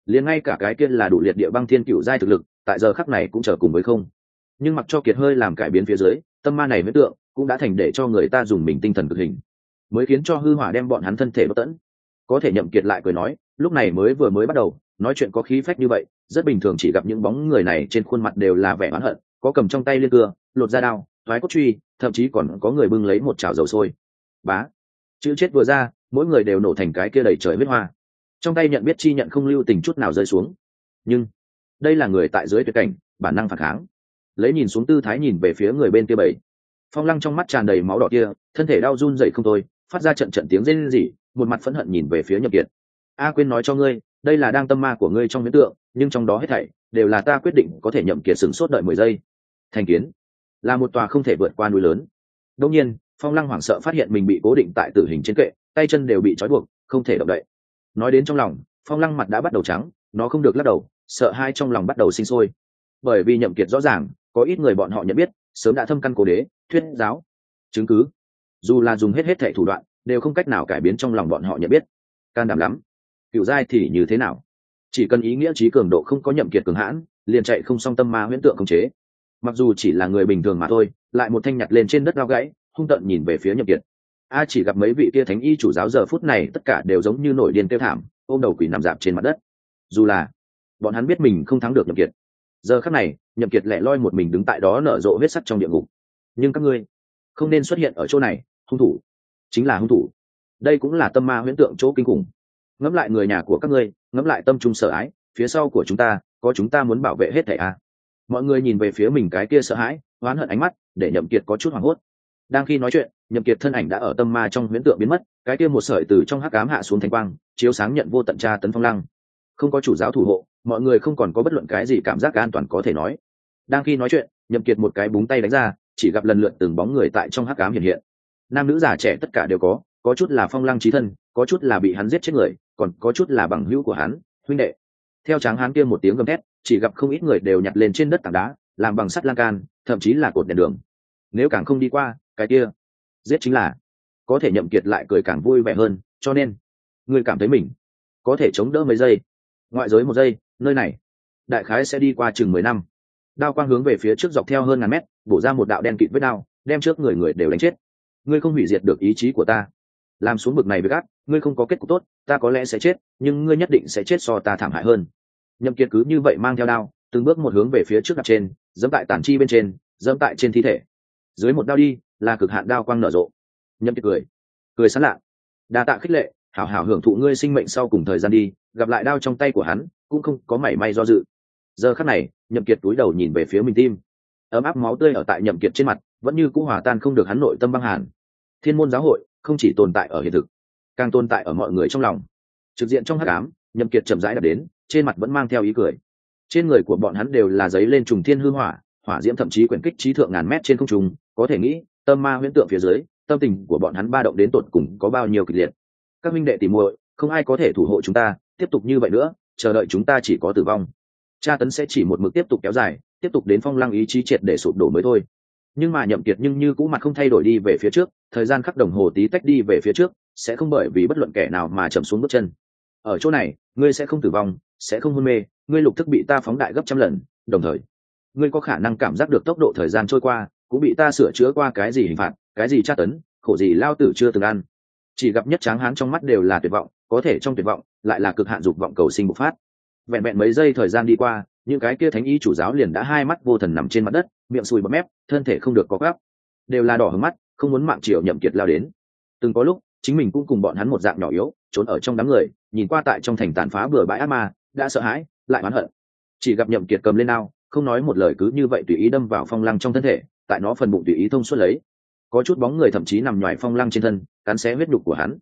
liền ngay cả cái kia là đủ liệt địa băng thiên cựu giai thực lực tại giờ khắc này cũng trở cùng với không. Nhưng mặc cho kiệt hơi làm cải biến phía dưới, tâm ma này huyễn tượng cũng đã thành để cho người ta dùng mình tinh thần cực hình, mới khiến cho hư hỏa đem bọn hắn thân thể bất tận. Có thể Nhậm Kiệt lại cười nói, lúc này vừa mới bắt đầu nói chuyện có khí phách như vậy, rất bình thường, chỉ gặp những bóng người này trên khuôn mặt đều là vẻ oán hận, có cầm trong tay liên cưa lột ra đao thoái cốt truy, thậm chí còn có người bưng lấy một chảo dầu sôi. Bá, chữ chết vừa ra, mỗi người đều nổ thành cái kia đầy trời huyết hoa, trong tay nhận biết chi nhận không lưu tình chút nào rơi xuống. Nhưng đây là người tại dưới tuyệt cảnh, bản năng phản kháng, lấy nhìn xuống tư thái nhìn về phía người bên kia bảy. Phong Lăng trong mắt tràn đầy máu đỏ kia, thân thể đau run rẩy không thôi, phát ra trận trận tiếng rên rỉ, một mặt phẫn hận nhìn về phía Nhậm Kiệt. A quên nói cho ngươi, đây là đang tâm ma của ngươi trong huyễn tượng, nhưng trong đó hết thảy đều là ta quyết định. Có thể Nhậm Kiệt sửng sốt đợi 10 giây. Thành kiến là một tòa không thể vượt qua núi lớn. Đương nhiên, Phong Lăng hoảng sợ phát hiện mình bị cố định tại tử hình trên kệ, tay chân đều bị trói buộc, không thể động đậy. Nói đến trong lòng, Phong Lăng mặt đã bắt đầu trắng, nó không được lắc đầu, sợ hai trong lòng bắt đầu sinh sôi. Bởi vì Nhậm Kiệt rõ ràng, có ít người bọn họ nhận biết, sớm đã thâm căn cố đế, thuyết giáo, chứng cứ, dù là dùng hết thảy thủ đoạn, đều không cách nào cải biến trong lòng bọn họ nhận biết. Can đảm lắm. Cửu giai thì như thế nào? Chỉ cần ý nghĩa trí cường độ không có Nhậm Kiệt cường hãn, liền chạy không xong tâm ma huyễn tượng khống chế. Mặc dù chỉ là người bình thường mà thôi, lại một thanh nhặt lên trên đất dao gãy, hung tợn nhìn về phía Nhậm Kiệt. A chỉ gặp mấy vị kia thánh y chủ giáo giờ phút này tất cả đều giống như nổi điên kêu thảm, ôm đầu quỷ nằm rạp trên mặt đất. Dù là bọn hắn biết mình không thắng được Nhậm Kiệt, giờ khắc này Nhậm Kiệt lẻ loi một mình đứng tại đó nở rộ huyết sắc trong địa ngục. Nhưng các ngươi không nên xuất hiện ở chỗ này, hung thủ chính là hung thủ. Đây cũng là tâm ma huyễn tượng chỗ kinh khủng. Ngẫm lại người nhà của các ngươi, ngẫm lại tâm trung sợ ái, phía sau của chúng ta có chúng ta muốn bảo vệ hết thảy à. Mọi người nhìn về phía mình cái kia sợ hãi oán hận ánh mắt, để Nhậm Kiệt có chút hoảng hốt. Đang khi nói chuyện, Nhậm Kiệt thân ảnh đã ở tâm ma trong huyễn tượng biến mất, cái kia một sợi từ trong hắc ám hạ xuống thánh quang, chiếu sáng nhận vô tận tra tấn Phong Lăng. Không có chủ giáo thủ hộ, mọi người không còn có bất luận cái gì cảm giác an toàn có thể nói. Đang khi nói chuyện, Nhậm Kiệt một cái búng tay đánh ra, chỉ gặp lần lượt từng bóng người tại trong hắc ám hiện hiện. Nam nữ già trẻ tất cả đều có chút là Phong Lăng chí thân, có chút là bị hắn giết chết người, còn có chút là bằng hữu của hắn, huynh đệ. Theo Tráng Hán kia một tiếng gầm thét, chỉ gặp không ít người đều nhặt lên trên đất tảng đá, làm bằng sắt lan can, thậm chí là cột đèn đường. Nếu càng không đi qua, cái kia giết chính là. Có thể Nhậm Kiệt lại cười càng vui vẻ hơn, cho nên người cảm thấy mình có thể chống đỡ mấy giây, ngoại giới 1 giây, nơi này đại khái sẽ đi qua chừng 10 năm. Đao quang hướng về phía trước dọc theo hơn ngàn mét, bổ ra một đạo đen kịt vết đao, đem trước người đều đánh chết. Ngươi không hủy diệt được ý chí của ta, làm xuống bực này với gác, ngươi không có kết cục tốt, ta có lẽ sẽ chết, nhưng ngươi nhất định sẽ chết so ta thảm hại hơn. Nhậm Kiệt cứ như vậy mang theo đao, từng bước một hướng về phía trước đặt trên, dẫm tại tản chi bên trên, dẫm tại trên thi thể. Dưới một đao đi, là cực hạn đao quang nở rộ. Nhậm Kiệt cười sán lạ, đa tạ khích lệ, hảo hảo hưởng thụ ngươi sinh mệnh sau cùng thời gian đi. Gặp lại đao trong tay của hắn, cũng không có mảy may do dự. Giờ khắc này, Nhậm Kiệt cúi đầu nhìn về phía mình tim, ấm áp máu tươi ở tại Nhậm Kiệt trên mặt, vẫn như cũ hòa tan không được hắn nội tâm băng hàn. Thiên môn giáo hội không chỉ tồn tại ở hiện thực, càng tồn tại ở mọi người trong lòng. Trực diện trong hắc ám, Nhậm Kiệt chậm rãi đạp đến, trên mặt vẫn mang theo ý cười. Trên người của bọn hắn đều là giấy lên trùng thiên hư hỏa, hỏa diễm thậm chí quyển kích trí thượng ngàn mét trên không trung, có thể nghĩ, tâm ma huyễn tượng phía dưới, tâm tình của bọn hắn ba động đến tột cùng có bao nhiêu kịch liệt. Các minh đệ tỉ muội, không ai có thể thủ hộ chúng ta, tiếp tục như vậy nữa, chờ đợi chúng ta chỉ có tử vong. Tra tấn sẽ chỉ một mực tiếp tục kéo dài, tiếp tục đến Phong Lăng ý chí triệt để sụp đổ mới thôi. Nhưng mà Nhậm Kiệt nhưng như cũ mặt không thay đổi đi về phía trước, thời gian khắc đồng hồ tí tách đi về phía trước, sẽ không bởi vì bất luận kẻ nào mà chậm xuống bước chân. Ở chỗ này, ngươi sẽ không tử vong, sẽ không hôn mê, ngươi lục thức bị ta phóng đại gấp trăm lần, đồng thời, ngươi có khả năng cảm giác được tốc độ thời gian trôi qua, cũng bị ta sửa chữa qua cái gì hình phạt, cái gì tra tấn, khổ gì lao tử chưa từng ăn. Chỉ gặp Nhất Tráng Hán trong mắt đều là tuyệt vọng, có thể trong tuyệt vọng lại là cực hạn dục vọng cầu sinh bộc phát. Vẹn vẹn mấy giây thời gian đi qua, những cái kia thánh y chủ giáo liền đã hai mắt vô thần nằm trên mặt đất, miệng sùi bọt mép, thân thể không được có gắp, đều là đỏ hứng mắt, không muốn mạng Triệu Nhậm Kiệt lao đến. Từng có lúc, chính mình cũng cùng bọn hắn một dạng nhỏ yếu, trốn ở trong đám người, nhìn qua tại trong thành tàn phá bừa bãi ác ma, đã sợ hãi, lại oán hận. Chỉ gặp Nhậm Kiệt cầm lên đao, không nói một lời cứ như vậy tùy ý đâm vào Phong Lăng trong thân thể, tại nó phần bụng tùy ý thông suốt lấy. Có chút bóng người thậm chí nằm nhòi Phong Lăng trên thân, cắn xé huyết nhục của hắn.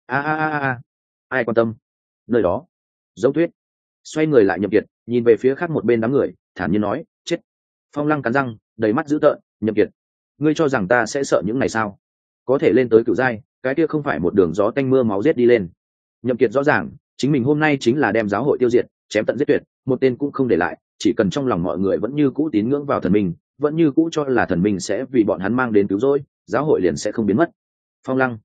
Ai quan tâm? Nơi đó, Giống Tuyết xoay người lại Nhậm Kiệt, nhìn về phía khác một bên đám người, thản nhiên nói, chết. Phong Lăng cắn răng, đầy mắt dữ tợn, Nhậm Kiệt, ngươi cho rằng ta sẽ sợ những này sao? Có thể lên tới cửu giai, cái kia không phải một đường gió tanh mưa máu giết đi lên. Nhậm Kiệt rõ ràng, chính mình hôm nay chính là đem giáo hội tiêu diệt, chém tận giết tuyệt, một tên cũng không để lại. Chỉ cần trong lòng mọi người vẫn như cũ tín ngưỡng vào thần minh, vẫn như cũ cho là thần minh sẽ vì bọn hắn mang đến cứu rỗi, giáo hội liền sẽ không biến mất. Phong Lăng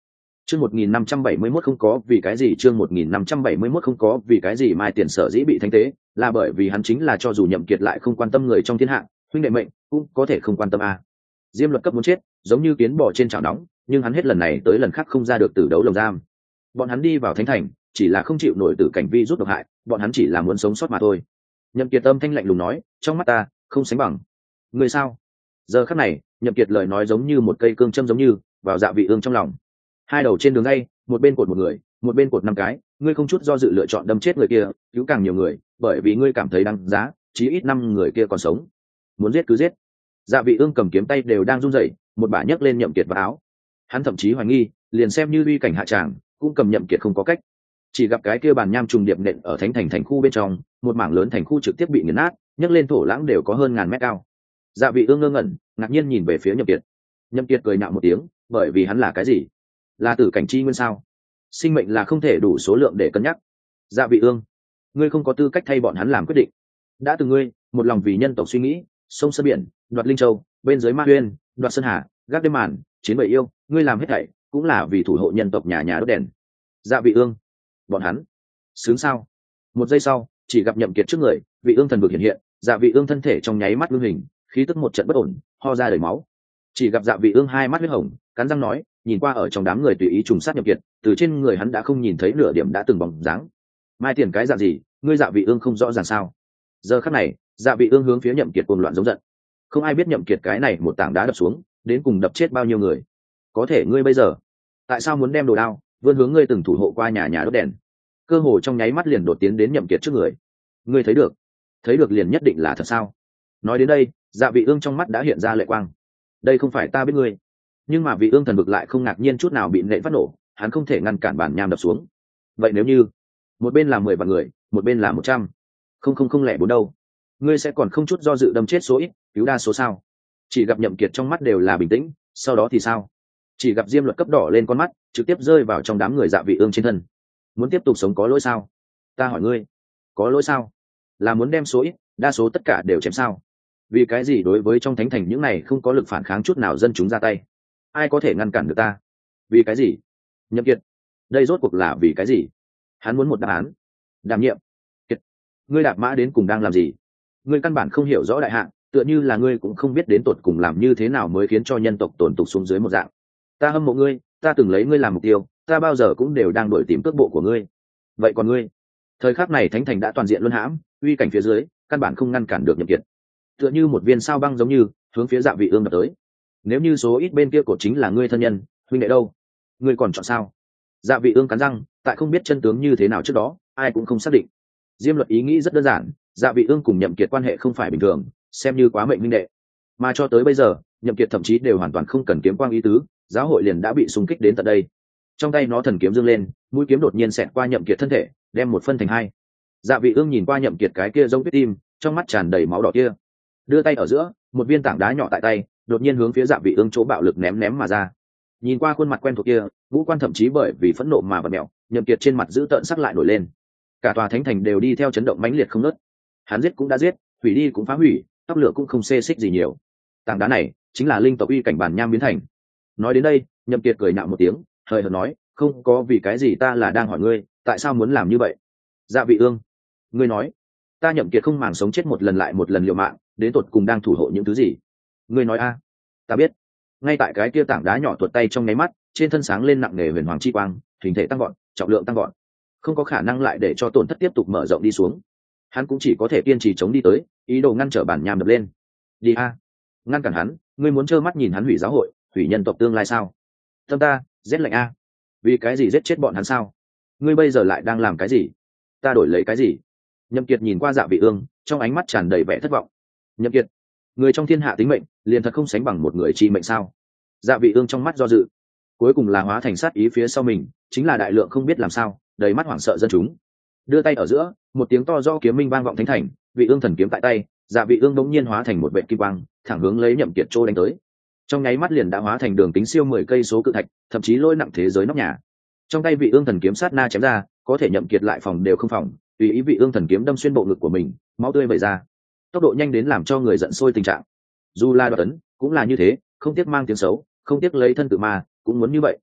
Chương 1571 không có vì cái gì, chương 1571 không có vì cái gì. Mai Tiền sở dĩ bị thanh tế là bởi vì hắn chính là cho dù Nhậm Kiệt lại không quan tâm người trong thiên hạ, huynh đệ mệnh cũng có thể không quan tâm à. Diêm Luật cấp muốn chết, giống như kiến bò trên chảo nóng, nhưng hắn hết lần này tới lần khác không ra được tử đấu lồng giam. Bọn hắn đi vào thánh thành, chỉ là không chịu nổi tử cảnh vi rút độc hại, bọn hắn chỉ là muốn sống sót mà thôi. Nhậm Kiệt âm thanh lạnh lùng nói, trong mắt ta không sánh bằng. Người sao? Giờ khắc này, Nhậm Kiệt lời nói giống như một cây cương châm giống như vào Dạ Vị Ương trong lòng. Hai đầu trên đường ngay, một bên cột một người, một bên cột 5 cái, ngươi không chút do dự lựa chọn đâm chết người kia, cứu càng nhiều người, bởi vì ngươi cảm thấy đáng giá, chí ít 5 người kia còn sống. Muốn giết cứ giết. Dạ Vị Ương cầm kiếm tay đều đang run rẩy, một bả nhấc lên Nhậm Kiệt vào áo. Hắn thậm chí hoài nghi, liền xem như uy cảnh hạ tràng, cũng cầm Nhậm Kiệt không có cách. Chỉ gặp cái kia bàn nham trùng điệp nện ở thánh thành thành khu bên trong, một mảng lớn thành khu trực tiếp bị nghiền nát, nhấc lên thổ lãng đều có hơn ngàn mét cao. Dạ Vị Ương ngơ ngẩn, ngạc nhiên nhìn về phía Nhậm Kiệt. Nhậm Kiệt cười nhạo một tiếng, bởi vì hắn là cái gì? Là tử cảnh chi nguyên sao? Sinh mệnh là không thể đủ số lượng để cân nhắc. Dạ Vị Ương, ngươi không có tư cách thay bọn hắn làm quyết định. Đã từng ngươi, một lòng vì nhân tộc suy nghĩ, sông sơn biển, đoạt linh châu, bên dưới ma huyên, đoạt sơn hà, gác đêm màn, chiến bầy yêu, ngươi làm hết thảy cũng là vì thủ hộ nhân tộc nhà nhà đốt đèn. Dạ Vị Ương, bọn hắn sướng sao? Một giây sau, chỉ gặp Nhậm Kiệt trước người, Vị Ương thần vực hiện hiện, Dạ Vị Ương thân thể trong nháy mắt ngưng hình, khí tức một trận bất ổn, ho ra đầy máu. Chỉ gặp Dạ Vị Ương hai mắt huyết hồng, cắn răng nói, nhìn qua ở trong đám người tùy ý trùng sát Nhậm Kiệt, từ trên người hắn đã không nhìn thấy nửa điểm đã từng bóng dáng. Mai Tiền cái dạng gì, ngươi Dạ Vị Ương không rõ ràng sao? Giờ khắc này, Dạ Vị Ương hướng phía Nhậm Kiệt cuồng loạn giống giận. Không ai biết Nhậm Kiệt cái này một tảng đá đập xuống, đến cùng đập chết bao nhiêu người. Có thể ngươi bây giờ, tại sao muốn đem đồ đao vươn hướng ngươi từng thủ hộ qua nhà nhà đốt đèn? Cơ hồ trong nháy mắt liền đột tiến đến Nhậm Kiệt trước người. Ngươi thấy được liền nhất định là thật sao? Nói đến đây, Dạ Vị Ương trong mắt đã hiện ra lệ quang. Đây không phải ta biết ngươi, nhưng mà Vị Ương thần vực lại không ngạc nhiên chút nào bị nện phát nổ, hắn không thể ngăn cản bản nham đập xuống. Vậy nếu như một bên là 10 vạn người, một bên là 100, không lẻ bốn đâu, ngươi sẽ còn không chút do dự đâm chết số ít, cứu đa số sao? Chỉ gặp Nhậm Kiệt trong mắt đều là bình tĩnh, sau đó thì sao? Chỉ gặp Diêm Luật cấp đỏ lên con mắt, trực tiếp rơi vào trong đám người Dạ Vị Ương trên thân. Muốn tiếp tục sống có lỗi sao? Ta hỏi ngươi, có lỗi sao? Là muốn đem số ít, đa số tất cả đều chém sao? Vì cái gì đối với trong thánh thành những này không có lực phản kháng chút nào dân chúng ra tay? Ai có thể ngăn cản được ta? Vì cái gì? Nhậm Kiệt, đây rốt cuộc là vì cái gì? Hắn muốn một đáp án. Đảm nhiệm. Kiệt, ngươi đạp mã đến cùng đang làm gì? Ngươi căn bản không hiểu rõ đại hạn, tựa như là ngươi cũng không biết đến tột cùng làm như thế nào mới khiến cho nhân tộc tổn tục xuống dưới một dạng. Ta hâm mộ ngươi, ta từng lấy ngươi làm mục tiêu, ta bao giờ cũng đều đang đuổi tìm cước bộ của ngươi. Vậy còn ngươi? Thời khắc này thánh thành đã toàn diện luân hãm, uy cảnh phía dưới, căn bản không ngăn cản được Nhậm Kiệt. Tựa như một viên sao băng giống như hướng phía Dạ Vị Ương đập tới. Nếu như số ít bên kia cột chính là ngươi thân nhân, huynh đệ đâu? Ngươi còn chọn sao? Dạ Vị Ương cắn răng, tại không biết chân tướng như thế nào trước đó, ai cũng không xác định. Diêm Luật ý nghĩ rất đơn giản, Dạ Vị Ương cùng Nhậm Kiệt quan hệ không phải bình thường, xem như quá mệnh huynh đệ. Mà cho tới bây giờ, Nhậm Kiệt thậm chí đều hoàn toàn không cần kiếm quang ý tứ, giáo hội liền đã bị xung kích đến tận đây. Trong tay nó thần kiếm dương lên, mũi kiếm đột nhiên xẹt qua Nhậm Kiệt thân thể, đem một phân thành hai. Dạ Vị Ương nhìn qua Nhậm Kiệt cái kia giống huyết tim, trong mắt tràn đầy máu đỏ kia. Đưa tay ở giữa, một viên tảng đá nhỏ tại tay, đột nhiên hướng phía Dạ Vị Ương chỗ bạo lực ném mà ra. Nhìn qua khuôn mặt quen thuộc kia, ngũ quan thậm chí bởi vì phẫn nộ mà vặn mèo, Nhậm Kiệt trên mặt giữ tợn sắc lại nổi lên. Cả tòa thánh thành đều đi theo chấn động mãnh liệt không ngớt. Hắn giết cũng đã giết, hủy đi cũng phá hủy, tóc lửa cũng không xê xích gì nhiều. Tảng đá này chính là linh tộc uy cảnh bản nham biến thành. Nói đến đây, Nhậm Kiệt cười nhạo một tiếng, hời hợt nói, không có vì cái gì, ta là đang hỏi ngươi, tại sao muốn làm như vậy? Dạ Vị Ương, ngươi nói, ta Nhậm Kiệt không màng sống chết một lần lại một lần liều mạng, đến tột cùng đang thủ hộ những thứ gì? Ngươi nói a? Ta biết. Ngay tại cái kia tảng đá nhỏ tuột tay trong nháy mắt, trên thân sáng lên nặng nề huyền hoàng chi quang, hình thể tăng gọn, trọng lượng tăng gọn, không có khả năng lại để cho tổn thất tiếp tục mở rộng đi xuống. Hắn cũng chỉ có thể kiên trì chống đi tới, ý đồ ngăn trở bản nham đập lên. Đi a, ngăn cản hắn, ngươi muốn trơ mắt nhìn hắn hủy giáo hội, hủy nhân tộc tương lai sao? Tâm ta rét lạnh a. Vì cái gì giết chết bọn hắn sao? Ngươi bây giờ lại đang làm cái gì? Ta đổi lấy cái gì? Nhậm Kiệt nhìn qua Dạ Vị Ương, trong ánh mắt tràn đầy vẻ thất vọng. Nhậm Kiệt, người trong thiên hạ tính mệnh liền thật không sánh bằng một người chi mệnh sao? Dạ Vị Ương trong mắt do dự, cuối cùng là hóa thành sát ý phía sau mình, chính là đại lượng không biết làm sao, đầy mắt hoảng sợ dân chúng. Đưa tay ở giữa, một tiếng to do kiếm minh vang vọng thánh thành, Vị Ương thần kiếm tại tay, Dạ Vị Ương đống nhiên hóa thành một vệt kim quang, thẳng hướng lấy Nhậm Kiệt trô đánh tới. Trong nháy mắt liền đã hóa thành đường kính siêu 10 cây số cự thạch, thậm chí lôi nặng thế giới nóc nhà. Trong tay Vị Ương thần kiếm sát na chém ra, có thể Nhậm Kiệt lại phòng đều không phòng, tùy ý Vị Ương thần kiếm đâm xuyên bộ ngực của mình, máu tươi vẩy ra. Tốc độ nhanh đến làm cho người giận sôi tình trạng. Dù là đoạt ấn, cũng là như thế, không tiếc mang tiếng xấu, không tiếc lấy thân tự ma, cũng muốn như vậy.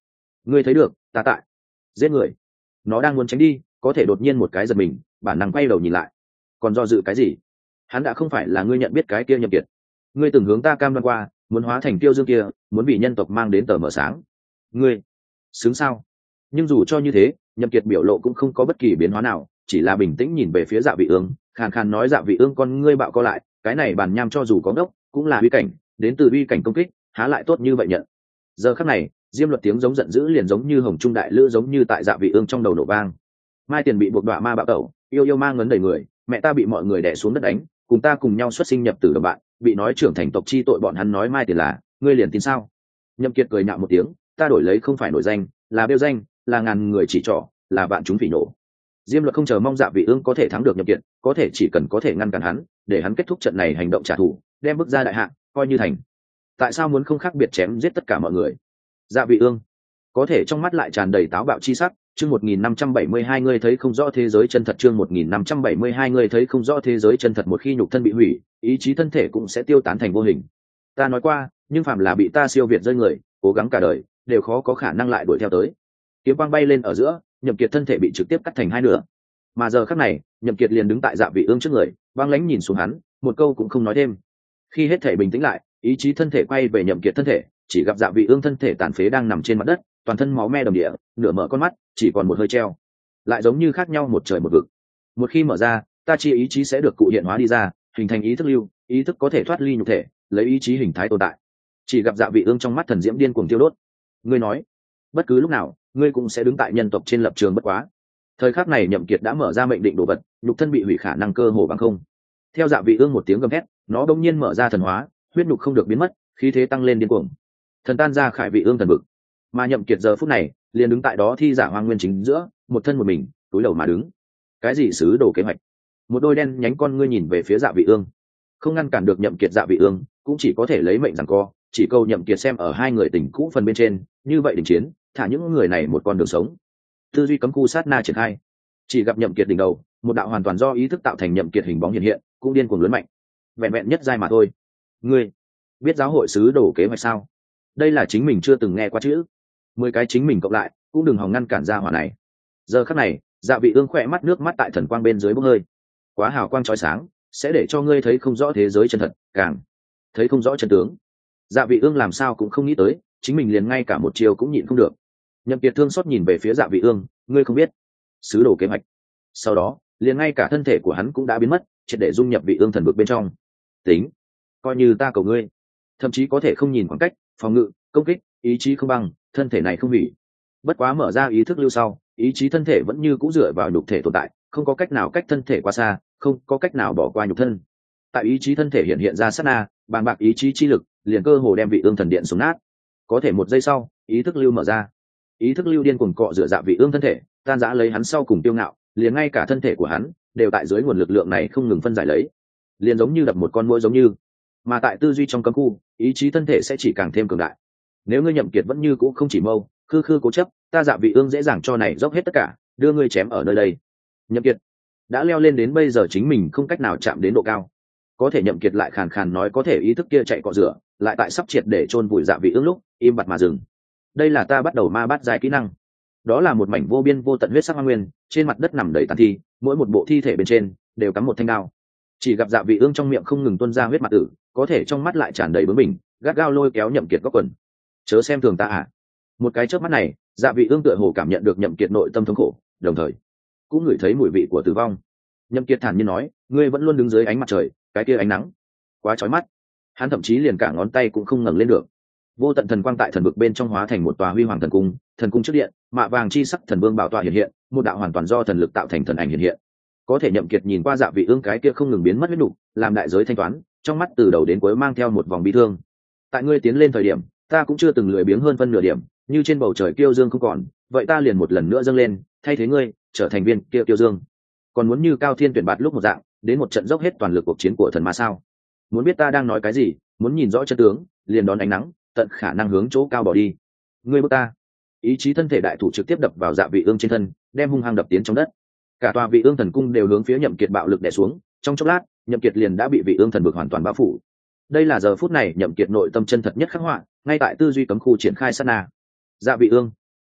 ngươi thấy được ta tại giết người. Nó đang muốn tránh đi, có thể đột nhiên một cái giật mình, bản năng quay đầu nhìn lại. Còn do dự cái gì? Hắn đã không phải là ngươi nhận biết cái kia Nhậm Kiệt. Ngươi từng hướng ta cam đoan qua, muốn hóa thành Tiêu Dương kia, muốn bị nhân tộc mang đến tờ mở sáng. Ngươi xứng sao? Nhưng dù cho như thế, Nhậm Kiệt biểu lộ cũng không có bất kỳ biến hóa nào, chỉ là bình tĩnh nhìn về phía Dạ Vị Ương, khàn khàn nói: Dạ Vị Ương con ngươi bạo co lại, cái này bản nham cho dù có ngốc, cũng là uy cảnh, đến từ uy cảnh công kích, há lại tốt như vậy nhận. Giờ khắc này, diêm luật tiếng giống giận dữ liền giống như hồng trung đại lữ, giống như tại Dạ Vị Ương trong đầu nổ vang. Mai Tiền bị buộc đọa ma bạo tẩu, yêu yêu ma ngấn đầy người, mẹ ta bị mọi người đè xuống đất đánh, cùng ta cùng nhau xuất sinh nhập tử đồng bạn, bị nói trưởng thành tộc chi tội, bọn hắn nói Mai Tiền là, ngươi liền tin sao? Nhậm Kiệt cười nhạo một tiếng, ta đổi lấy không phải nổi danh, là bêu danh, là ngàn người chỉ trỏ, là vạn chúng phỉ nổ. Diêm luật không chờ mong Dạ Vị Ương có thể thắng được Nhậm Kiệt, có thể chỉ cần có thể ngăn cản hắn, để hắn kết thúc trận này hành động trả thù, đem bước ra đại hạng, coi như thành. Tại sao muốn không khác biệt chém giết tất cả mọi người? Dạ Vị Ương có thể trong mắt lại tràn đầy táo bạo chi sắc. Chương 1572 ngươi thấy không rõ thế giới chân thật. Chương 1572 ngươi thấy không rõ thế giới chân thật. Một khi nhục thân bị hủy, ý chí thân thể cũng sẽ tiêu tán thành vô hình. Ta nói qua, nhưng phàm là bị ta siêu việt rơi người, cố gắng cả đời, đều khó có khả năng lại đuổi theo tới. Kiếm quang bay lên ở giữa, Nhậm Kiệt thân thể bị trực tiếp cắt thành hai nửa. Mà giờ khắc này, Nhậm Kiệt liền đứng tại Dạ Vị Ương trước người, băng lãnh nhìn xuống hắn, một câu cũng không nói thêm. Khi hết thể bình tĩnh lại, ý chí thân thể quay về Nhậm Kiệt thân thể, chỉ gặp Dạ Vị Ương thân thể tàn phế đang nằm trên mặt đất, toàn thân máu me đầm địa, nửa mở con mắt, chỉ còn một hơi treo, lại giống như khác nhau một trời một vực. Một khi mở ra, ta chi ý chí sẽ được cụ hiện hóa đi ra, hình thành ý thức lưu, ý thức có thể thoát ly nhục thể, lấy ý chí hình thái tồn tại. Chỉ gặp Dạ Vị Ương trong mắt thần diễm điên cuồng tiêu đốt. Ngươi nói, bất cứ lúc nào, ngươi cũng sẽ đứng tại nhân tộc trên lập trường bất quá. Thời khắc này Nhậm Kiệt đã mở ra mệnh định đồ vật, nhục thân bị hủy khả năng cơ hồ bằng không. Theo Dạ Vị Ương một tiếng gầm thét, nó đột nhiên mở ra thần hóa, huyết nhục không được biến mất, khí thế tăng lên điên cuồng. Thần tan ra Khải Vị Ương thần vực. Mà Nhậm Kiệt giờ phút này liền đứng tại đó thi giả hoang nguyên chính giữa, một thân một mình, túi đầu mà đứng. Cái gì sứ đồ kế hoạch? Một đôi đen nhánh con ngươi nhìn về phía Dạ Vị Ương, không ngăn cản được Nhậm Kiệt. Dạ Vị Ương cũng chỉ có thể lấy mệnh giằng co, chỉ câu Nhậm Kiệt xem ở hai người tình cũ phần bên trên, như vậy đình chiến, thả những người này một con đường sống. Tư duy cấm khu sát na triển khai, chỉ gặp Nhậm Kiệt đỉnh đầu, một đạo hoàn toàn do ý thức tạo thành Nhậm Kiệt hình bóng hiện hiện, cũng điên cuồng lớn mạnh. Vẹn vẹn nhất giai mà thôi. Ngươi biết giáo hội sứ đồ kế hoạch sao? Đây là chính mình chưa từng nghe qua chữ. 10 cái chính mình cộng lại, cũng đừng hòng ngăn cản ra hỏa này. Giờ khắc này, Dạ Vị Ương khỏe mắt nước mắt tại thần quang bên dưới bốc hơi. Quá hào quang chói sáng, sẽ để cho ngươi thấy không rõ thế giới chân thật, càng thấy không rõ chân tướng. Dạ Vị Ương làm sao cũng không nghĩ tới, chính mình liền ngay cả một chiều cũng nhịn không được. Nhậm Kiệt thương xót nhìn về phía Dạ Vị Ương, ngươi không biết sứ đồ kế hoạch. Sau đó, liền ngay cả thân thể của hắn cũng đã biến mất, triệt để dung nhập Vị Ương thần vực bên trong. Tính, coi như ta cầu ngươi, thậm chí có thể không nhìn khoảng cách, phòng ngự, công kích, ý chí không bằng, thân thể này không hủy. Bất quá mở ra ý thức lưu sau, ý chí thân thể vẫn như cũ dựa vào nhục thể tồn tại, không có cách nào cách thân thể quá xa, không có cách nào bỏ qua nhục thân. Tại ý chí thân thể hiện hiện ra sát na, bàng bạc ý chí chi lực liền cơ hồ đem Vị Ương thần điện xuống nát. Có thể một giây sau, ý thức lưu mở ra, ý thức lưu điên cuồng cọ rửa Dạ Vị Ương thân thể, tan rã lấy hắn sau cùng tiêu ngạo, liền ngay cả thân thể của hắn đều tại dưới nguồn lực lượng này không ngừng phân giải lấy, liền giống như đập một con muỗi giống như. Mà tại tư duy trong cấm khu, ý chí thân thể sẽ chỉ càng thêm cường đại. Nếu ngươi Nhậm Kiệt vẫn như cũ không chỉ mâu khư khư cố chấp, ta Dạ Vị Ương dễ dàng cho này dốc hết tất cả, đưa ngươi chém ở nơi đây. Nhậm Kiệt đã leo lên đến bây giờ chính mình không cách nào chạm đến độ cao, có thể Nhậm Kiệt lại khàn khàn nói có thể ý thức kia chạy cọ rửa, lại tại sắp triệt để chôn vùi Dạ Vị Ương lúc im bặt mà dừng. Đây là ta bắt đầu ma bát giai kỹ năng. Đó là một mảnh vô biên vô tận huyết sắc hoang nguyên, trên mặt đất nằm đầy tàn thi, mỗi một bộ thi thể bên trên đều cắm một thanh đao. Chỉ gặp Dạ Vị Ương trong miệng không ngừng tuôn ra huyết mặt tử, có thể trong mắt lại tràn đầy bướng bỉnh, gắt gao lôi kéo Nhậm Kiệt góc quần. Chớ xem thường ta à? Một cái chớp mắt này, Dạ Vị Ương tựa hồ cảm nhận được Nhậm Kiệt nội tâm thống khổ, đồng thời cũng ngửi thấy mùi vị của tử vong. Nhậm Kiệt thản nhiên nói, ngươi vẫn luôn đứng dưới ánh mặt trời, cái kia ánh nắng quá chói mắt. Hắn thậm chí liền cả ngón tay cũng không ngẩng lên được. Vô tận thần quang tại thần vực bên trong hóa thành một tòa huy hoàng thần cung, thần cung trước điện, mạ vàng chi sắc thần vương bảo tọa hiện hiện, một đạo hoàn toàn do thần lực tạo thành thần ảnh hiện hiện. Có thể Nhậm Kiệt nhìn qua Dạ Vị Ương cái kia không ngừng biến mất huyết nục, làm đại giới thanh toán, trong mắt từ đầu đến cuối mang theo một vòng bi thương. Tại ngươi tiến lên thời điểm, ta cũng chưa từng lười biếng hơn phân nửa điểm, như trên bầu trời kiêu dương không còn, vậy ta liền một lần nữa dâng lên, thay thế ngươi, trở thành viên kia kiêu dương. Còn muốn như Cao Thiên tuyển bạt lúc một dạng, đến một trận dốc hết toàn lực cuộc chiến của thần ma sao? Muốn biết ta đang nói cái gì, muốn nhìn rõ chân tướng, liền đón ánh nắng, tận khả năng hướng chỗ cao bỏ đi. Ngươi bước ta. Ý chí thân thể đại thủ trực tiếp đập vào Dạ Vị Ương trên thân, đem hung hăng đập tiến trong đất. Cả tòa Vị Ương thần cung đều hướng phía Nhậm Kiệt bạo lực đè xuống, trong chốc lát, Nhậm Kiệt liền đã bị Vị Ương thần vực hoàn toàn bao phủ. Đây là giờ phút này Nhậm Kiệt nội tâm chân thật nhất khắc họa, ngay tại tư duy cấm khu triển khai sát na. Dạ Vị Ương,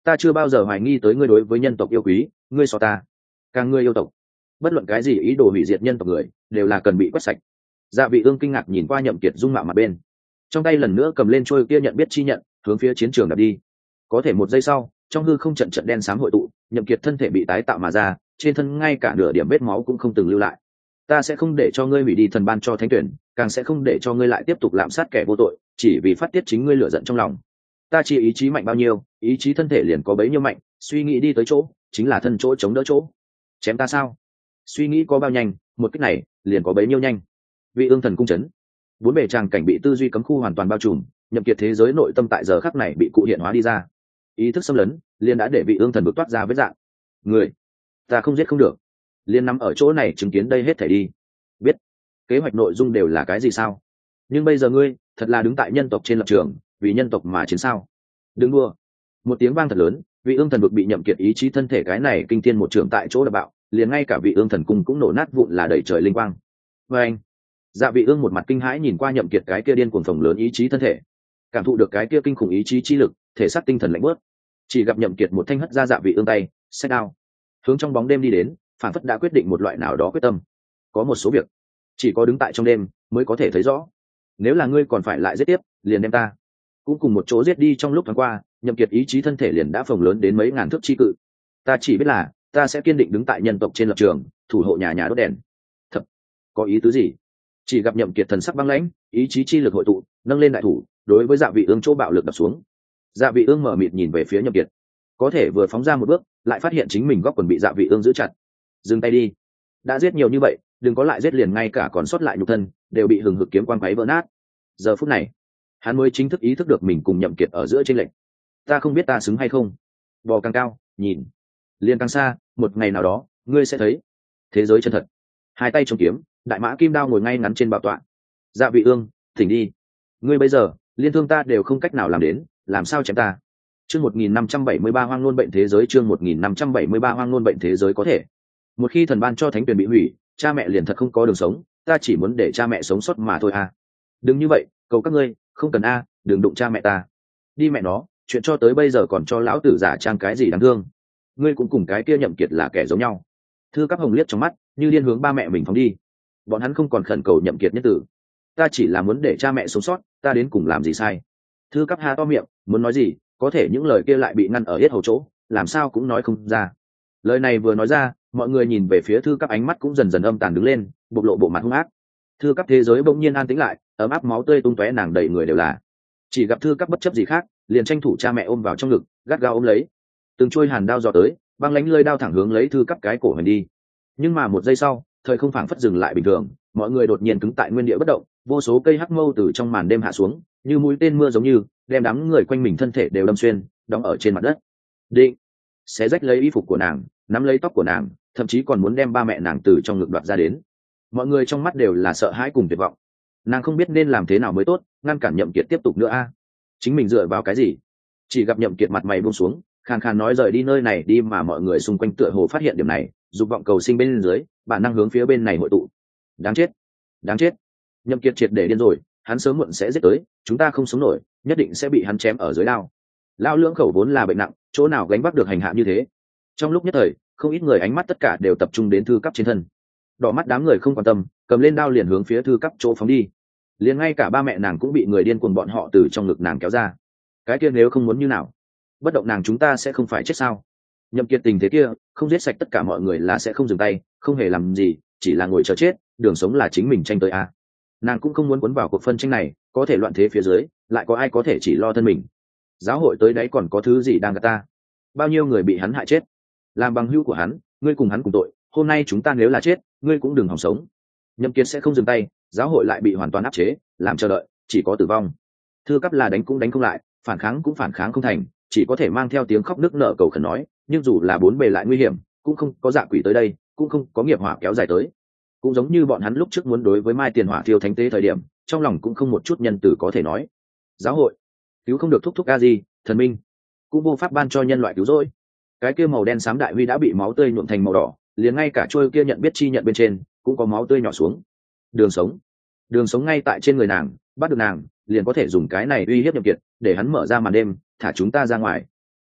ta chưa bao giờ hoài nghi tới ngươi đối với nhân tộc yêu quý, ngươi so ta càng ngươi yêu tộc. Bất luận cái gì ý đồ hủy diệt nhân tộc người đều là cần bị quét sạch. Dạ Vị Ương kinh ngạc nhìn qua Nhậm Kiệt dung mạo mặt bên, trong tay lần nữa cầm lên trôi kia nhận biết chi nhận, hướng phía chiến trường đạp đi. Có thể một giây sau, trong hư không trận trận đen xám hội tụ, Nhậm Kiệt thân thể bị tái tạo mà ra, trên thân ngay cả nửa điểm vết máu cũng không từng lưu lại. Ta sẽ không để cho ngươi hủy đi thần ban cho thánh tuyển, càng sẽ không để cho ngươi lại tiếp tục lạm sát kẻ vô tội, chỉ vì phát tiết chính ngươi lửa giận trong lòng. Ta chỉ ý chí mạnh bao nhiêu, ý chí thân thể liền có bấy nhiêu mạnh, suy nghĩ đi tới chỗ, chính là thân chỗ chống đỡ chỗ. Chém ta sao? Suy nghĩ có bao nhanh, một kích này liền có bấy nhiêu nhanh. Vị Ương thần cung chấn, bốn bề tràng cảnh bị tư duy cấm khu hoàn toàn bao trùm, Nhậm Kiệt thế giới nội tâm tại giờ khắc này bị cụ hiện hóa đi ra. Ý thức xâm lấn liền đã để Vị Ương thần bực toát ra vết dạng. Người, ta không giết không được. Liên nằm ở chỗ này chứng kiến đây hết thảy đi. Biết kế hoạch nội dung đều là cái gì sao? Nhưng bây giờ ngươi thật là đứng tại nhân tộc trên lập trường, vì nhân tộc mà chiến sao? Đừng đua. Một tiếng vang thật lớn, Vị Ương thần bực bị Nhậm Kiệt ý chí thân thể cái này kinh thiên một trường tại chỗ đập bạo, liền ngay cả Vị Ương thần cung cũng nổ nát vụn là đầy trời linh quang. Và anh, Dạ Vị Ương một mặt kinh hãi nhìn qua Nhậm Kiệt cái kia điên cuồng phồng lớn ý chí thân thể, cảm thụ được cái kia kinh khủng ý chí chi lực, thể xác tinh thần lạnh bớt. Chỉ gặp Nhậm Kiệt một thanh hất ra Dạ Vị Ương tay, set down, hướng trong bóng đêm đi đến, phản phất đã quyết định một loại nào đó quyết tâm. Có một số việc chỉ có đứng tại trong đêm mới có thể thấy rõ. Nếu là ngươi còn phải lại giết tiếp, liền đem ta cũng cùng một chỗ giết đi. Trong lúc thoáng qua, Nhậm Kiệt ý chí thân thể liền đã phồng lớn đến mấy ngàn thước chi cự. Ta chỉ biết là ta sẽ kiên định đứng tại nhân tộc trên lập trường, thủ hộ nhà nhà đốt đèn. Thật có ý tứ gì? Chỉ gặp Nhậm Kiệt thần sắc băng lãnh, ý chí chi lực hội tụ, nâng lên đại thủ, đối với Dạ Vị Ương chỗ bạo lực đập xuống. Dạ Vị Ương mở mịt nhìn về phía Nhậm Kiệt, có thể vừa phóng ra một bước, lại phát hiện chính mình góc quần bị Dạ Vị Ương giữ chặt. Dừng tay đi, đã giết nhiều như vậy, đừng có lại giết liền ngay cả còn sót lại nhục thân đều bị hừng hực kiếm quang quấy vỡ nát. Giờ phút này, hắn mới chính thức ý thức được mình cùng Nhậm Kiệt ở giữa chênh lệch. Ta không biết ta xứng hay không. Bò càng cao, nhìn liền càng xa, một ngày nào đó, ngươi sẽ thấy thế giới chân thật. Hai tay chống kiếm, đại mã kim đao ngồi ngay ngắn trên bảo tọa. Dạ Vị Ương, thỉnh đi. Ngươi bây giờ liên thương ta đều không cách nào làm đến, làm sao chém ta? Chương 1573 hoang ngôn bệnh thế giới, chương 1573 hoang ngôn bệnh thế giới. Có thể một khi thần ban cho thánh tuyển bị hủy, cha mẹ liền thật không có đường sống, ta chỉ muốn để cha mẹ sống sót mà thôi à. Đừng như vậy, cầu các ngươi, không cần a, đừng đụng cha mẹ ta. Đi mẹ nó, chuyện cho tới bây giờ còn cho lão tử giả trang cái gì đáng thương. Ngươi cũng cùng cái kia Nhậm Kiệt là kẻ giống nhau. Thư Cáp Hồng liếc trong mắt, như điên hướng ba mẹ mình phóng đi. Bọn hắn không còn khẩn cầu Nhậm Kiệt nhất tử, ta chỉ là muốn để cha mẹ sống sót, ta đến cùng làm gì sai? Thư Cáp ha to miệng, muốn nói gì, có thể những lời kia lại bị ngăn ở yết hầu chỗ, làm sao cũng nói không ra. Lời này vừa nói ra, mọi người nhìn về phía Thư Cáp, ánh mắt cũng dần dần âm tàn đứng lên, bộc lộ bộ mặt hung ác. Thư Cáp thế giới bỗng nhiên an tĩnh lại, ấm áp máu tươi tung tóe, nàng đầy người đều là. Chỉ gặp Thư Cáp bất chấp gì khác, liền tranh thủ cha mẹ ôm vào trong ngực, gắt gao ôm lấy. Từng chuôi hàn đao dò tới, băng lãnh lưỡi đao thẳng hướng lấy Thư Cáp cái cổ hành đi. Nhưng mà một giây sau, thời không phảng phất dừng lại bình thường, mọi người đột nhiên cứng tại nguyên địa bất động, vô số cây hắc mâu từ trong màn đêm hạ xuống, như mũi tên mưa giống như đem đám người quanh mình thân thể đều đâm xuyên, đóng ở trên mặt đất. Định xé rách lấy y phục của nàng, nắm lấy tóc của nàng, thậm chí còn muốn đem ba mẹ nàng từ trong ngực đoạt ra đến. Mọi người trong mắt đều là sợ hãi cùng tuyệt vọng. Nàng không biết nên làm thế nào mới tốt, ngăn cản Nhậm Kiệt tiếp tục nữa a. Chính mình dựa vào cái gì? Chỉ gặp Nhậm Kiệt mặt mày buông xuống, khàn khàn nói rời đi nơi này đi, mà mọi người xung quanh tựa hồ phát hiện điểm này, dục vọng cầu sinh bên dưới, bản năng hướng phía bên này hội tụ. Đáng chết, đáng chết. Nhậm Kiệt triệt để điên rồi, hắn sớm muộn sẽ giết tới, chúng ta không sống nổi, nhất định sẽ bị hắn chém ở dưới đao. Lão lưỡng khẩu vốn là bệnh nặng, chỗ nào gánh vác được hành hạ như thế. Trong lúc nhất thời, không ít người ánh mắt tất cả đều tập trung đến Thư Cáp trên thân. Đỏ mắt đám người không quan tâm, cầm lên đao liền hướng phía Thư Cáp chỗ phóng đi. Liền ngay cả ba mẹ nàng cũng bị người điên cuồng bọn họ từ trong ngực nàng kéo ra. Cái kia nếu không muốn như nào, bất động nàng chúng ta sẽ không phải chết sao? Nhậm Kiệt tình thế kia, không giết sạch tất cả mọi người là sẽ không dừng tay, không hề làm gì, chỉ là ngồi chờ chết, đường sống là chính mình tranh tới a. Nàng cũng không muốn cuốn vào cuộc phân tranh này, có thể loạn thế phía dưới, lại có ai có thể chỉ lo thân mình? Giáo hội tới đấy còn có thứ gì đang gạt ta? Bao nhiêu người bị hắn hại chết? Làm bằng hữu của hắn, ngươi cùng hắn cùng tội, hôm nay chúng ta nếu là chết, ngươi cũng đừng hòng sống. Nhậm Kiệt sẽ không dừng tay, giáo hội lại bị hoàn toàn áp chế, làm chờ đợi, chỉ có tử vong. Thư Cáp là đánh cũng đánh không lại, phản kháng cũng phản kháng không thành, chỉ có thể mang theo tiếng khóc nức nở cầu khẩn nói, nhưng dù là bốn bề lại nguy hiểm, cũng không có dạ quỷ tới đây, cũng không có nghiệp hỏa kéo dài tới. Cũng giống như bọn hắn lúc trước muốn đối với Mai Tiền Hỏa thiêu thánh tế thời điểm, trong lòng cũng không một chút nhân từ có thể nói. Giáo hội cứu không được thúc thúc a gì, thần minh cũng vô pháp ban cho nhân loại cứu rỗi. Cái kia màu đen xám đại huy đã bị máu tươi nhuộm thành màu đỏ, liền ngay cả trôi kia nhận biết chi nhận bên trên cũng có máu tươi nhỏ xuống. Đường sống ngay tại trên người nàng, bắt được nàng liền có thể dùng cái này uy hiếp Nhậm Kiệt, để hắn mở ra màn đêm, thả chúng ta ra ngoài.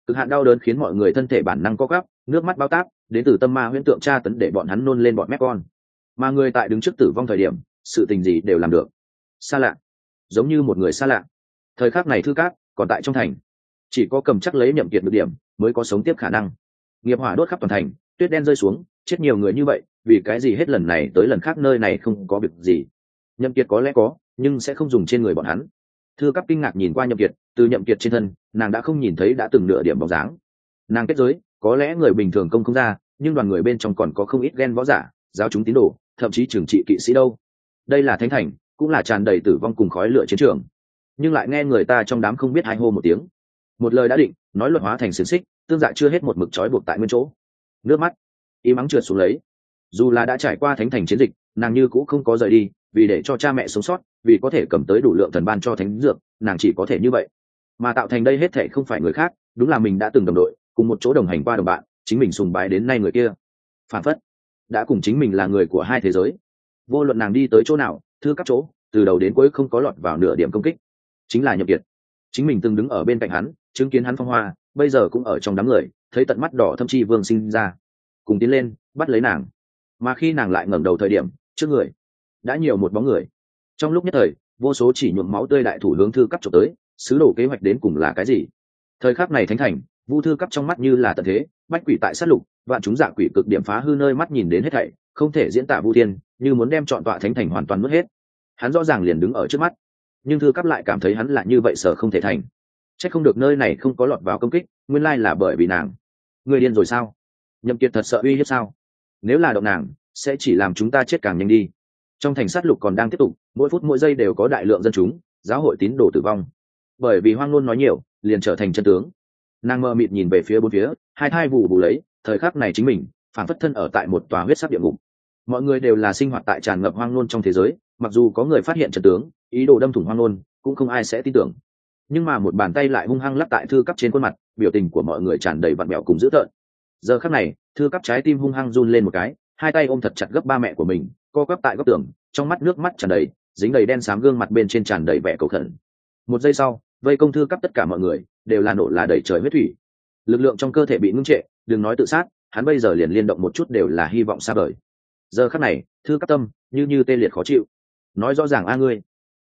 Cực hạn đau đớn khiến mọi người thân thể bản năng co quắp, nước mắt bao táp đến từ tâm ma huyễn tượng tra tấn để bọn hắn nôn lên bọn mép con. Mà người tại đứng trước tử vong thời điểm, sự tình gì đều làm được. Xa lạ, giống như một người xa lạ. Thời khắc này Thư Cát còn tại trong thành, chỉ có cầm chắc lấy Nhậm Kiệt được điểm mới có sống tiếp khả năng. Nghiệp hỏa đốt khắp toàn thành, tuyết đen rơi xuống, chết nhiều người như vậy, vì cái gì hết lần này tới lần khác nơi này không có việc gì. Nhậm Kiệt có lẽ có, nhưng sẽ không dùng trên người bọn hắn. Thư Cát kinh ngạc nhìn qua Nhậm Kiệt, từ Nhậm Kiệt trên thân, nàng đã không nhìn thấy đã từng nửa điểm bóng dáng. Nàng kết giới, có lẽ người bình thường công không ra, nhưng đoàn người bên trong còn có không ít ghen võ giả, giáo chúng tín đồ, thậm chí trưởng trị kỵ sĩ đâu. Đây là thánh thành, cũng là tràn đầy tử vong cùng khói lửa chiến trường. Nhưng lại nghe người ta trong đám không biết hai hô một tiếng. Một lời đã định, nói luật hóa thành xiềng xích, tương dạ chưa hết một mực trói buộc tại nguyên chỗ. Nước mắt im ắng trượt xuống lấy. Dù là đã trải qua thánh thành chiến dịch, nàng như cũng không có rời đi, vì để cho cha mẹ sống sót, vì có thể cầm tới đủ lượng thần ban cho thánh dược, nàng chỉ có thể như vậy. Mà tạo thành đây hết thảy không phải người khác, đúng là mình đã từng đồng đội, cùng một chỗ đồng hành qua đồng bạn, chính mình sùng bái đến nay người kia. Phản phất đã cùng chính mình là người của hai thế giới. Vô luận nàng đi tới chỗ nào, Thư Cát chỗ, từ đầu đến cuối không có lọt vào nửa điểm công kích. Chính là Nhậm Kiệt. Chính mình từng đứng ở bên cạnh hắn, chứng kiến hắn phong hoa, bây giờ cũng ở trong đám người, thấy tận mắt đỏ thâm chi vương sinh ra, cùng tiến lên bắt lấy nàng. Mà khi nàng lại ngẩng đầu thời điểm, trước người đã nhiều một bóng người. Trong lúc nhất thời, vô số chỉ nhuộm máu tươi đại thủ hướng Thư Cát chụp tới, sứ đồ kế hoạch đến cùng là cái gì? Thời khắc này thánh thành, Vu Thư Cát trong mắt như là tận thế, bách quỷ tại sát lục, vạn chúng dạ quỷ cực điểm phá hư nơi mắt nhìn đến hết thảy, không thể diễn tả Vu Thiên, như muốn đem trọn tọa thánh thành hoàn toàn nuốt hết. Hắn rõ ràng liền đứng ở trước mắt, nhưng Thư Cát lại cảm thấy hắn là như vậy sợ không thể thành. Chắc không được nơi này không có lọt vào công kích, nguyên lai là bởi vì nàng. Người điên rồi sao? Nhậm Kiệt thật sợ uy hiếp sao? Nếu là động nàng, sẽ chỉ làm chúng ta chết càng nhanh đi. Trong thành sát lục còn đang tiếp tục, mỗi phút mỗi giây đều có đại lượng dân chúng, giáo hội tín đồ tử vong. Bởi vì hoang ngôn nói nhiều, liền trở thành chân tướng. Nàng mơ mịt nhìn về phía bốn phía, hai thai vụ bù lấy, thời khắc này chính mình phản phất thân ở tại một tòa huyết sắc địa ngục. Mọi người đều là sinh hoạt tại tràn ngập hoang ngôn trong thế giới, mặc dù có người phát hiện chân tướng, ý đồ đâm thủng hoang ngôn, cũng không ai sẽ tin tưởng. Nhưng mà một bàn tay lại hung hăng lắc tại Thư Cát trên khuôn mặt, biểu tình của mọi người tràn đầy vặn vẹo cùng dữ tợn. Giờ khắc này, Thư Cát trái tim hung hăng run lên một cái, hai tay ôm thật chặt gấp ba mẹ của mình, co quắp tại góc tường, trong mắt nước mắt tràn đầy, dính đầy đen xám, gương mặt bên trên tràn đầy vẻ cầu khẩn. Một giây sau, vây công Thư Cát tất cả mọi người đều là nổ là đầy trời huyết thủy. Lực lượng trong cơ thể bị ngưng trệ, đừng nói tự sát, hắn bây giờ liền liên động một chút đều là hy vọng xa vời. Giờ khắc này, Thư Cát tâm như tê liệt khó chịu. Nói rõ ràng a ngươi,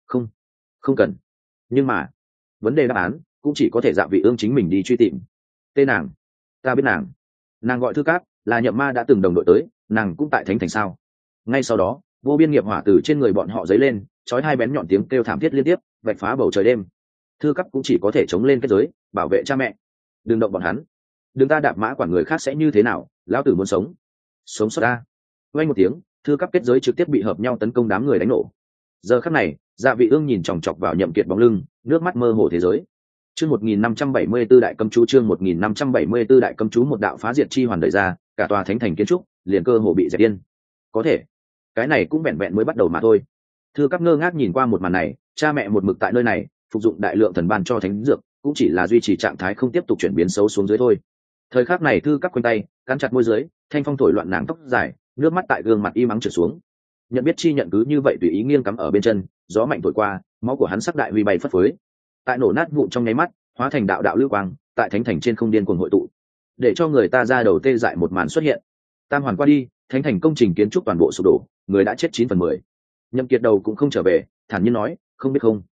không cần. Nhưng mà, vấn đề đáp án cũng chỉ có thể Dạ Vị Ương chính mình đi truy tìm. Tên nàng, ta biết nàng gọi Thư Cát, là Nhậm Ma đã từng đồng đội tới, nàng cũng tại thánh thành sao? Ngay sau đó, vô biên nghiệp hỏa từ trên người bọn họ dấy lên, chói hai bén nhọn tiếng kêu thảm thiết liên tiếp, vạch phá bầu trời đêm. Thư Cát cũng chỉ có thể chống lên kết giới, bảo vệ cha mẹ. Đừng động bọn hắn, đừng ta đạp mã quản người khác sẽ như thế nào, lão tử muốn sống sót ta. Vang một tiếng, Thư Cát kết giới trực tiếp bị hợp nhau tấn công đám người đánh nổ. Giờ khắc này, Dạ Vị Ương nhìn chòng chọc vào Nhậm Kiệt bóng lưng, nước mắt mơ hồ thế giới. Chương 1574 đại cấm chú, chương 1574 đại cấm chú, một đạo phá diệt chi hoàn đẩy ra, cả tòa thánh thành kiến trúc liền cơ hồ bị dẹp điên. Có thể, cái này cũng vẹn vẹn mới bắt đầu mà thôi. Thư Cát ngơ ngác nhìn qua một màn này, cha mẹ một mực tại nơi này, phục dụng đại lượng thần ban cho thánh dược, cũng chỉ là duy trì trạng thái không tiếp tục chuyển biến xấu xuống dưới thôi. Thời khắc này Thư Cát quanh tay, cắn chặt môi dưới, thanh phong thổi loạn nàng tóc dài, nước mắt tại gương mặt im ắng trượt xuống. Nhận biết chi nhận cứ như vậy tùy ý nghiêng cắm ở bên chân, gió mạnh thổi qua, máu của hắn sắc đại huy bay phất phới. Tại nổ nát vụn trong nháy mắt, hóa thành đạo đạo lưu quang, tại thánh thành trên không điên cuồng hội tụ, để cho người ta ra đầu tê dại một màn xuất hiện. Tam hoàn qua đi, thánh thành công trình kiến trúc toàn bộ sụp đổ, người đã chết 9/10. Nhậm Kiệt đầu cũng không trở về, thản nhiên nói, không biết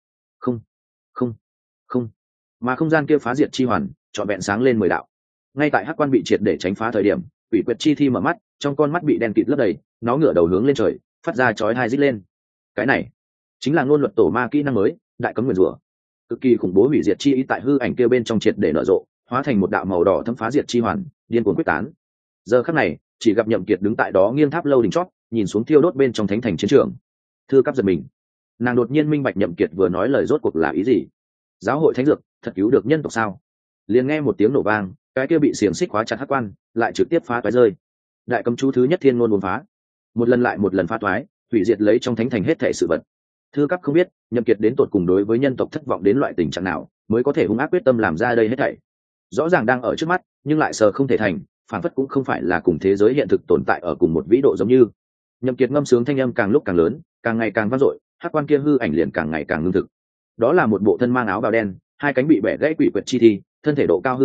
không. Mà không gian kia phá diệt chi hoàn, trọn vẹn sáng lên 10 đạo. Ngay tại hắc quan bị triệt để tránh phá thời điểm, quỷ quyệt chi thi mở mắt, trong con mắt bị đen kịt lấp đầy, nó ngửa đầu hướng lên trời, phát ra chói tai rít lên. Cái này chính là ngôn luật tổ ma kỹ năng mới, đại cấm nguyền rủa. Cực kỳ khủng bố hủy diệt chi ý tại hư ảnh kia bên trong triệt để nở rộ, hóa thành một đạo màu đỏ thấm phá diệt chi hoàn, điên cuồng quyết tán. Giờ khắc này, chỉ gặp Nhậm Kiệt đứng tại đó nghiêng tháp lâu đỉnh chót, nhìn xuống thiêu đốt bên trong thánh thành chiến trường. Thư Cát giật mình, nàng đột nhiên minh bạch Nhậm Kiệt vừa nói lời rốt cuộc là ý gì. Giáo hội thánh dược thật cứu được nhân tộc sao? Liền nghe một tiếng nổ vang, cái kia bị xiềng xích khóa chặt hắc quan lại trực tiếp phá toái rơi. Đại cấm chú thứ nhất thiên ngôn buồn phá, một lần lại một lần phá toái, hủy diệt lấy trong thánh thành hết thảy sự vật. Thư Cát không biết Nhậm Kiệt đến tột cùng đối với nhân tộc thất vọng đến loại tình trạng nào, mới có thể hung ác quyết tâm làm ra đây hết thảy. Rõ ràng đang ở trước mắt, nhưng lại sờ không thể thành, phản phất cũng không phải là cùng thế giới hiện thực tồn tại ở cùng một vĩ độ giống như. Nhậm Kiệt ngâm sướng thanh âm càng lúc càng lớn, càng ngày càng vang dội, hắc quan kia hư ảnh liền càng ngày càng ngưng thực. Đó là một bộ thân mang áo bào đen, hai cánh bị bẻ gãy quỷ quyệt chi thi, thân thể độ cao hư thối,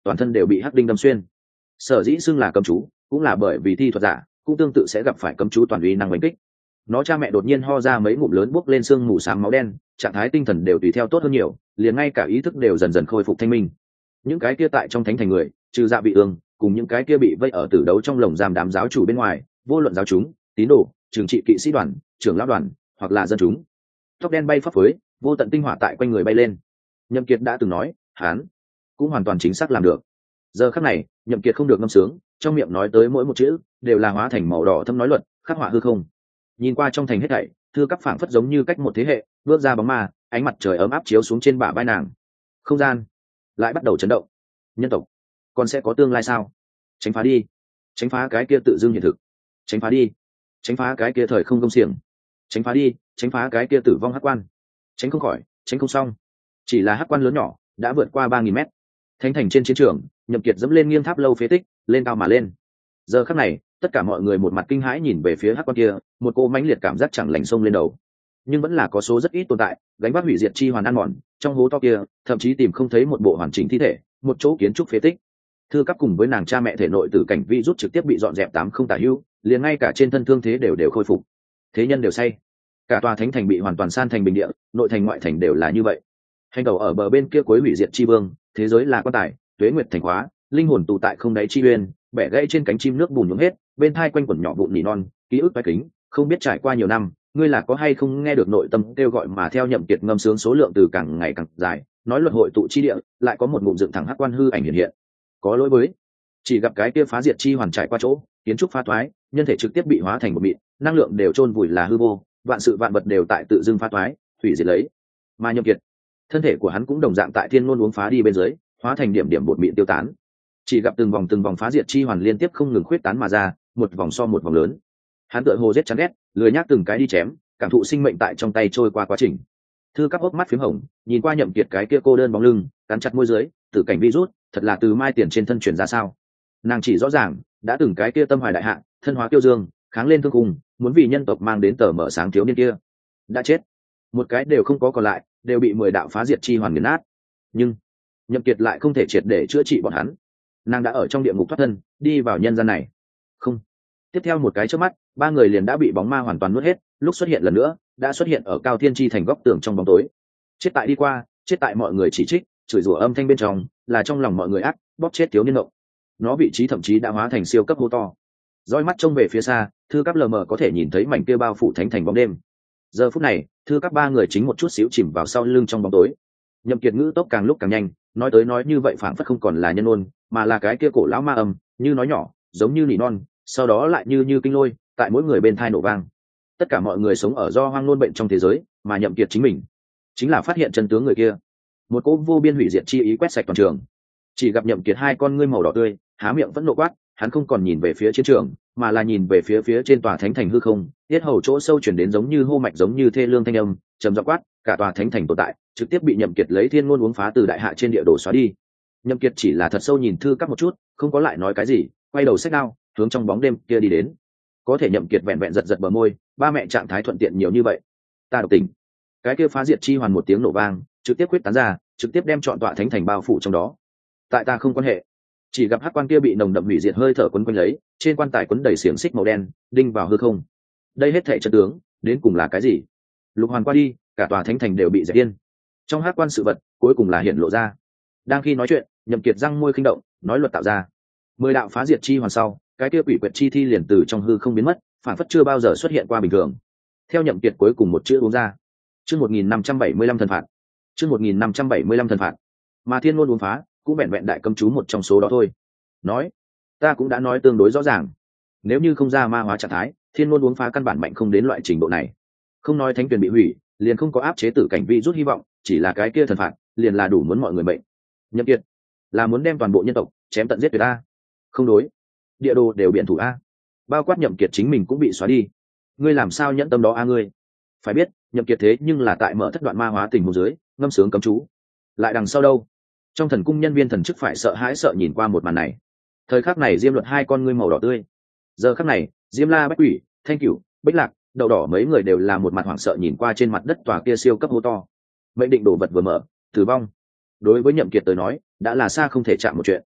toàn thân đều bị hắc đinh đâm xuyên. Sở dĩ xưng là cấm chú cũng là bởi vì thi thuật giả cũng tương tự sẽ gặp phải cấm chú toàn uy năng đánh kích. Nó cha mẹ đột nhiên ho ra mấy ngụm lớn bốc lên sương mù sáng máu đen, trạng thái tinh thần đều tùy theo tốt hơn nhiều, liền ngay cả ý thức đều dần dần khôi phục thanh minh. Những cái kia tại trong thánh thành người, trừ Dạ Vị Ương cùng những cái kia bị vây ở tử đấu trong lồng giam đám giáo chủ bên ngoài, vô luận giáo chúng, tín đồ, trường trị kỵ sĩ đoàn, trưởng lão đoàn hoặc là dân chúng, tóc đen bay phấp phới, vô tận tinh hỏa tại quanh người bay lên. Nhậm Kiệt đã từng nói, hắn cũng hoàn toàn chính xác làm được. Giờ khắc này, Nhậm Kiệt không được ngâm sướng, trong miệng nói tới mỗi một chữ đều là hóa thành màu đỏ thâm nói luật, khắc họa hư không. Nhìn qua trong thành hết thảy, thư các phảng phất giống như cách một thế hệ, bước ra bóng ma, ánh mặt trời ấm áp chiếu xuống trên bả vai nàng. Không gian lại bắt đầu chấn động. Nhân tộc còn sẽ có tương lai sao? Tránh phá đi, tránh phá cái kia tự dưng hiện thực, tránh phá đi, tránh phá cái kia thời không công xiềng, tránh phá đi, tránh phá cái kia tử vong hắc quan, tránh không khỏi, tránh không xong. Chỉ là hắc quan lớn nhỏ đã vượt qua 3.000 mét. Thánh thành trên chiến trường, Nhậm Kiệt dẫm lên nghiêng tháp lâu phế tích, lên cao mà lên. Giờ khắc này, tất cả mọi người một mặt kinh hãi nhìn về phía hắc quan kia, một cô mãnh liệt cảm giác chẳng lành xông lên đầu. Nhưng vẫn là có số rất ít tồn tại gánh vác hủy diệt chi hoàn ăn mòn, trong hố to kia thậm chí tìm không thấy một bộ hoàn chỉnh thi thể, một chỗ kiến trúc phế tích. Thư cấp cùng với nàng cha mẹ thể nội tử cảnh vi rút trực tiếp bị dọn dẹp 80 tả hữu, liền ngay cả trên thân thương thế đều khôi phục. Thế nhân đều say, cả tòa thánh thành bị hoàn toàn san thành bình địa, nội thành ngoại thành đều là như vậy. Hành tàu ở bờ bên kia cuối hủy diệt chi vương, thế giới là quan tài, tuế nguyệt thành hóa, linh hồn tụ tại không đáy chi uyên, bẻ gãy trên cánh chim nước bùn nhúng hết, bên thai quanh quẩn nhỏ vụn nỉ non, ký ức toái kính, không biết trải qua nhiều năm, ngươi là có hay không nghe được nội tâm kêu gọi mà theo Nhậm Kiệt ngâm sướng số lượng từ càng ngày càng dài, nói luật hội tụ chi địa, lại có một ngụm dựng thẳng hắc quan hư ảnh hiện hiện. Có lỗi với, chỉ gặp cái kia phá diệt chi hoàn trải qua chỗ, kiến trúc phá thoái, nhân thể trực tiếp bị hóa thành một mịn, năng lượng đều chôn vùi là hư vô, vạn sự vạn vật đều tại tự dưng phá thoái, hủy diệt lấy. Mà Nhậm Kiệt, thân thể của hắn cũng đồng dạng tại thiên ngôn uống phá đi bên dưới, hóa thành điểm điểm bột mịn tiêu tán. Chỉ gặp từng vòng phá diệt chi hoàn liên tiếp không ngừng khuyết tán mà ra, một vòng so một vòng lớn. Hắn tựa hồ giết chán ghét, lười nhác từng cái đi chém, cảm thụ sinh mệnh tại trong tay trôi qua quá trình. Thư các hốc mắt phím hồng, nhìn qua Nhậm Kiệt cái kia cô đơn bóng lưng, cắn chặt môi dưới, tử cảnh virus, thật là từ mai tiền trên thân truyền ra sao? Nàng chỉ rõ ràng, đã từng cái kia tâm hoài đại hạ, thân hóa kiêu dương, kháng lên thương cùng, muốn vì nhân tộc mang đến tờ mở sáng thiếu niên kia, đã chết, một cái đều không có còn lại, đều bị 10 đạo phá diệt chi hoàn nghiền nát. Nhưng Nhậm Kiệt lại không thể triệt để chữa trị bọn hắn. Nàng đã ở trong địa ngục thoát thân, đi vào nhân gian này. Không. Tiếp theo một cái chớp mắt, ba người liền đã bị bóng ma hoàn toàn nuốt hết, lúc xuất hiện lần nữa, đã xuất hiện ở Cao Thiên Chi thành góc tường trong bóng tối. Chết tại đi qua, chết tại mọi người chỉ trích, chửi rủa âm thanh bên trong, là trong lòng mọi người ác, bóp chết thiếu niên động. Nó vị trí thậm chí đã hóa thành siêu cấp hô to. Dõi mắt trông về phía xa, thư cấp lờ mờ có thể nhìn thấy mảnh kia bao phủ thánh thành bóng đêm. Giờ phút này, thư cấp ba người chính một chút xíu chìm vào sau lưng trong bóng tối. Nhậm Kiệt ngữ tốc càng lúc càng nhanh, nói tới nói như vậy phảng phất không còn là nhân ôn, mà là cái kia cổ lão ma âm, như nói nhỏ, giống như nỉ non, sau đó lại như kinh lôi, tại mỗi người bên thai nổ vang. Tất cả mọi người sống ở do hoang nôn bệnh trong thế giới, mà Nhậm Kiệt chính mình chính là phát hiện chân tướng người kia. Một cỗ vô biên hủy diệt chi ý quét sạch toàn trường. Chỉ gặp Nhậm Kiệt hai con ngươi màu đỏ tươi, há miệng vẫn nộ quát, hắn không còn nhìn về phía chiến trường, mà là nhìn về phía trên tòa thánh thành hư không, tiết hầu chỗ sâu truyền đến giống như hô mạch giống như thê lương thanh âm, trầm giọng quát, cả tòa thánh thành tồn tại, trực tiếp bị Nhậm Kiệt lấy thiên ngôn uống phá từ đại hạ trên địa đồ xóa đi. Nhậm Kiệt chỉ là thật sâu nhìn thư các một chút, không có lại nói cái gì, quay đầu xách đao, hướng trong bóng đêm kia đi đến. Có thể Nhậm Kiệt vẹn vẹn giật bờ môi, ba mẹ trạng thái thuận tiện nhiều như vậy, ta độc tình. Cái kia phá diệt chi hoàn một tiếng nổ vang, trực tiếp quyết tán ra, trực tiếp đem trọn tọa thánh thành bao phủ trong đó. Tại ta không quan hệ. Chỉ gặp hắc quan kia bị nồng đậm hủy diệt hơi thở quấn quanh lấy, trên quan tài quấn đầy xiềng xích màu đen, đinh vào hư không. Đây hết thảy chân tướng, đến cùng là cái gì? Lục hoàn qua đi, cả tòa thánh thành đều bị dẹp điên. Trong hắc quan sự vật, cuối cùng là hiện lộ ra. Đang khi nói chuyện, Nhậm Kiệt răng môi khinh động, nói luật tạo ra. 10 đạo phá diệt chi hoàn sau, cái kia quỷ quyệt chi thi liền từ trong hư không biến mất, phản phất chưa bao giờ xuất hiện qua bình thường. Theo Nhậm Kiệt cuối cùng một chữ uống ra. Chương 1575 thần phạt. Chương 1575 thần phạt. Mà thiên ngôn uống phá, cũng vẹn vẹn đại cấm chú một trong số đó thôi. Nói, ta cũng đã nói tương đối rõ ràng. Nếu như không ra ma hóa trạng thái, thiên ngôn uống phá căn bản mạnh không đến loại trình độ này. Không nói thánh tuyển bị hủy, liền không có áp chế tử cảnh vi rút hy vọng, chỉ là cái kia thần phạt, liền là đủ muốn mọi người mệnh. Nhậm Kiệt là muốn đem toàn bộ nhân tộc chém tận giết tuyệt a. Không đối, địa đồ đều biện thủ a. Bao quát Nhậm Kiệt chính mình cũng bị xóa đi. Ngươi làm sao nhẫn tâm đó a ngươi? Phải biết, Nhậm Kiệt thế nhưng là tại mở thất đoạn ma hóa tình huống dưới, ngâm sướng cấm chú. Lại đằng sau đâu? Trong thần cung nhân viên thần chức phải sợ hãi sợ nhìn qua một màn này. Thời khắc này Diêm Luật hai con ngươi màu đỏ tươi. Giờ khắc này, Diêm La, Bách Quỷ, Thanh Cửu, Bích Lạc, Đậu Đỏ mấy người đều là một mặt hoảng sợ nhìn qua trên mặt đất tòa kia siêu cấp hố to. Mệnh định đồ vật vừa mở, tử vong. Đối với Nhậm Kiệt tới nói, đã là xa không thể chạm một chuyện.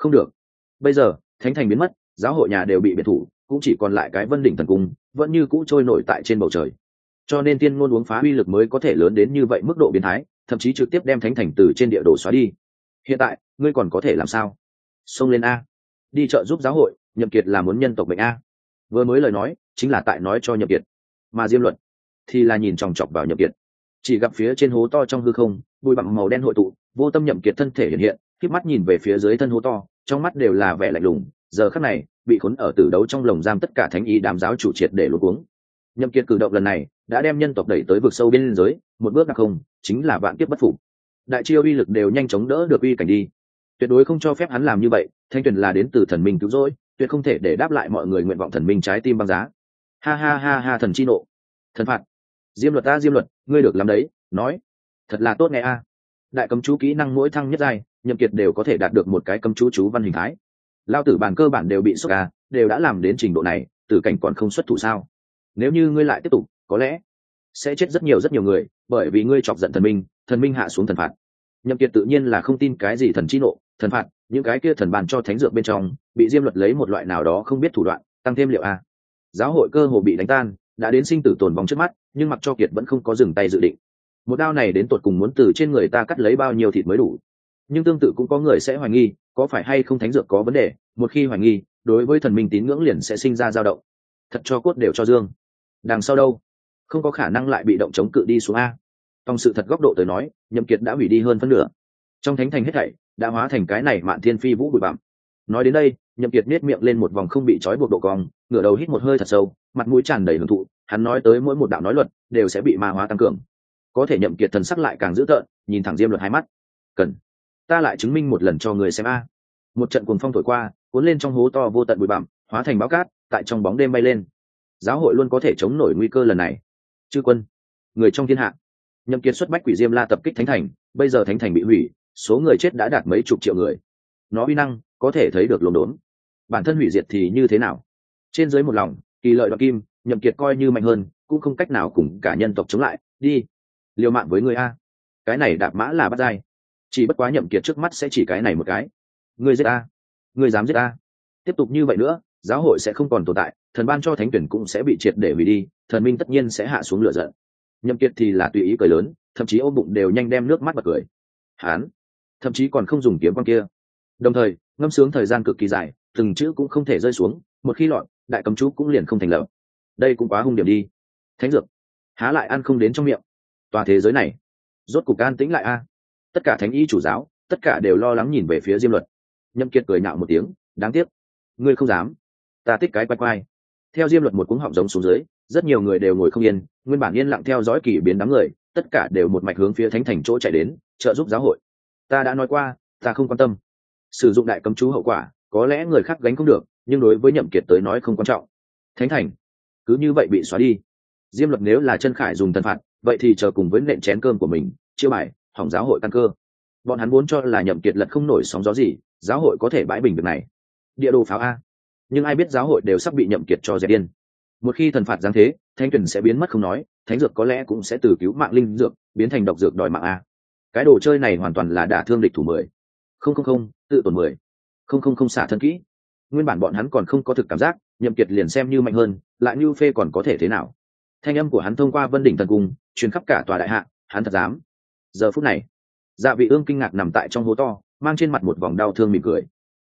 không được. Bây giờ thánh thành biến mất, giáo hội nhà đều bị biệt thủ, cũng chỉ còn lại cái Vân Đỉnh Thần Cung vẫn như cũ trôi nổi tại trên bầu trời. Cho nên tiên ngôn uống phá uy lực mới có thể lớn đến như vậy mức độ biến thái, thậm chí trực tiếp đem thánh thành từ trên địa đồ xóa đi. Hiện tại ngươi còn có thể làm sao? Xông lên a, đi trợ giúp giáo hội. Nhậm Kiệt là muốn nhân tộc bệnh a. Vừa mới lời nói chính là tại nói cho Nhậm Kiệt, mà Diêm Luật thì là nhìn chòng chọc vào Nhậm Kiệt. Chỉ gặp phía trên hố to trong hư không, bụi bặm màu đen hội tụ, vô tâm Nhậm Kiệt thân thể hiện hiện, khép mắt nhìn về phía dưới thân hố to, trong mắt đều là vẻ lạnh lùng. Giờ khắc này, bị khốn ở tử đấu trong lồng giam tất cả thánh ý đám giáo chủ triệt để luống cuống. Nhậm Kiệt cử động lần này đã đem nhân tộc đẩy tới vực sâu biên giới, một bước đặc không, chính là vạn kiếp bất phục. Đại chiêu uy lực đều nhanh chóng đỡ được uy cảnh đi, tuyệt đối không cho phép hắn làm như vậy. Thanh tuyển là đến từ thần minh cứu rỗi, tuyệt không thể để đáp lại mọi người nguyện vọng thần minh trái tim băng giá. Ha ha ha ha, thần chi nộ, thần phạt. Diêm Luật ta Diêm Luật, ngươi được làm đấy, nói thật là tốt nghe a. Đại cấm chú kỹ năng mỗi thăng nhất giai, Nhậm Kiệt đều có thể đạt được một cái cấm chú văn hình thái. Lao tử bản cơ bản đều bị sốc a, đều đã làm đến trình độ này, tử cảnh còn không xuất thủ sao? Nếu như ngươi lại tiếp tục, có lẽ sẽ chết rất nhiều người, bởi vì ngươi chọc giận thần minh hạ xuống thần phạt. Nhậm Kiệt tự nhiên là không tin cái gì thần chi nộ, thần phạt, những cái kia thần bàn cho thánh dược bên trong, bị Diêm Luật lấy một loại nào đó không biết thủ đoạn, tăng thêm liệu a. Giáo hội cơ hồ bị đánh tan, đã đến sinh tử tồn vong trước mắt, nhưng mặc cho Kiệt vẫn không có dừng tay dự định. Một đao này đến tột cùng muốn từ trên người ta cắt lấy bao nhiêu thịt mới đủ. Nhưng tương tự cũng có người sẽ hoài nghi, có phải hay không thánh dược có vấn đề, một khi hoài nghi, đối với thần minh tín ngưỡng liền sẽ sinh ra dao động. Thật cho cốt đều cho dương. Đằng sau đâu? Không có khả năng lại bị động chống cự đi xuống a. Trong sự thật góc độ tới nói, Nhậm Kiệt đã hủy đi hơn phân nửa. Trong thánh thành hết thảy đã hóa thành cái này mạn thiên phi vũ bụi bặm. Nói đến đây, Nhậm Kiệt nhếch miệng lên một vòng không bị trói buộc độ cong, ngửa đầu hít một hơi thật sâu, mặt mũi tràn đầy hưởng thụ. Hắn nói tới mỗi một đạo nói luật đều sẽ bị ma hóa tăng cường. Có thể Nhậm Kiệt thần sắc lại càng dữ tợn, nhìn thẳng Diêm Luật hai mắt. Cần ta lại chứng minh một lần cho người xem a. Một trận cuồng phong thổi qua, cuốn lên trong hố to vô tận bụi bặm, hóa thành bão cát, tại trong bóng đêm bay lên. Giáo hội luôn có thể chống nổi nguy cơ lần này. Chư quân, người trong thiên hạ. Nhậm Kiệt xuất bách quỷ diêm la tập kích thánh thành, bây giờ thánh thành bị hủy, số người chết đã đạt mấy chục triệu người. Nó uy năng có thể thấy được lồn đốn. Bản thân hủy diệt thì như thế nào? Trên dưới một lòng, kỳ lợi đoạt kim, Nhậm Kiệt coi như mạnh hơn, cũng không cách nào cùng cả nhân tộc chống lại. Đi, liều mạng với người a. Cái này đạp mã là bắt dai. Chỉ bất quá Nhậm Kiệt trước mắt sẽ chỉ cái này một cái. Ngươi giết a, ngươi dám giết a. Tiếp tục như vậy nữa, giáo hội sẽ không còn tồn tại, thần ban cho thánh tuyển cũng sẽ bị triệt để hủy đi, thần minh tất nhiên sẽ hạ xuống lửa giận. Nhậm Kiệt thì là tùy ý cười lớn, thậm chí ôm bụng đều nhanh đem nước mắt bật cười. Hán, thậm chí còn không dùng kiếm quan kia. Đồng thời, ngâm sướng thời gian cực kỳ dài, từng chữ cũng không thể rơi xuống, một khi lọt, đại cấm chú cũng liền không thành lập. Đây cũng quá hung điểm đi. Thánh dược, há lại ăn không đến trong miệng. Toàn thế giới này, rốt cục an tĩnh lại a. Tất cả thánh y chủ giáo, tất cả đều lo lắng nhìn về phía Diêm Luật. Nhậm Kiệt cười nhạo một tiếng, đáng tiếc, ngươi không dám. Ta thích cái quay quay. Theo Diêm Luật một cuống họng giống xuống dưới, rất nhiều người đều ngồi không yên, nguyên bản yên lặng theo dõi kỳ biến đám người, tất cả đều một mạch hướng phía thánh thành chỗ chạy đến, trợ giúp giáo hội. Ta đã nói qua, ta không quan tâm. Sử dụng đại cấm chú hậu quả, có lẽ người khác gánh không được, nhưng đối với Nhậm Kiệt tới nói không quan trọng. Thánh thành cứ như vậy bị xóa đi. Diêm Luật nếu là chân khải dùng thần phạt, vậy thì chờ cùng với nện chén cơm của mình, chiêu bài, hỏng giáo hội căn cơ. Bọn hắn muốn cho là Nhậm Kiệt lật không nổi sóng gió gì, giáo hội có thể bãi bình việc này. Địa đồ pháo a. Nhưng ai biết giáo hội đều sắp bị Nhậm Kiệt cho dẹp điên. Một khi thần phạt giáng thế, thánh tuyển sẽ biến mất không nói, thánh dược có lẽ cũng sẽ từ cứu mạng linh dược biến thành độc dược đòi mạng a. Cái đồ chơi này hoàn toàn là đả thương địch thủ 10. Không, tự tổn 10. Không xả thân kỹ. Nguyên bản bọn hắn còn không có thực cảm giác, Nhậm Kiệt liền xem như mạnh hơn, lại như phê còn có thể thế nào? Thanh âm của hắn thông qua Vân Đỉnh Thần Cung, truyền khắp cả tòa đại hạ, hắn thật dám. Giờ phút này, Dạ Vị Ương kinh ngạc nằm tại trong hố to, mang trên mặt một vòng đau thương mỉm cười.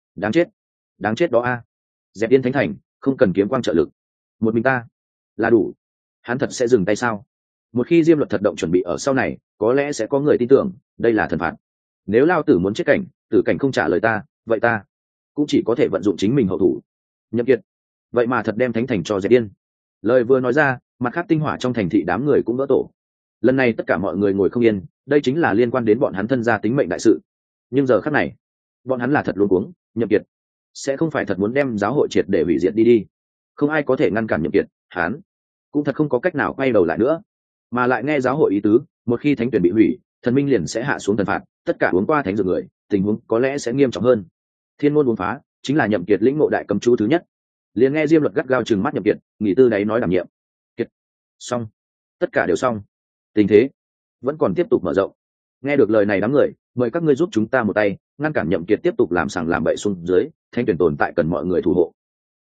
Đáng chết đó a. Dẹp Yên Thánh Thành, không cần kiếm quang trợ lực, một mình ta là đủ. Hắn thật sẽ dừng tay sao? Một khi Diêm Luật thật động chuẩn bị ở sau này, có lẽ sẽ có người tin tưởng đây là thần phạt. Nếu Lao Tử muốn chết cảnh, tử cảnh không trả lời ta, vậy ta cũng chỉ có thể vận dụng chính mình hậu thủ. Nhậm Kiệt, vậy mà thật đem thánh thành cho dẹp điên. Lời vừa nói ra, mặt khác tinh hỏa trong thành thị đám người cũng vỡ tổ. Lần này tất cả mọi người ngồi không yên, đây chính là liên quan đến bọn hắn thân gia tính mệnh đại sự. Nhưng giờ khắc này, bọn hắn là thật luống cuống. Nhậm Kiệt sẽ không phải thật muốn đem giáo hội triệt để hủy diệt đi. Không ai có thể ngăn cản Nhậm Kiệt, hắn cũng thật không có cách nào quay đầu lại nữa. Mà lại nghe giáo hội ý tứ, một khi thánh tuyển bị hủy, thần minh liền sẽ hạ xuống thần phạt, tất cả uống qua thánh dược người, tình huống có lẽ sẽ nghiêm trọng hơn. Thiên môn uống phá, chính là Nhậm Kiệt lĩnh ngộ đại cấm chú thứ nhất. Liền nghe Diêm Luật gắt gao trừng mắt Nhậm Kiệt, nghỉ tư đáy nói đảm nhiệm. Kiệt, xong, tất cả đều xong. Tình thế vẫn còn tiếp tục mở rộng. Nghe được lời này đám người mời các ngươi giúp chúng ta một tay ngăn cản Nhậm Kiệt tiếp tục làm sằng làm bậy xuống dưới, Thanh tuyển tồn tại cần mọi người thủ hộ.